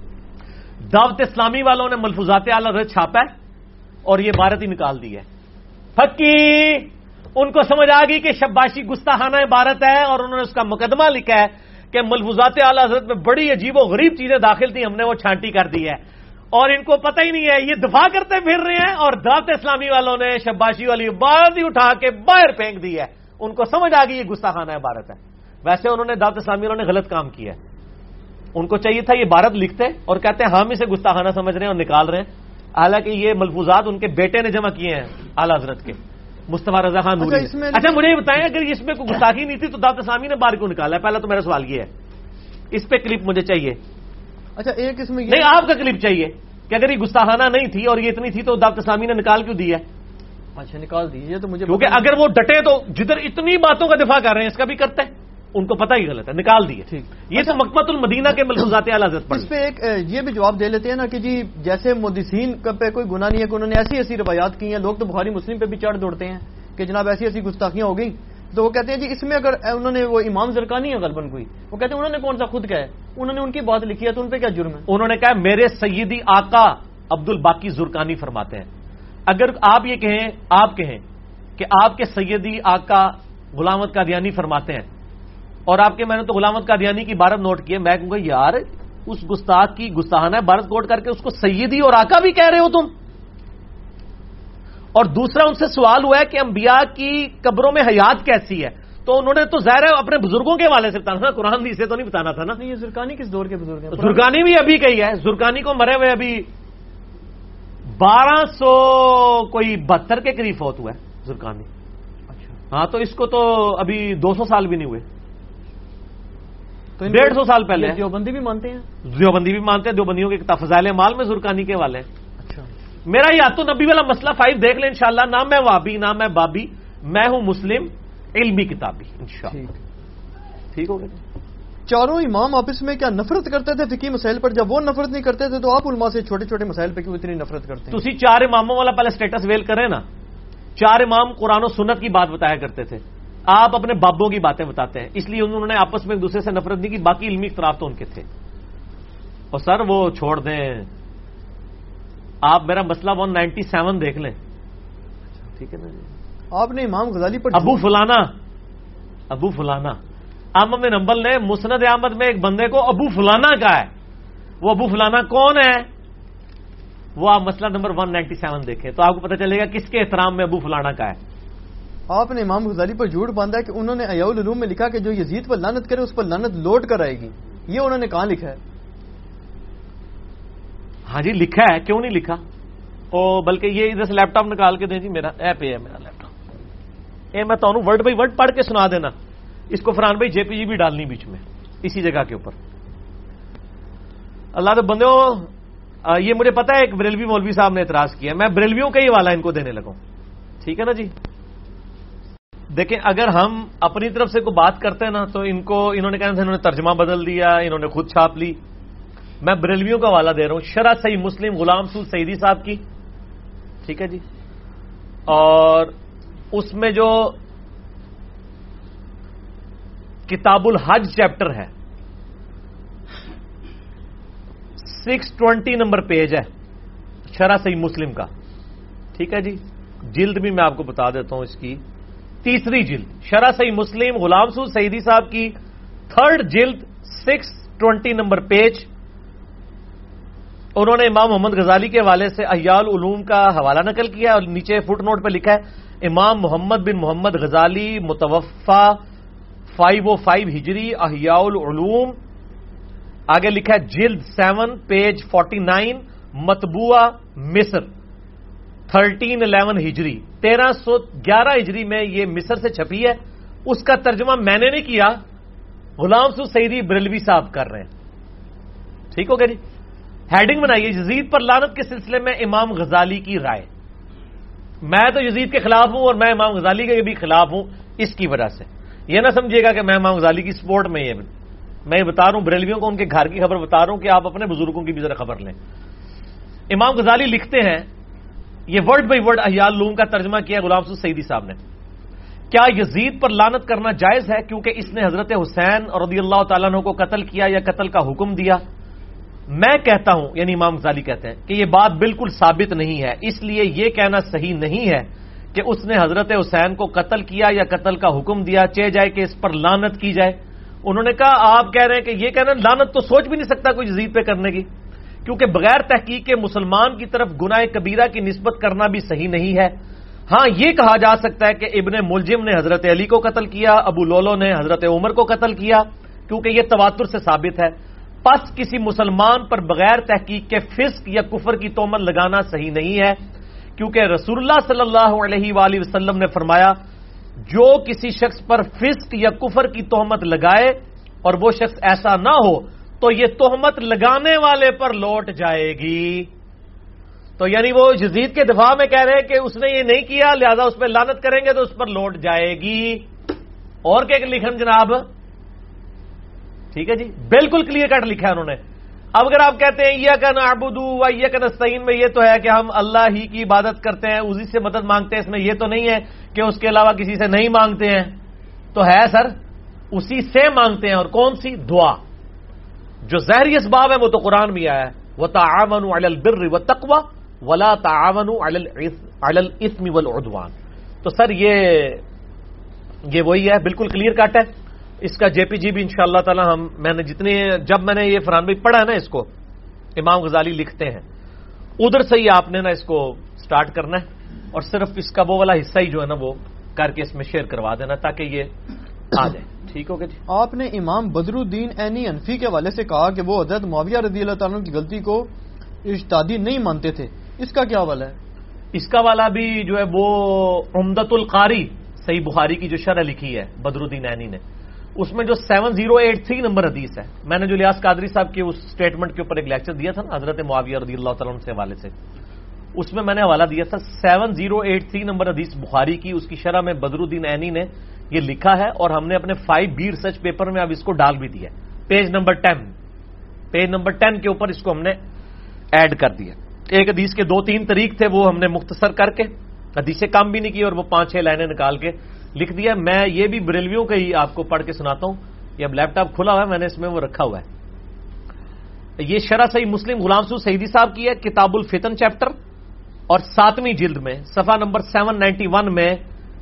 دعوت اسلامی والوں نے ملفوظات اعلی حضرت چھاپا ہے اور یہ عبارت ہی نکال دی ہے. پکی ان کو سمجھ آ گئی کہ شباشی گستاخانہ عبارت ہے اور انہوں نے اس کا مقدمہ لکھا ہے کہ ملفوظات اعلی حضرت میں بڑی عجیب و غریب چیزیں داخل تھیں, ہم نے وہ چھانٹی کر دی ہے. اور ان کو پتہ ہی نہیں ہے, یہ دفاع کرتے پھر رہے ہیں اور دعوت اسلامی والوں نے شباشی والی عبارت ہی اٹھا کے باہر پھینک دی ہے. ان کو سمجھ آ گئی یہ گستاخانہ عبارت ہے. ویسے انہوں نے دعوت اسلامی والوں نے غلط کام کیا ہے. ان کو چاہیے تھا یہ عبارت لکھتے اور کہتے ہیں ہم اسے گستاخانہ سمجھ رہے ہیں اور نکال رہے ہیں, حالانکہ یہ ملفوظات ان کے بیٹے نے جمع کیے ہیں اعلی حضرت کے مصطفیٰ رضا خان نوری. اچھا مجھے یہ بتائیں اگر اس میں کوئی گستاخی نہیں تھی تو دعوت اسلامی نے باہر کیوں نکالا ہے؟ پہلا تو میرا سوال یہ ہے, اس پہ کلپ مجھے چاہیے. اچھا ایک اس میں نہیں, آپ کا کلپ چاہیے کہ اگر یہ گستاخانہ نہیں تھی اور یہ اتنی تھی تو دعوت اسلامی نے نکال کیوں دی ہے؟ اچھا نکال دیجیے تو مجھے, کیونکہ اگر وہ ڈٹے تو جدھر اتنی باتوں کا دفاع کر رہے ہیں اس کا بھی کرتے ہیں, ان کو پتہ ہی غلط ہے, نکال دیے. یہ تو مکتبۃ المدینہ کے ملفوظات اعلی حضرت پر. اس پہ ایک یہ بھی جواب دے لیتے ہیں نا کہ جی جیسے محدثین پہ کوئی گناہ نہیں ہے کہ انہوں نے ایسی ایسی روایات کی ہیں, لوگ تو بخاری مسلم پہ بھی چڑھ دوڑتے ہیں کہ جناب ایسی ایسی گستاخیاں ہو گئی, تو وہ کہتے ہیں جی اس میں اگر انہوں نے وہ امام زرقانی ہے غالباً کوئی, وہ کہتے ہیں انہوں نے کون سا خود کہا ہے, انہوں نے ان کی بات لکھی ہے تو ان پہ کیا جرم ہے؟ انہوں نے کہا میرے سیدی آقا عبد الباقی زرقانی فرماتے ہیں. اگر آپ یہ کہیں آپ کہیں کہ آپ کے سیدی آقا غلام احمد قادیانی فرماتے ہیں اور آپ کے میں نے تو غلام احمد قادیانی کی عبارت نوٹ کی ہے, میں کہوں گا یار اس گستاخ کی گستاخانہ عبارت کوٹ کر کے اس کو سیدی اور آقا بھی کہہ رہے ہو تم. اور دوسرا ان سے سوال ہوا ہے کہ انبیاء کی قبروں میں حیات کیسی ہے, تو انہوں نے تو ظاہر ہے اپنے بزرگوں کے حوالے سے بتانا تھا, قرآن سے تو نہیں بتانا تھا نا. یہ زرقانی کس دور کے بزرگ ہیں؟ زرقانی بھی ابھی کہی ہے, زرقانی کو مرے ہوئے ابھی بارہ سو کوئی بہتر کے قریب فوت ہوا ہے زرقانی. اچھا ہاں, تو اس کو تو ابھی دو سو سال بھی نہیں ہوئے, تو ڈیڑھ سو سال پہلے. دیوبندی بھی مانتے ہیں؟ دیوبندی بھی مانتے ہیں, دیوبندیوں کے فضائل اعمال میں زرقانی کے والے ہیں. اچھا میرا یہ آتو نبی والا مسئلہ فائیو دیکھ لیں انشاءاللہ. نہ میں وابی نہ میں بابی, میں ہوں مسلم علمی کتابی انشاءاللہ. ٹھیک ہو گیا. چاروں امام آپس میں کیا نفرت کرتے تھے فقہی مسائل پر؟ جب وہ نفرت نہیں کرتے تھے تو آپ علماء سے چھوٹے چھوٹے مسائل پہ کیوں اتنی نفرت کرتے ہیں؟ تسی چار اماموں والا پہلے سٹیٹس ویل کریں نا. چار امام قرآن و سنت کی بات بتایا کرتے تھے, آپ اپنے بابوں کی باتیں بتاتے ہیں, اس لیے انہوں نے آپس میں ایک دوسرے سے نفرت نہیں کی. باقی علمی اختلاف تو ان کے تھے. اور سر وہ چھوڑ دیں, آپ میرا مسئلہ ون نائنٹی سیون دیکھ لیں. ٹھیک ہے نا جی. آپ نے امام غزالی پر ابو فلانا ابو فلانا احمد بن حنبل نے مسند احمد میں ایک بندے کو ابو فلانا کہا ہے. وہ ابو فلانا کون ہے؟ وہ آپ مسئلہ نمبر ایک سو سینتاسی دیکھیں تو آپ کو پتہ چلے گا کس کے احترام میں ابو فلانا کا ہے. آپ نے امام غزالی پر جھوٹ باندھا ہے کہ انہوں نے احیاء العلوم میں لکھا کہ جو یزید پر لعنت کرے اس پر لعنت لوٹ کر آئے گی. یہ انہوں نے کہاں لکھا ہے؟ ہاں جی لکھا ہے، کیوں نہیں لکھا؟ او بلکہ یہ ادھر سے لیپ ٹاپ نکال کے دیں جی، میرا اے پہ ہے میرا لیپ ٹاپ. اے میں تو ورڈ بائی ورڈ پڑھ کے سنا دینا. اس کو فرحان بھائی جے پی جی بھی ڈالنی بیچ میں اسی جگہ کے اوپر. اللہ تو بندوں، یہ مجھے پتا ہے ایک بریلوی مولوی صاحب نے اعتراض کیا، میں بریلویوں کا ہی حوالہ ان کو دینے لگا. ٹھیک ہے نا جی. دیکھیں اگر ہم اپنی طرف سے کوئی بات کرتے ہیں نا تو ان کو انہوں نے کہا انہوں نے ترجمہ بدل دیا، انہوں نے خود چھاپ لی. میں بریلویوں کا حوالہ دے رہا ہوں، شرح صحیح مسلم غلام سود سعیدی صاحب کی. ٹھیک ہے جی. اور اس میں جو کتاب الحج چیپٹر ہے سکس ٹوینٹی نمبر پیج ہے شرح صحیح مسلم کا. ٹھیک ہے جی. جلد بھی میں آپ کو بتا دیتا ہوں، اس کی تیسری جلد شرح صحیح مسلم غلام سود سعیدی صاحب کی تھرڈ جلد سکس ٹوینٹی نمبر پیج. انہوں نے امام محمد غزالی کے حوالے سے احیاء العلوم کا حوالہ نقل کیا اور نیچے فٹ نوٹ پہ لکھا ہے امام محمد بن محمد غزالی متوفا فائیو او فائیو ہجری احیاء العلوم. آگے لکھا ہے جلد سیون پیج فورٹی نائن مطبوعہ مصر تھرٹین الیون ہجری تیرہ سو گیارہ ہجری میں یہ مصر سے چھپی ہے. اس کا ترجمہ میں نے نہیں کیا، غلام سود سعیدی بریلوی صاحب کر رہے ہیں. ٹھیک ہو گیا جی. ہیڈنگ بنائیے یزید پر لعنت کے سلسلے میں امام غزالی کی رائے. میں تو یزید کے خلاف ہوں اور میں امام غزالی کے بھی خلاف ہوں. اس کی وجہ سے یہ نہ سمجھیے گا کہ میں امام غزالی کی سپورٹ میں یہ میں یہ بتا رہا ہوں، بریلویوں کو ان کے گھر کی خبر بتا رہا ہوں کہ آپ اپنے بزرگوں کی بھی ذرا خبر لیں. امام غزالی لکھتے ہیں، یہ ورڈ بائی ورڈ احیاء العلوم کا ترجمہ کیا غلام سود سعیدی صاحب نے. کیا یزید پر لعنت کرنا جائز ہے کیونکہ اس نے حضرت حسین رضی اللہ تعالیٰ عنہ کو قتل کیا یا قتل کا حکم دیا؟ میں کہتا ہوں، یعنی امام غزالی کہتے ہیں کہ یہ بات بالکل ثابت نہیں ہے، اس لیے یہ کہنا صحیح نہیں ہے کہ اس نے حضرت حسین کو قتل کیا یا قتل کا حکم دیا چہ جائے کہ اس پر لعنت کی جائے. انہوں نے کہا آپ کہہ رہے ہیں کہ یہ کہنا لعنت تو سوچ بھی نہیں سکتا کوئی یزید پہ کرنے کی، کیونکہ بغیر تحقیق کے مسلمان کی طرف گناہ کبیرہ کی نسبت کرنا بھی صحیح نہیں ہے. ہاں یہ کہا جا سکتا ہے کہ ابن ملجم نے حضرت علی کو قتل کیا، ابو لولو نے حضرت عمر کو قتل کیا، کیونکہ یہ تواتر سے ثابت ہے. پس کسی مسلمان پر بغیر تحقیق کے فسق یا کفر کی تہمت لگانا صحیح نہیں ہے، کیونکہ رسول اللہ صلی اللہ علیہ وآلہ وسلم نے فرمایا جو کسی شخص پر فسق یا کفر کی تہمت لگائے اور وہ شخص ایسا نہ ہو تو یہ تہمت لگانے والے پر لوٹ جائے گی. تو یعنی وہ یزید کے دفاع میں کہہ رہے ہیں کہ اس نے یہ نہیں کیا لہذا اس پہ لعنت کریں گے تو اس پر لوٹ جائے گی. اور کیا لکھن جناب؟ ٹھیک ہے جی، بالکل کلیئر کٹ لکھا ہے انہوں نے. اب اگر آپ کہتے ہیں ایاک نعبد و ایاک نستعین میں یہ تو ہے کہ ہم اللہ ہی کی عبادت کرتے ہیں، اسی سے مدد مانگتے ہیں، اس میں یہ تو نہیں ہے کہ اس کے علاوہ کسی سے نہیں مانگتے ہیں. تو ہے سر، اسی سے مانگتے ہیں. اور کون سی؟ دعا. جو ظاہری اسباب ہے وہ تو قرآن بھی آیا ہے وَتَعَاوَنُوا عَلَى الْبِرِّ وَالتَّقْوَى وَلَا تَعَاوَنُوا عَلَى الْإِثْمِ وَالْعُدْوَانِ. تو سر یہ یہ وہی ہے، بالکل کلیئر کٹ ہے. اس کا جے پی جی بھی انشاءاللہ تعالی ہم میں نے جتنے جب میں نے یہ فرحان بھائی پڑھا ہے نا، اس کو امام غزالی لکھتے ہیں ادھر سے ہی آپ نے نا اس کو سٹارٹ کرنا ہے اور صرف اس کا وہ والا حصہ ہی جو ہے نا وہ کر کے اس میں شیئر کروا دینا تاکہ یہ آ جائے. ٹھیک ہو گیا جی. آپ نے امام بدر الدین عینی حنفی کے حوالے سے کہا کہ وہ حضرت معاویہ رضی اللہ تعالیٰ کی غلطی کو اجتہادی نہیں مانتے تھے، اس کا کیا حوالہ ہے؟ اس کا والا بھی جو ہے وہ عمدۃ القاری صحیح بخاری کی جو شرح لکھی ہے بدر الدین عینی نے، اس میں جو seven zero eight three number حدیث ہے، میں نے جو الیاس قادری صاحب کی اس سٹیٹمنٹ کے اوپر ایک لیکچر دیا تھا نا حضرت معاویہ رضی اللہ تعالیٰ عنہ سے حوالے سے، اس میں میں نے حوالہ دیا تھا seven zero eight three number حدیث بخاری کی. اس کی شرح میں بدر الدین عینی نے یہ لکھا ہے اور ہم نے اپنے فائیو بی ریسرچ پیپر میں اب اس کو ڈال بھی دیا. Page number ten page number ten کے اوپر اس کو ہم نے ایڈ کر دیا. ایک حدیث کے دو تین طریق تھے، وہ ہم نے مختصر کر کے حدیثیں کم بھی نہیں کی اور وہ پانچ چھ لائنیں نکال کے لکھ دیا. میں یہ بھی بریلویوں کا ہی آپ کو پڑھ کے سناتا ہوں. یہ اب لیپ ٹاپ کھلا ہوا ہے، میں نے اس میں وہ رکھا ہوا ہے. یہ شرح صحیح مسلم غلام سود سعیدی صاحب کی ہے، کتاب الفتن چیپٹر اور ساتویں جلد میں صفحہ نمبر سیون نائنٹی ون میں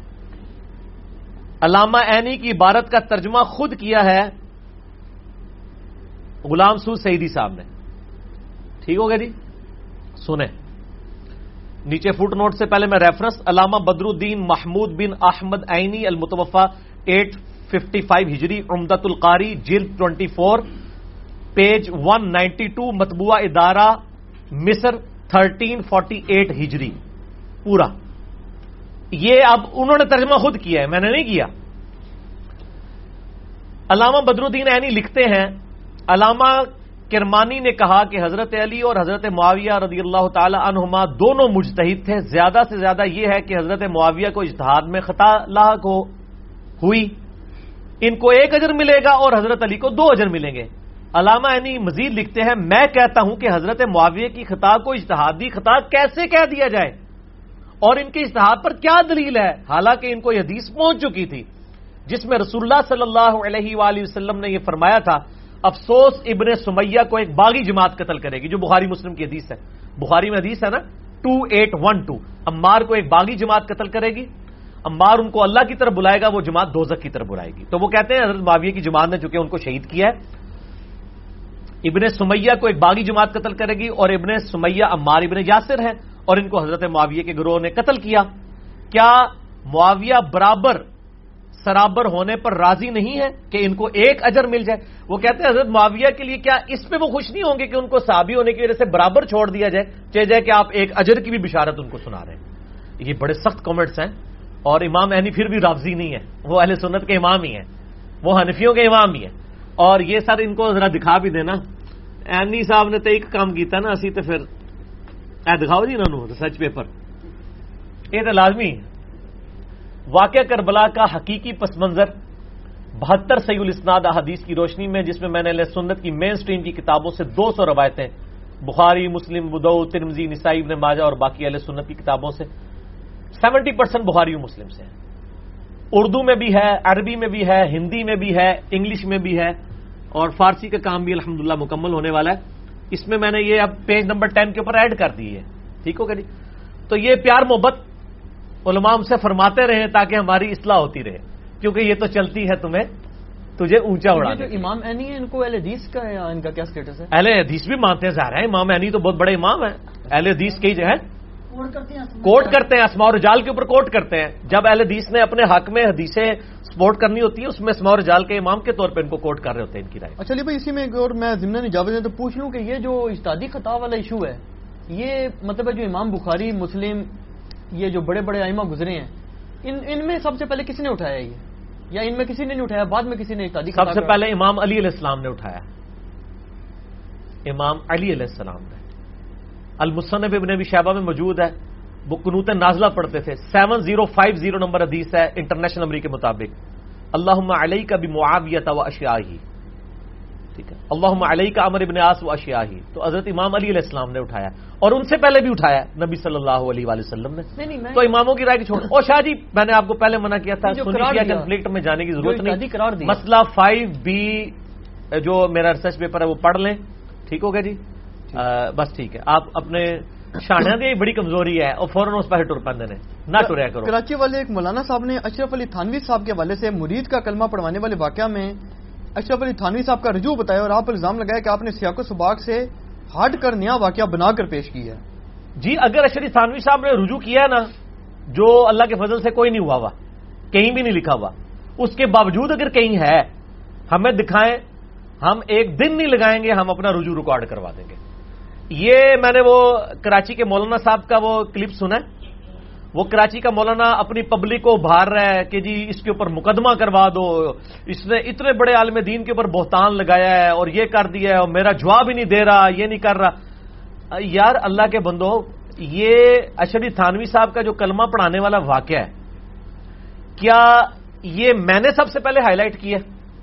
علامہ عینی کی عبارت کا ترجمہ خود کیا ہے غلام سود سعیدی صاحب نے. ٹھیک ہو گیا جی. سنیں نیچے فٹ نوٹ سے پہلے میں ریفرنس علامہ بدر الدین محمود بن احمد عینی المتوفا ایٹ ففٹی فائیو ہجری عمدۃ القاری جلد twenty four page one ninety two مطبوعہ ادارہ مصر تھرٹین فورٹی ایٹ ہجری پورا. یہ اب انہوں نے ترجمہ خود کیا ہے, میں نے نہیں کیا. علامہ بدر الدین عینی لکھتے ہیں علامہ کرمانی نے کہا کہ حضرت علی اور حضرت معاویہ رضی اللہ تعالی عنہما دونوں مجتہد تھے. زیادہ سے زیادہ یہ ہے کہ حضرت معاویہ کو اجتہاد میں خطا لاحق ہو ہوئی, ان کو ایک اجر ملے گا اور حضرت علی کو دو اجر ملیں گے. علامہ عینی مزید لکھتے ہیں میں کہتا ہوں کہ حضرت معاویہ کی خطا کو اجتہادی خطا کیسے کہہ دیا جائے اور ان کے اجتہاد پر کیا دلیل ہے, حالانکہ ان کو یہ حدیث پہنچ چکی تھی جس میں رسول اللہ صلی اللہ علیہ وآلہ وسلم نے یہ فرمایا تھا افسوس ابن سمیہ کو ایک باغی جماعت قتل کرے گی, جو بخاری مسلم کی حدیث ہے. بخاری میں حدیث ہے نا ٹو ایٹ ون ٹو, عمار کو ایک باغی جماعت قتل کرے گی, عمار ان کو اللہ کی طرف بلائے گا, وہ جماعت دوزخ کی طرف بلائے گی. تو وہ کہتے ہیں حضرت معاویہ کی جماعت نے چونکہ ان کو شہید کیا ہے, ابن سمیہ کو ایک باغی جماعت قتل کرے گی اور ابن سمیہ عمار ابن یاسر ہے اور ان کو حضرت معاویہ کے گروہ نے قتل کیا. کیا معاویہ برابر سرابر ہونے پر راضی نہیں ہے کہ ان کو ایک اجر مل جائے؟ وہ کہتے ہیں حضرت معاویہ کے لیے کیا اس پہ وہ خوش نہیں ہوں گے کہ ان کو صحابی ہونے کی وجہ سے برابر چھوڑ دیا جائے, چاہے جائے کہ آپ ایک اجر کی بھی بشارت ان کو سنا رہے ہیں. یہ بڑے سخت کامنٹس ہیں. اور امام عینی پھر بھی رافضی نہیں ہے, وہ اہل سنت کے امام ہی ہیں, وہ حنفیوں کے امام ہی ہیں. اور یہ سر ان کو ذرا دکھا بھی دینا, عینی صاحب نے تو ایک کام کیتا نا, اسی تو پھر اے دکھاؤ جی انہوں نے سچ پیپر, یہ تو لازمی ہے. واقعہ کربلا کا حقیقی پس منظر بہتر صحیح الاسناد احادیث کی روشنی میں, جس میں میں نے اہل سنت کی مین سٹریم کی کتابوں سے دو سو روایتیں بخاری, مسلم, ابو داؤد, ترمذی, نسائی, ابن ماجہ اور باقی اہل سنت کی کتابوں سے سیونٹی پرسینٹ بخاری و مسلم سے ہیں. اردو میں بھی ہے, عربی میں بھی ہے, ہندی میں بھی ہے, انگلش میں بھی ہے اور فارسی کا کام بھی الحمدللہ مکمل ہونے والا ہے. اس میں میں نے یہ اب پیج نمبر ٹین کے اوپر ایڈ کر دی ہے. ٹھیک ہو گیا جی. تو یہ پیار محبت علماء ہم سے فرماتے رہے تاکہ ہماری اصلاح ہوتی رہے, کیونکہ یہ تو چلتی ہے تمہیں تجھے اونچا اڑا. جو امام عینی ہے ان کو اہل حدیث کا ہے, ان کا کیا اسٹیٹس ہے؟ اہل حدیث بھی مانتے ہیں, ظاہر ہے امام عینی تو بہت بڑے امام ہیں. اہل حدیث کئی جگہ کوٹ کرتے ہیں, اسماء و رجال کے اوپر کوٹ کرتے ہیں. جب اہل حدیث نے اپنے حق میں حدیثیں سپورٹ کرنی ہوتی ہے, اس میں اسماء و رجال کے امام کے طور پہ ان کو کوٹ کر رہے ہوتے ہیں ان کی رائے. اچھا بھائی, اسی میں اور میں ضمن اجازت ہے تو پوچھ لوں کہ یہ جو اجتہادی خطا والا ایشو ہے, یہ مطلب ہے جو امام بخاری, مسلم, یہ جو بڑے بڑے ائمہ گزرے ہیں, ان ان میں سب سے پہلے کس نے اٹھایا یہ, یا ان میں کسی نے نہیں اٹھایا, بعد میں کسی نے اجتہادی خطا؟ سب سے پہلے امام علی علیہ السلام نے اٹھایا. امام علی علیہ السلام نے, المصنف ابن ابی شیبہ میں موجود ہے, وہ قنوت نازلہ پڑھتے تھے. Seven zero five zero number حدیث ہے انٹرنیشنل نمبر کے مطابق, اللہم علیک بمعاویہ و اشیاہی. ٹھیک ہے, اللہم علیک عمرو بن عاص و اشیاہی. تو حضرت امام علی علیہ السلام نے اٹھایا, اور ان سے پہلے بھی اٹھایا نبی صلی اللہ علیہ وآلہ وسلم نے. تو اماموں کی رائے کی چھوڑ. اور شاہ جی میں نے آپ کو پہلے منع کیا تھا سنی کنفلکٹ میں جانے کی ضرورت نہیں. مسئلہ فائیو بی جو میرا ریسرچ پیپر ہے وہ پڑھ لیں. ٹھیک ہو گیا جی, بس ٹھیک ہے. آپ اپنے شانہ دی بڑی کمزوری ہے اور فوراً اس پر ٹر پندے نے نہ ٹریا کرو. کراچی والے ایک مولانا صاحب نے اشرف علی تھانوی صاحب کے حوالے سے مرید کا کلمہ پڑھوانے والے واقعہ میں اشرف علی تھانوی صاحب کا رجوع بتایا اور آپ پر الزام لگایا کہ آپ نے سیاق و سباق سے ہٹ کر نیا واقعہ بنا کر پیش کیا ہے. جی اگر اشرف علی تھانوی صاحب نے رجوع کیا ہے نا, جو اللہ کے فضل سے کوئی نہیں ہوا ہوا, کہیں بھی نہیں لکھا ہوا, اس کے باوجود اگر کہیں ہے ہمیں دکھائیں, ہم ایک دن نہیں لگائیں گے, ہم اپنا رجوع ریکارڈ کروا دیں گے. یہ میں نے وہ کراچی کے مولانا صاحب کا وہ کلپ سنا ہے. وہ کراچی کا مولانا اپنی پبلک کو ابھار رہا ہے کہ جی اس کے اوپر مقدمہ کروا دو, اس نے اتنے بڑے عالم دین کے اوپر بہتان لگایا ہے اور یہ کر دیا ہے اور میرا جواب ہی نہیں دے رہا, یہ نہیں کر رہا. یار اللہ کے بندو, یہ اشرف علی تھانوی صاحب کا جو کلمہ پڑھانے والا واقعہ ہے, کیا یہ میں نے سب سے پہلے ہائی لائٹ کیا؟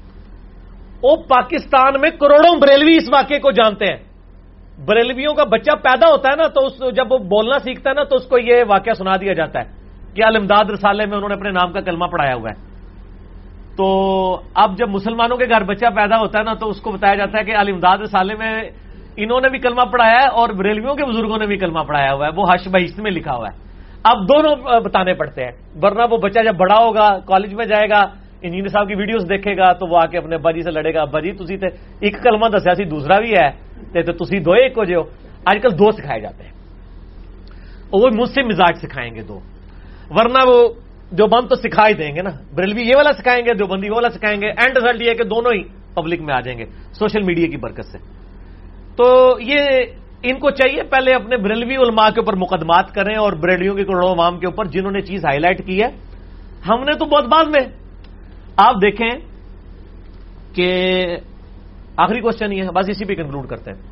وہ پاکستان میں کروڑوں بریلوی اس واقعے کو جانتے ہیں. بریلویوں کا بچہ پیدا ہوتا ہے نا, تو اس جب وہ بولنا سیکھتا ہے نا, تو اس کو یہ واقعہ سنا دیا جاتا ہے کہ الامداد رسالے میں انہوں نے اپنے نام کا کلمہ پڑھایا ہوا ہے. تو اب جب مسلمانوں کے گھر بچہ پیدا ہوتا ہے نا, تو اس کو بتایا جاتا ہے کہ الامداد رسالے میں انہوں نے بھی کلمہ پڑھایا ہے اور بریلویوں کے بزرگوں نے بھی کلمہ پڑھایا ہوا ہے, وہ حش بہشت میں لکھا ہوا ہے. اب دونوں بتانے پڑتے ہیں, ورنہ وہ بچہ جب بڑا ہوگا, کالج میں جائے گا, انجینئر صاحب کی ویڈیوز دیکھے گا, تو وہ آ کے اپنے ابا جی سے لڑے گا, ابا جی تسی تے ایک کلمہ دسیا سی دوسرا بھی ہے تے تے تسی دو ایک ہو جے ہو. آج کل دو سکھائے جاتے ہیں اور وہ مجھ سے مزاج سکھائیں گے دو، ورنہ وہ دیوبند تو سکھا ہی دیں گے نا، بریلوی یہ والا سکھائیں گے، دیوبندی وہ والا سکھائیں گے، اینڈ رزلٹ یہ ہے کہ دونوں ہی پبلک میں آ جائیں گے سوشل میڈیا کی برکت سے. تو یہ ان کو چاہیے پہلے اپنے بریلوی علماء کے اوپر مقدمات کریں اور بریلویوں کے کروڑوں عوام کے اوپر جنہوں نے چیز ہائی لائٹ کی ہے. ہم نے تو بہت بعد میں. آپ دیکھیں کہ آخری کوشچن یہ ہے، بس اسی پہ کنکلوڈ کرتے ہیں.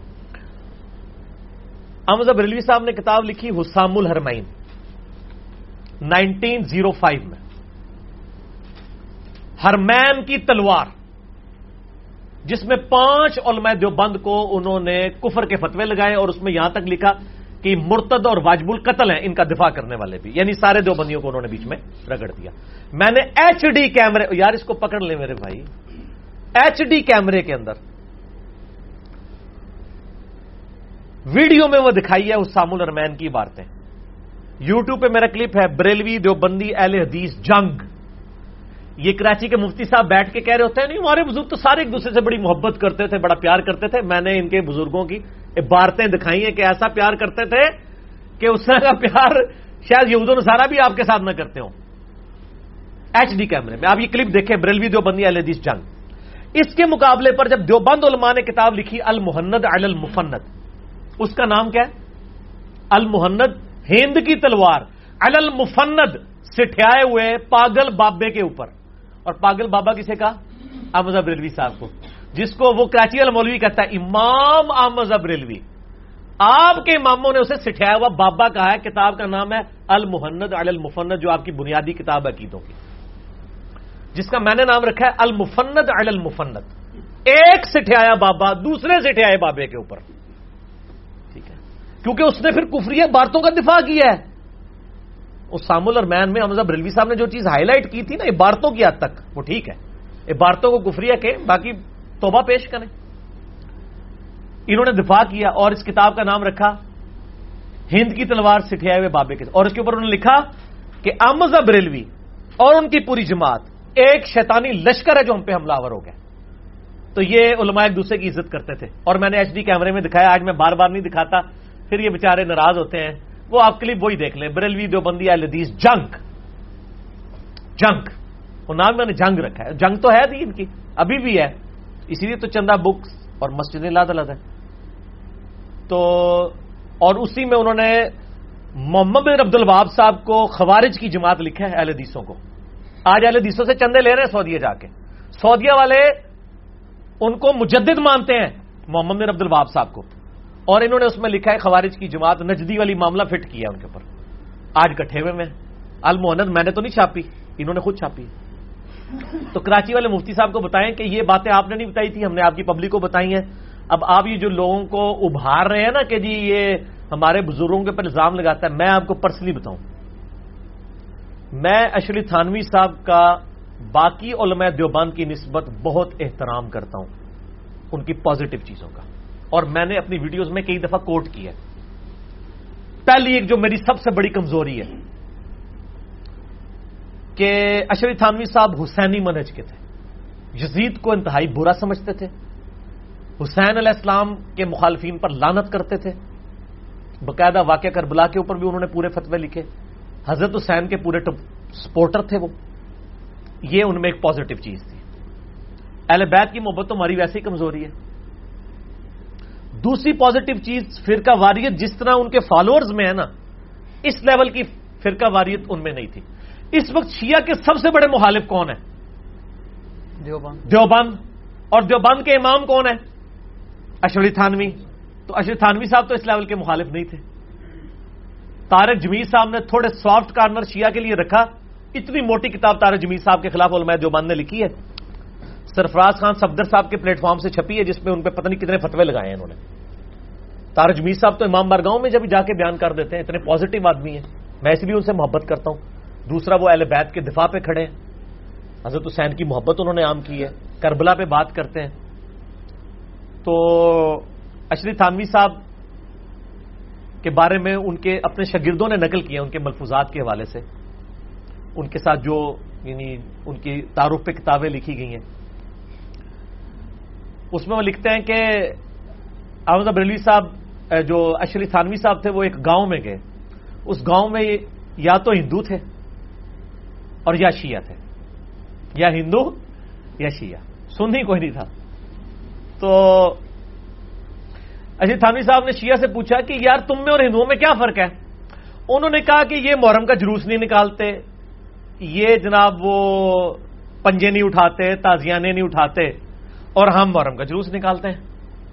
احمد بریلوی صاحب نے کتاب لکھی حسام الحرمین نائنٹین زیرو فائیو میں، حرمین کی تلوار، جس میں پانچ علماء دیوبند کو انہوں نے کفر کے فتوے لگائے اور اس میں یہاں تک لکھا کہ مرتد اور واجب القتل ہیں ان کا دفاع کرنے والے بھی، یعنی سارے دیوبندیوں کو انہوں نے بیچ میں رگڑ دیا. میں نے ایچ ڈی کیمرے، یار اس کو پکڑ لیں میرے بھائی، ایچ ڈی کیمرے کے اندر ویڈیو میں وہ دکھائی ہے حسام الحرمین کی عبارتیں. یوٹیوب پہ میرا کلپ ہے، بریلوی دیوبندی اہل حدیث جنگ. یہ کراچی کے مفتی صاحب بیٹھ کے کہہ رہے ہوتے ہیں نہیں ہمارے بزرگ تو سارے ایک دوسرے سے بڑی محبت کرتے تھے، بڑا پیار کرتے تھے. میں نے ان کے بزرگوں کی عبارتیں دکھائی ہیں کہ ایسا پیار کرتے تھے کہ اس طرح کا پیار شاید یہود و نصارہ بھی آپ کے ساتھ نہ کرتے ہوں. ایچ ڈی کیمرے میں آپ یہ کلپ دیکھیں، بریلوی دیوبندی اہل حدیث جنگ. اس کے مقابلے پر جب دیوبند علماء نے کتاب لکھی المحند علی المفند، اس کا نام کیا ہے؟ المحند، ہند کی تلوار، علی المفند، سٹھیائے ہوئے پاگل بابے کے اوپر. اور پاگل بابا کسے کہا؟ احمد بریلوی صاحب کو، جس کو وہ کراچی والا مولوی کہتا ہے امام احمد بریلوی. آپ کے اماموں نے اسے سٹھایا ہوا بابا کہا ہے. کتاب کا نام ہے المحند علی المفند، جو آپ کی بنیادی کتاب ہے عقیدوں کی، جس کا میں نے نام رکھا ہے المفند علی المفند. ایک سٹھایا بابا دوسرے سٹھائے بابے کے اوپر، ٹھیک ہے، کیونکہ اس نے پھر کفریہ باتوں کا دفاع کیا ہے. حسام الحرمین میں احمد بریلوی صاحب نے جو چیز ہائی لائٹ کی تھی نا عبارتوں کی حد تک، وہ ٹھیک ہے، عبارتوں کو کفریہ کے، باقی توبہ پیش کریں. انہوں نے دفاع کیا اور اس کتاب کا نام رکھا ہند کی تلوار سٹھائے ہوئے بابے کے، اور اس کے اوپر انہوں نے لکھا کہ احمد بریلوی اور ان کی پوری جماعت ایک شیطانی لشکر ہے جو ہم پہ حملہ آور ہو گیا. تو یہ علماء ایک دوسرے کی عزت کرتے تھے. اور میں نے ایچ ڈی کیمرے میں دکھایا، آج میں بار بار نہیں دکھاتا، پھر یہ بیچارے ناراض ہوتے ہیں. وہ آپ کلپ وہی دیکھ لیں، بریلوی دیوبندی اہل حدیث جنگ. جنگ وہ نام میں نے جنگ رکھا ہے، جنگ تو ہے تھی ان کی، ابھی بھی ہے، اسی لیے تو چندہ بکس اور مسجد لاد لاد ہے. تو اور اسی میں انہوں نے محمد بن عبد الوہاب صاحب کو خوارج کی جماعت لکھا ہے اہل حدیثوں کو. آج اہل حدیثوں سے چندے لے رہے ہیں سعودیہ جا کے. سعودیہ والے ان کو مجدد مانتے ہیں محمد بن عبد الوہاب صاحب کو، اور انہوں نے اس میں لکھا ہے خوارج کی جماعت، نجدی والی معاملہ فٹ کیا ان کے اوپر. آج کٹھے ہوئے میں المحند، میں نے تو نہیں چھاپی، انہوں نے خود چھاپی. تو کراچی والے مفتی صاحب کو بتائیں کہ یہ باتیں آپ نے نہیں بتائی تھی، ہم نے آپ کی پبلک کو بتائی ہیں. اب آپ یہ جو لوگوں کو ابھار رہے ہیں نا کہ جی یہ ہمارے بزرگوں کے اوپر الزام لگاتا ہے، میں آپ کو پرسنلی بتاؤں، میں اشرف تھانوی صاحب کا باقی علماء دیوبند کی نسبت بہت احترام کرتا ہوں، ان کی پازیٹو چیزوں کا، اور میں نے اپنی ویڈیوز میں کئی دفعہ کوٹ کیا ہے. پہلی ایک جو میری سب سے بڑی کمزوری ہے کہ اشرف تھانوی صاحب حسینی منہج کے تھے، یزید کو انتہائی برا سمجھتے تھے، حسین علیہ السلام کے مخالفین پر لعنت کرتے تھے، باقاعدہ واقعہ کربلا کے اوپر بھی انہوں نے پورے فتوے لکھے، حضرت حسین کے پورے سپورٹر تھے وہ. یہ ان میں ایک پازیٹو چیز تھی. اہل بیت کی محبت تو ہماری ویسے ہی کمزوری ہے. دوسری پازیٹو چیز فرقہ واریت جس طرح ان کے فالوورز میں ہے نا، اس لیول کی فرقہ واریت ان میں نہیں تھی. اس وقت شیعہ کے سب سے بڑے مخالف کون ہیں؟ دیوبند. دیوبند. اور دیوبند کے امام کون ہیں؟ اشرف تھانوی. تو اشرف تھانوی صاحب تو اس لیول کے مخالف نہیں تھے. طارق جمیل صاحب نے تھوڑے سافٹ کارنر شیعہ کے لیے رکھا. اتنی موٹی کتاب طارق جمیل صاحب کے خلاف علماء دیوبند نے لکھی ہے، سرفراز خان صفدر صاحب کے پلیٹ فارم سے چھپی ہے، جس میں ان پہ پتہ نہیں کتنے فتوے لگائے ہیں انہوں نے. طارق جمیل صاحب تو امام بارگاہوں میں جب جا کے بیان کر دیتے ہیں، اتنے پازیٹو آدمی ہیں، میں اس لیے ان سے محبت کرتا ہوں. دوسرا وہ اہل بیت کے دفاع پہ کھڑے ہیں، حضرت حسین کی محبت انہوں نے عام کی ہے، کربلا پہ بات کرتے ہیں. تو اشرف تھانوی صاحب کے بارے میں ان کے اپنے شاگردوں نے نقل کیا ان کے ملفوظات کے حوالے سے، ان کے ساتھ جو یعنی ان کی تعارف پہ کتابیں لکھی گئی ہیں، اس میں وہ لکھتے ہیں کہ احمد بریلوی صاحب جو اشری تھانوی صاحب تھے وہ ایک گاؤں میں گئے. اس گاؤں میں یا تو ہندو تھے اور یا شیعہ تھے, یا ہندو یا شیعہ, سنی کوئی نہیں تھا. تو اشری تھانوی صاحب نے شیعہ سے پوچھا کہ یار تم میں اور ہندوؤں میں کیا فرق ہے؟ انہوں نے کہا کہ یہ محرم کا جلوس نہیں نکالتے, یہ جناب وہ پنجے نہیں اٹھاتے, تازیانے نہیں اٹھاتے, اور ہم محرم کا جلوس نکالتے ہیں.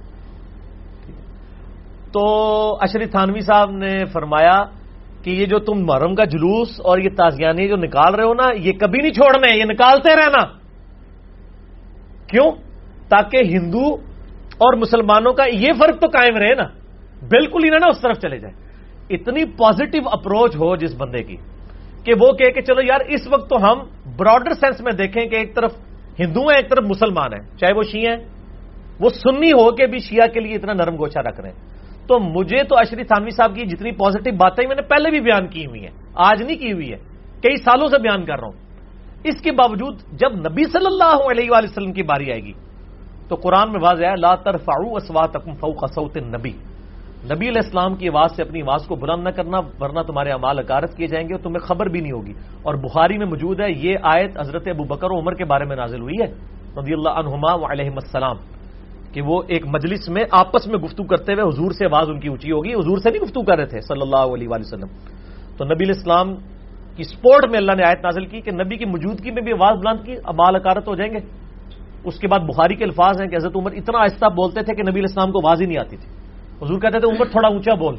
تو اشری تھانوی صاحب نے فرمایا کہ یہ جو تم محرم کا جلوس اور یہ تازیانے جو نکال رہے ہو نا, یہ کبھی نہیں چھوڑنا ہے, یہ نکالتے رہنا. کیوں؟ تاکہ ہندو اور مسلمانوں کا یہ فرق تو قائم رہے نا, بالکل ہی نہ اس طرف چلے جائے. اتنی پازیٹو اپروچ ہو جس بندے کی کہ وہ کہے کہ چلو یار اس وقت تو ہم براڈر سینس میں دیکھیں کہ ایک طرف ہندو ہیں ایک طرف مسلمان ہیں, چاہے وہ شیعہ ہیں, وہ سنی ہو کے بھی شیعہ کے لیے اتنا نرم گوشہ رکھ رہے ہیں. تو مجھے تو اشری تھانوی صاحب کی جتنی پازیٹو باتیں میں نے پہلے بھی بیان کی ہوئی ہیں, آج نہیں کی ہوئی ہے, کئی سالوں سے بیان کر رہا ہوں. اس کے باوجود جب نبی صلی اللہ علیہ وآلہ وسلم کی باری آئے گی تو قرآن میں واضح ہے لا ترفعوا اصواتکم فوق صوت النبی, نبی علیہ السلام کی آواز سے اپنی آواز کو بلند نہ کرنا ورنہ تمہارے اعمال اکارت کیے جائیں گے اور تمہیں خبر بھی نہیں ہوگی. اور بخاری میں موجود ہے یہ آیت حضرت ابو بکر و عمر کے بارے میں نازل ہوئی ہے رضی اللہ عنہما وعلیہم السلام, کہ وہ ایک مجلس میں آپس میں گفتگو کرتے ہوئے حضور سے آواز ان کی اونچی ہوگی, حضور سے نہیں گفتگو کر رہے تھے صلی اللہ علیہ وآلہ وسلم. تو نبی علیہ السلام کی سپورٹ میں اللہ نے آیت نازل کی کہ نبی کی موجودگی میں بھی آواز بلند کی, اعمال اکارت ہو جائیں گے. اس کے بعد بخاری کے الفاظ ہیں کہ حضرت عمر اتنا آہستہ بولتے تھے کہ نبی علیہ السلام کو آواز ہی نہیں آتی تھی. حضور کہتے تھے عمر تھوڑا اونچا بول.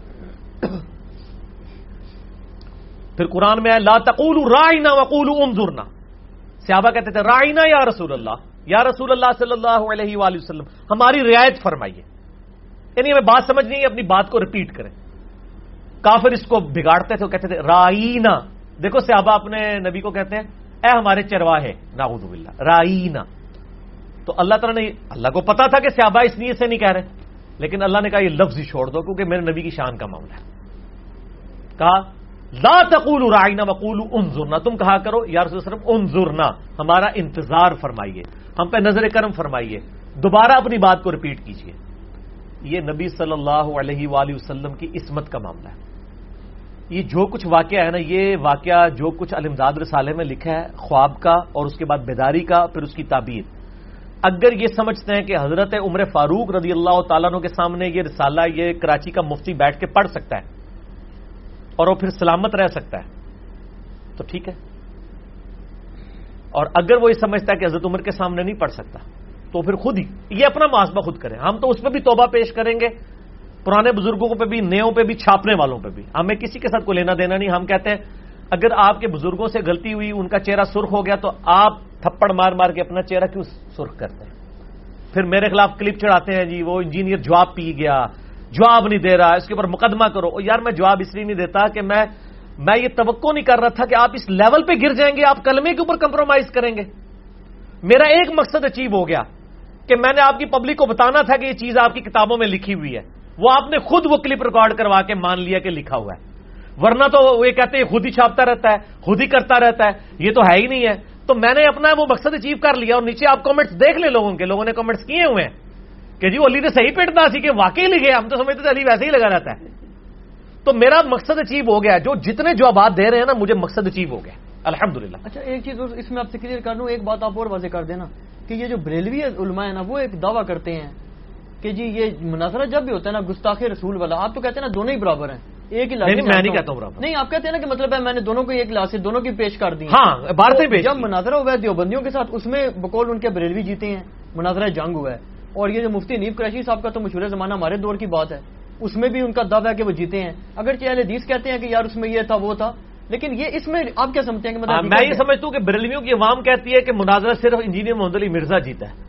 پھر قرآن میں ہے لا تقولوا راعنا وقولوا انظرنا, صحابہ کہتے تھے راعنا یا رسول اللہ, یا رسول اللہ صلی اللہ علیہ وآلہ وسلم ہماری رعایت فرمائیے, یعنی ہمیں بات سمجھ نہیں ہے اپنی بات کو ریپیٹ کریں. کافر اس کو بگاڑتے تھے, وہ کہتے تھے رائینا. دیکھو صحابہ اپنے نبی کو کہتے ہیں اے ہمارے چرواہے, نعوذ باللہ, رائینا. تو اللہ تعالیٰ نے, اللہ کو پتا تھا کہ صحابہ اس نیت سے نہیں کہہ رہے, لیکن اللہ نے کہا یہ لفظ ہی چھوڑ دو کیونکہ میرے نبی کی شان کا معاملہ ہے. کہا لا تقولوا راعنا وقولوا انظرنا, تم کہا کرو یا رسول اللہ صلی اللہ علیہ وسلم انظرنا, ہمارا انتظار فرمائیے, ہم پہ نظر کرم فرمائیے, دوبارہ اپنی بات کو ریپیٹ کیجیے. یہ نبی صلی اللہ علیہ وآلہ وسلم کی عصمت کا معاملہ ہے. یہ جو کچھ واقعہ ہے نا, یہ واقعہ جو کچھ الامداد رسالے میں لکھا ہے خواب کا اور اس کے بعد بیداری کا, پھر اس کی تعبیر, اگر یہ سمجھتے ہیں کہ حضرت عمر فاروق رضی اللہ تعالیٰ عنہ کے سامنے یہ رسالہ یہ کراچی کا مفتی بیٹھ کے پڑھ سکتا ہے اور وہ پھر سلامت رہ سکتا ہے تو ٹھیک ہے, اور اگر وہ یہ سمجھتا ہے کہ حضرت عمر کے سامنے نہیں پڑھ سکتا تو پھر خود ہی یہ اپنا محاسبہ خود کریں. ہم تو اس پہ بھی توبہ پیش کریں گے, پرانے بزرگوں پہ بھی, نیوں پہ بھی, چھاپنے والوں پہ بھی, ہمیں کسی کے ساتھ کوئی لینا دینا نہیں. ہم کہتے ہیں اگر آپ کے بزرگوں سے غلطی ہوئی, ان کا چہرہ سرخ ہو گیا تو آپ تھپڑ مار مار کے اپنا چہرہ کیوں سرخ کرتے ہیں؟ پھر میرے خلاف کلپ چڑھاتے ہیں جی وہ انجینئر جواب پی گیا, جواب نہیں دے رہا, اس کے اوپر مقدمہ کرو. یار میں جواب اس لیے نہیں دیتا کہ میں میں یہ توقع نہیں کر رہا تھا کہ آپ اس لیول پہ گر جائیں گے, آپ کلمے کے اوپر کمپرومائز کریں گے. میرا ایک مقصد اچیو ہو گیا کہ میں نے آپ کی پبلک کو بتانا تھا کہ یہ چیز آپ کی کتابوں میں لکھی ہوئی ہے, وہ آپ نے خود وہ کلپ ریکارڈ کروا کے مان لیا کہ لکھا ہوا ہے. ورنہ تو وہ یہ کہتے ہیں خود ہی چھاپتا رہتا ہے, خود ہی کرتا رہتا ہے, یہ تو ہے ہی نہیں ہے. تو میں نے اپنا وہ مقصد اچیو کر لیا. اور نیچے آپ کامنٹس دیکھ لیں لوگوں کے, لوگوں نے کامنٹس کیے ہوئے ہیں کہ جی وہ علی نے صحیح پیٹنا سی کہ واقعی لکھے, ہم تو سمجھتے تھے علی ویسے ہی لگا رہتا ہے. تو میرا مقصد اچیو ہو گیا, جو جتنے جوابات دے رہے ہیں نا مجھے مقصد اچیو ہو گیا الحمدللہ. اچھا ایک چیز اس میں آپ سے کلیئر کر دوں, ایک بات آپ اور واضح کر دینا کہ یہ جو بریلوی علماء ہیں نا وہ ایک دعویٰ کرتے ہیں کہ جی یہ مناظرہ جب بھی ہوتا ہے نا گستاخ رسول والا, آپ تو کہتے ہیں نا دونوں ہی برابر ہیں, ایک ہی لاٹھی. میں نہیں کہتا ہوں برابر, نہیں آپ کہتے ہیں نا کہ مطلب ہے میں نے دونوں کو ایک لاس دونوں کی پیش کر دی. ہاں بارتیں پیش. جب مناظرہ ہوا ہے دیوبندیوں کے ساتھ اس میں بقول ان کے بریلوی جیتے ہیں, مناظرہ جنگ ہوا ہے. اور یہ جو مفتی نیب قریشی صاحب کا تو مشہور زمانہ ہمارے دور کی بات ہے, اس میں بھی ان کا دعویٰ ہے کہ وہ جیتے ہیں. اگرچہ اہل حدیث کہتے ہیں کہ یار اس میں یہ تھا وہ تھا, لیکن یہ اس میں آپ کیا سمجھتے ہیں کہ مطلب میں یہ سمجھتا ہوں کہ بریلویوں کی عوام کہتی ہے کہ مناظرہ صرف انجینئر محمد علی مرزا جیتا ہے,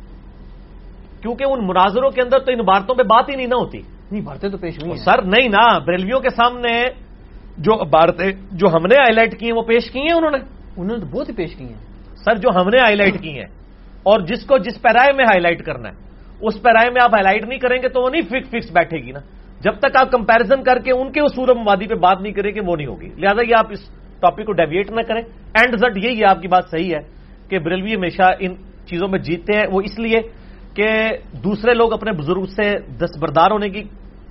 کیونکہ ان مناظروں کے اندر تو ان عبارتوں پہ بات ہی نہیں نہ ہوتی. نہیں باتیں تو پیش ہوئی ہیں سر, نہیں نا, بریلویوں کے سامنے جو عبارتیں جو ہم نے ہائی لائٹ کی ہیں وہ پیش کی ہیں انہوں نے, انہوں نے تو بہت ہی پیش کی ہیں سر, جو ہم نے ہائی لائٹ کی ہیں. اور جس کو جس پیرائے میں ہائی لائٹ کرنا ہے اس پیرائے میں آپ ہائی لائٹ نہیں کریں گے تو وہ نہیں فکس فکس بیٹھے گی نا. جب تک آپ کمپیرزن کر کے ان کے اصول و مبادی پہ بات نہیں کریں گے وہ نہیں ہوگی. لہٰذا یہ آپ اس ٹاپک کو ڈیویٹ نہ کریں. اینڈ زڈ یہی ہے, آپ کی بات صحیح ہے کہ بریلوی ہمیشہ ان چیزوں میں جیتتے ہیں. وہ اس لیے کہ دوسرے لوگ اپنے بزرگ سے دستبردار ہونے کی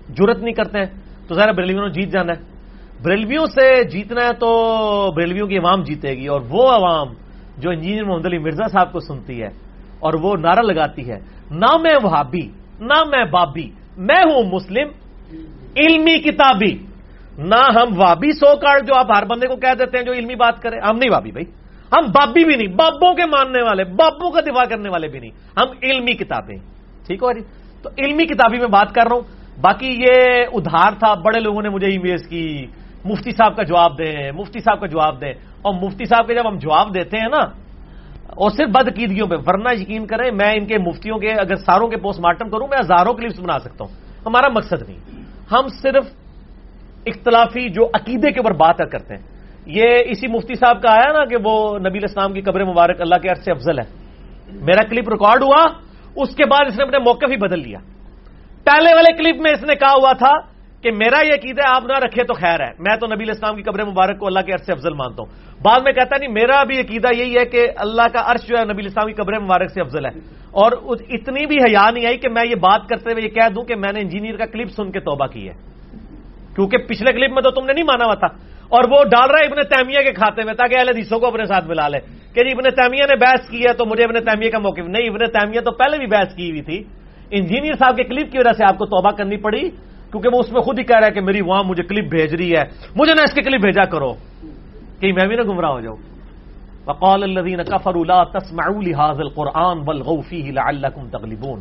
جرت نہیں کرتے ہیں تو ظاہر بریلویوں نے جیت جانا ہے. بریلویوں سے جیتنا ہے تو بریلویوں کی عوام جیتے گی, اور وہ عوام جو انجینئر محمد علی مرزا صاحب کو سنتی ہے اور وہ نعرہ لگاتی ہے نہ میں وہابی نہ میں بابی, میں ہوں مسلم علمی کتابی. نہ ہم وابی سو کارڈ جو آپ ہر بندے کو کہہ دیتے ہیں جو علمی بات کرے, ہم نہیں وابی بھائی, ہم بابی بھی نہیں, بابوں کے ماننے والے, بابوں کا دفاع کرنے والے بھی نہیں, ہم علمی کتابیں. ٹھیک ہو جی, تو علمی کتابی میں بات کر رہا ہوں. باقی یہ ادھار تھا, بڑے لوگوں نے مجھے ای میلز کی مفتی صاحب کا جواب دیں, مفتی صاحب کا جواب دیں, اور مفتی صاحب کے جب ہم جواب دیتے ہیں نا, اور صرف بدعقیدگیوں پہ, ورنہ یقین کریں میں ان کے مفتیوں کے اگر ساروں کے پوسٹ مارٹم کروں میں ہزاروں کلپس بنا سکتا ہوں. ہمارا مقصد نہیں, ہم صرف اختلافی جو عقیدے کے اوپر بات کرتے ہیں. یہ اسی مفتی صاحب کا آیا نا کہ وہ نبی الاسلام کی قبر مبارک اللہ کے عرش سے افضل ہے, میرا کلپ ریکارڈ ہوا, اس کے بعد اس نے اپنے موقف ہی بدل لیا. پہلے والے کلپ میں اس نے کہا ہوا تھا کہ میرا یہ عقیدہ آپ نہ رکھے تو خیر ہے, میں تو نبی الاسلام کی قبر مبارک کو اللہ کے عرش سے افضل مانتا ہوں. بعد میں کہتا نہیں میرا بھی عقیدہ یہی ہے کہ اللہ کا عرش جو ہے نبی الاسلام کی قبر مبارک سے افضل ہے. اور اتنی بھی حیا نہیں آئی کہ میں یہ بات کرتے ہوئے یہ کہہ دوں کہ میں نے انجینئر کا کلپ سن کے توبہ کی ہے, کیونکہ پچھلے کلپ میں تو تم نے نہیں مانا ہوا تھا. اور وہ ڈال رہا ہے ابن تیمیہ کے کھاتے میں تاکہ اہل حدیثوں کو اپنے ساتھ ملا لے کہ جی ابن تیمیہ نے بحث کی ہے تو مجھے ابن تیمیہ کا موقف نہیں. ابن تیمیہ تو پہلے بھی بحث کی ہوئی تھی, انجینئر صاحب کے کلپ کی وجہ سے آپ کو توبہ کرنی پڑی, کیونکہ وہ اس میں خود ہی کہہ رہا ہے کہ میری وہاں مجھے کلپ بھیج رہی ہے, مجھے نہ اس کے کلپ بھیجا کرو کہ میں بھی نہ گمراہ ہو جاؤں. وقال الذين كفروا لا تسمعوا لهذا القرآن والغوا فيه لعلكم تغلبون.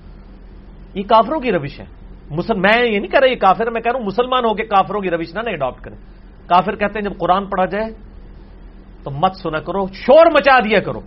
یہ کافروں کی روش ہے. مسلم میں یہ نہیں کہہ رہا یہ کافر, میں کہہ رہا ہوں مسلمان ہو کے کافروں کی روش نہ نہیں اڈاپٹ کریں. کافر کہتے ہیں جب قرآن پڑھا جائے تو مت سنا کرو, شور مچا دیا کرو,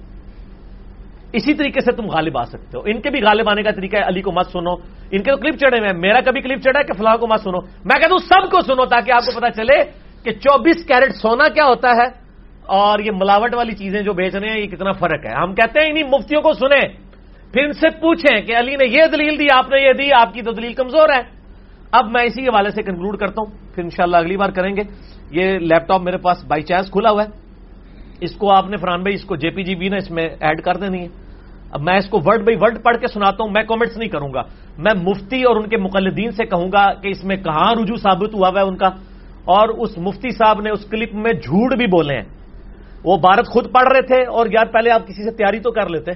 اسی طریقے سے تم غالب آ سکتے ہو. ان کے بھی غالب آنے کا طریقہ ہے علی کو مت سنو, ان کے تو کلپ چڑھے ہوئے ہیں, میرا کبھی کلپ چڑھا ہے کہ فلاں کو مت سنو. میں کہتا ہوں سب کو سنو تاکہ آپ کو پتا چلے کہ چوبیس کیرٹ سونا کیا ہوتا ہے اور یہ ملاوٹ والی چیزیں جو بیچ رہے ہیں یہ کتنا فرق ہے. ہم کہتے ہیں انہیں مفتیوں کو سنیں, پھر ان سے پوچھیں کہ علی نے یہ دلیل دی, آپ نے یہ دی, آپ کی تو دلیل کمزور ہے. اب میں اسی حوالے سے کنکلوڈ کرتا ہوں, پھر انشاءاللہ اگلی بار کریں گے. یہ لیپ ٹاپ میرے پاس بائی چانس کھلا ہوا ہے, اس کو آپ نے فرحان بھائی اس کو جے پی جی بی نا اس میں ایڈ کر دینی ہے. اب میں اس کو ورڈ بائی ورڈ پڑھ کے سناتا ہوں, میں کامنٹس نہیں کروں گا, میں مفتی اور ان کے مقلدین سے کہوں گا کہ اس میں کہاں رجوع ثابت ہوا ہوا ہے ان کا. اور اس مفتی صاحب نے اس کلپ میں جھوٹ بھی بولے ہیں, وہ عبارت خود پڑھ رہے تھے. اور یار پہلے آپ کسی سے تیاری تو کر لیتے,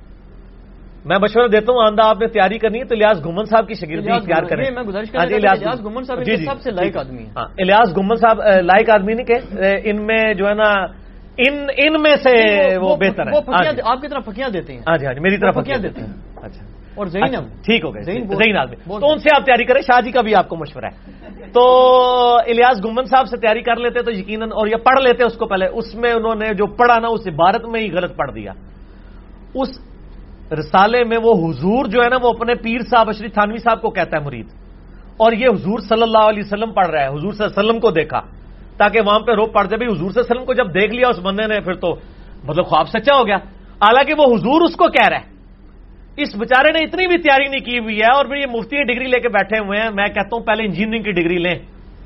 میں مشورہ دیتا ہوں آندہ آپ نے تیاری کرنی ہے تو الیاس گھمن صاحب کی شاگردی اختیار کریں. میں گزارش کرتا ہوں الیاس گھمن صاحب سب سے لائق آدمی ہیں. ہاں الیاس گھمن صاحب لائق آدمی نہیں کہ ان میں جو ہے نا ان ان میں سے وہ بہتر ہے. آپ کی طرف پھکیاں دیتے ہیں. ہاں جی ہاں جی میری طرف پھکیاں دیتے ہیں. اچھا اور زینب ٹھیک ہو گئے, زین آدمی تو ان سے آپ تیاری کریں. شاہ جی کا بھی آپ کو مشورہ ہے. تو الیاس گھمن صاحب سے تیاری کر لیتے تو یقیناً, اور یہ پڑھ لیتے اس کو پہلے, اس میں انہوں نے جو پڑھا نا اس عبارت میں ہی غلط پڑھ دیا. اس رسالے میں وہ حضور جو ہے نا وہ اپنے پیر صاحب اشرف تھانوی صاحب کو کہتا ہے مرید, اور یہ حضور صلی اللہ علیہ وسلم پڑھ رہا ہے. حضور صلی اللہ علیہ وسلم کو دیکھا تاکہ وہاں پہ روپ پڑ جائے. حضور صلی اللہ علیہ وسلم کو جب دیکھ لیا اس بندے نے پھر تو مطلب خواب سچا ہو گیا. حالانکہ وہ حضور اس کو کہہ رہا ہے, اس بیچارے نے اتنی بھی تیاری نہیں کی ہوئی ہے, اور پھر یہ مفتی کی ڈگری لے کے بیٹھے ہوئے ہیں. میں کہتا ہوں پہلے انجینئرنگ کی ڈگری لیں.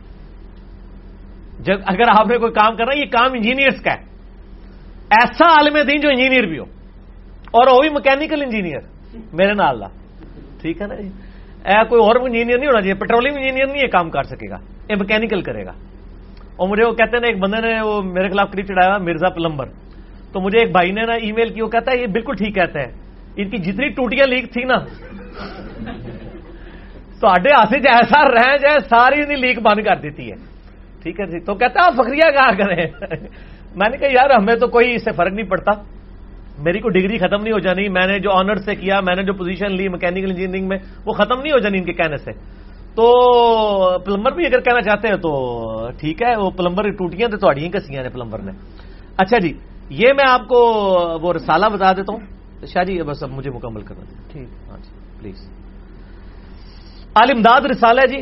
جب اگر آپ نے کوئی کام کرنا ہے یہ کام انجینئرس کا ہے, ایسا عالم دین جو انجینئر بھی ہو, اور وہ بھی مکینیکل انجینئر میرے نال لا, ٹھیک ہے نا جی. اے کوئی اور انجینئر نہیں ہونا چاہیے, پیٹرولیم انجینئر نہیں یہ کام کر سکے گا, یہ مکینیکل کرے گا. اور مجھے وہ کہتے ہیں نا ایک بندے نے وہ میرے خلاف کلپ چڑھایا مرزا پلمبر, تو مجھے ایک بھائی نے نا ای میل کی, وہ کہتا ہے یہ بالکل ٹھیک کہتا ہے, ان کی جتنی ٹوٹیاں لیک تھی نا تو آڈے ہاتھ ایسا رہ جائے ساری انہیں لیک بند کر دیتی ہے. ٹھیک ہے جی. تو کہتا ہے فخریہ کہا کریں. میں نے کہا یار ہمیں تو کوئی اس سے فرق نہیں پڑتا, میری کوئی ڈگری ختم نہیں ہو جانی, میں نے جو آنر سے کیا, میں نے جو پوزیشن لی میکینیکل انجینئرنگ میں وہ ختم نہیں ہو جانی ان کے کہنے سے. تو پلمبر بھی اگر کہنا چاہتے ہیں تو ٹھیک ہے, وہ پلمبر ٹوٹیاں تو تھوڑی کسیاں نے پلمبر نے. اچھا جی یہ میں آپ کو وہ رسالہ بتا دیتا ہوں. شاہ جی بس اب مجھے مکمل کرنا دیں. ٹھیک ہاں جی پلیز. آل امداد رسالہ ہے جی,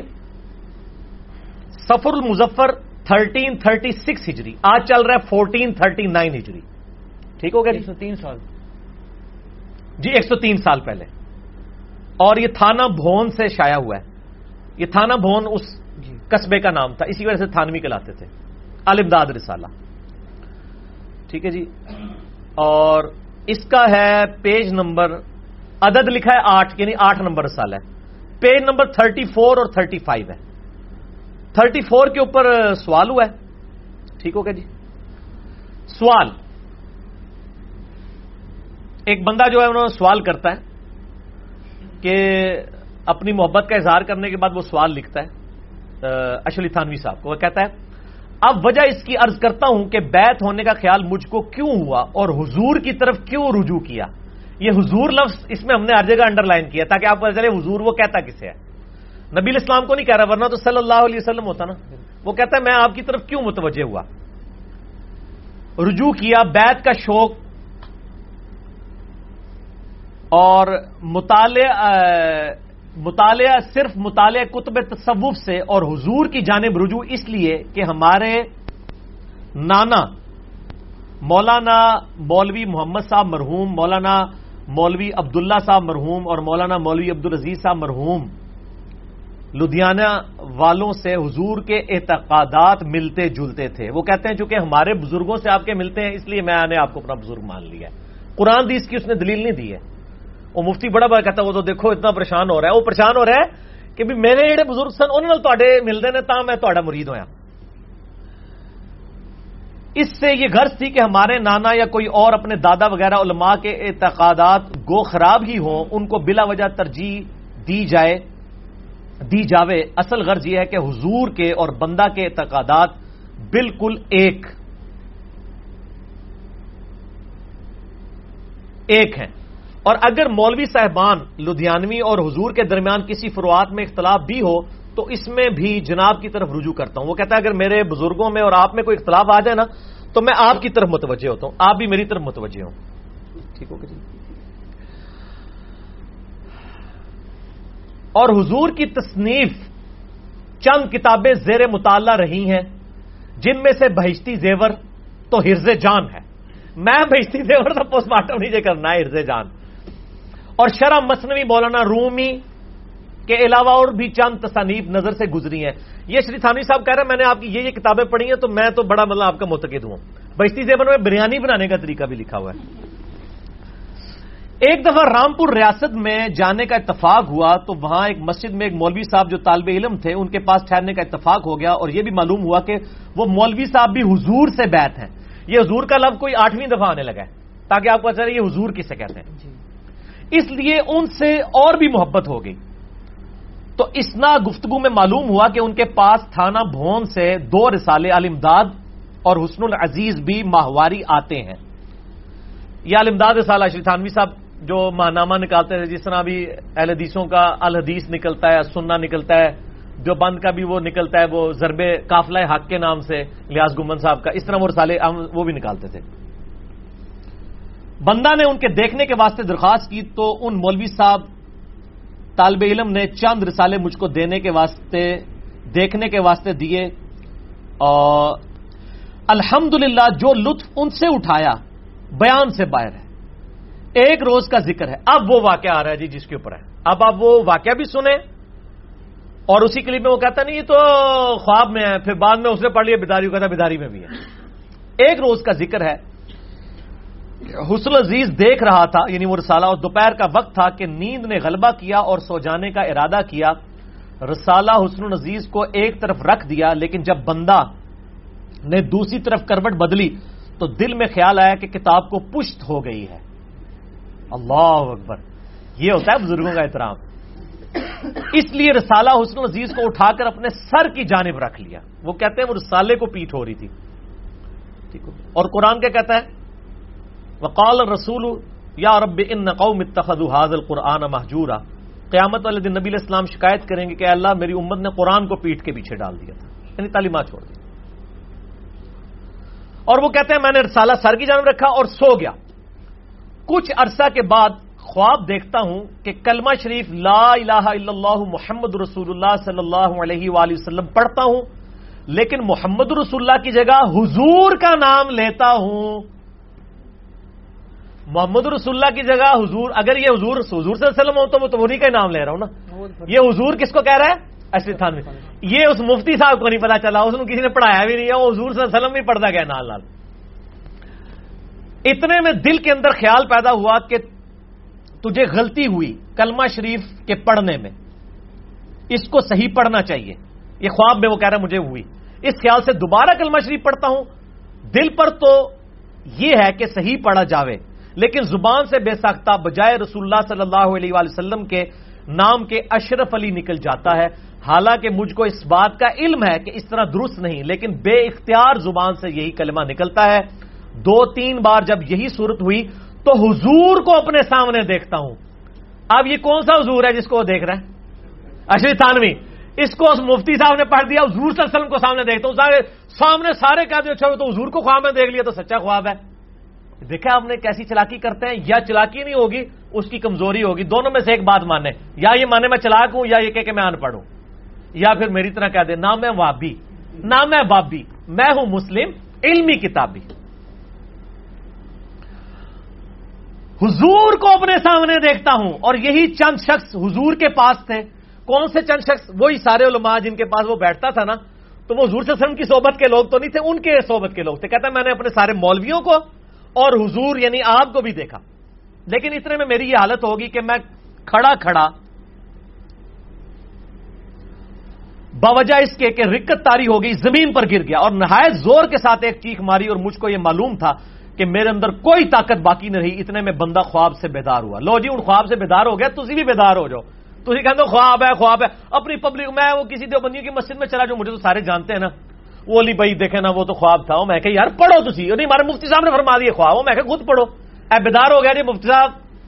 سفر المظفر تھرٹین تھرٹی سکس ہجری, آج چل رہا ہے فورٹین تھرٹی نائن ہجری. ٹھیک ہو گیا, ایک سو تین سال جی, ایک سو تین سال پہلے. اور یہ تھانہ بھون سے شائع ہوا ہے. یہ تھانہ بھون اس قصبے کا نام تھا, اسی وجہ سے تھانوی کہلاتے تھے. آل امداد رسالہ, ٹھیک ہے جی. اور اس کا ہے پیج نمبر, عدد لکھا ہے آٹھ, یعنی آٹھ نمبر رسالہ ہے. پیج نمبر تھرٹی فور اور تھرٹی فائیو ہے. تھرٹی فور کے اوپر سوال ہوا ہے, ٹھیک ہوگا جی. سوال, ایک بندہ جو ہے انہوں نے سوال کرتا ہے کہ اپنی محبت کا اظہار کرنے کے بعد وہ سوال لکھتا ہے اشرف علی تھانوی صاحب کو. وہ کہتا ہے اب وجہ اس کی عرض کرتا ہوں کہ بیعت ہونے کا خیال مجھ کو کیوں ہوا اور حضور کی طرف کیوں رجوع کیا. یہ حضور لفظ اس میں ہم نے ہر جگہ انڈر لائن کیا تاکہ آپ کو چلے حضور وہ کہتا کسے ہے. نبی علیہ السلام کو نہیں کہہ رہا, ورنہ تو صلی اللہ علیہ وسلم ہوتا نا. وہ کہتا ہے میں آپ کی طرف کیوں متوجہ ہوا, رجوع کیا, بیعت کا شوق اور مطالعہ مطالعہ صرف مطالعہ کتب تصوف سے اور حضور کی جانب رجوع اس لیے کہ ہمارے نانا مولانا مولوی محمد صاحب مرحوم, مولانا مولوی عبداللہ صاحب مرحوم اور مولانا مولوی عبدالعزیز صاحب مرحوم لدھیانہ والوں سے حضور کے اعتقادات ملتے جلتے تھے. وہ کہتے ہیں چونکہ ہمارے بزرگوں سے آپ کے ملتے ہیں اس لیے میں نے آپ کو اپنا بزرگ مان لیا. قرآن دی اس کی اس نے دلیل نہیں دی ہے. وہ مفتی بڑا بڑا کہتا ہے وہ تو دیکھو اتنا پریشان ہو رہا ہے. وہ پریشان ہو رہا ہے کہ بھی میرے جڑے بزرگ سن انہوں نے ملتے ہیں تا میں تہاڈا مرید ہویا. اس سے یہ غرض تھی کہ ہمارے نانا یا کوئی اور اپنے دادا وغیرہ علماء کے اعتقادات گو خراب ہی ہوں ان کو بلا وجہ ترجیح دی جائے دی جاوے. اصل غرض یہ ہے کہ حضور کے اور بندہ کے اعتقادات بالکل ایک ایک ہیں, اور اگر مولوی صاحبان لدھیانوی اور حضور کے درمیان کسی فروعات میں اختلاف بھی ہو تو اس میں بھی جناب کی طرف رجوع کرتا ہوں. وہ کہتا ہے اگر میرے بزرگوں میں اور آپ میں کوئی اختلاف آ جائے نا تو میں آپ کی طرف متوجہ ہوتا ہوں, آپ بھی میری طرف متوجہ ہوں. ٹھیک ہوگا جی. اور حضور کی تصنیف چند کتابیں زیر مطالعہ رہی ہیں جن میں سے بہشتی زیور تو حرز جان ہے. میں بہشتی زیور تو پوسٹ مارٹم نہیں کرنا ہے, حرز جان. اور شرح مثنوی مولانا رومی کے علاوہ اور بھی چند تصانیف نظر سے گزری ہیں. یہ شری تھانوی صاحب کہہ رہے ہیں میں نے آپ کی یہ یہ کتابیں پڑھی ہیں تو میں تو بڑا مطلب آپ کا معتقد ہوں. بہشتی زیور میں بریانی بنانے کا طریقہ بھی لکھا ہوا ہے. ایک دفعہ رامپور ریاست میں جانے کا اتفاق ہوا تو وہاں ایک مسجد میں ایک مولوی صاحب جو طالب علم تھے ان کے پاس ٹھہرنے کا اتفاق ہو گیا, اور یہ بھی معلوم ہوا کہ وہ مولوی صاحب بھی حضور سے بیعت ہیں. یہ حضور کا لفظ کوئی آٹھویں دفعہ آنے لگا ہے تاکہ آپ کو پتہ چلے یہ حضور کسے کہتے ہیں. اس لیے ان سے اور بھی محبت ہو گئی. تو اسنا گفتگو میں معلوم ہوا کہ ان کے پاس تھانہ بھون سے دو رسالے الامداد اور حسن العزیز بھی ماہواری آتے ہیں. یہ الامداد رسالہ شری تھانوی صاحب جو ماہنامہ نکالتے ہیں, جس طرح بھی اہل حدیثوں کا الحدیث نکلتا ہے, سننا نکلتا ہے, جو بند کا بھی وہ نکلتا ہے, وہ ضرب قافلہ حق کے نام سے لیاس گمن صاحب کا, اس طرح وہ رسالے وہ بھی نکالتے تھے. بندہ نے ان کے دیکھنے کے واسطے درخواست کی تو ان مولوی صاحب طالب علم نے چند رسالے مجھ کو دینے کے واسطے دیکھنے کے واسطے دیے, اور الحمدللہ جو لطف ان سے اٹھایا بیان سے باہر ہے. ایک روز کا ذکر ہے. اب وہ واقعہ آ رہا ہے جی جس کے اوپر ہے. اب آپ وہ واقعہ بھی سنیں اور اسی کلپ میں وہ کہتا نہیں یہ تو خواب میں ہے, پھر بعد میں اس نے پڑھ لیا بیداری, کہتا بیداری میں بھی ہے. ایک روز کا ذکر ہے. حسن عزیز دیکھ رہا تھا, یعنی وہ رسالہ, اور دوپہر کا وقت تھا کہ نیند نے غلبہ کیا اور سو جانے کا ارادہ کیا. رسالہ حسن عزیز کو ایک طرف رکھ دیا, لیکن جب بندہ نے دوسری طرف کروٹ بدلی تو دل میں خیال آیا کہ کتاب کو پشت ہو گئی ہے. اللہ اکبر, یہ ہوتا ہے بزرگوں کا احترام. اس لیے رسالہ حسن عزیز کو اٹھا کر اپنے سر کی جانب رکھ لیا. وہ کہتے ہیں وہ رسالے کو پیٹ ہو رہی تھی. ٹھیک ہو. اور قرآن کیا کہتا ہے, وقال الرسول یا رب ان قوم اتخذوا هذا القرآن مہجورا. قیامت والے دن نبی علیہ السلام شکایت کریں گے کہ اللہ میری امت نے قرآن کو پیٹ کے پیچھے ڈال دیا تھا, یعنی تعلیمات چھوڑ دی. اور وہ کہتے ہیں میں نے رسالہ سر کی جانب رکھا اور سو گیا. کچھ عرصہ کے بعد خواب دیکھتا ہوں کہ کلمہ شریف لا الہ الا اللہ محمد رسول اللہ صلی اللہ علیہ وآلہ وسلم پڑھتا ہوں, لیکن محمد رسول اللہ کی جگہ حضور کا نام لیتا ہوں. محمد رسول اللہ کی جگہ حضور, اگر یہ حضور حضور صلی اللہ علیہ وسلم ہو تو وہ تو انہی کا نام لے رہا ہوں نا. یہ حضور کس کو کہہ رہا ہے, اشرف تھانوی. یہ اس مفتی صاحب کو نہیں پتا چلا, اس نے کسی نے پڑھایا بھی نہیں ہے, وہ حضور صلی اللہ علیہ وسلم بھی پڑھتا گیا نال نال. اتنے میں دل کے اندر خیال پیدا ہوا کہ تجھے غلطی ہوئی کلمہ شریف کے پڑھنے میں, اس کو صحیح پڑھنا چاہیے. یہ خواب میں وہ کہہ رہا ہے مجھے ہوئی, اس خیال سے دوبارہ کلمہ شریف پڑھتا ہوں. دل پر تو یہ ہے کہ صحیح پڑھا جاوے, لیکن زبان سے بے ساختہ بجائے رسول اللہ صلی اللہ علیہ وآلہ وسلم کے نام کے اشرف علی نکل جاتا ہے. حالانکہ مجھ کو اس بات کا علم ہے کہ اس طرح درست نہیں, لیکن بے اختیار زبان سے یہی کلمہ نکلتا ہے. دو تین بار جب یہی صورت ہوئی تو حضور کو اپنے سامنے دیکھتا ہوں. اب یہ کون سا حضور ہے جس کو وہ دیکھ رہا ہے؟ اشرف تھانوی. اس کو مفتی صاحب نے پڑھ دیا, حضور صلی اللہ علیہ وسلم کو سامنے دیکھتا ہوں. سامنے سارے کہتے ہیں اچھا تو حضور کو خواب میں دیکھ لیا تو سچا خواب ہے. دیکھا آپ نے کیسی چلاکی کرتے ہیں. یا چلاکی نہیں ہوگی, اس کی کمزوری ہوگی. دونوں میں سے ایک بات مانے, یا یہ مانے میں چلاک ہوں, یا یہ کہ, کہ میں ان پڑھ ہوں, یا پھر میری طرح کہہ دے نہ میں وابی نہ میں بابی, میں ہوں مسلم علمی کتابی. حضور کو اپنے سامنے دیکھتا ہوں. اور یہی چند شخص حضور کے پاس تھے. کون سے چند شخص؟ وہی سارے علماء جن کے پاس وہ بیٹھتا تھا نا, تو وہ حضور صلی اللہ علیہ وسلم کی صحبت کے لوگ تو نہیں تھے, ان کے صحبت کے لوگ تھے. کہتا ہے میں نے اپنے سارے مولویوں کو اور حضور یعنی آپ کو بھی دیکھا, لیکن اتنے میں میری یہ حالت ہوگی کہ میں کھڑا کھڑا باوجہ اس کے کہ رکت تاری ہو گئی, زمین پر گر گیا اور نہایت زور کے ساتھ ایک چیخ ماری, اور مجھ کو یہ معلوم تھا کہ میرے اندر کوئی طاقت باقی نہیں رہی. اتنے میں بندہ خواب سے بیدار ہوا. لو جی ان خواب سے بیدار ہو گیا, تسی بھی بیدار ہو جاؤ. تسی کہتے ہو خواب ہے خواب ہے اپنی پبلک. میں وہ کسی دیوبندیوں کی مسجد میں چلا جاؤں, مجھے تو سارے جانتے ہیں نا, وہ علی بھائی دیکھے نا وہ تو خواب تھا. میں کہ یار پڑھو تسی, نہیں ہمارے مفتی صاحب نے فرما دیے خواب. میں کہ خود پڑھو. اے بیدار ہو گیا جی مفتی صاحب.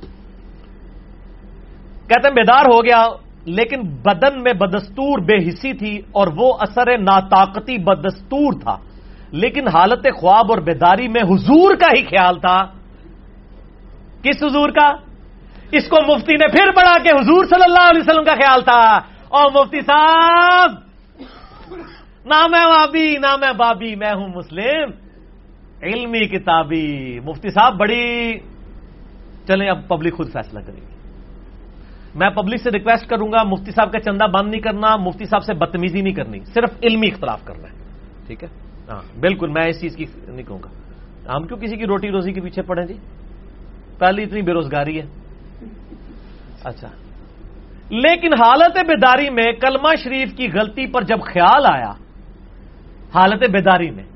کہتے ہیں بیدار ہو گیا, لیکن بدن میں بدستور بے حسی تھی اور وہ اثر ناطاقتی بدستور تھا. لیکن حالت خواب اور بیداری میں حضور کا ہی خیال تھا. کس حضور کا؟ اس کو مفتی نے پھر پڑھا کہ حضور صلی اللہ علیہ وسلم کا خیال تھا. اور مفتی صاحب نہ میں وابی نہ میں بابی, میں ہوں مسلم علمی کتابی. مفتی صاحب بڑی, چلیں اب پبلک خود فیصلہ کرے گی. میں پبلک سے ریکویسٹ کروں گا مفتی صاحب کا چندہ بند نہیں کرنا, مفتی صاحب سے بدتمیزی نہیں کرنی, صرف علمی اختلاف کرنا ہے. ٹھیک ہے, ہاں بالکل, میں اس چیز کی نہیں کہوں گا. ہم کیوں کسی کی روٹی روزی کے پیچھے پڑیں جی؟ پہلی اتنی بے روزگاری ہے. اچھا, لیکن حالت بیداری میں کلمہ شریف کی غلطی پر جب خیال آیا حالت بیداری میں,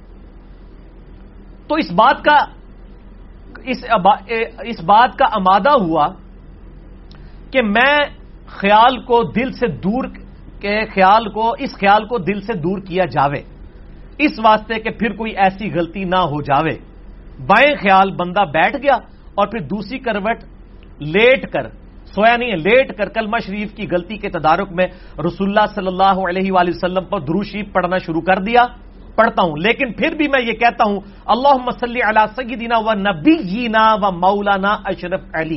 تو اس بات کا اس, اس بات کا آمادہ ہوا کہ میں خیال کو دل سے دور کے خیال کو اس خیال کو دل سے دور کیا جاوے, اس واسطے کہ پھر کوئی ایسی غلطی نہ ہو جاوے. بائیں خیال بندہ بیٹھ گیا اور پھر دوسری کروٹ لیٹ کر, سویا نہیں ہے, لیٹ کر کلمہ شریف کی غلطی کے تدارک میں رسول اللہ صلی اللہ علیہ وآلہ وسلم پر درود شریف پڑھنا شروع کر دیا. پڑھتا ہوں, لیکن پھر بھی میں یہ کہتا ہوں اللہم صلی علی سیدنا و نبینا و مولانا اشرف علی.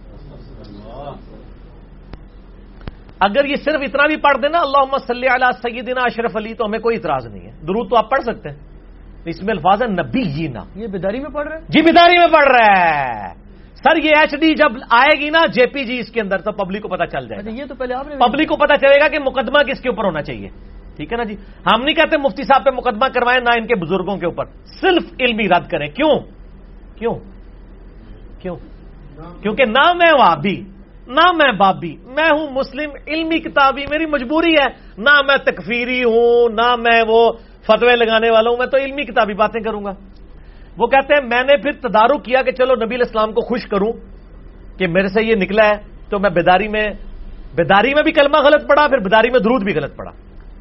اگر یہ صرف اتنا بھی پڑھ دینا اللہم صلی علی سیدنا اشرف علی, تو ہمیں کوئی اعتراض نہیں ہے. درود تو آپ پڑھ سکتے ہیں, اس میں الفاظ ہے نبی جینا. یہ بیداری میں پڑھ رہے ہیں جی, بیداری میں پڑھ رہا ہے سر. یہ ایچ ڈی جب آئے گی نا جے پی جی اس کے اندر, تو پبلک کو پتا چل جائے گا. یہ تو پہلے آپ نے پبلک کو پتا چلے گا کہ مقدمہ کس کے اوپر ہونا چاہیے. ٹھیک ہے نا جی, ہم نہیں کہتے مفتی صاحب پہ مقدمہ کروائیں, نہ ان کے بزرگوں کے اوپر, صرف علمی رد کریں. کیوں کیوں کیوں کیونکہ نہ میں وابی نہ میں بابی, میں ہوں مسلم علمی کتابی. میری مجبوری ہے, نہ میں تکفیری ہوں نہ میں وہ فتوے لگانے والا ہوں, میں تو علمی کتابی باتیں کروں گا. وہ کہتے ہیں میں نے پھر تدارک کیا کہ چلو نبی علیہ السلام کو خوش کروں کہ میرے سے یہ نکلا ہے, تو میں بیداری میں بیداری میں بھی کلمہ غلط پڑھا, پھر بیداری میں درود بھی غلط پڑھا.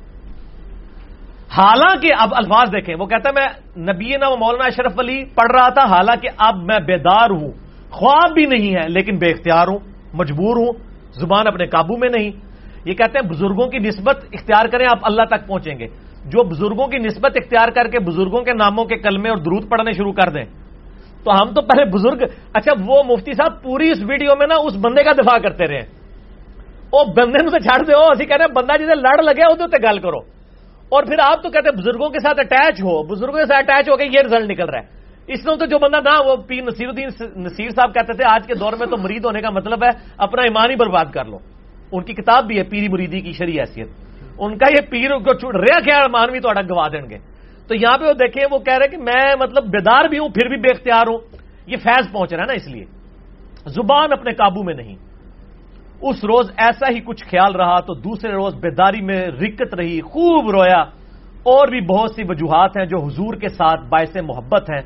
حالانکہ اب الفاظ دیکھیں, وہ کہتا ہے میں نبینا و مولانا اشرف علی پڑھ رہا تھا, حالانکہ اب میں بیدار ہوں, خواب بھی نہیں ہے لیکن بے اختیار ہوں, مجبور ہوں, زبان اپنے قابو میں نہیں. یہ کہتے ہیں بزرگوں کی نسبت اختیار کریں آپ اللہ تک پہنچیں گے. جو بزرگوں کی نسبت اختیار کر کے بزرگوں کے ناموں کے کلمے اور درود پڑھنے شروع کر دیں, تو ہم تو پہلے بزرگ. اچھا وہ مفتی صاحب پوری اس ویڈیو میں نا اس بندے کا دفاع کرتے رہے, وہ بندے نو تو چھڑ دو, اسی کہتے ہیں بندہ جسے لڑ لگے وہ گل کرو. اور پھر آپ تو کہتے ہیں بزرگوں کے ساتھ اٹیچ ہو, بزرگوں کے ساتھ اٹیچ ہو کے یہ رزلٹ نکل رہا ہے. اس نے تو جو بندہ نا, وہ پیر نصیر الدین نصیر صاحب کہتے تھے آج کے دور میں تو مرید ہونے کا مطلب ہے اپنا ایمان ہی برباد کر لو. ان کی کتاب بھی ہے پیری مریدی کی شرعی حیثیت. ان کا یہ پیر کو رہا خیال مانوی تو گوا دیں گے. تو یہاں پہ وہ دیکھیں, وہ کہہ رہے کہ میں مطلب بیدار بھی ہوں پھر بھی بے اختیار ہوں. یہ فیض پہنچ رہا ہے نا, اس لیے زبان اپنے قابو میں نہیں. اس روز ایسا ہی کچھ خیال رہا تو دوسرے روز بیداری میں رکت رہی، خوب رویا، اور بھی بہت سی وجوہات ہیں جو حضور کے ساتھ باعث محبت ہیں،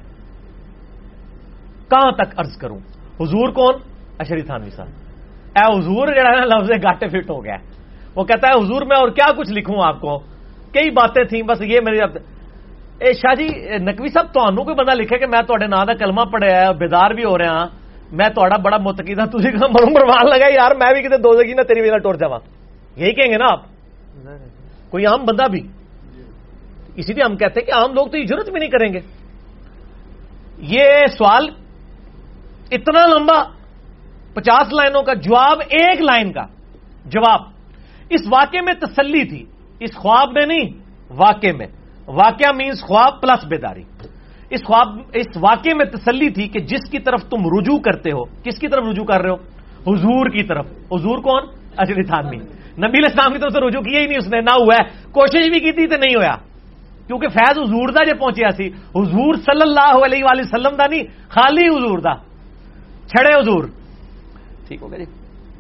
کہاں تک عرض کروں؟ حضور کون؟ اشری تھانوی صاحب۔ اے حضور جڑا نا لفظ گاٹے فٹ ہو گیا، وہ کہتا ہے حضور میں اور کیا کچھ لکھوں آپ کو، کئی باتیں تھیں، بس یہ میری اے شاہ جی نقوی صاحب تھانوں کوئی بندہ لکھے کہ میں تواڈے نام دا کلمہ پڑھیا ہے، بیدار بھی ہو رہا ہاں، میں تہاڈا بڑا متقی ہاں، تسی کہاں مروں پروان لگا یار میں بھی کتے دوزخی نہ تیری وجہ ٹر جاواں، یہی کہیں گے نا آپ؟ کوئی عام بندہ بھی؟ اسی لیے ہم کہتے ہیں کہ عام لوگ تو یہ جرت بھی نہیں کریں گے۔ یہ سوال اتنا لمبا، پچاس لائنوں کا جواب، ایک لائن کا جواب۔ اس واقعے میں تسلی تھی، اس خواب میں نہیں، واقعے میں۔ واقعہ مینز خواب پلس بیداری۔ اس خواب اس واقعے میں تسلی تھی کہ جس کی طرف تم رجوع کرتے ہو، کس کی طرف رجوع کر رہے ہو؟ حضور کی طرف۔ حضور کون؟ اشری تھانوی۔ نبی علیہ السلام کی طرف سے رجوع کیا ہی نہیں اس نے، نہ ہوا ہے، کوشش بھی کی تھی تو نہیں ہوا، کیونکہ فیض حضور دا جو پہنچیا سی، حضور صلی اللہ علیہ وآلہ وسلم دا نہیں، خالی حضور دا، چھڑے حضور۔ ٹھیک ہو گیا جی؟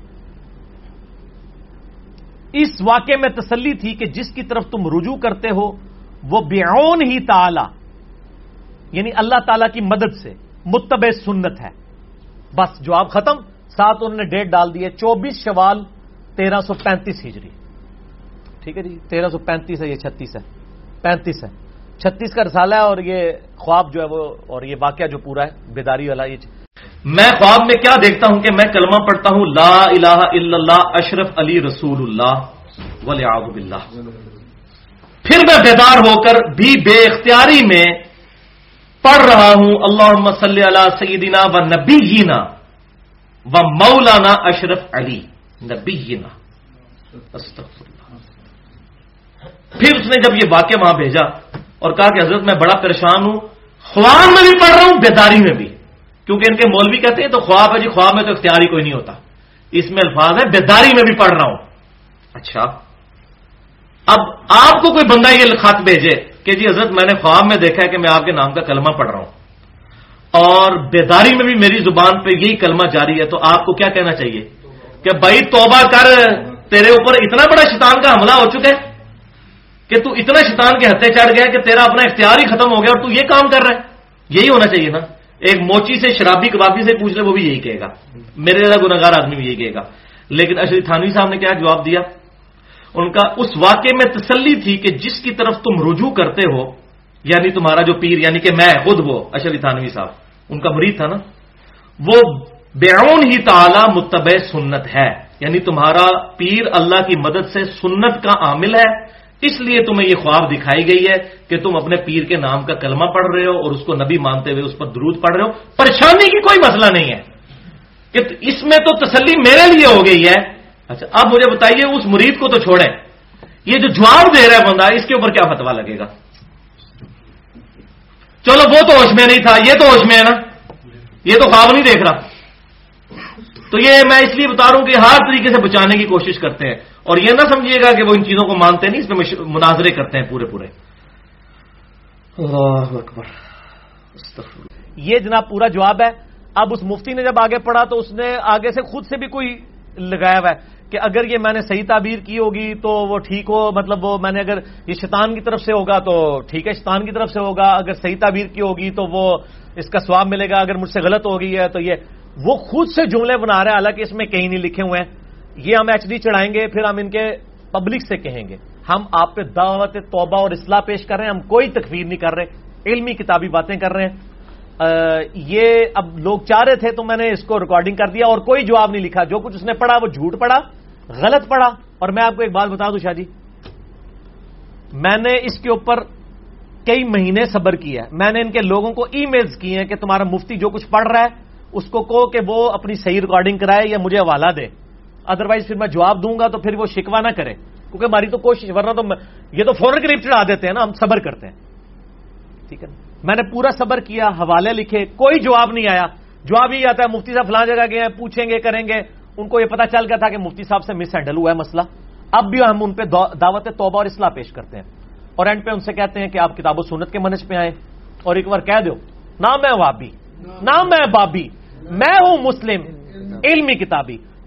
اس واقعے میں تسلی تھی کہ جس کی طرف تم رجوع کرتے ہو وہ بعون ہی تعالی، یعنی اللہ تعالی کی مدد سے متبع سنت ہے۔ بس جواب ختم۔ ساتھ انہوں نے ڈیٹ ڈال دی ہے چوبیس شوال تیرہ سو پینتیس ہجری۔ ٹھیک ہے جی، تیرہ سو پینتیس ہے، یہ چھتیس ہے، پینتیس ہے، چھتیس کا رسالہ ہے، اور یہ خواب جو ہے وہ، اور یہ واقعہ جو پورا ہے بیداری والا۔ یہ میں خواب میں کیا دیکھتا ہوں کہ میں کلمہ پڑھتا ہوں لا الہ الا اللہ اشرف علی رسول اللہ ولیعوذ باللہ، پھر میں بیدار ہو کر بھی بے اختیاری میں پڑھ رہا ہوں اللہم صلی علی سیدنا و نبینا و مولانا اشرف علی نبینا استغفر اللہ۔ پھر اس نے جب یہ واقعہ وہاں بھیجا اور کہا کہ حضرت میں بڑا پریشان ہوں، خواب میں بھی پڑھ رہا ہوں بیداری میں بھی، کیونکہ ان کے مولوی کہتے ہیں تو خواب ہے جی، خواب میں تو اختیاری کوئی نہیں ہوتا، اس میں الفاظ ہے بیداری میں بھی پڑھ رہا ہوں۔ اچھا، اب آپ کو کوئی بندہ یہ خط بھیجے کہ جی حضرت میں نے خواب میں دیکھا ہے کہ میں آپ کے نام کا کلمہ پڑھ رہا ہوں اور بیداری میں بھی میری زبان پہ یہی کلمہ جاری ہے، تو آپ کو کیا کہنا چاہیے کہ بھائی توبہ کر، تیرے اوپر اتنا بڑا شیطان کا حملہ ہو چکا ہے کہ تو اتنا شیطان کے ہتھے چڑھ گیا کہ تیرا اپنا اختیار ہی ختم ہو گیا اور تو یہ کام کر رہا ہے؟ یہی ہونا چاہیے نا۔ ایک موچی سے، شرابی کبابی سے پوچھ لے وہ بھی یہی کہے گا، میرے جیسا گناہگار آدمی بھی یہی کہے گا۔ لیکن اشری تھانوی صاحب نے کیا جواب دیا؟ ان کا اس واقعے میں تسلی تھی کہ جس کی طرف تم رجوع کرتے ہو، یعنی تمہارا جو پیر، یعنی کہ میں خود، وہ اشری تھانوی صاحب ان کا مرید تھا نا، وہ بعون ہی تعالی متبع سنت ہے، یعنی تمہارا پیر اللہ کی مدد سے سنت کا عامل ہے، اس لیے تمہیں یہ خواب دکھائی گئی ہے کہ تم اپنے پیر کے نام کا کلمہ پڑھ رہے ہو اور اس کو نبی مانتے ہوئے اس پر درود پڑھ رہے ہو۔ پریشانی کی کوئی مسئلہ نہیں ہے کہ اس میں تو تسلی میرے لیے ہو گئی ہے۔ اچھا، اب مجھے بتائیے اس مرید کو تو چھوڑیں، یہ جو جواب دے رہا ہے بندہ، اس کے اوپر کیا فتویٰ لگے گا؟ چلو وہ تو ہوش میں نہیں تھا، یہ تو ہوش میں ہے نا، یہ تو خواب نہیں دیکھ رہا۔ تو یہ میں اس لیے بتا رہا ہوں کہ ہر طریقے سے بچانے کی کوشش کرتے ہیں، اور یہ نہ سمجھیے گا کہ وہ ان چیزوں کو مانتے نہیں، اس میں مناظرے کرتے ہیں پورے پورے۔ اللہ اکبر۔ یہ جناب پورا جواب ہے۔ اب اس مفتی نے جب آگے پڑھا تو اس نے آگے سے خود سے بھی کوئی لگایا ہوا ہے کہ اگر یہ میں نے صحیح تعبیر کی ہوگی تو وہ ٹھیک ہو، مطلب وہ میں نے اگر یہ شیطان کی طرف سے ہوگا تو ٹھیک ہے، شیطان کی طرف سے ہوگا، اگر صحیح تعبیر کی ہوگی تو وہ اس کا ثواب ملے گا، اگر مجھ سے غلط ہو گئی ہے تو یہ، وہ خود سے جملے بنا رہے ہیں، حالانکہ اس میں کہیں نہیں لکھے ہوئے ہیں۔ یہ ہم ایچ ڈی چڑھائیں گے، پھر ہم ان کے پبلک سے کہیں گے ہم آپ پہ دعوت توبہ اور اصلاح پیش کر رہے ہیں، ہم کوئی تکفیر نہیں کر رہے، علمی کتابی باتیں کر رہے ہیں۔ یہ اب لوگ چاہ رہے تھے تو میں نے اس کو ریکارڈنگ کر دیا، اور کوئی جواب نہیں لکھا، جو کچھ اس نے پڑھا وہ جھوٹ پڑھا، غلط پڑھا۔ اور میں آپ کو ایک بات بتا دوں شاہ جی، میں نے اس کے اوپر کئی مہینے صبر کیا ہے، میں نے ان کے لوگوں کو ای میلز کیے ہیں کہ تمہارا مفتی جو کچھ پڑھ رہا ہے اس کو کہو کہ وہ اپنی صحیح ریکارڈنگ کرائے یا مجھے حوالہ دے، ادروائز پھر میں جواب دوں گا تو پھر وہ شکوہ نہ کرے، کیونکہ ہماری تو کوشش، ورنہ تو یہ تو فوراً قریب چڑھا دیتے ہیں نا، ہم صبر کرتے ہیں، ٹھیک ہے۔ میں نے پورا صبر کیا، حوالے لکھے، کوئی جواب نہیں آیا۔ جواب ہی آتا ہے مفتی صاحب فلاں جگہ گئے ہیں، پوچھیں گے، کریں گے۔ ان کو یہ پتا چل گیا تھا کہ مفتی صاحب سے مس ہینڈل ہوا ہے مسئلہ، اب بھی ہم ان پہ دعوت توبہ اور اصلاح پیش کرتے ہیں، اور اینڈ پہ ان سے کہتے ہیں کہ آپ کتاب و سنت کے منہج پہ آئیں، اور ایک بار کہہ دو نہ میں وابی، نہ میں بابی، میں ہوں مسلم علمی کتابی،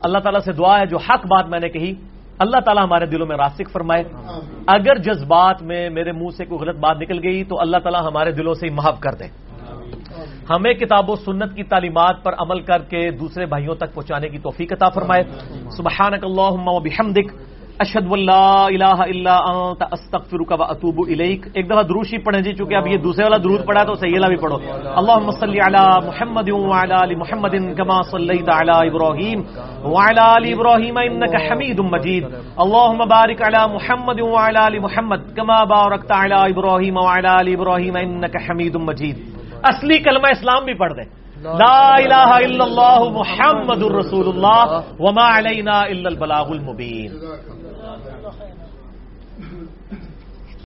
اللہ تعالیٰ سے دعا ہے جو حق بات میں نے کہی اللہ تعالیٰ ہمارے دلوں میں راسخ فرمائے. اگر جذبات میں میرے منہ سے کوئی غلط بات نکل گئی تو اللہ تعالیٰ ہمارے دلوں سے محو کر دے. ہمیں کتاب و سنت کی تعلیمات پر عمل کر کے دوسرے بھائیوں تک پہنچانے کی توفیق عطا فرمائے. سبحانک اللہم و بحمدک اشہد ان لا الہ الا انت استغفرک و اتوب الیک. ایک دفعہ درود شریف پڑھیں جی، چونکہ اب یہ دوسرے والا درود پڑھا تو صحیح والا بھی پڑھو. اللہم صلی علی محمد وعلی آل محمد کما صلیت علی ابراہیم وعلی آل ابراہیم انک حمید مجید. اللہم بارک علی محمد وعلی آل محمد کما بارکت علی ابراہیم وعلی آل ابراہیم انک حمید مجید. اصلی کلمہ اسلام بھی پڑھ دیں، لا الہ الا اللہ محمد الرسول اللہ وما علینا الا البلاغ المبین.